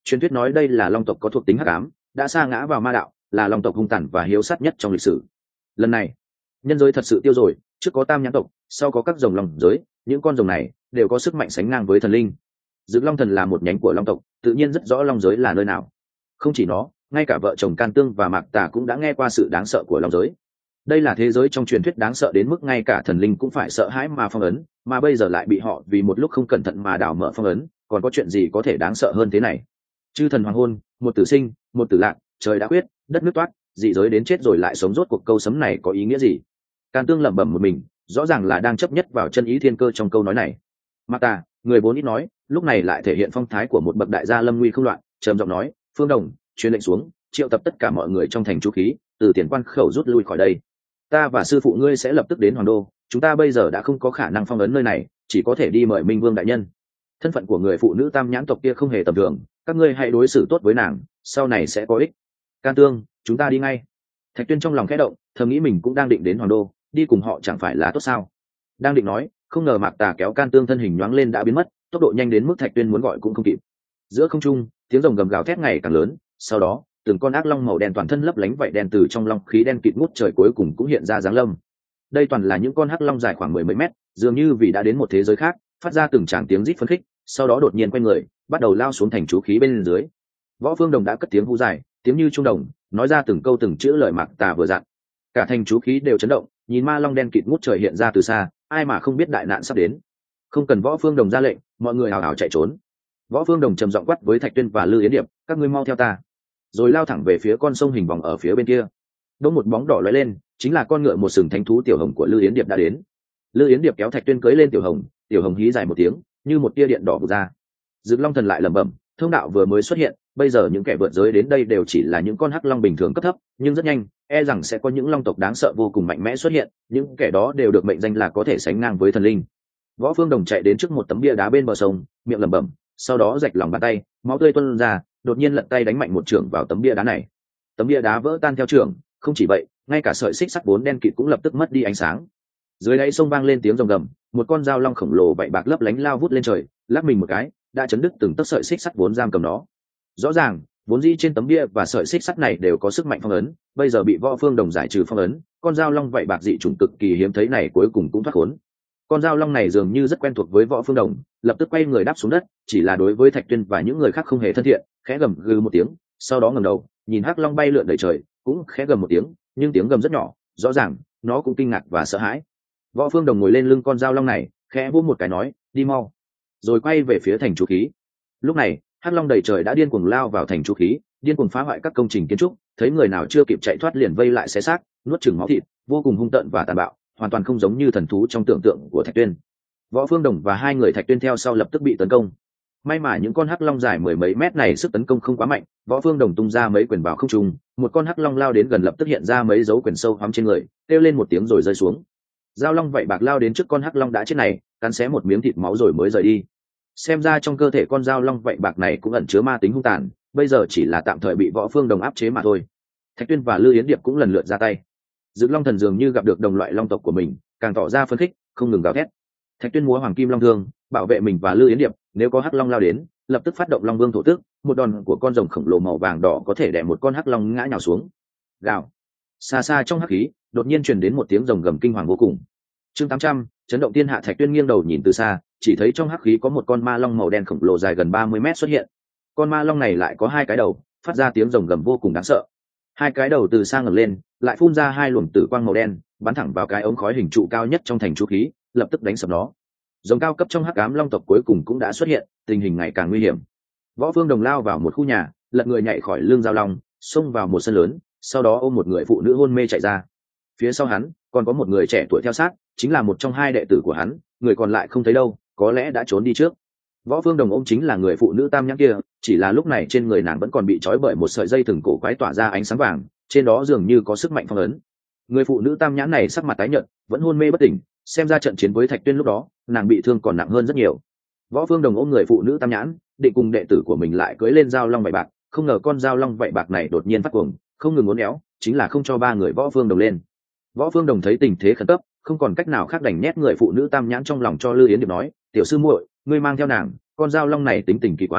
Truyền thuyết nói đây là long tộc có thuộc tính hắc ám, đã sa ngã vào ma đạo, là long tộc hung tàn và hiếu sát nhất trong lịch sử. Lần này nhân giới thật sự tiêu rồi, trước có tam nhãn tộc, sau có các rồng long giới, những con rồng này đều có sức mạnh sánh ngang với thần linh. Dựng Long Thần là một nhánh của long tộc, tự nhiên rất rõ long giới là nơi nào. Không chỉ nó, ngay cả vợ chồng Can Tương và Mạc Tà cũng đã nghe qua sự đáng sợ của long giới. Đây là thế giới trong truyền thuyết đáng sợ đến mức ngay cả thần linh cũng phải sợ hãi mà phong ấn, mà bây giờ lại bị họ vì một lúc không cẩn thận mà đảo mở phong ấn, còn có chuyện gì có thể đáng sợ hơn thế này? Chư thần hoàng hôn, một tử sinh, một tử lạc, trời đã quyết, đất nước toát, dị giới đến chết rồi lại sống, rốt cuộc câu sấm này có ý nghĩa gì? Can Tương lẩm bẩm một mình, rõ ràng là đang chấp nhất vào chân ý thiên cơ trong câu nói này. Mạc Tà, người vốn ít nói, lúc này lại thể hiện phong thái của một bậc đại gia lâm nguy không loạn, trầm giọng nói: Phương Đồng, truyền lệnh xuống, triệu tập tất cả mọi người trong thành chú khí, từ tiền quan khẩu rút lui khỏi đây. Ta và sư phụ ngươi sẽ lập tức đến hoàng đô, chúng ta bây giờ đã không có khả năng phong ấn nơi này, chỉ có thể đi mời Minh Vương đại nhân. Thân phận của người phụ nữ tam nhãn tộc kia không hề tầm thường, các ngươi hãy đối xử tốt với nàng, sau này sẽ có ích. Can Tương, chúng ta đi ngay. Thạch Tuyên trong lòng khẽ động, thầm nghĩ mình cũng đang định đến hoàng đô, đi cùng họ chẳng phải là tốt sao? Đang định nói, không ngờ Mạc Tà kéo Can Tương thân hình nhoáng lên đã biến mất, tốc độ nhanh đến mức Thạch Tuyên muốn gọi cũng không kịp. Giữa không trung, tiếng rồng gầm gào thét ngày càng lớn, sau đó từng con ác long màu đen toàn thân lấp lánh vảy đen từ trong long khí đen kịt ngút trời cuối cùng cũng hiện ra dáng lâm. Đây toàn là những con hắc long dài khoảng mười mấy mét, dường như vì đã đến một thế giới khác, phát ra từng tràng tiếng rít phấn khích, sau đó đột nhiên quay người, bắt đầu lao xuống thành chú khí bên dưới. Võ Phương Đồng đã cất tiếng hú dài, tiếng như trung đồng, nói ra từng câu từng chữ lời Mạc Tà vừa dặn. Cả thành chú khí đều chấn động, nhìn ma long đen kịt ngút trời hiện ra từ xa, ai mà không biết đại nạn sắp đến. Không cần Võ Phương Đồng ra lệnh, mọi người hào hào chạy trốn. Võ Phương Đồng trầm giọng quát với Thạch Tuyên và Lư Yến Điệp: các ngươi mau theo ta. Rồi lao thẳng về phía con sông hình vòng ở phía bên kia. Đống một bóng đỏ lóe lên, chính là con ngựa một sừng thánh thú tiểu hồng của Lư Yến Điệp đã đến. Lư Yến Điệp kéo Thạch Tuyên cưỡi lên tiểu hồng, tiểu hồng hí dài một tiếng, như một tia điện đỏ bùng ra. Dựng Long Thần lại lẩm bẩm, thông đạo vừa mới xuất hiện, bây giờ những kẻ vượt giới đến đây đều chỉ là những con hắc long bình thường cấp thấp, nhưng rất nhanh, e rằng sẽ có những long tộc đáng sợ vô cùng mạnh mẽ xuất hiện, những kẻ đó đều được mệnh danh là có thể sánh ngang với thần linh. Võ Phương Đồng chạy đến trước một tấm bia đá bên bờ sông, miệng lẩm bẩm, sau đó rạch lòng bàn tay, máu tươi tuôn ra, đột nhiên lật tay đánh mạnh một chưởng vào tấm bia đá này. Tấm bia đá vỡ tan theo chưởng, không chỉ vậy, ngay cả sợi xích sắt vốn đen kịt cũng lập tức mất đi ánh sáng. Dưới đáy sông vang lên tiếng rồng gầm, một con dao long khổng lồ vảy bạc lấp lánh lao vút lên trời, lắc mình một cái, đã chấn đứt từng tấc sợi xích sắt vốn giam cầm nó. Rõ ràng, vốn dĩ trên tấm bia và sợi xích sắt này đều có sức mạnh phong ấn, bây giờ bị Võ Phương Đồng giải trừ phong ấn, con dao long vảy bạc dị chủng cực kỳ hiếm thấy này cuối cùng cũng thoát khốn. Con dao long này dường như rất quen thuộc với Võ Phương Đồng, lập tức quay người đáp xuống đất, chỉ là đối với Thạch Tuyên và những người khác không hề thân thiện, khẽ gầm gừ một tiếng, sau đó ngẩng đầu, nhìn hắc long bay lượn đầy trời, cũng khẽ gầm một tiếng, nhưng tiếng gầm rất nhỏ, rõ ràng nó cũng kinh ngạc và sợ hãi. Võ Phương Đồng ngồi lên lưng con dao long này, khẽ vỗ một cái nói, đi mau, rồi quay về phía thành chú khí. Lúc này, hắc long đầy trời đã điên cuồng lao vào thành chú khí, điên cuồng phá hoại các công trình kiến trúc, thấy người nào chưa kịp chạy thoát liền vây lại xé xác, nuốt chửng máu thịt, vô cùng hung tợn và tàn bạo, hoàn toàn không giống như thần thú trong tưởng tượng của Thạch Tuyên. Võ Phương Đồng và hai người Thạch Tuyên theo sau lập tức bị tấn công. May mà những con hắc long dài mười mấy mét này sức tấn công không quá mạnh, Võ Phương Đồng tung ra mấy quyền vào không trung, một con hắc long lao đến gần lập tức hiện ra mấy dấu quyền sâu hoắm trên người, kêu lên một tiếng rồi rơi xuống. Dao long vậy bạc lao đến trước con hắc long đã chết này, cắn xé một miếng thịt máu rồi mới rời đi. Xem ra trong cơ thể con dao long vậy bạc này cũng ẩn chứa ma tính hung tàn, bây giờ chỉ là tạm thời bị Võ Phương Đồng áp chế mà thôi. Thạch Tuyên và Lư Yến Điệp cũng lần lượt ra tay. Dựng Long Thần dường như gặp được đồng loại long tộc của mình, càng tỏ ra phấn khích, không ngừng gào thét. Thạch Tuyên múa hoàng kim long thương, bảo vệ mình và Lư Yến Điệp, nếu có hắc long lao đến, lập tức phát động Long Vương thổ tức, một đòn của con rồng khổng lồ màu vàng đỏ có thể đè một con hắc long ngã nhào xuống. Gào. Xa xa trong hắc khí, đột nhiên truyền đến một tiếng rồng gầm kinh hoàng vô cùng. Chương tám trăm, chấn động thiên hạ. Thạch Tuyên nghiêng đầu nhìn từ xa, chỉ thấy trong hắc khí có một con ma long màu đen khổng lồ dài gần ba mươi mét xuất hiện. Con ma long này lại có hai cái đầu, phát ra tiếng rồng gầm vô cùng đáng sợ. Hai cái đầu từ xa ngẩng lên, lại phun ra hai luồng tử quang màu đen, bắn thẳng vào cái ống khói hình trụ cao nhất trong thành chú khí, lập tức đánh sập nó. Rồng cao cấp trong hắc ám long tộc cuối cùng cũng đã xuất hiện, tình hình ngày càng nguy hiểm. Võ Phương Đồng lao vào một khu nhà, lật người nhảy khỏi lưng giao long, xông vào một sân lớn, sau đó ôm một người phụ nữ hôn mê chạy ra. Phía sau hắn còn có một người trẻ tuổi theo sát, chính là một trong hai đệ tử của hắn, người còn lại không thấy đâu, có lẽ đã trốn đi trước. Võ Phương Đồng ôm chính là người phụ nữ tam nhãn kia, chỉ là lúc này trên người nàng vẫn còn bị trói bởi một sợi dây thừng cổ quái tỏa ra ánh sáng vàng, trên đó dường như có sức mạnh phong ấn. Người phụ nữ tam nhãn này sắc mặt tái nhợt, vẫn hôn mê bất tỉnh, xem ra trận chiến với Thạch Tuyên lúc đó, nàng bị thương còn nặng hơn rất nhiều. Võ Phương Đồng ôm người phụ nữ tam nhãn, định cùng đệ tử của mình lại cưỡi lên dao long vảy bạc, không ngờ con dao long vảy bạc này đột nhiên phát cuồng, không ngừng uốn éo, chính là không cho ba người Võ Phương Đồng lên. Võ Phương Đồng thấy tình thế khẩn cấp, không còn cách nào khác đành nhét người phụ nữ tam nhãn trong lòng cho Lư Yến Điệp nói, tiểu sư muội, ngươi mang theo nàng, con dao long này tính tình kỳ quái,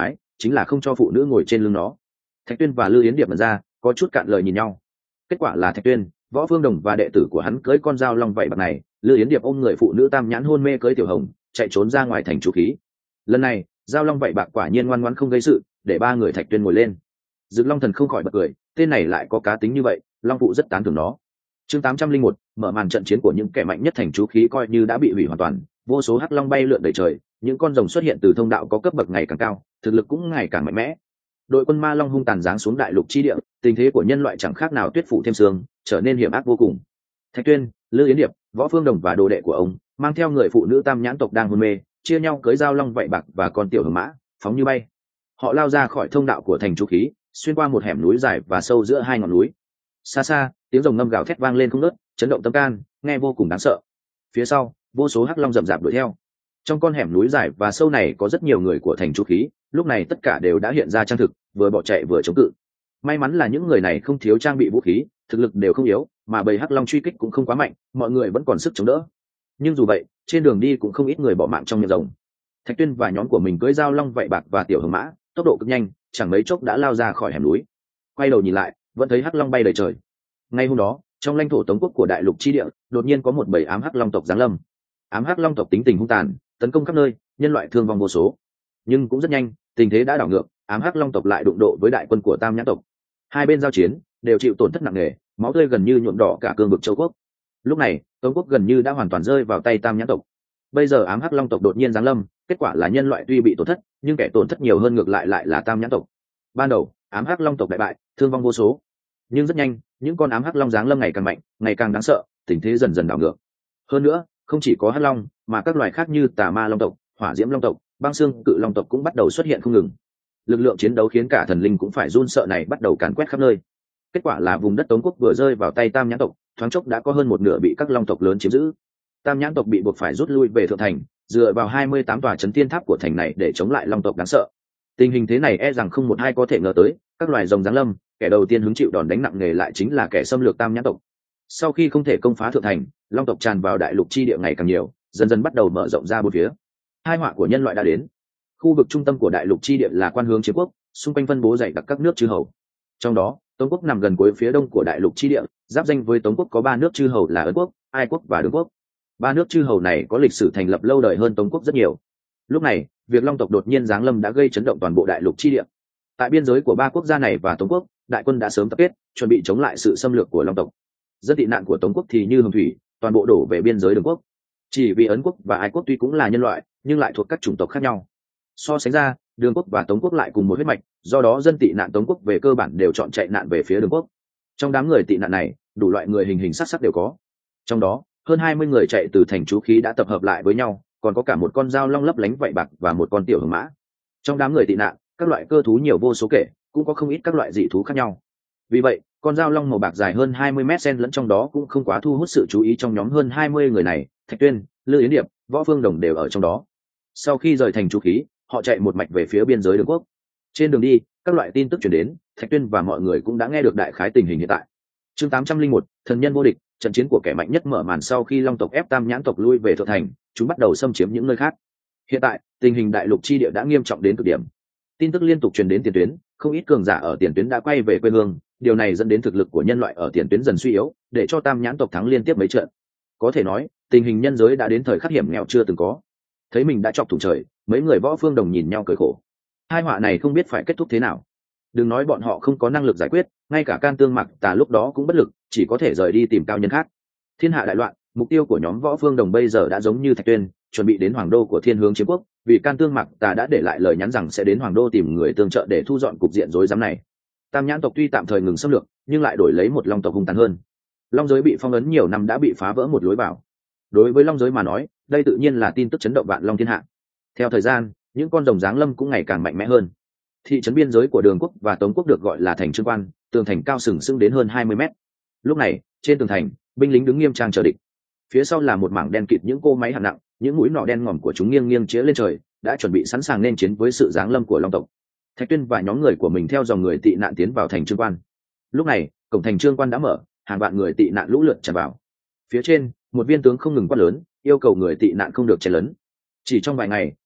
chính là không cho phụ nữ ngồi trên lưng nó. Thạch Tuyên và Lư Yến Điệp mở ra có chút cạn lời nhìn nhau. Kết quả là Thạch Tuyên, Võ Phương Đồng và đệ tử của hắn cưỡi con dao long vậy bạc này, Lư Yến Điệp ôm người phụ nữ tam nhãn hôn mê cưỡi Tiểu Hồng chạy trốn ra ngoài thành chú khí. Lần này dao long vậy bạc quả nhiên ngoan ngoãn không gây sự, để ba người Thạch Tuyên ngồi lên. Dực Long Thần không khỏi bật cười, tên này lại có cá tính như vậy, Long phụ rất tán thưởng nó. Chương tám trăm linh một, mở màn trận chiến của những kẻ mạnh nhất thành chú khí coi như đã bị hủy hoàn toàn, vô số hắc long bay lượn đầy trời, những con rồng xuất hiện từ thông đạo có cấp bậc ngày càng cao, thực lực cũng ngày càng mạnh mẽ. Đội quân ma long hung tàn giáng xuống đại lục chi địa, tình thế của nhân loại chẳng khác nào tuyết phủ thêm sương, trở nên hiểm ác vô cùng. Thạch Tuyên, Lư Yến Điệp, Võ Phương Đồng và đồ đệ của ông mang theo người phụ nữ tam nhãn tộc đang hôn mê, chia nhau cưỡi dao long vậy bạc và con tiểu hồng mã, phóng như bay. Họ lao ra khỏi thông đạo của thành chú khí, xuyên qua một hẻm núi dài và sâu giữa hai ngọn núi. Xa xa, tiếng rồng ngâm gào thét vang lên không ngớt, chấn động tâm can, nghe vô cùng đáng sợ. Phía sau, vô số hắc long rậm rạp đuổi theo. Trong con hẻm núi dài và sâu này có rất nhiều người của thành chú khí, lúc này tất cả đều đã hiện ra trang thực, vừa bỏ chạy vừa chống cự. May mắn là những người này không thiếu trang bị vũ khí, thực lực đều không yếu, mà bầy hắc long truy kích cũng không quá mạnh, mọi người vẫn còn sức chống đỡ. Nhưng dù vậy, trên đường đi cũng không ít người bỏ mạng trong miệng rồng. Thạch Tuyên và nhóm của mình cưỡi dao long vậy bạc và tiểu hồng mã, tốc độ cực nhanh, chẳng mấy chốc đã lao ra khỏi hẻm núi. Quay đầu nhìn lại, vẫn thấy hắc long bay đầy trời. Ngay hôm đó, trong lãnh thổ Tống quốc của đại lục chi địa, đột nhiên có một bầy ám hắc long tộc giáng lâm. Ám hắc long tộc tính tình hung tàn, tấn công khắp nơi, nhân loại thương vong vô số. Nhưng cũng rất nhanh, tình thế đã đảo ngược, ám hắc long tộc lại đụng độ với đại quân của Tam Nhãn tộc. Hai bên giao chiến, đều chịu tổn thất nặng nề, máu tươi gần như nhuộm đỏ cả cương vực Châu quốc. Lúc này, Tống quốc gần như đã hoàn toàn rơi vào tay Tam Nhãn tộc. Bây giờ ám hắc long tộc đột nhiên giáng lâm, kết quả là nhân loại tuy bị tổn thất, nhưng kẻ tổn thất nhiều hơn ngược lại lại là Tam Nhãn tộc. Ban đầu, ám hắc long tộc đại bại, thương vong vô số. Nhưng rất nhanh, những con ám hắc long giáng lâm ngày càng mạnh, ngày càng đáng sợ, tình thế dần dần đảo ngược. Hơn nữa, không chỉ có hắc long, mà các loài khác như tà ma long tộc, hỏa diễm long tộc, băng xương cự long tộc cũng bắt đầu xuất hiện không ngừng. Lực lượng chiến đấu khiến cả thần linh cũng phải run sợ này bắt đầu càn quét khắp nơi. Kết quả là vùng đất Tống quốc vừa rơi vào tay Tam Nhãn tộc, thoáng chốc đã có hơn một nửa bị các long tộc lớn chiếm giữ. Tam Nhãn tộc bị buộc phải rút lui về thượng thành, dựa vào hai mươi tám tòa trấn tiên tháp của thành này để chống lại long tộc đáng sợ. Tình hình thế này e rằng không một ai có thể ngờ tới, các loài rồng giáng lâm, kẻ đầu tiên hứng chịu đòn đánh nặng nề lại chính là kẻ xâm lược Tam Nhãn tộc. Sau khi không thể công phá thượng thành, long tộc tràn vào đại lục chi địa ngày càng nhiều, dần dần bắt đầu mở rộng ra bốn phía. Hai họa của nhân loại đã đến. Khu vực trung tâm của đại lục chi địa là Quan Hướng Chiếm quốc, xung quanh phân bố dày đặc các nước chư hầu. Trong đó, Tống quốc nằm gần cuối phía đông của đại lục chi địa, giáp danh với Tống quốc có ba nước chư hầu là Ấn quốc, Ai quốc và Đường quốc. Ba nước chư hầu này có lịch sử thành lập lâu đời hơn Tống quốc rất nhiều. Lúc này, việc long tộc đột nhiên giáng lâm đã gây chấn động toàn bộ đại lục chi địa. Tại biên giới của ba quốc gia này và Tống quốc, đại quân đã sớm tập kết, chuẩn bị chống lại sự xâm lược của long tộc. Dân tị nạn của Tống quốc thì như hồng thủy, toàn bộ đổ về biên giới Đường quốc. Chỉ vì Ấn quốc và Ai quốc tuy cũng là nhân loại, nhưng lại thuộc các chủng tộc khác nhau. So sánh ra, Đường quốc và Tống quốc lại cùng một huyết mạch, do đó dân tị nạn Tống quốc về cơ bản đều chọn chạy nạn về phía Đường quốc. Trong đám người tị nạn này, đủ loại người hình hình sắc sắc đều có. Trong đó, hơn hai mươi người chạy từ thành chú khí đã tập hợp lại với nhau, còn có cả một con dao long lấp lánh vậy bạc và một con tiểu hồng mã. Trong đám người tị nạn, các loại cơ thú nhiều vô số kể, cũng có không ít các loại dị thú khác nhau. Vì vậy, con dao long màu bạc dài hơn hai mươi mét xen lẫn trong đó cũng không quá thu hút sự chú ý trong nhóm hơn hai mươi người này. Thạch Tuyên, Lư Yến Điệp, Võ Phương Đồng đều ở trong đó. Sau khi rời thành chú khí, họ chạy một mạch về phía biên giới Đường quốc. Trên đường đi, các loại tin tức truyền đến, Thạch Tuyên và mọi người cũng đã nghe được đại khái tình hình hiện tại. Chương tám trăm linh một, thần nhân vô địch, trận chiến của kẻ mạnh nhất mở màn sau khi long tộc ép Tam Nhãn tộc lui về thượng thành, chúng bắt đầu xâm chiếm những nơi khác. Hiện tại, tình hình đại lục chi địa đã nghiêm trọng đến cực điểm. Tin tức liên tục truyền đến tiền tuyến, không ít cường giả ở tiền tuyến đã quay về quê hương, điều này dẫn đến thực lực của nhân loại ở tiền tuyến dần suy yếu, để cho Tam Nhãn tộc thắng liên tiếp mấy trận. Có thể nói, tình hình nhân giới đã đến thời khắc hiểm nghèo chưa từng có. Thấy mình đã chọc thủng trời, mấy người Võ Phương Đồng nhìn nhau cười khổ. Hai họa này không biết phải kết thúc thế nào. Đừng nói bọn họ không có năng lực giải quyết, ngay cả Can Tương Mặc Tà lúc đó cũng bất lực, chỉ có thể rời đi tìm cao nhân khác. Thiên hạ đại loạn, mục tiêu của nhóm Võ Phương Đồng bây giờ đã giống như Thạch Tuyên, chuẩn bị đến Hoàng đô của Thiên Hướng Chiếm quốc, vì Can Tương Mặc Tà đã để lại lời nhắn rằng sẽ đến Hoàng đô tìm người tương trợ để thu dọn cục diện rối rắm này. Tam Nhãn tộc tuy tạm thời ngừng xâm lược, nhưng lại đổi lấy một long tộc hung tàn hơn. Long giới bị phong ấn nhiều năm đã bị phá vỡ một lối vào. Đối với long giới mà nói, đây tự nhiên là tin tức chấn động vạn long thiên hạ. Theo thời gian, những con rồng giáng lâm cũng ngày càng mạnh mẽ hơn. Thị trấn biên giới của Đường quốc và Tống quốc được gọi là thành Trương Quan, tường thành cao sừng sững đến hơn hai mươi mét. Lúc này, trên tường thành, binh lính đứng nghiêm trang chờ địch. Phía sau là một mảng đen kịt những cô máy hạng nặng, những mũi nỏ đen ngòm của chúng nghiêng nghiêng chĩa lên trời, đã chuẩn bị sẵn sàng nên chiến với sự giáng lâm của long tộc. Thạch Tuyên và nhóm người của mình theo dòng người tị nạn tiến vào thành Trương Quan. Lúc này, cổng thành Trương Quan đã mở, hàng vạn người tị nạn lũ lượt tràn vào. Phía trên, một viên tướng không ngừng quát lớn, yêu cầu người tị nạn không được chen lấn. Chỉ trong vài ngày,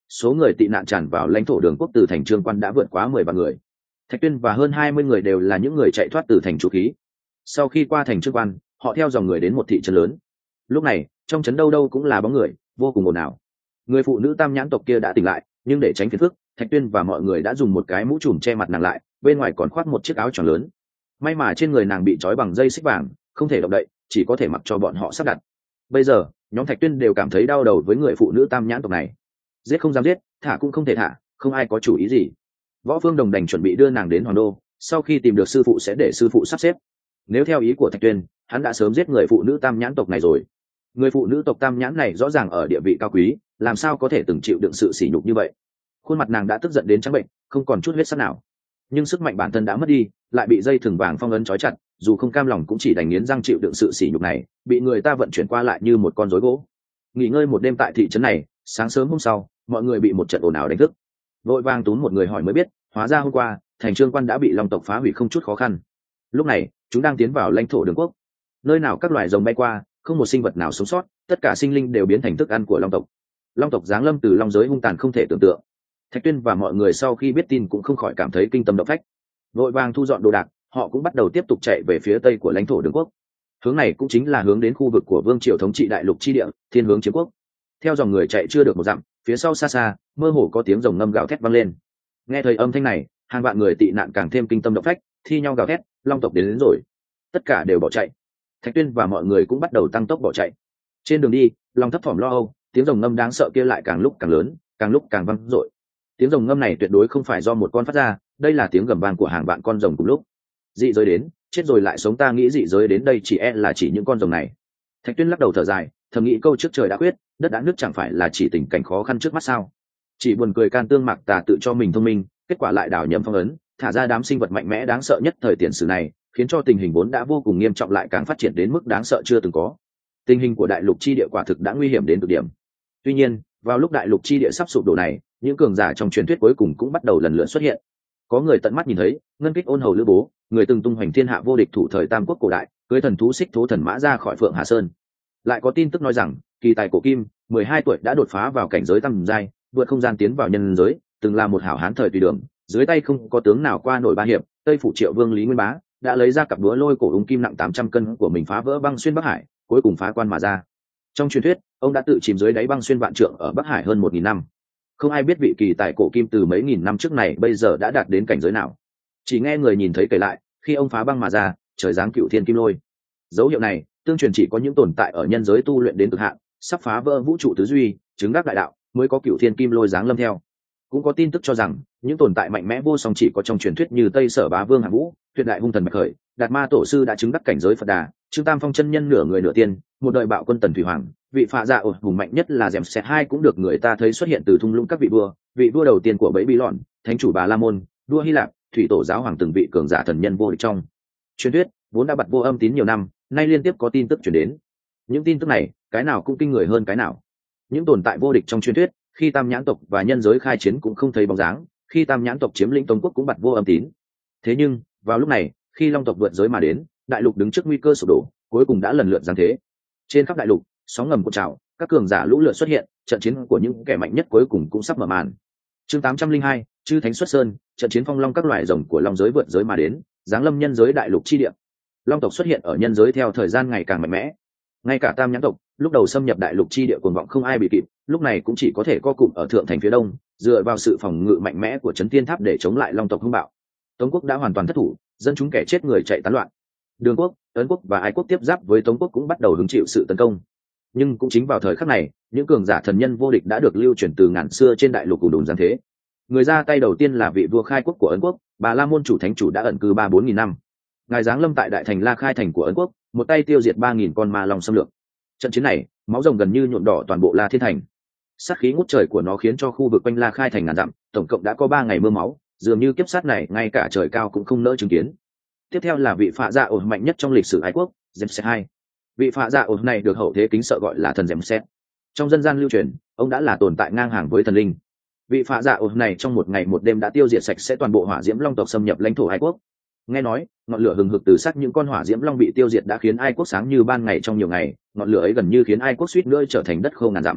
số người tị nạn tràn vào lãnh thổ đường quốc từ thành Trương Quan đã vượt quá mười vạn người. Thạch Tuyên và hơn hai mươi người đều là những người chạy thoát từ thành Chu Khí. Sau khi qua thành Trương Quan, họ theo dòng người đến một thị trấn lớn. Lúc này, trong trấn đâu đâu cũng là bóng người, vô cùng ồn ào. Người phụ nữ Tam Nhãn tộc kia đã tỉnh lại, nhưng để tránh phiền phức, Thạch Tuyên và mọi người đã dùng một cái mũ trùm che mặt nàng lại, bên ngoài còn khoác một chiếc áo choàng lớn. May mà trên người nàng bị trói bằng dây xích vàng, không thể động đậy, chỉ có thể mặc cho bọn họ sắp đặt. Bây giờ, nhóm Thạch Tuyên đều cảm thấy đau đầu với người phụ nữ Tam Nhãn tộc này. Giết không dám giết, thả cũng không thể thả, không ai có chủ ý gì. Võ Phương Đồng đành chuẩn bị đưa nàng đến Hoàng Đô, sau khi tìm được sư phụ sẽ để sư phụ sắp xếp. Nếu theo ý của Thạch Tuyên, hắn đã sớm giết người phụ nữ Tam Nhãn tộc này rồi. Người phụ nữ tộc Tam Nhãn này rõ ràng ở địa vị cao quý, làm sao có thể từng chịu đựng sự sỉ nhục như vậy. Khuôn mặt nàng đã tức giận đến trắng bệnh, không còn chút huyết sắc nào. Nhưng sức mạnh bản thân đã mất đi, lại bị dây thừng vàng phong ấn trói chặt, dù không cam lòng cũng chỉ đành nghiến răng chịu đựng sự sỉ nhục này, bị người ta vận chuyển qua lại như một con rối gỗ. Nghỉ ngơi một đêm tại thị trấn này, sáng sớm hôm sau, mọi người bị một trận ồn ào đánh thức. Vội vàng túm một người hỏi mới biết, hóa ra hôm qua, thành Trương Quan đã bị Long tộc phá hủy không chút khó khăn. Lúc này, chúng đang tiến vào lãnh thổ Đường quốc. Nơi nào các loài rồng bay qua, không một sinh vật nào sống sót, tất cả sinh linh đều biến thành thức ăn của Long tộc. Long tộc giáng lâm từ long giới hung tàn không thể tưởng tượng. Thạch Tuyên và mọi người sau khi biết tin cũng không khỏi cảm thấy kinh tâm động phách. Vội vàng thu dọn đồ đạc, họ cũng bắt đầu tiếp tục chạy về phía tây của lãnh thổ Đường quốc. Hướng này cũng chính là hướng đến khu vực của vương triều thống trị đại lục chi địa, thiên hướng chiếm quốc. Theo dòng người chạy chưa được một dặm, phía sau xa xa, mơ hồ có tiếng rồng ngâm gào thét vang lên. Nghe thấy âm thanh này, hàng vạn người tị nạn càng thêm kinh tâm động phách, thi nhau gào thét, Long tộc đến, đến rồi. Tất cả đều bỏ chạy. Thạch Tuyên và mọi người cũng bắt đầu tăng tốc bỏ chạy. Trên đường đi, lòng thấp thỏm lo âu, tiếng rồng ngâm đáng sợ kia lại càng lúc càng lớn, càng lúc càng vang dội. Tiếng rồng ngâm này tuyệt đối không phải do một con phát ra, đây là tiếng gầm vang của hàng vạn con rồng cùng lúc. Dị giới đến, chết rồi lại sống, ta nghĩ dị giới đến đây chỉ e là chỉ những con rồng này. Thạch Tuyên lắc đầu thở dài, thầm nghĩ câu trước trời đã quyết, đất đã nứt chẳng phải là chỉ tình cảnh khó khăn trước mắt sao? Chỉ buồn cười can tương mạc tà tự cho mình thông minh, kết quả lại đảo nhầm phong ấn, thả ra đám sinh vật mạnh mẽ đáng sợ nhất thời tiền sử này, khiến cho tình hình vốn đã vô cùng nghiêm trọng lại càng phát triển đến mức đáng sợ chưa từng có. Tình hình của đại lục chi địa quả thực đã nguy hiểm đến cực điểm. Tuy nhiên, vào lúc đại lục chi địa sắp sụp đổ này, những cường giả trong truyền thuyết cuối cùng cũng bắt đầu lần lượt xuất hiện. Có người tận mắt nhìn thấy ngân kích ôn hầu lữ bố, người từng tung hoành thiên hạ vô địch thủ thời tam quốc cổ đại, cưới thần thú xích thố thần mã ra khỏi Phượng Hà Sơn. Lại có tin tức nói rằng kỳ tài cổ kim mười hai tuổi đã đột phá vào cảnh giới tam giai, vượt không gian tiến vào nhân giới, từng là một hảo hán thời tùy đường, dưới tay không có tướng nào qua nổi ba hiệp. Tây phủ triệu vương Lý Nguyên Bá đã lấy ra cặp búa lôi cổ ung kim nặng tám trăm cân của mình phá vỡ băng xuyên Bắc Hải, cuối cùng phá quan mà ra. Trong truyền thuyết, ông đã tự chìm dưới đáy băng xuyên vạn trượng ở Bắc Hải hơn một nghìn năm. Không ai biết vị kỳ tài cổ kim từ mấy nghìn năm trước này bây giờ đã đạt đến cảnh giới nào. Chỉ nghe người nhìn thấy kể lại, khi ông phá băng mà ra, trời giáng cựu thiên kim lôi. Dấu hiệu này, tương truyền chỉ có những tồn tại ở nhân giới tu luyện đến cực hạn, sắp phá vỡ vũ trụ tứ duy, chứng đắc đại đạo, mới có cựu thiên kim lôi giáng lâm theo. Cũng có tin tức cho rằng, những tồn tại mạnh mẽ vô song chỉ có trong truyền thuyết như Tây Sở Bá Vương Hạng Vũ, Tuyệt Đại Hung Thần Bạch Khởi, Đạt Ma Tổ sư đã chứng đắc cảnh giới Phật Đà, Trương Tam Phong chân nhân nửa người nửa tiên, một đời bạo quân Tần Thủy Hoàng, vị phạ dạ ổ hùng mạnh nhất là Dèm Sẹt hai cũng được người ta thấy xuất hiện từ thung lũng các vị vua, vị vua đầu tiên của Bẫy Bí Lọn, thánh chủ Bà La Môn, vua Hy Lạp, thủy tổ giáo hoàng từng vị cường giả thần nhân vô địch trong truyền thuyết, vốn đã bật vô âm tín nhiều năm, nay liên tiếp có tin tức truyền đến. Những tin tức này, cái nào cũng kinh người hơn cái nào. Những tồn tại vô địch trong truyền thuyết, khi Tam Nhãn tộc và nhân giới khai chiến cũng không thấy bóng dáng, khi Tam Nhãn tộc chiếm lĩnh Tống quốc cũng bật vô âm tín. Thế nhưng, vào lúc này, khi Long tộc vượt giới mà đến, đại lục đứng trước nguy cơ sụp đổ, cuối cùng đã lần lượt giáng thế. Trên khắp đại lục, sóng ngầm cuộn trào, các cường giả lũ lượt xuất hiện, trận chiến của những kẻ mạnh nhất cuối cùng cũng sắp mở màn. Chương tám trăm linh hai, chư thánh xuất sơn, trận chiến phong long các loài rồng của long giới vượt giới mà đến, giáng lâm nhân giới đại lục chi địa. Long tộc xuất hiện ở nhân giới theo thời gian ngày càng mạnh mẽ. Ngay cả Tam Nhãn tộc, lúc đầu xâm nhập đại lục chi địa cuồng vọng không ai bị kịp, lúc này cũng chỉ có thể co cụm ở thượng thành phía đông, dựa vào sự phòng ngự mạnh mẽ của trấn Tiên Tháp để chống lại Long tộc hung bạo. Tống quốc đã hoàn toàn thất thủ, dân chúng kẻ chết người chạy tán loạn. Đường quốc, Ấn quốc và Ái quốc tiếp giáp với Tống quốc cũng bắt đầu hứng chịu sự tấn công. Nhưng cũng chính vào thời khắc này, những cường giả thần nhân vô địch đã được lưu truyền từ ngàn xưa trên đại lục cùng đồn giáng thế. Người ra tay đầu tiên là vị vua khai quốc của Ấn quốc, Bà La Môn chủ thánh chủ đã ẩn cư ba bốn nghìn năm. Ngài giáng lâm tại đại thành La Khai thành của Ấn quốc, một tay tiêu diệt ba nghìn con ma long xâm lược. Trận chiến này, máu rồng gần như nhuộm đỏ toàn bộ La Thiên thành. Sát khí ngút trời của nó khiến cho khu vực quanh La Khai thành ngàn dặm, tổng cộng đã có ba ngày mưa máu, dường như kiếp sát này ngay cả trời cao cũng không nỡ chứng kiến. Tiếp theo là vị phạ dạ ổ mạnh nhất trong lịch sử Ái quốc, Dèm hai. Vị phạ dạ ổ này được hậu thế kính sợ gọi là thần Dèm. Trong dân gian lưu truyền, ông đã là tồn tại ngang hàng với thần linh. Vị phạ dạ ổ này trong một ngày một đêm đã tiêu diệt sạch sẽ toàn bộ hỏa diễm long tộc xâm nhập lãnh thổ Ái quốc. Nghe nói, ngọn lửa hừng hực từ sát những con hỏa diễm long bị tiêu diệt đã khiến Ai quốc sáng như ban ngày trong nhiều ngày, ngọn lửa ấy gần như khiến Ai quốc suýt nữa trở thành đất khô ngàn dặm.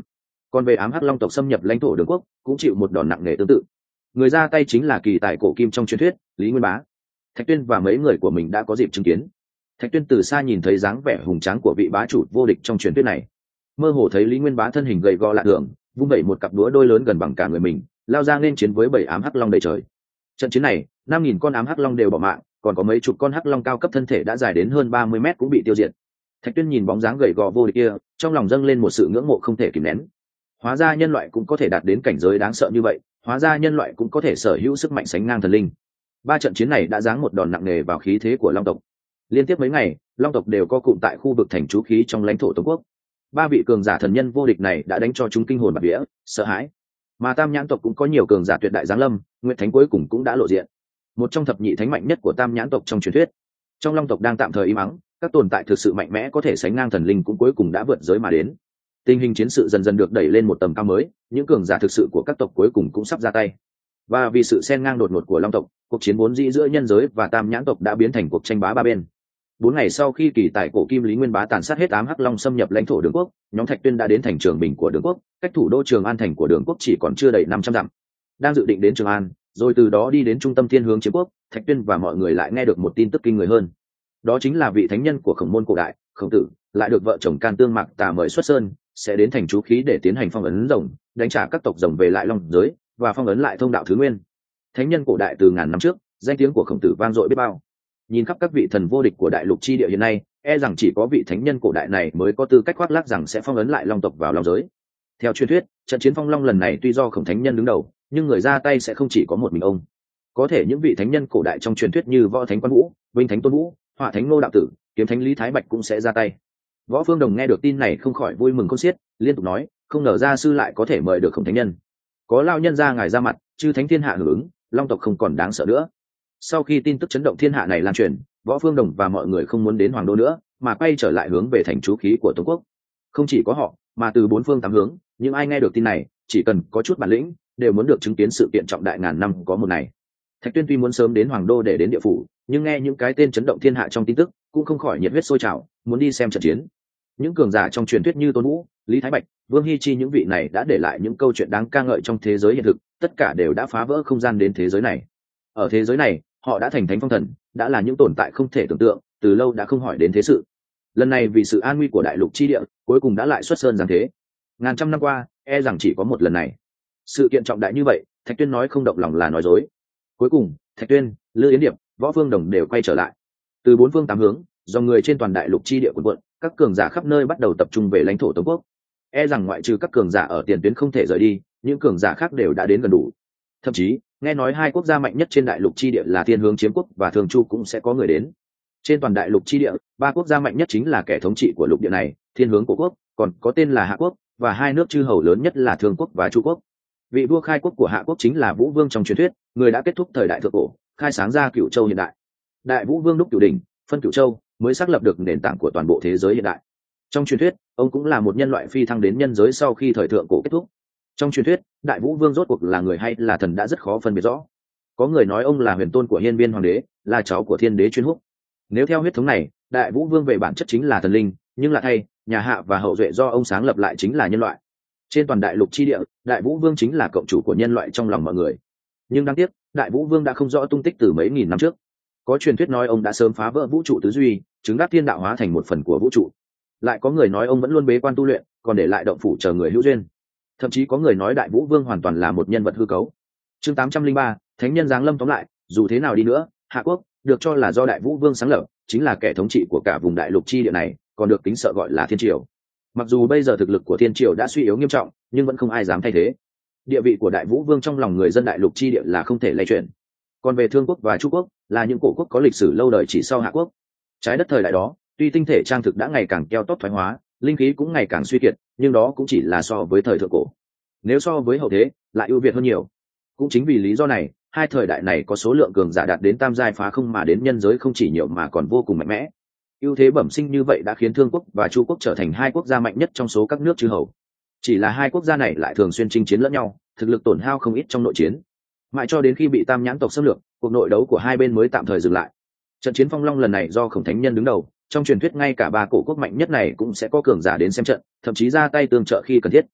Còn về ám hắc long tộc xâm nhập lãnh thổ đường quốc cũng chịu một đòn nặng nề tương tự. Người ra tay chính là kỳ tài cổ kim trong truyền thuyết Lý Nguyên Bá. Thạch Tuyên và mấy người của mình đã có dịp chứng kiến. Thạch Tuyên từ xa nhìn thấy dáng vẻ hùng tráng của vị bá chủ vô địch trong truyền thuyết này, mơ hồ thấy Lý Nguyên Bá thân hình gầy gò lạ thường, vung vẩy một cặp đũa đôi lớn gần bằng cả người mình, lao ra nên chiến với bảy ám hắc long đầy trời. Trận chiến này, năm nghìn con ám hắc long đều bỏ mạng, còn có mấy chục con hắc long cao cấp thân thể đã dài đến hơn ba mươi mét cũng bị tiêu diệt. Thạch Tuyên nhìn bóng dáng gầy gò vô địch kia, trong lòng dâng lên một sự ngưỡng mộ không thể kìm nén. Hóa ra nhân loại cũng có thể đạt đến cảnh giới đáng sợ như vậy, hóa ra nhân loại cũng có thể sở hữu sức mạnh sánh ngang thần linh. Ba trận chiến này đã giáng một đòn nặng nề vào khí thế của long tộc. Liên tiếp mấy ngày, long tộc đều co cụm tại khu vực thành trú khí trong lãnh thổ Tống quốc. Ba vị cường giả thần nhân vô địch này đã đánh cho chúng kinh hồn bạt vía, sợ hãi. Mà Tam Nhãn tộc cũng có nhiều cường giả tuyệt đại giáng lâm, Nguyệt Thánh cuối cùng cũng đã lộ diện. Một trong thập nhị thánh mạnh nhất của Tam Nhãn tộc trong truyền thuyết. Trong long tộc đang tạm thời im ắng, các tồn tại thực sự mạnh mẽ có thể sánh ngang thần linh cũng cuối cùng đã vượt giới mà đến. Tình hình chiến sự dần dần được đẩy lên một tầm cao mới, những cường giả thực sự của các tộc cuối cùng cũng sắp ra tay. Và vì sự xen ngang đột ngột của long tộc, cuộc chiến vốn dĩ giữa nhân giới và Tam Nhãn tộc đã biến thành cuộc tranh bá ba bên. Bốn ngày sau khi kỳ tài cổ kim Lý Nguyên Bá tàn sát hết ám hắc long xâm nhập lãnh thổ Đường quốc, nhóm Thạch Tuyên đã đến thành Trường Bình của Đường quốc, cách thủ đô Trường An thành của Đường quốc chỉ còn chưa đầy năm trăm dặm. Đang dự định đến Trường An, rồi từ đó đi đến trung tâm thiên hướng Chiếm quốc, Thạch Tuyên và mọi người lại nghe được một tin tức kinh người hơn. Đó chính là vị thánh nhân của Khổng môn cổ đại, Khổng Tử, lại được vợ chồng Can Tương Mạc Tà mời xuất sơn, sẽ đến thành trú khí để tiến hành phong ấn rồng, đánh trả các tộc rồng về lại long giới và phong ấn lại thông đạo thứ nguyên. Thánh nhân cổ đại từ ngàn năm trước, danh tiếng của Khổng Tử vang dội biết bao. Nhìn khắp các vị thần vô địch của đại lục chi địa hiện nay, e rằng chỉ có vị thánh nhân cổ đại này mới có tư cách khoác lác rằng sẽ phong ấn lại long tộc vào long giới. Theo truyền thuyết, trận chiến phong long lần này tuy do Khổng thánh nhân đứng đầu, nhưng người ra tay sẽ không chỉ có một mình ông. Có thể những vị thánh nhân cổ đại trong truyền thuyết như Võ Thánh Quan Vũ, Vinh Thánh Tôn Vũ, Hỏa Thánh Ngô Đạo Tử, Kiếm Thánh Lý Thái Bạch cũng sẽ ra tay. Võ Phương Đồng nghe được tin này không khỏi vui mừng khôn xiết, liên tục nói, không ngờ gia sư lại có thể mời được Khổng thánh nhân. Có lao nhân ra ngài ra mặt, chư thánh thiên hạ hưởng ứng, long tộc không còn đáng sợ nữa. Sau khi tin tức chấn động thiên hạ này lan truyền, Võ Phương Đồng và mọi người không muốn đến Hoàng đô nữa, mà quay trở lại hướng về thành trú khí của Tống quốc. Không chỉ có họ, mà từ bốn phương tám hướng, những ai nghe được tin này, chỉ cần có chút bản lĩnh, đều muốn được chứng kiến sự kiện trọng đại ngàn năm có một này. Thạch Tuyên tuy muốn sớm đến Hoàng đô để đến địa phủ, nhưng nghe những cái tên chấn động thiên hạ trong tin tức, cũng không khỏi nhiệt huyết sôi trào, muốn đi xem trận chiến. Những cường giả trong truyền thuyết như Tôn Vũ, Lý Thái Bạch, Vương Hi Chi những vị này đã để lại những câu chuyện đáng ca ngợi trong thế giới hiện thực, tất cả đều đã phá vỡ không gian đến thế giới này. Ở thế giới này, họ đã thành thánh phong thần, đã là những tồn tại không thể tưởng tượng, từ lâu đã không hỏi đến thế sự. Lần này vì sự an nguy của đại lục chi địa, cuối cùng đã lại xuất sơn giáng thế. Ngàn trăm năm qua, e rằng chỉ có một lần này. Sự kiện trọng đại như vậy, Thạch Tuyên nói không động lòng là nói dối. Cuối cùng, Thạch Tuyên, Lư Yến Điệp, Võ Phương Đồng đều quay trở lại. Từ bốn phương tám hướng, dòng người trên toàn đại lục chi địa quần quận, các cường giả khắp nơi bắt đầu tập trung về lãnh thổ Tống quốc. E rằng ngoại trừ các cường giả ở tiền tuyến không thể rời đi, những cường giả khác đều đã đến gần đủ. Thậm chí, nghe nói hai quốc gia mạnh nhất trên đại lục chi địa là Thiên Hướng Chiếm quốc và Thường Chu cũng sẽ có người đến. Trên toàn đại lục chi địa, ba quốc gia mạnh nhất chính là kẻ thống trị của lục địa này, Thiên Hướng Cổ quốc, còn có tên là Hạ quốc, và hai nước chư hầu lớn nhất là Thương quốc và Chu quốc. Vị vua khai quốc của Hạ quốc chính là Vũ Vương trong truyền thuyết, người đã kết thúc thời đại thượng cổ, khai sáng ra Cửu Châu hiện đại. Đại Vũ Vương đúc Cửu đỉnh, phân Cửu Châu, mới xác lập được nền tảng của toàn bộ thế giới hiện đại. Trong truyền thuyết, ông cũng là một nhân loại phi thăng đến nhân giới sau khi thời thượng cổ kết thúc. Trong truyền thuyết, Đại Vũ Vương rốt cuộc là người hay là thần đã rất khó phân biệt rõ. Có người nói ông là huyền tôn của Hiên Viên Hoàng đế, là cháu của Thiên đế Chuyên Húc. Nếu theo huyết thống này, Đại Vũ Vương về bản chất chính là thần linh, nhưng lại thay, nhà Hạ và hậu duệ do ông sáng lập lại chính là nhân loại. Trên toàn đại lục chi địa, Đại Vũ Vương chính là cộng chủ của nhân loại trong lòng mọi người. Nhưng đáng tiếc, Đại Vũ Vương đã không rõ tung tích từ mấy nghìn năm trước. Có truyền thuyết nói ông đã sớm phá vỡ vũ trụ tứ duy, chứng đắc thiên đạo hóa thành một phần của vũ trụ. Lại có người nói ông vẫn luôn bế quan tu luyện, còn để lại động phủ chờ người hữu duyên. Thậm chí có người nói Đại Vũ Vương hoàn toàn là một nhân vật hư cấu. Chương tám trăm linh ba, Thánh nhân giáng lâm. Tóm lại, dù thế nào đi nữa, Hạ quốc được cho là do Đại Vũ Vương sáng lập, chính là kẻ thống trị của cả vùng đại lục chi địa này, còn được kính sợ gọi là Thiên Triều. Mặc dù bây giờ thực lực của Thiên Triều đã suy yếu nghiêm trọng, nhưng vẫn không ai dám thay thế. Địa vị của Đại Vũ Vương trong lòng người dân đại lục chi địa là không thể lay chuyển. Còn về Thương quốc và Chu quốc, là những cổ quốc có lịch sử lâu đời chỉ sau Hạ quốc. Trái đất thời đại đó, tuy tinh thể trang thực đã ngày càng keo tóp thoái hóa, linh khí cũng ngày càng suy kiệt, nhưng đó cũng chỉ là so với thời thượng cổ. Nếu so với hậu thế, lại ưu việt hơn nhiều. Cũng chính vì lý do này, hai thời đại này có số lượng cường giả đạt đến tam giai phá không mà đến nhân giới không chỉ nhiều mà còn vô cùng mạnh mẽ. Ưu thế bẩm sinh như vậy đã khiến Thương quốc và Chu quốc trở thành hai quốc gia mạnh nhất trong số các nước chư hầu. Chỉ là hai quốc gia này lại thường xuyên chinh chiến lẫn nhau, thực lực tổn hao không ít trong nội chiến. Mãi cho đến khi bị Tam Nhãn tộc xâm lược, cuộc nội đấu của hai bên mới tạm thời dừng lại. Trận chiến Phong Long lần này do Khổng thánh nhân đứng đầu, trong truyền thuyết ngay cả ba cổ quốc mạnh nhất này cũng sẽ có cường giả đến xem trận, thậm chí ra tay tương trợ khi cần thiết.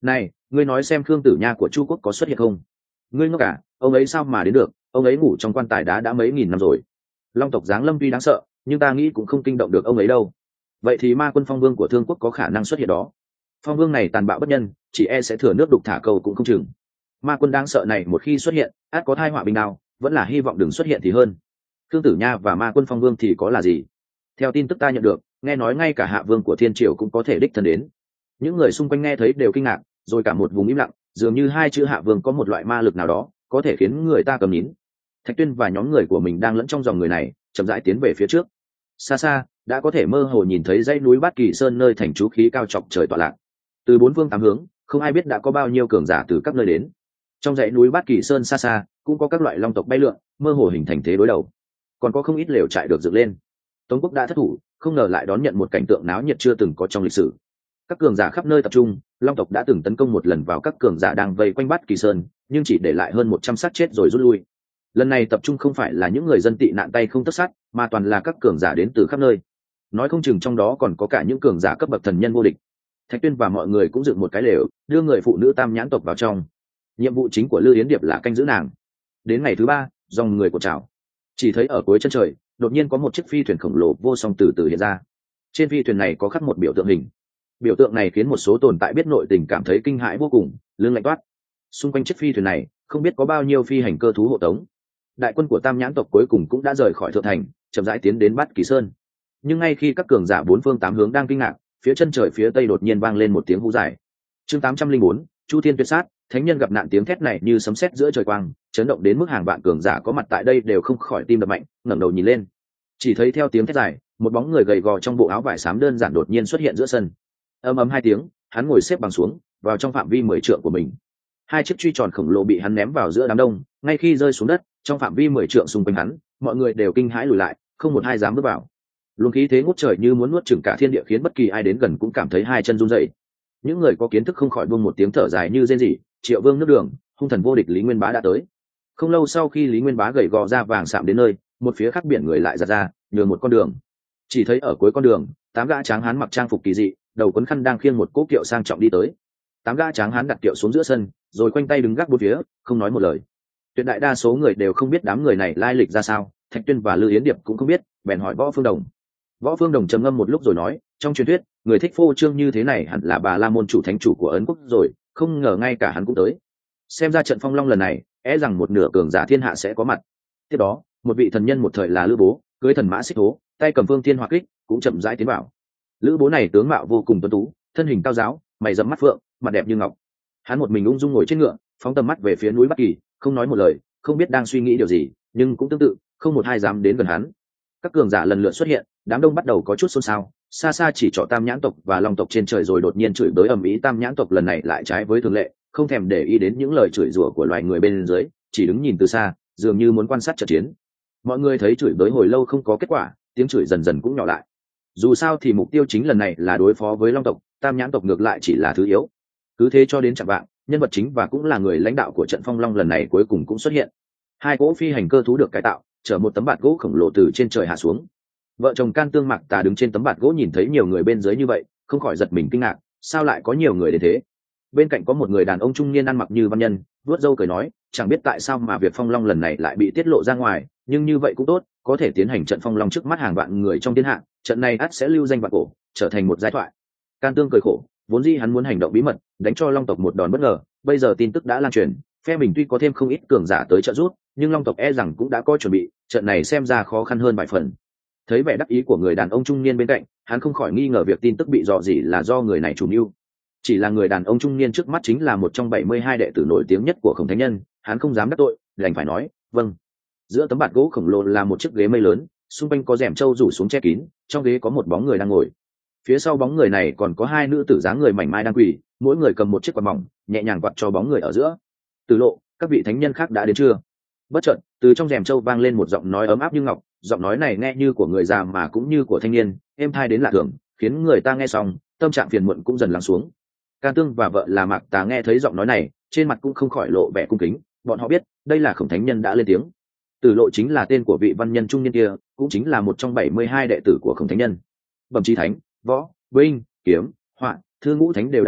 Này, ngươi nói xem Khương Tử Nha của Chu Quốc có xuất hiện không? Ngươi ngốc cả, ông ấy sao mà đến được? Ông ấy ngủ trong quan tài đá đã mấy nghìn năm rồi. Long tộc giáng lâm tuy đáng sợ, nhưng ta nghĩ cũng không kinh động được ông ấy đâu. Vậy thì ma quân Phong Vương của Thương Quốc có khả năng xuất hiện đó. Phong Vương này tàn bạo bất nhân, chỉ e sẽ thừa nước đục thả câu cũng không chừng. Ma quân đáng sợ này một khi xuất hiện, ắt có thai họa binh nào, vẫn là hy vọng đừng xuất hiện thì hơn. Khương Tử Nha và ma quân Phong Vương thì có là gì? Theo tin tức ta nhận được, nghe nói ngay cả Hạ Vương của Thiên Triều cũng có thể đích thân đến. Những người xung quanh nghe thấy đều kinh ngạc, rồi cả một vùng im lặng, dường như hai chữ Hạ Vương có một loại ma lực nào đó, có thể khiến người ta cầm nín. Thạch Tuyên và nhóm người của mình đang lẫn trong dòng người này, chậm rãi tiến về phía trước. Xa xa, đã có thể mơ hồ nhìn thấy dãy núi Bát Kỳ Sơn nơi thành trú khí cao chọc trời tọa lạc. Từ bốn phương tám hướng, không ai biết đã có bao nhiêu cường giả từ các nơi đến. Trong dãy núi Bát Kỳ Sơn xa xa, cũng có các loại long tộc bay lượn, mơ hồ hình thành thế đối đầu. Còn có không ít lều trại được dựng lên. Tống quốc đã thất thủ, không ngờ lại đón nhận một cảnh tượng náo nhiệt chưa từng có trong lịch sử. Các cường giả khắp nơi tập trung, long tộc đã từng tấn công một lần vào các cường giả đang vây quanh Bát Kỳ Sơn, nhưng chỉ để lại hơn một trăm xác chết rồi rút lui. Lần này tập trung không phải là những người dân tị nạn tay không tất sắt, mà toàn là các cường giả đến từ khắp nơi. Nói không chừng trong đó còn có cả những cường giả cấp bậc thần nhân vô địch. Thạch Tuyên và mọi người cũng dựng một cái lều, đưa người phụ nữ Tam Nhãn tộc vào trong. Nhiệm vụ chính của Lư Yến Điệp là canh giữ nàng. Đến ngày thứ ba, dòng người của trào. Chỉ thấy ở cuối chân trời, đột nhiên có một chiếc phi thuyền khổng lồ vô song từ từ hiện ra. Trên phi thuyền này có khắc một biểu tượng hình. Biểu tượng này khiến một số tồn tại biết nội tình cảm thấy kinh hãi vô cùng, lưng lạnh toát. Xung quanh chiếc phi thuyền này, không biết có bao nhiêu phi hành cơ thú hộ tống. Đại quân của Tam Nhãn tộc cuối cùng cũng đã rời khỏi thượng thành, chậm rãi tiến đến Bát Kỳ Sơn. Nhưng ngay khi các cường giả bốn phương tám hướng đang kinh ngạc, phía chân trời phía tây đột nhiên vang lên một tiếng hú dài. Chương tám trăm linh bốn, Chu Thiên tuyệt sát, thánh nhân gặp nạn. Tiếng thét này như sấm sét giữa trời quang, chấn động đến mức hàng vạn cường giả có mặt tại đây đều không khỏi tim đập mạnh, ngẩng đầu nhìn lên. Chỉ thấy theo tiếng thét dài, một bóng người gầy gò trong bộ áo vải xám đơn giản đột nhiên xuất hiện giữa sân. Ầm ầm hai tiếng, hắn ngồi xếp bằng xuống, vào trong phạm vi mười trượng của mình. Hai chiếc truy tròn khổng lồ bị hắn ném vào giữa đám đông, ngay khi rơi xuống đất, trong phạm vi mười trượng xung quanh hắn, mọi người đều kinh hãi lùi lại, không một ai dám bước vào. Luồng khí thế ngút trời như muốn nuốt chửng cả thiên địa khiến bất kỳ ai đến gần cũng cảm thấy hai chân run rẩy. Những người có kiến thức không khỏi buông một tiếng thở dài như rên rỉ. Triệu Vương nước Đường, hung thần vô địch Lý Nguyên Bá đã tới. Không lâu sau khi Lý Nguyên Bá gầy gò da vàng sạm đến nơi, một phía khác biển người lại giật ra, nhường một con đường. Chỉ thấy ở cuối con đường, tám gã tráng hán mặc trang phục kỳ dị, đầu quấn khăn đang khiêng một cỗ kiệu sang trọng đi tới. Tám gã tráng hán đặt kiệu xuống giữa sân, rồi quanh tay đứng gác bốn phía, không nói một lời. Tuyệt đại đa số người đều không biết đám người này lai lịch ra sao, Thạch Tuyên và Lư Yến Điệp cũng không biết, bèn hỏi Võ Phương Đồng. Võ Phương Đồng trầm ngâm một lúc rồi nói, trong truyền thuyết, người thích phô trương như thế này hẳn là Bà La môn chủ thánh chủ của Ấn Quốc rồi, không ngờ ngay cả hắn cũng tới. Xem ra trận Phong Long lần này, e rằng một nửa cường giả thiên hạ sẽ có mặt. Tiếp đó, một vị thần nhân một thời là Lữ Bố, cưỡi thần mã Xích Thố, tay cầm phương thiên hỏa kích, cũng chậm rãi tiến vào. Lữ Bố này tướng mạo vô cùng tuấn tú, thân hình cao giáo, mày rậm mắt phượng, mặt đẹp như ngọc. Hắn một mình ung dung ngồi trên ngựa, phóng tầm mắt về phía núi Bắc Kỳ, không nói một lời, không biết đang suy nghĩ điều gì, nhưng cũng tương tự, không một ai dám đến gần hắn. Các cường giả lần lượt xuất hiện, đám đông bắt đầu có chút xôn xao, xa xa chỉ trỏ Tam Nhãn tộc và Long tộc trên trời, rồi đột nhiên chửi bới ầm ĩ. Tam Nhãn tộc lần này lại trái với thường lệ, không thèm để ý đến những lời chửi rủa của loài người bên dưới, chỉ đứng nhìn từ xa, dường như muốn quan sát trận chiến. Mọi người thấy chửi bới hồi lâu không có kết quả, tiếng chửi dần dần cũng nhỏ lại. Dù sao thì mục tiêu chính lần này là đối phó với Long tộc, Tam Nhãn tộc ngược lại chỉ là thứ yếu. Cứ thế cho đến chạng vạng, nhân vật chính và cũng là người lãnh đạo của trận Phong Long lần này cuối cùng cũng xuất hiện. Hai cỗ phi hành cơ thú được cải tạo, chở một tấm bạt gỗ khổng lồ từ trên trời hạ xuống. Vợ chồng Can Tương Mạc Tà đứng trên tấm bạt gỗ nhìn thấy nhiều người bên dưới như vậy, không khỏi giật mình kinh ngạc, sao lại có nhiều người đến thế? Bên cạnh có một người đàn ông trung niên ăn mặc như văn nhân, vuốt râu cười nói, chẳng biết tại sao mà việc Phong Long lần này lại bị tiết lộ ra ngoài, nhưng như vậy cũng tốt, có thể tiến hành trận Phong Long trước mắt hàng vạn người trong thiên hạ, trận này ắt sẽ lưu danh vạn cổ, trở thành một giai thoại. Can Tương cười khổ, vốn dĩ hắn muốn hành động bí mật, đánh cho Long tộc một đòn bất ngờ, bây giờ tin tức đã lan truyền, phe mình tuy có thêm không ít cường giả tới trợ giúp, nhưng Long tộc e rằng cũng đã có chuẩn bị, trận này xem ra khó khăn hơn vài phần. Thấy vẻ đắc ý của người đàn ông trung niên bên cạnh, hắn không khỏi nghi ngờ việc tin tức bị dò dỉ là do người này chủ mưu. Chỉ là người đàn ông trung niên trước mắt chính là một trong bảy mươi hai đệ tử nổi tiếng nhất của Khổng Thánh Nhân, hắn không dám đắc tội, đành phải nói, "Vâng." Giữa tấm bạt gỗ khổng lồ là một chiếc ghế mây lớn, xung quanh có rèm trâu rủ xuống che kín, trong ghế có một bóng người đang ngồi. Phía sau bóng người này còn có hai nữ tử dáng người mảnh mai đang quỳ, mỗi người cầm một chiếc quạt mỏng, nhẹ nhàng quạt cho bóng người ở giữa. Từ Lộ, các vị thánh nhân khác đã đến chưa? Bất chợt, từ trong rèm trâu vang lên một giọng nói ấm áp như ngọc, giọng nói này nghe như của người già mà cũng như của thanh niên, êm tai đến lạ thường, khiến người ta nghe xong, tâm trạng phiền muộn cũng dần lắng xuống. Can Tương và vợ là Mạc Tà nghe thấy giọng nói này, trên mặt cũng không khỏi lộ vẻ cung kính, bọn họ biết, đây là Khổng Thánh Nhân đã lên tiếng. Từ Lộ chính là tên của vị văn nhân trung niên kia, cũng chính là một trong bảy mươi hai đệ tử của Khổng Thánh Nhân. Bẩm Chí Thánh, Võ, Binh, Kiếm, Họa, Thư ngũ thánh đều đã đến,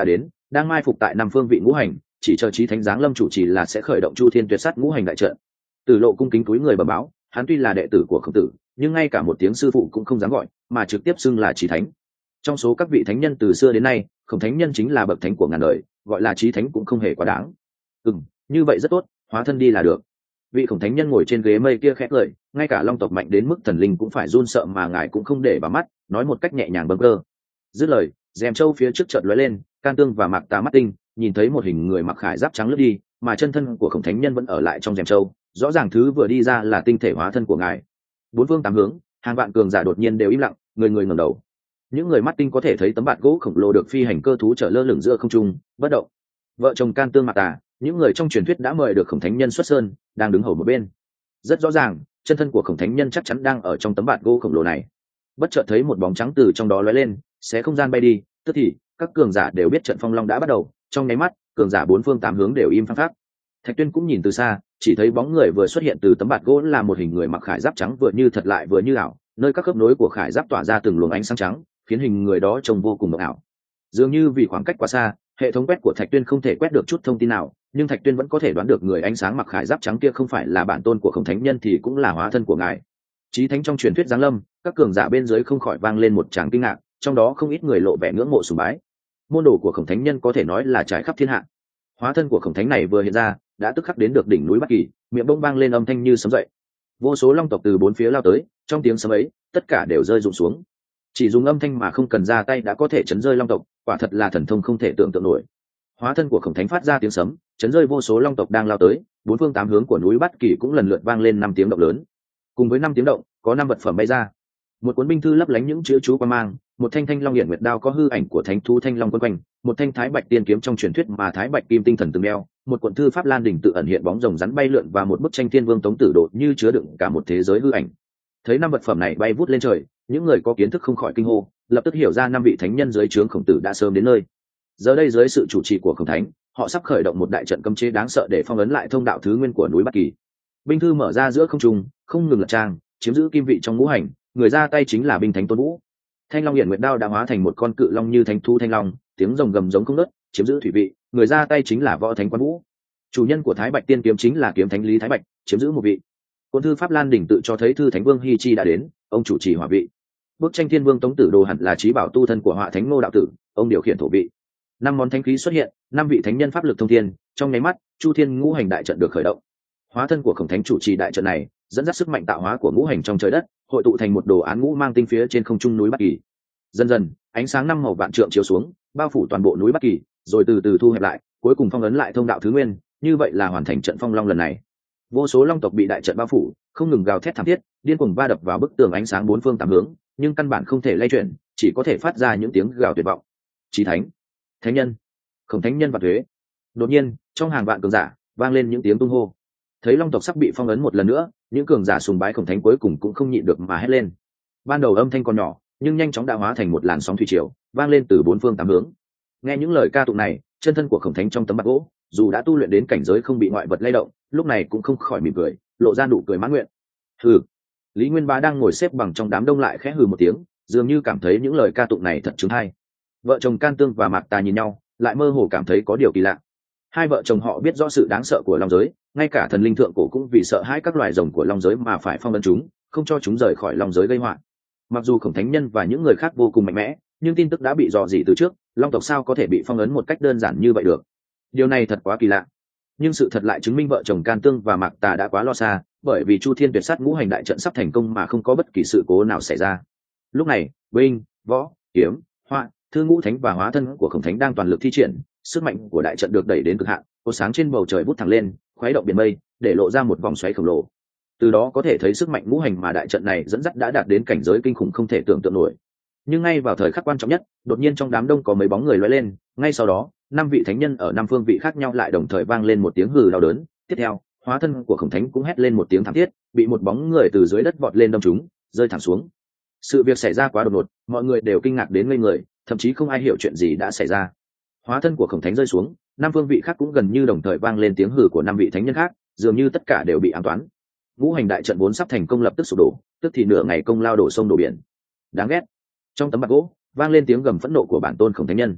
đang mai phục tại năm phương vị ngũ hành, chỉ chờ chí thánh giáng lâm chủ trì là sẽ khởi động chu thiên tuyệt sát ngũ hành đại trận. Tử Lộ cung kính túi người bẩm báo, hắn tuy là đệ tử của Khổng Tử, nhưng ngay cả một tiếng sư phụ cũng không dám gọi, mà trực tiếp xưng là chí thánh. Trong số các vị thánh nhân từ xưa đến nay, Khổng thánh nhân chính là bậc thánh của ngàn đời, gọi là chí thánh cũng không hề quá đáng. Ừm, như vậy rất tốt, hóa thân đi là được. Vị Khổng thánh nhân ngồi trên ghế mây kia khẽ cười, ngay cả long tộc mạnh đến mức thần linh cũng phải run sợ mà ngài cũng không để vào mắt, nói một cách nhẹ nhàng bâng cơ. Dứt lời, rèm châu phía trước chợt lóe lên, Can Tương và Mạc Tà mắt tinh, nhìn thấy một hình người mặc khải giáp trắng lướt đi, mà chân thân của Khổng thánh nhân vẫn ở lại trong rèm châu, rõ ràng thứ vừa đi ra là tinh thể hóa thân của ngài. Bốn phương tám hướng, hàng vạn cường giả đột nhiên đều im lặng, người người ngẩng đầu. Những người mắt tinh có thể thấy tấm bạt gỗ khổng lồ được phi hành cơ thú trở lơ lửng giữa không trung, bất động. Vợ chồng Can Tương Mạc Tà, những người trong truyền thuyết đã mời được Khổng thánh nhân xuất sơn, đang đứng hầu một bên. Rất rõ ràng, chân thân của Khổng thánh nhân chắc chắn đang ở trong tấm bạt gỗ khổng lồ này. Bất chợt thấy một bóng trắng từ trong đó lóe lên, xé không gian bay đi, tức thì các cường giả đều biết trận phong long đã bắt đầu. Trong nháy mắt, cường giả bốn phương tám hướng đều im phăng phắc. Thạch Tuyên cũng nhìn từ xa, chỉ thấy bóng người vừa xuất hiện từ tấm bạt gỗ là một hình người mặc khải giáp trắng vừa như thật lại vừa như ảo, nơi các khớp nối của khải giáp tỏa ra từng luồng ánh sáng trắng, khiến hình người đó trông vô cùng mộng ảo. Dường như vì khoảng cách quá xa, hệ thống quét của Thạch Tuyên không thể quét được chút thông tin nào, nhưng Thạch Tuyên vẫn có thể đoán được người ánh sáng mặc khải giáp trắng kia không phải là bản tôn của Khổng thánh nhân thì cũng là hóa thân của ngài. Chí thánh trong truyền thuyết giáng lâm, các cường giả bên dưới không khỏi vang lên một tràng kinh ngạc, trong đó không ít người lộ vẻ ngưỡng mộ sùng bái. Môn đồ của Khổng thánh nhân có thể nói là trải khắp thiên hạ. Hóa thân của Khổng thánh này vừa hiện ra, đã tức khắc đến được đỉnh núi Bắc Kỳ, miệng bông vang lên âm thanh như sấm dậy. Vô số long tộc từ bốn phía lao tới, trong tiếng sấm ấy, tất cả đều rơi rụng xuống. Chỉ dùng âm thanh mà không cần ra tay đã có thể chấn rơi long tộc, quả thật là thần thông không thể tưởng tượng nổi. Hóa thân của Khổng thánh phát ra tiếng sấm, chấn rơi vô số long tộc đang lao tới, bốn phương tám hướng của núi Bắc Kỳ cũng lần lượt vang lên năm tiếng động lớn. Cùng với năm tiếng động, có năm vật phẩm bay ra. Một cuốn binh thư lấp lánh những chữ chú quan mang, một thanh thanh long hiển nguyệt đao có hư ảnh của thánh thú thanh long quấn quanh, một thanh thái bạch tiên kiếm trong truyền thuyết mà thái bạch kim tinh thần từng đeo, một cuộn thư pháp lan đỉnh tự ẩn hiện bóng rồng rắn bay lượn và một bức tranh thiên vương tống tử đột như chứa đựng cả một thế giới hư ảnh. Thấy năm vật phẩm này bay vút lên trời, những người có kiến thức không khỏi kinh hô, lập tức hiểu ra năm vị thánh nhân dưới trướng Khổng Tử đã sớm đến nơi. Giờ đây dưới sự chủ trì của Khổng thánh, họ sắp khởi động một đại trận cấm chế đáng sợ để phong ấn lại thông đạo thứ nguyên của núi Bắc Kỳ. Binh thư mở ra giữa không trung, không ngừng lật trang, chiếm giữ kim vị trong ngũ hành, người ra tay chính là binh thánh Tôn Vũ. Thanh long hiển nguyệt đao đã hóa thành một con cự long như thánh thú thanh long, tiếng rồng gầm giống không ngớt, chiếm giữ thủy vị, người ra tay chính là võ thánh Quan Vũ. Chủ nhân của thái bạch tiên kiếm chính là kiếm thánh Lý Thái Bạch, chiếm giữ một vị. Cuốn thư pháp lan đỉnh tự cho thấy thư thánh vương Hi Chi đã đến, ông chủ trì hỏa vị. Bức tranh thiên vương tống tử đồ hẳn là trí bảo tu thân của họa thánh Ngô đạo tử, ông điều khiển thổ vị. Năm món thánh khí xuất hiện, năm vị thánh nhân pháp lực thông thiên, trong nháy mắt chu thiên ngũ hành đại trận được khởi động. Hóa thân của Khổng thánh chủ trì đại trận này, dẫn dắt sức mạnh tạo hóa của ngũ hành trong trời đất, hội tụ thành một đồ án ngũ mang tinh phía trên không trung núi Bắc Kỳ. Dần dần, ánh sáng năm màu vạn trượng chiếu xuống, bao phủ toàn bộ núi Bắc Kỳ, rồi từ từ thu hẹp lại, cuối cùng phong ấn lại thông đạo thứ nguyên, như vậy là hoàn thành trận phong long lần này. Vô số long tộc bị đại trận bao phủ, không ngừng gào thét thảm thiết, điên cuồng va đập vào bức tường ánh sáng bốn phương tám hướng, nhưng căn bản không thể lay chuyển, chỉ có thể phát ra những tiếng gào tuyệt vọng. Chí thánh, thánh nhân, Khổng thánh nhân và thuế. Đột nhiên, trong hàng vạn cường giả vang lên những tiếng tung hô. Thấy long tộc sắp bị phong ấn một lần nữa, những cường giả sùng bái Khổng thánh cuối cùng cũng không nhịn được mà hét lên. Ban đầu âm thanh còn nhỏ, nhưng nhanh chóng đã hóa thành một làn sóng thủy triều, vang lên từ bốn phương tám hướng. Nghe những lời ca tụng này, chân thân của Khổng thánh trong tấm bạt gỗ, dù đã tu luyện đến cảnh giới không bị ngoại vật lay động, lúc này cũng không khỏi mỉm cười, lộ ra nụ cười mãn nguyện. Hừ. Lý Nguyên Bá đang ngồi xếp bằng trong đám đông lại khẽ hừ một tiếng, dường như cảm thấy những lời ca tụng này thật chứng hay. Vợ chồng Can Tương và Mạc Tà nhìn nhau, lại mơ hồ cảm thấy có điều kỳ lạ. Hai vợ chồng họ biết rõ sự đáng sợ của long giới, ngay cả thần linh thượng cổ cũng vì sợ hãi các loài rồng của long giới mà phải phong ấn chúng, không cho chúng rời khỏi long giới gây họa. Mặc dù Khổng thánh nhân và những người khác vô cùng mạnh mẽ, nhưng tin tức đã bị dò dỉ từ trước, long tộc sao có thể bị phong ấn một cách đơn giản như vậy được? Điều này thật quá kỳ lạ. Nhưng sự thật lại chứng minh vợ chồng Can Tương và Mạc Tà đã quá lo xa, bởi vì chu thiên tuyệt sát ngũ hành đại trận sắp thành công mà không có bất kỳ sự cố nào xảy ra. Lúc này, binh, võ, kiếm, họa, thư ngũ thánh và hóa thân của Khổng thánh đang toàn lực thi triển, sức mạnh của đại trận được đẩy đến cực hạn, cột sáng trên bầu trời vút thẳng lên, khuấy động biển mây, để lộ ra một vòng xoáy khổng lồ. Từ đó có thể thấy sức mạnh ngũ hành mà đại trận này dẫn dắt đã đạt đến cảnh giới kinh khủng không thể tưởng tượng nổi. Nhưng ngay vào thời khắc quan trọng nhất, đột nhiên trong đám đông có mấy bóng người lóe lên, ngay sau đó, năm vị thánh nhân ở năm phương vị khác nhau lại đồng thời vang lên một tiếng hừ đau đớn, tiếp theo, hóa thân của Khổng thánh cũng hét lên một tiếng thảm thiết, bị một bóng người từ dưới đất vọt lên đâm trúng, rơi thẳng xuống. Sự việc xảy ra quá đột ngột, mọi người đều kinh ngạc đến ngây người, thậm chí không ai hiểu chuyện gì đã xảy ra. Hóa thân của Khổng thánh rơi xuống, năm phương vị khác cũng gần như đồng thời vang lên tiếng hừ của năm vị thánh nhân khác, dường như tất cả đều bị ám toán. Ngũ hành đại trận vốn sắp thành công lập tức sụp đổ, tức thì nửa ngày công lao đổ sông đổ biển. Đáng ghét. Trong tấm bạt gỗ vang lên tiếng gầm phẫn nộ của bản tôn Khổng thánh nhân.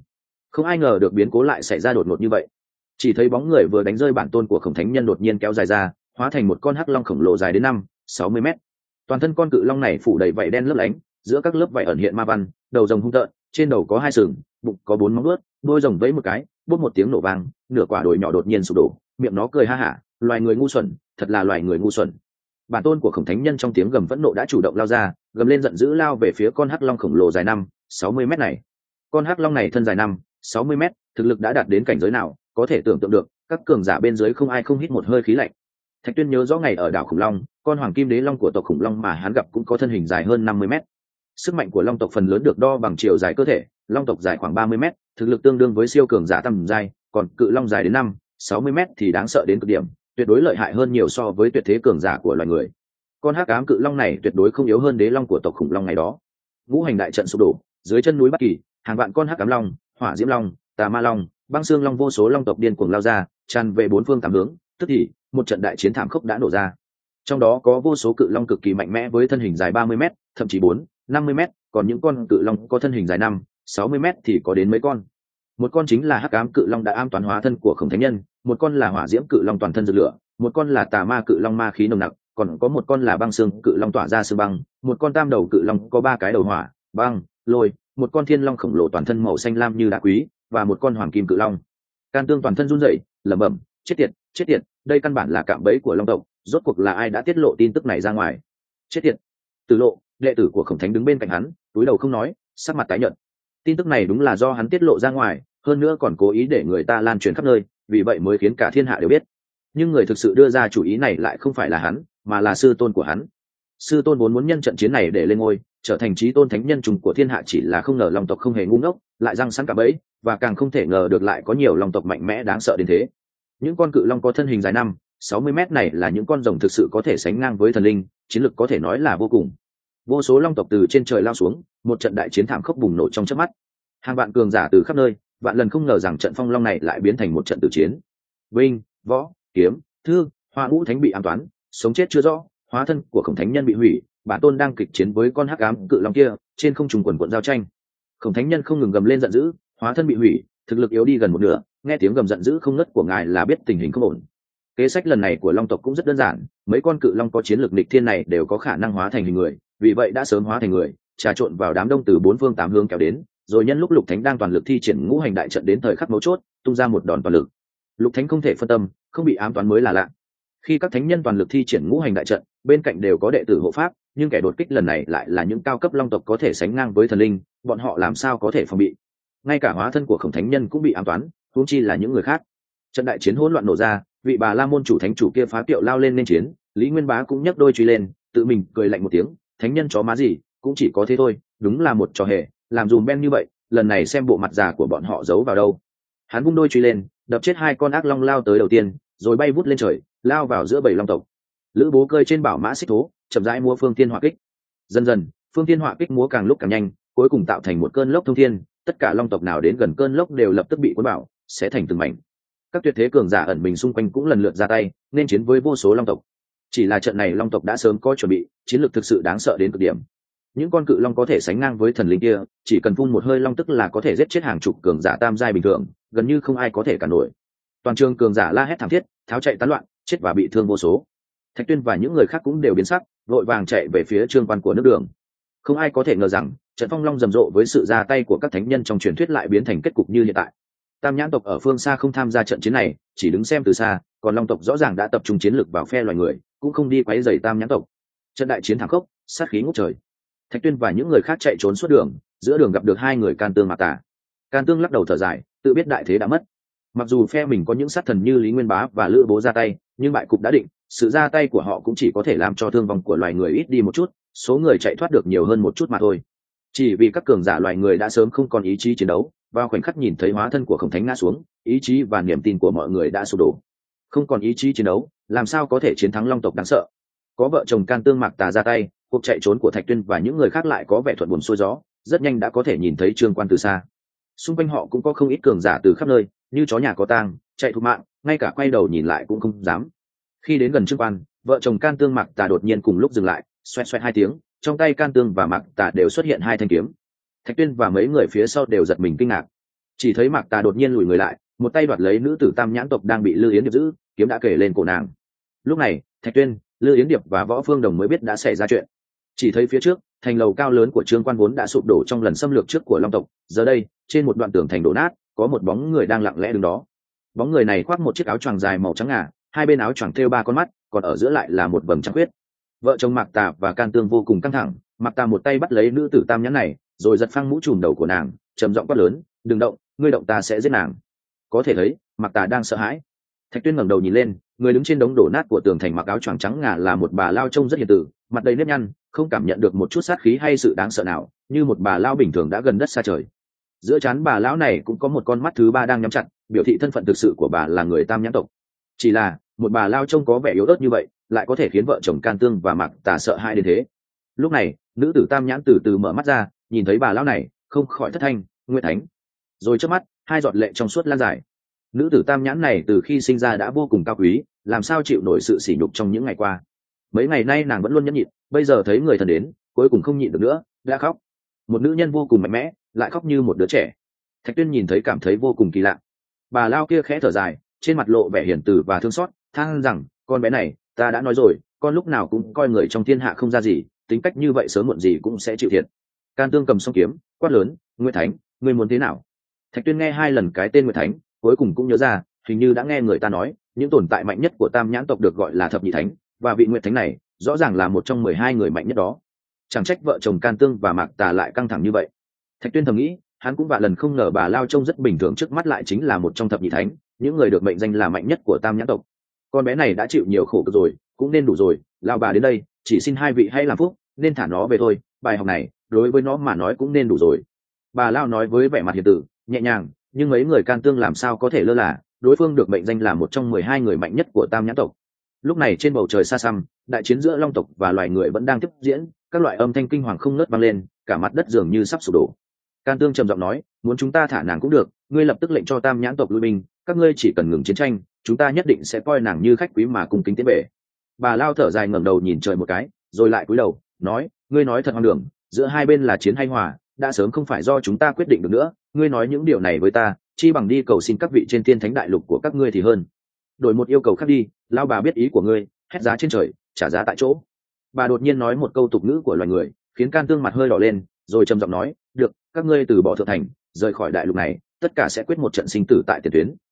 Không ai ngờ được biến cố lại xảy ra đột ngột như vậy. Chỉ thấy bóng người vừa đánh rơi bản tôn của khổng thánh nhân đột nhiên kéo dài ra, hóa thành một con hắc long khổng lồ dài đến năm sáu mươi mét. Toàn thân con cự long này phủ đầy vảy đen lấp lánh, giữa các lớp vảy ẩn hiện ma văn, đầu rồng hung tợn, trên đầu có hai sừng, bụng có bốn móng vuốt, đuôi rồng vẫy một cái, bốp một tiếng nổ vang, nửa quả đồi nhỏ đột nhiên sụp đổ, miệng nó cười ha hả, loài người ngu xuẩn, thật là loài người ngu xuẩn. Bản tôn của khổng thánh nhân trong tiếng gầm phẫn nộ đã chủ động lao ra, gầm lên giận dữ lao về phía con hắc long khổng lồ dài năm sáu mươi mét này. Con hắc long này thân dài năm sáu mươi mét, thực lực đã đạt đến cảnh giới nào, có thể tưởng tượng được, các cường giả bên dưới không ai không hít một hơi khí lạnh. Thạch Tuyên nhớ rõ ngày ở đảo khủng long, con hoàng kim đế long của tộc khủng long mà hắn gặp cũng có thân hình dài hơn năm mươi mét. Sức mạnh của long tộc phần lớn được đo bằng chiều dài cơ thể, long tộc dài khoảng ba mươi mét, thực lực tương đương với siêu cường giả tầm giai, còn cự long dài đến năm sáu mươi mét thì đáng sợ đến cực điểm, tuyệt đối lợi hại hơn nhiều so với tuyệt thế cường giả của loài người. Con hắc ám cự long này tuyệt đối không yếu hơn đế long của tộc khủng long ngày đó. Ngũ hành đại trận sụp đổ, dưới chân núi Bắc Kỳ, hàng vạn con hắc ám long, hỏa diễm long, tà ma long, băng xương long, vô số long tộc điên cuồng lao ra, tràn về bốn phương tám hướng, tức thì một trận đại chiến thảm khốc đã nổ ra. Trong đó có vô số cự long cực kỳ mạnh mẽ với thân hình dài ba mươi mét, thậm chí bốn năm mươi mét, còn những con cự long có thân hình dài năm sáu mươi mét thì có đến mấy con. Một con chính là hắc ám cự long đã am toán hóa thân của khổng thánh nhân, một con là hỏa diễm cự long toàn thân rực lửa, một con là tà ma cự long ma khí nồng nặc, còn có một con là băng xương cự long tỏa ra sương băng, một con tam đầu cự long có ba cái đầu hỏa, băng, lôi, một con thiên long khổng lồ toàn thân màu xanh lam như đá quý, và một con hoàng kim cự long. Can Tương toàn thân run rẩy, lẩm bẩm, chết tiệt, chết tiệt, đây căn bản là cạm bẫy của long tộc, rốt cuộc là ai đã tiết lộ tin tức này ra ngoài? Chết tiệt. Từ Lộ, đệ tử của khổng thánh đứng bên cạnh hắn, túi đầu không nói, sắc mặt tái nhợt. Tin tức này đúng là do hắn tiết lộ ra ngoài, hơn nữa còn cố ý để người ta lan truyền khắp nơi, vì vậy mới khiến cả thiên hạ đều biết. Nhưng người thực sự đưa ra chủ ý này lại không phải là hắn, mà là sư tôn của hắn. Sư tôn vốn muốn nhân trận chiến này để lên ngôi, trở thành chí tôn thánh nhân trùng của thiên hạ, chỉ là không ngờ long tộc không hề ngu ngốc, lại răng sẵn cả bẫy, và càng không thể ngờ được lại có nhiều long tộc mạnh mẽ đáng sợ đến thế. Những con cự long có thân hình dài năm sáu mươi mét này là những con rồng thực sự có thể sánh ngang với thần linh, chiến lực có thể nói là vô cùng. Vô số long tộc từ trên trời lao xuống, một trận đại chiến thảm khốc bùng nổ trong chớp mắt. Hàng vạn cường giả từ khắp nơi, vạn lần không ngờ rằng trận phong long này lại biến thành một trận tử chiến. Vinh, võ, kiếm, thư, hoa ngũ thánh bị ám toán, sống chết chưa rõ, hóa thân của khổng thánh nhân bị hủy, bản tôn đang kịch chiến với con hắc ám cự long kia, trên không trùng quần quận giao tranh. Khổng thánh nhân không ngừng gầm lên giận dữ, hóa thân bị hủy, thực lực yếu đi gần một nửa, nghe tiếng gầm giận dữ không ngớt của ngài là biết tình hình không ổn. Kế sách lần này của long tộc cũng rất đơn giản, mấy con cự long có chiến lược nghịch thiên này đều có khả năng hóa thành hình người, vì vậy đã sớm hóa thành người, trà trộn vào đám đông từ bốn phương tám hướng kéo đến, rồi nhân lúc Lục Thánh đang toàn lực thi triển ngũ hành đại trận đến thời khắc mấu chốt, tung ra một đòn toàn lực. Lục Thánh không thể phân tâm, không bị ám toán mới là lạ. Khi các thánh nhân toàn lực thi triển ngũ hành đại trận, bên cạnh đều có đệ tử hộ pháp, nhưng kẻ đột kích lần này lại là những cao cấp long tộc có thể sánh ngang với thần linh, bọn họ làm sao có thể phòng bị? Ngay cả hóa thân của khổng thánh nhân cũng bị ám toán, huống chi là những người khác. Trận đại chiến hỗn loạn nổ ra, vị Bà La môn chủ thánh chủ kia phá kiệu lao lên nên chiến, Lý Nguyên Bá cũng nhấc đôi truy lên, tự mình cười lạnh một tiếng, thánh nhân chó má gì, cũng chỉ có thế thôi, đúng là một trò hề, làm dùm ben như vậy, lần này xem bộ mặt già của bọn họ giấu vào đâu. Hắn vung đôi truy lên, đập chết hai con ác long lao tới đầu tiên, rồi bay vút lên trời, lao vào giữa bầy long tộc. Lữ Bố cơi trên bảo mã xích thố, chậm rãi múa phương thiên hỏa kích. Dần dần, phương thiên hỏa kích múa càng lúc càng nhanh, cuối cùng tạo thành một cơn lốc thông thiên, tất cả long tộc nào đến gần cơn lốc đều lập tức bị cuốn bảo, sẽ thành từng mảnh. Các tuyệt thế cường giả ẩn mình xung quanh cũng lần lượt ra tay, nên chiến với vô số long tộc. Chỉ là trận này long tộc đã sớm có chuẩn bị, chiến lược thực sự đáng sợ đến cực điểm. Những con cự long có thể sánh ngang với thần linh kia, chỉ cần phun một hơi long tức là có thể giết chết hàng chục cường giả tam giai bình thường, gần như không ai có thể cản nổi. Toàn trường cường giả la hét thảm thiết, tháo chạy tán loạn, chết và bị thương vô số. Thạch Tuyên và những người khác cũng đều biến sắc, vội vàng chạy về phía trương quan của nước Đường. Không ai có thể ngờ rằng trận phong long rầm rộ với sự ra tay của các thánh nhân trong truyền thuyết lại biến thành kết cục như hiện tại. Tam nhãn tộc ở phương xa không tham gia trận chiến này, chỉ đứng xem từ xa, còn long tộc rõ ràng đã tập trung chiến lực vào phe loài người, cũng không đi quấy rầy tam nhãn tộc. Trận đại chiến thảm khốc, sát khí ngút trời. Thạch Tuyên và những người khác chạy trốn suốt đường, giữa đường gặp được hai người Can Tương Mạc Tà. Can Tương lắc đầu thở dài, tự biết đại thế đã mất. Mặc dù phe mình có những sát thần như Lý Nguyên Bá và Lữ Bố ra tay, nhưng bại cục đã định, sự ra tay của họ cũng chỉ có thể làm cho thương vong của loài người ít đi một chút, số người chạy thoát được nhiều hơn một chút mà thôi. Chỉ vì các cường giả loài người đã sớm không còn ý chí chiến đấu, vào khoảnh khắc nhìn thấy hóa thân của khổng thánh ngã xuống, ý chí và niềm tin của mọi người đã sụp đổ. Không còn ý chí chiến đấu, làm sao có thể chiến thắng long tộc đáng sợ? Có vợ chồng Can Tương Mạc Tà ra tay, cuộc chạy trốn của Thạch Tuyên và những người khác lại có vẻ thuận buồm xuôi gió, rất nhanh đã có thể nhìn thấy trương quan từ xa. Xung quanh họ cũng có không ít cường giả từ khắp nơi, như chó nhà có tang, chạy thục mạng, ngay cả quay đầu nhìn lại cũng không dám. Khi đến gần trương quan, vợ chồng Can Tương Mạc Tà đột nhiên cùng lúc dừng lại, xoẹt xoẹt hai tiếng, trong tay Can Tương và Mạc Tà đều xuất hiện hai thanh kiếm. Thạch Tuyên và mấy người phía sau đều giật mình kinh ngạc. Chỉ thấy Mạc Tà đột nhiên lùi người lại, một tay đoạt lấy nữ tử Tam Nhãn tộc đang bị Lư Yến Điệp giữ, kiếm đã kể lên cổ nàng. Lúc này Thạch Tuyên, Lư Yến Điệp và Võ Phương Đồng mới biết đã xảy ra chuyện. Chỉ thấy phía trước thành lầu cao lớn của Trương Quan vốn đã sụp đổ trong lần xâm lược trước của Long tộc, giờ đây trên một đoạn tường thành đổ nát có một bóng người đang lặng lẽ đứng đó. Bóng người này khoác một chiếc áo choàng dài màu trắng ngà, hai bên áo choàng thêu ba con mắt, còn ở giữa lại là một vầng trăng khuyết. Vợ chồng Mạc Tà và Can Tương vô cùng căng thẳng. Mạc Tà một tay bắt lấy nữ tử Tam Nhãn này, rồi giật phăng mũ trùm đầu của nàng, trầm giọng quát lớn: đừng động, ngươi động ta sẽ giết nàng. Có thể thấy Mạc Tà đang sợ hãi. Thạch Tuyên ngẩng đầu nhìn lên, người đứng trên đống đổ nát của tường thành mặc áo choàng trắng ngà là một bà lao trông rất hiền từ, mặt đầy nếp nhăn, không cảm nhận được một chút sát khí hay sự đáng sợ nào, như một bà lao bình thường đã gần đất xa trời. Giữa trán bà lão này cũng có một con mắt thứ ba đang nhắm chặt, biểu thị thân phận thực sự của bà là người Tam Nhãn tộc. Chỉ là một bà lao trông có vẻ yếu ớt như vậy, lại có thể khiến vợ chồng Can Tương và Mạc Tà sợ hãi đến thế. Lúc này nữ tử Tam Nhãn từ từ mở mắt ra, nhìn thấy bà lão này, không khỏi thất thanh: Nguyệt Thánh. Rồi trước mắt hai giọt lệ trong suốt lan dài. Nữ tử Tam Nhãn này từ khi sinh ra đã vô cùng cao quý, làm sao chịu nổi sự sỉ nhục trong những ngày qua. Mấy ngày nay nàng vẫn luôn nhẫn nhịn, bây giờ thấy người thân đến, cuối cùng không nhịn được nữa, đã khóc. Một nữ nhân vô cùng mạnh mẽ, lại khóc như một đứa trẻ. Thạch Tuyên nhìn thấy cảm thấy vô cùng kỳ lạ. Bà lao kia khẽ thở dài, trên mặt lộ vẻ hiền từ và thương xót, than rằng: con bé này, ta đã nói rồi, con lúc nào cũng coi người trong thiên hạ không ra gì, tính cách như vậy sớm muộn gì cũng sẽ chịu thiệt. Can Tương cầm song kiếm, quát lớn: Nguyệt Thánh, ngươi muốn thế nào? Thạch Tuyên nghe hai lần cái tên Nguyệt Thánh, cuối cùng cũng nhớ ra, hình như đã nghe người ta nói, những tồn tại mạnh nhất của Tam Nhãn tộc được gọi là Thập Nhị Thánh, và vị Nguyệt Thánh này rõ ràng là một trong mười hai người mạnh nhất đó. Chẳng trách vợ chồng Can Tương và Mạc Tà lại căng thẳng như vậy. Thạch Tuyên thầm nghĩ, hắn cũng vạn lần không ngờ bà lao trông rất bình thường trước mắt lại chính là một trong Thập Nhị Thánh, những người được mệnh danh là mạnh nhất của Tam Nhãn tộc. Con bé này đã chịu nhiều khổ cực rồi, cũng nên đủ rồi, lao bà đến đây, chỉ xin hai vị hãy làm phúc, nên thả nó về thôi, bài học này đối với nó mà nói cũng nên đủ rồi. Bà lao nói với vẻ mặt hiền tử, nhẹ nhàng, nhưng mấy người Can Tương làm sao có thể lơ là, đối phương được mệnh danh là một trong mười hai người mạnh nhất của Tam Nhãn tộc. Lúc này trên bầu trời xa xăm, đại chiến giữa Long tộc và loài người vẫn đang tiếp diễn, các loại âm thanh kinh hoàng không ngớt vang lên, cả mặt đất dường như sắp sụp đổ. Can Tương trầm giọng nói: muốn chúng ta thả nàng cũng được, ngươi lập tức lệnh cho Tam Nhãn tộc lui binh, các ngươi chỉ cần ngừng chiến tranh, chúng ta nhất định sẽ coi nàng như khách quý mà cung kính tiến về. Bà lao thở dài ngẩng đầu nhìn trời một cái, rồi lại cúi đầu nói: ngươi nói thật hoang đường, giữa hai bên là chiến hay hòa, đã sớm không phải do chúng ta quyết định được nữa, ngươi nói những điều này với ta, chi bằng đi cầu xin các vị trên thiên thánh đại lục của các ngươi thì hơn. Đổi một yêu cầu khác đi, lao bà biết ý của ngươi, hét giá trên trời, trả giá tại chỗ. Bà đột nhiên nói một câu tục ngữ của loài người, khiến Can Tương mặt hơi đỏ lên, rồi trầm giọng nói: được, các ngươi từ bỏ thượng thành, rời khỏi đại lục này, tất cả sẽ quyết một trận sinh tử tại tiền tuyến.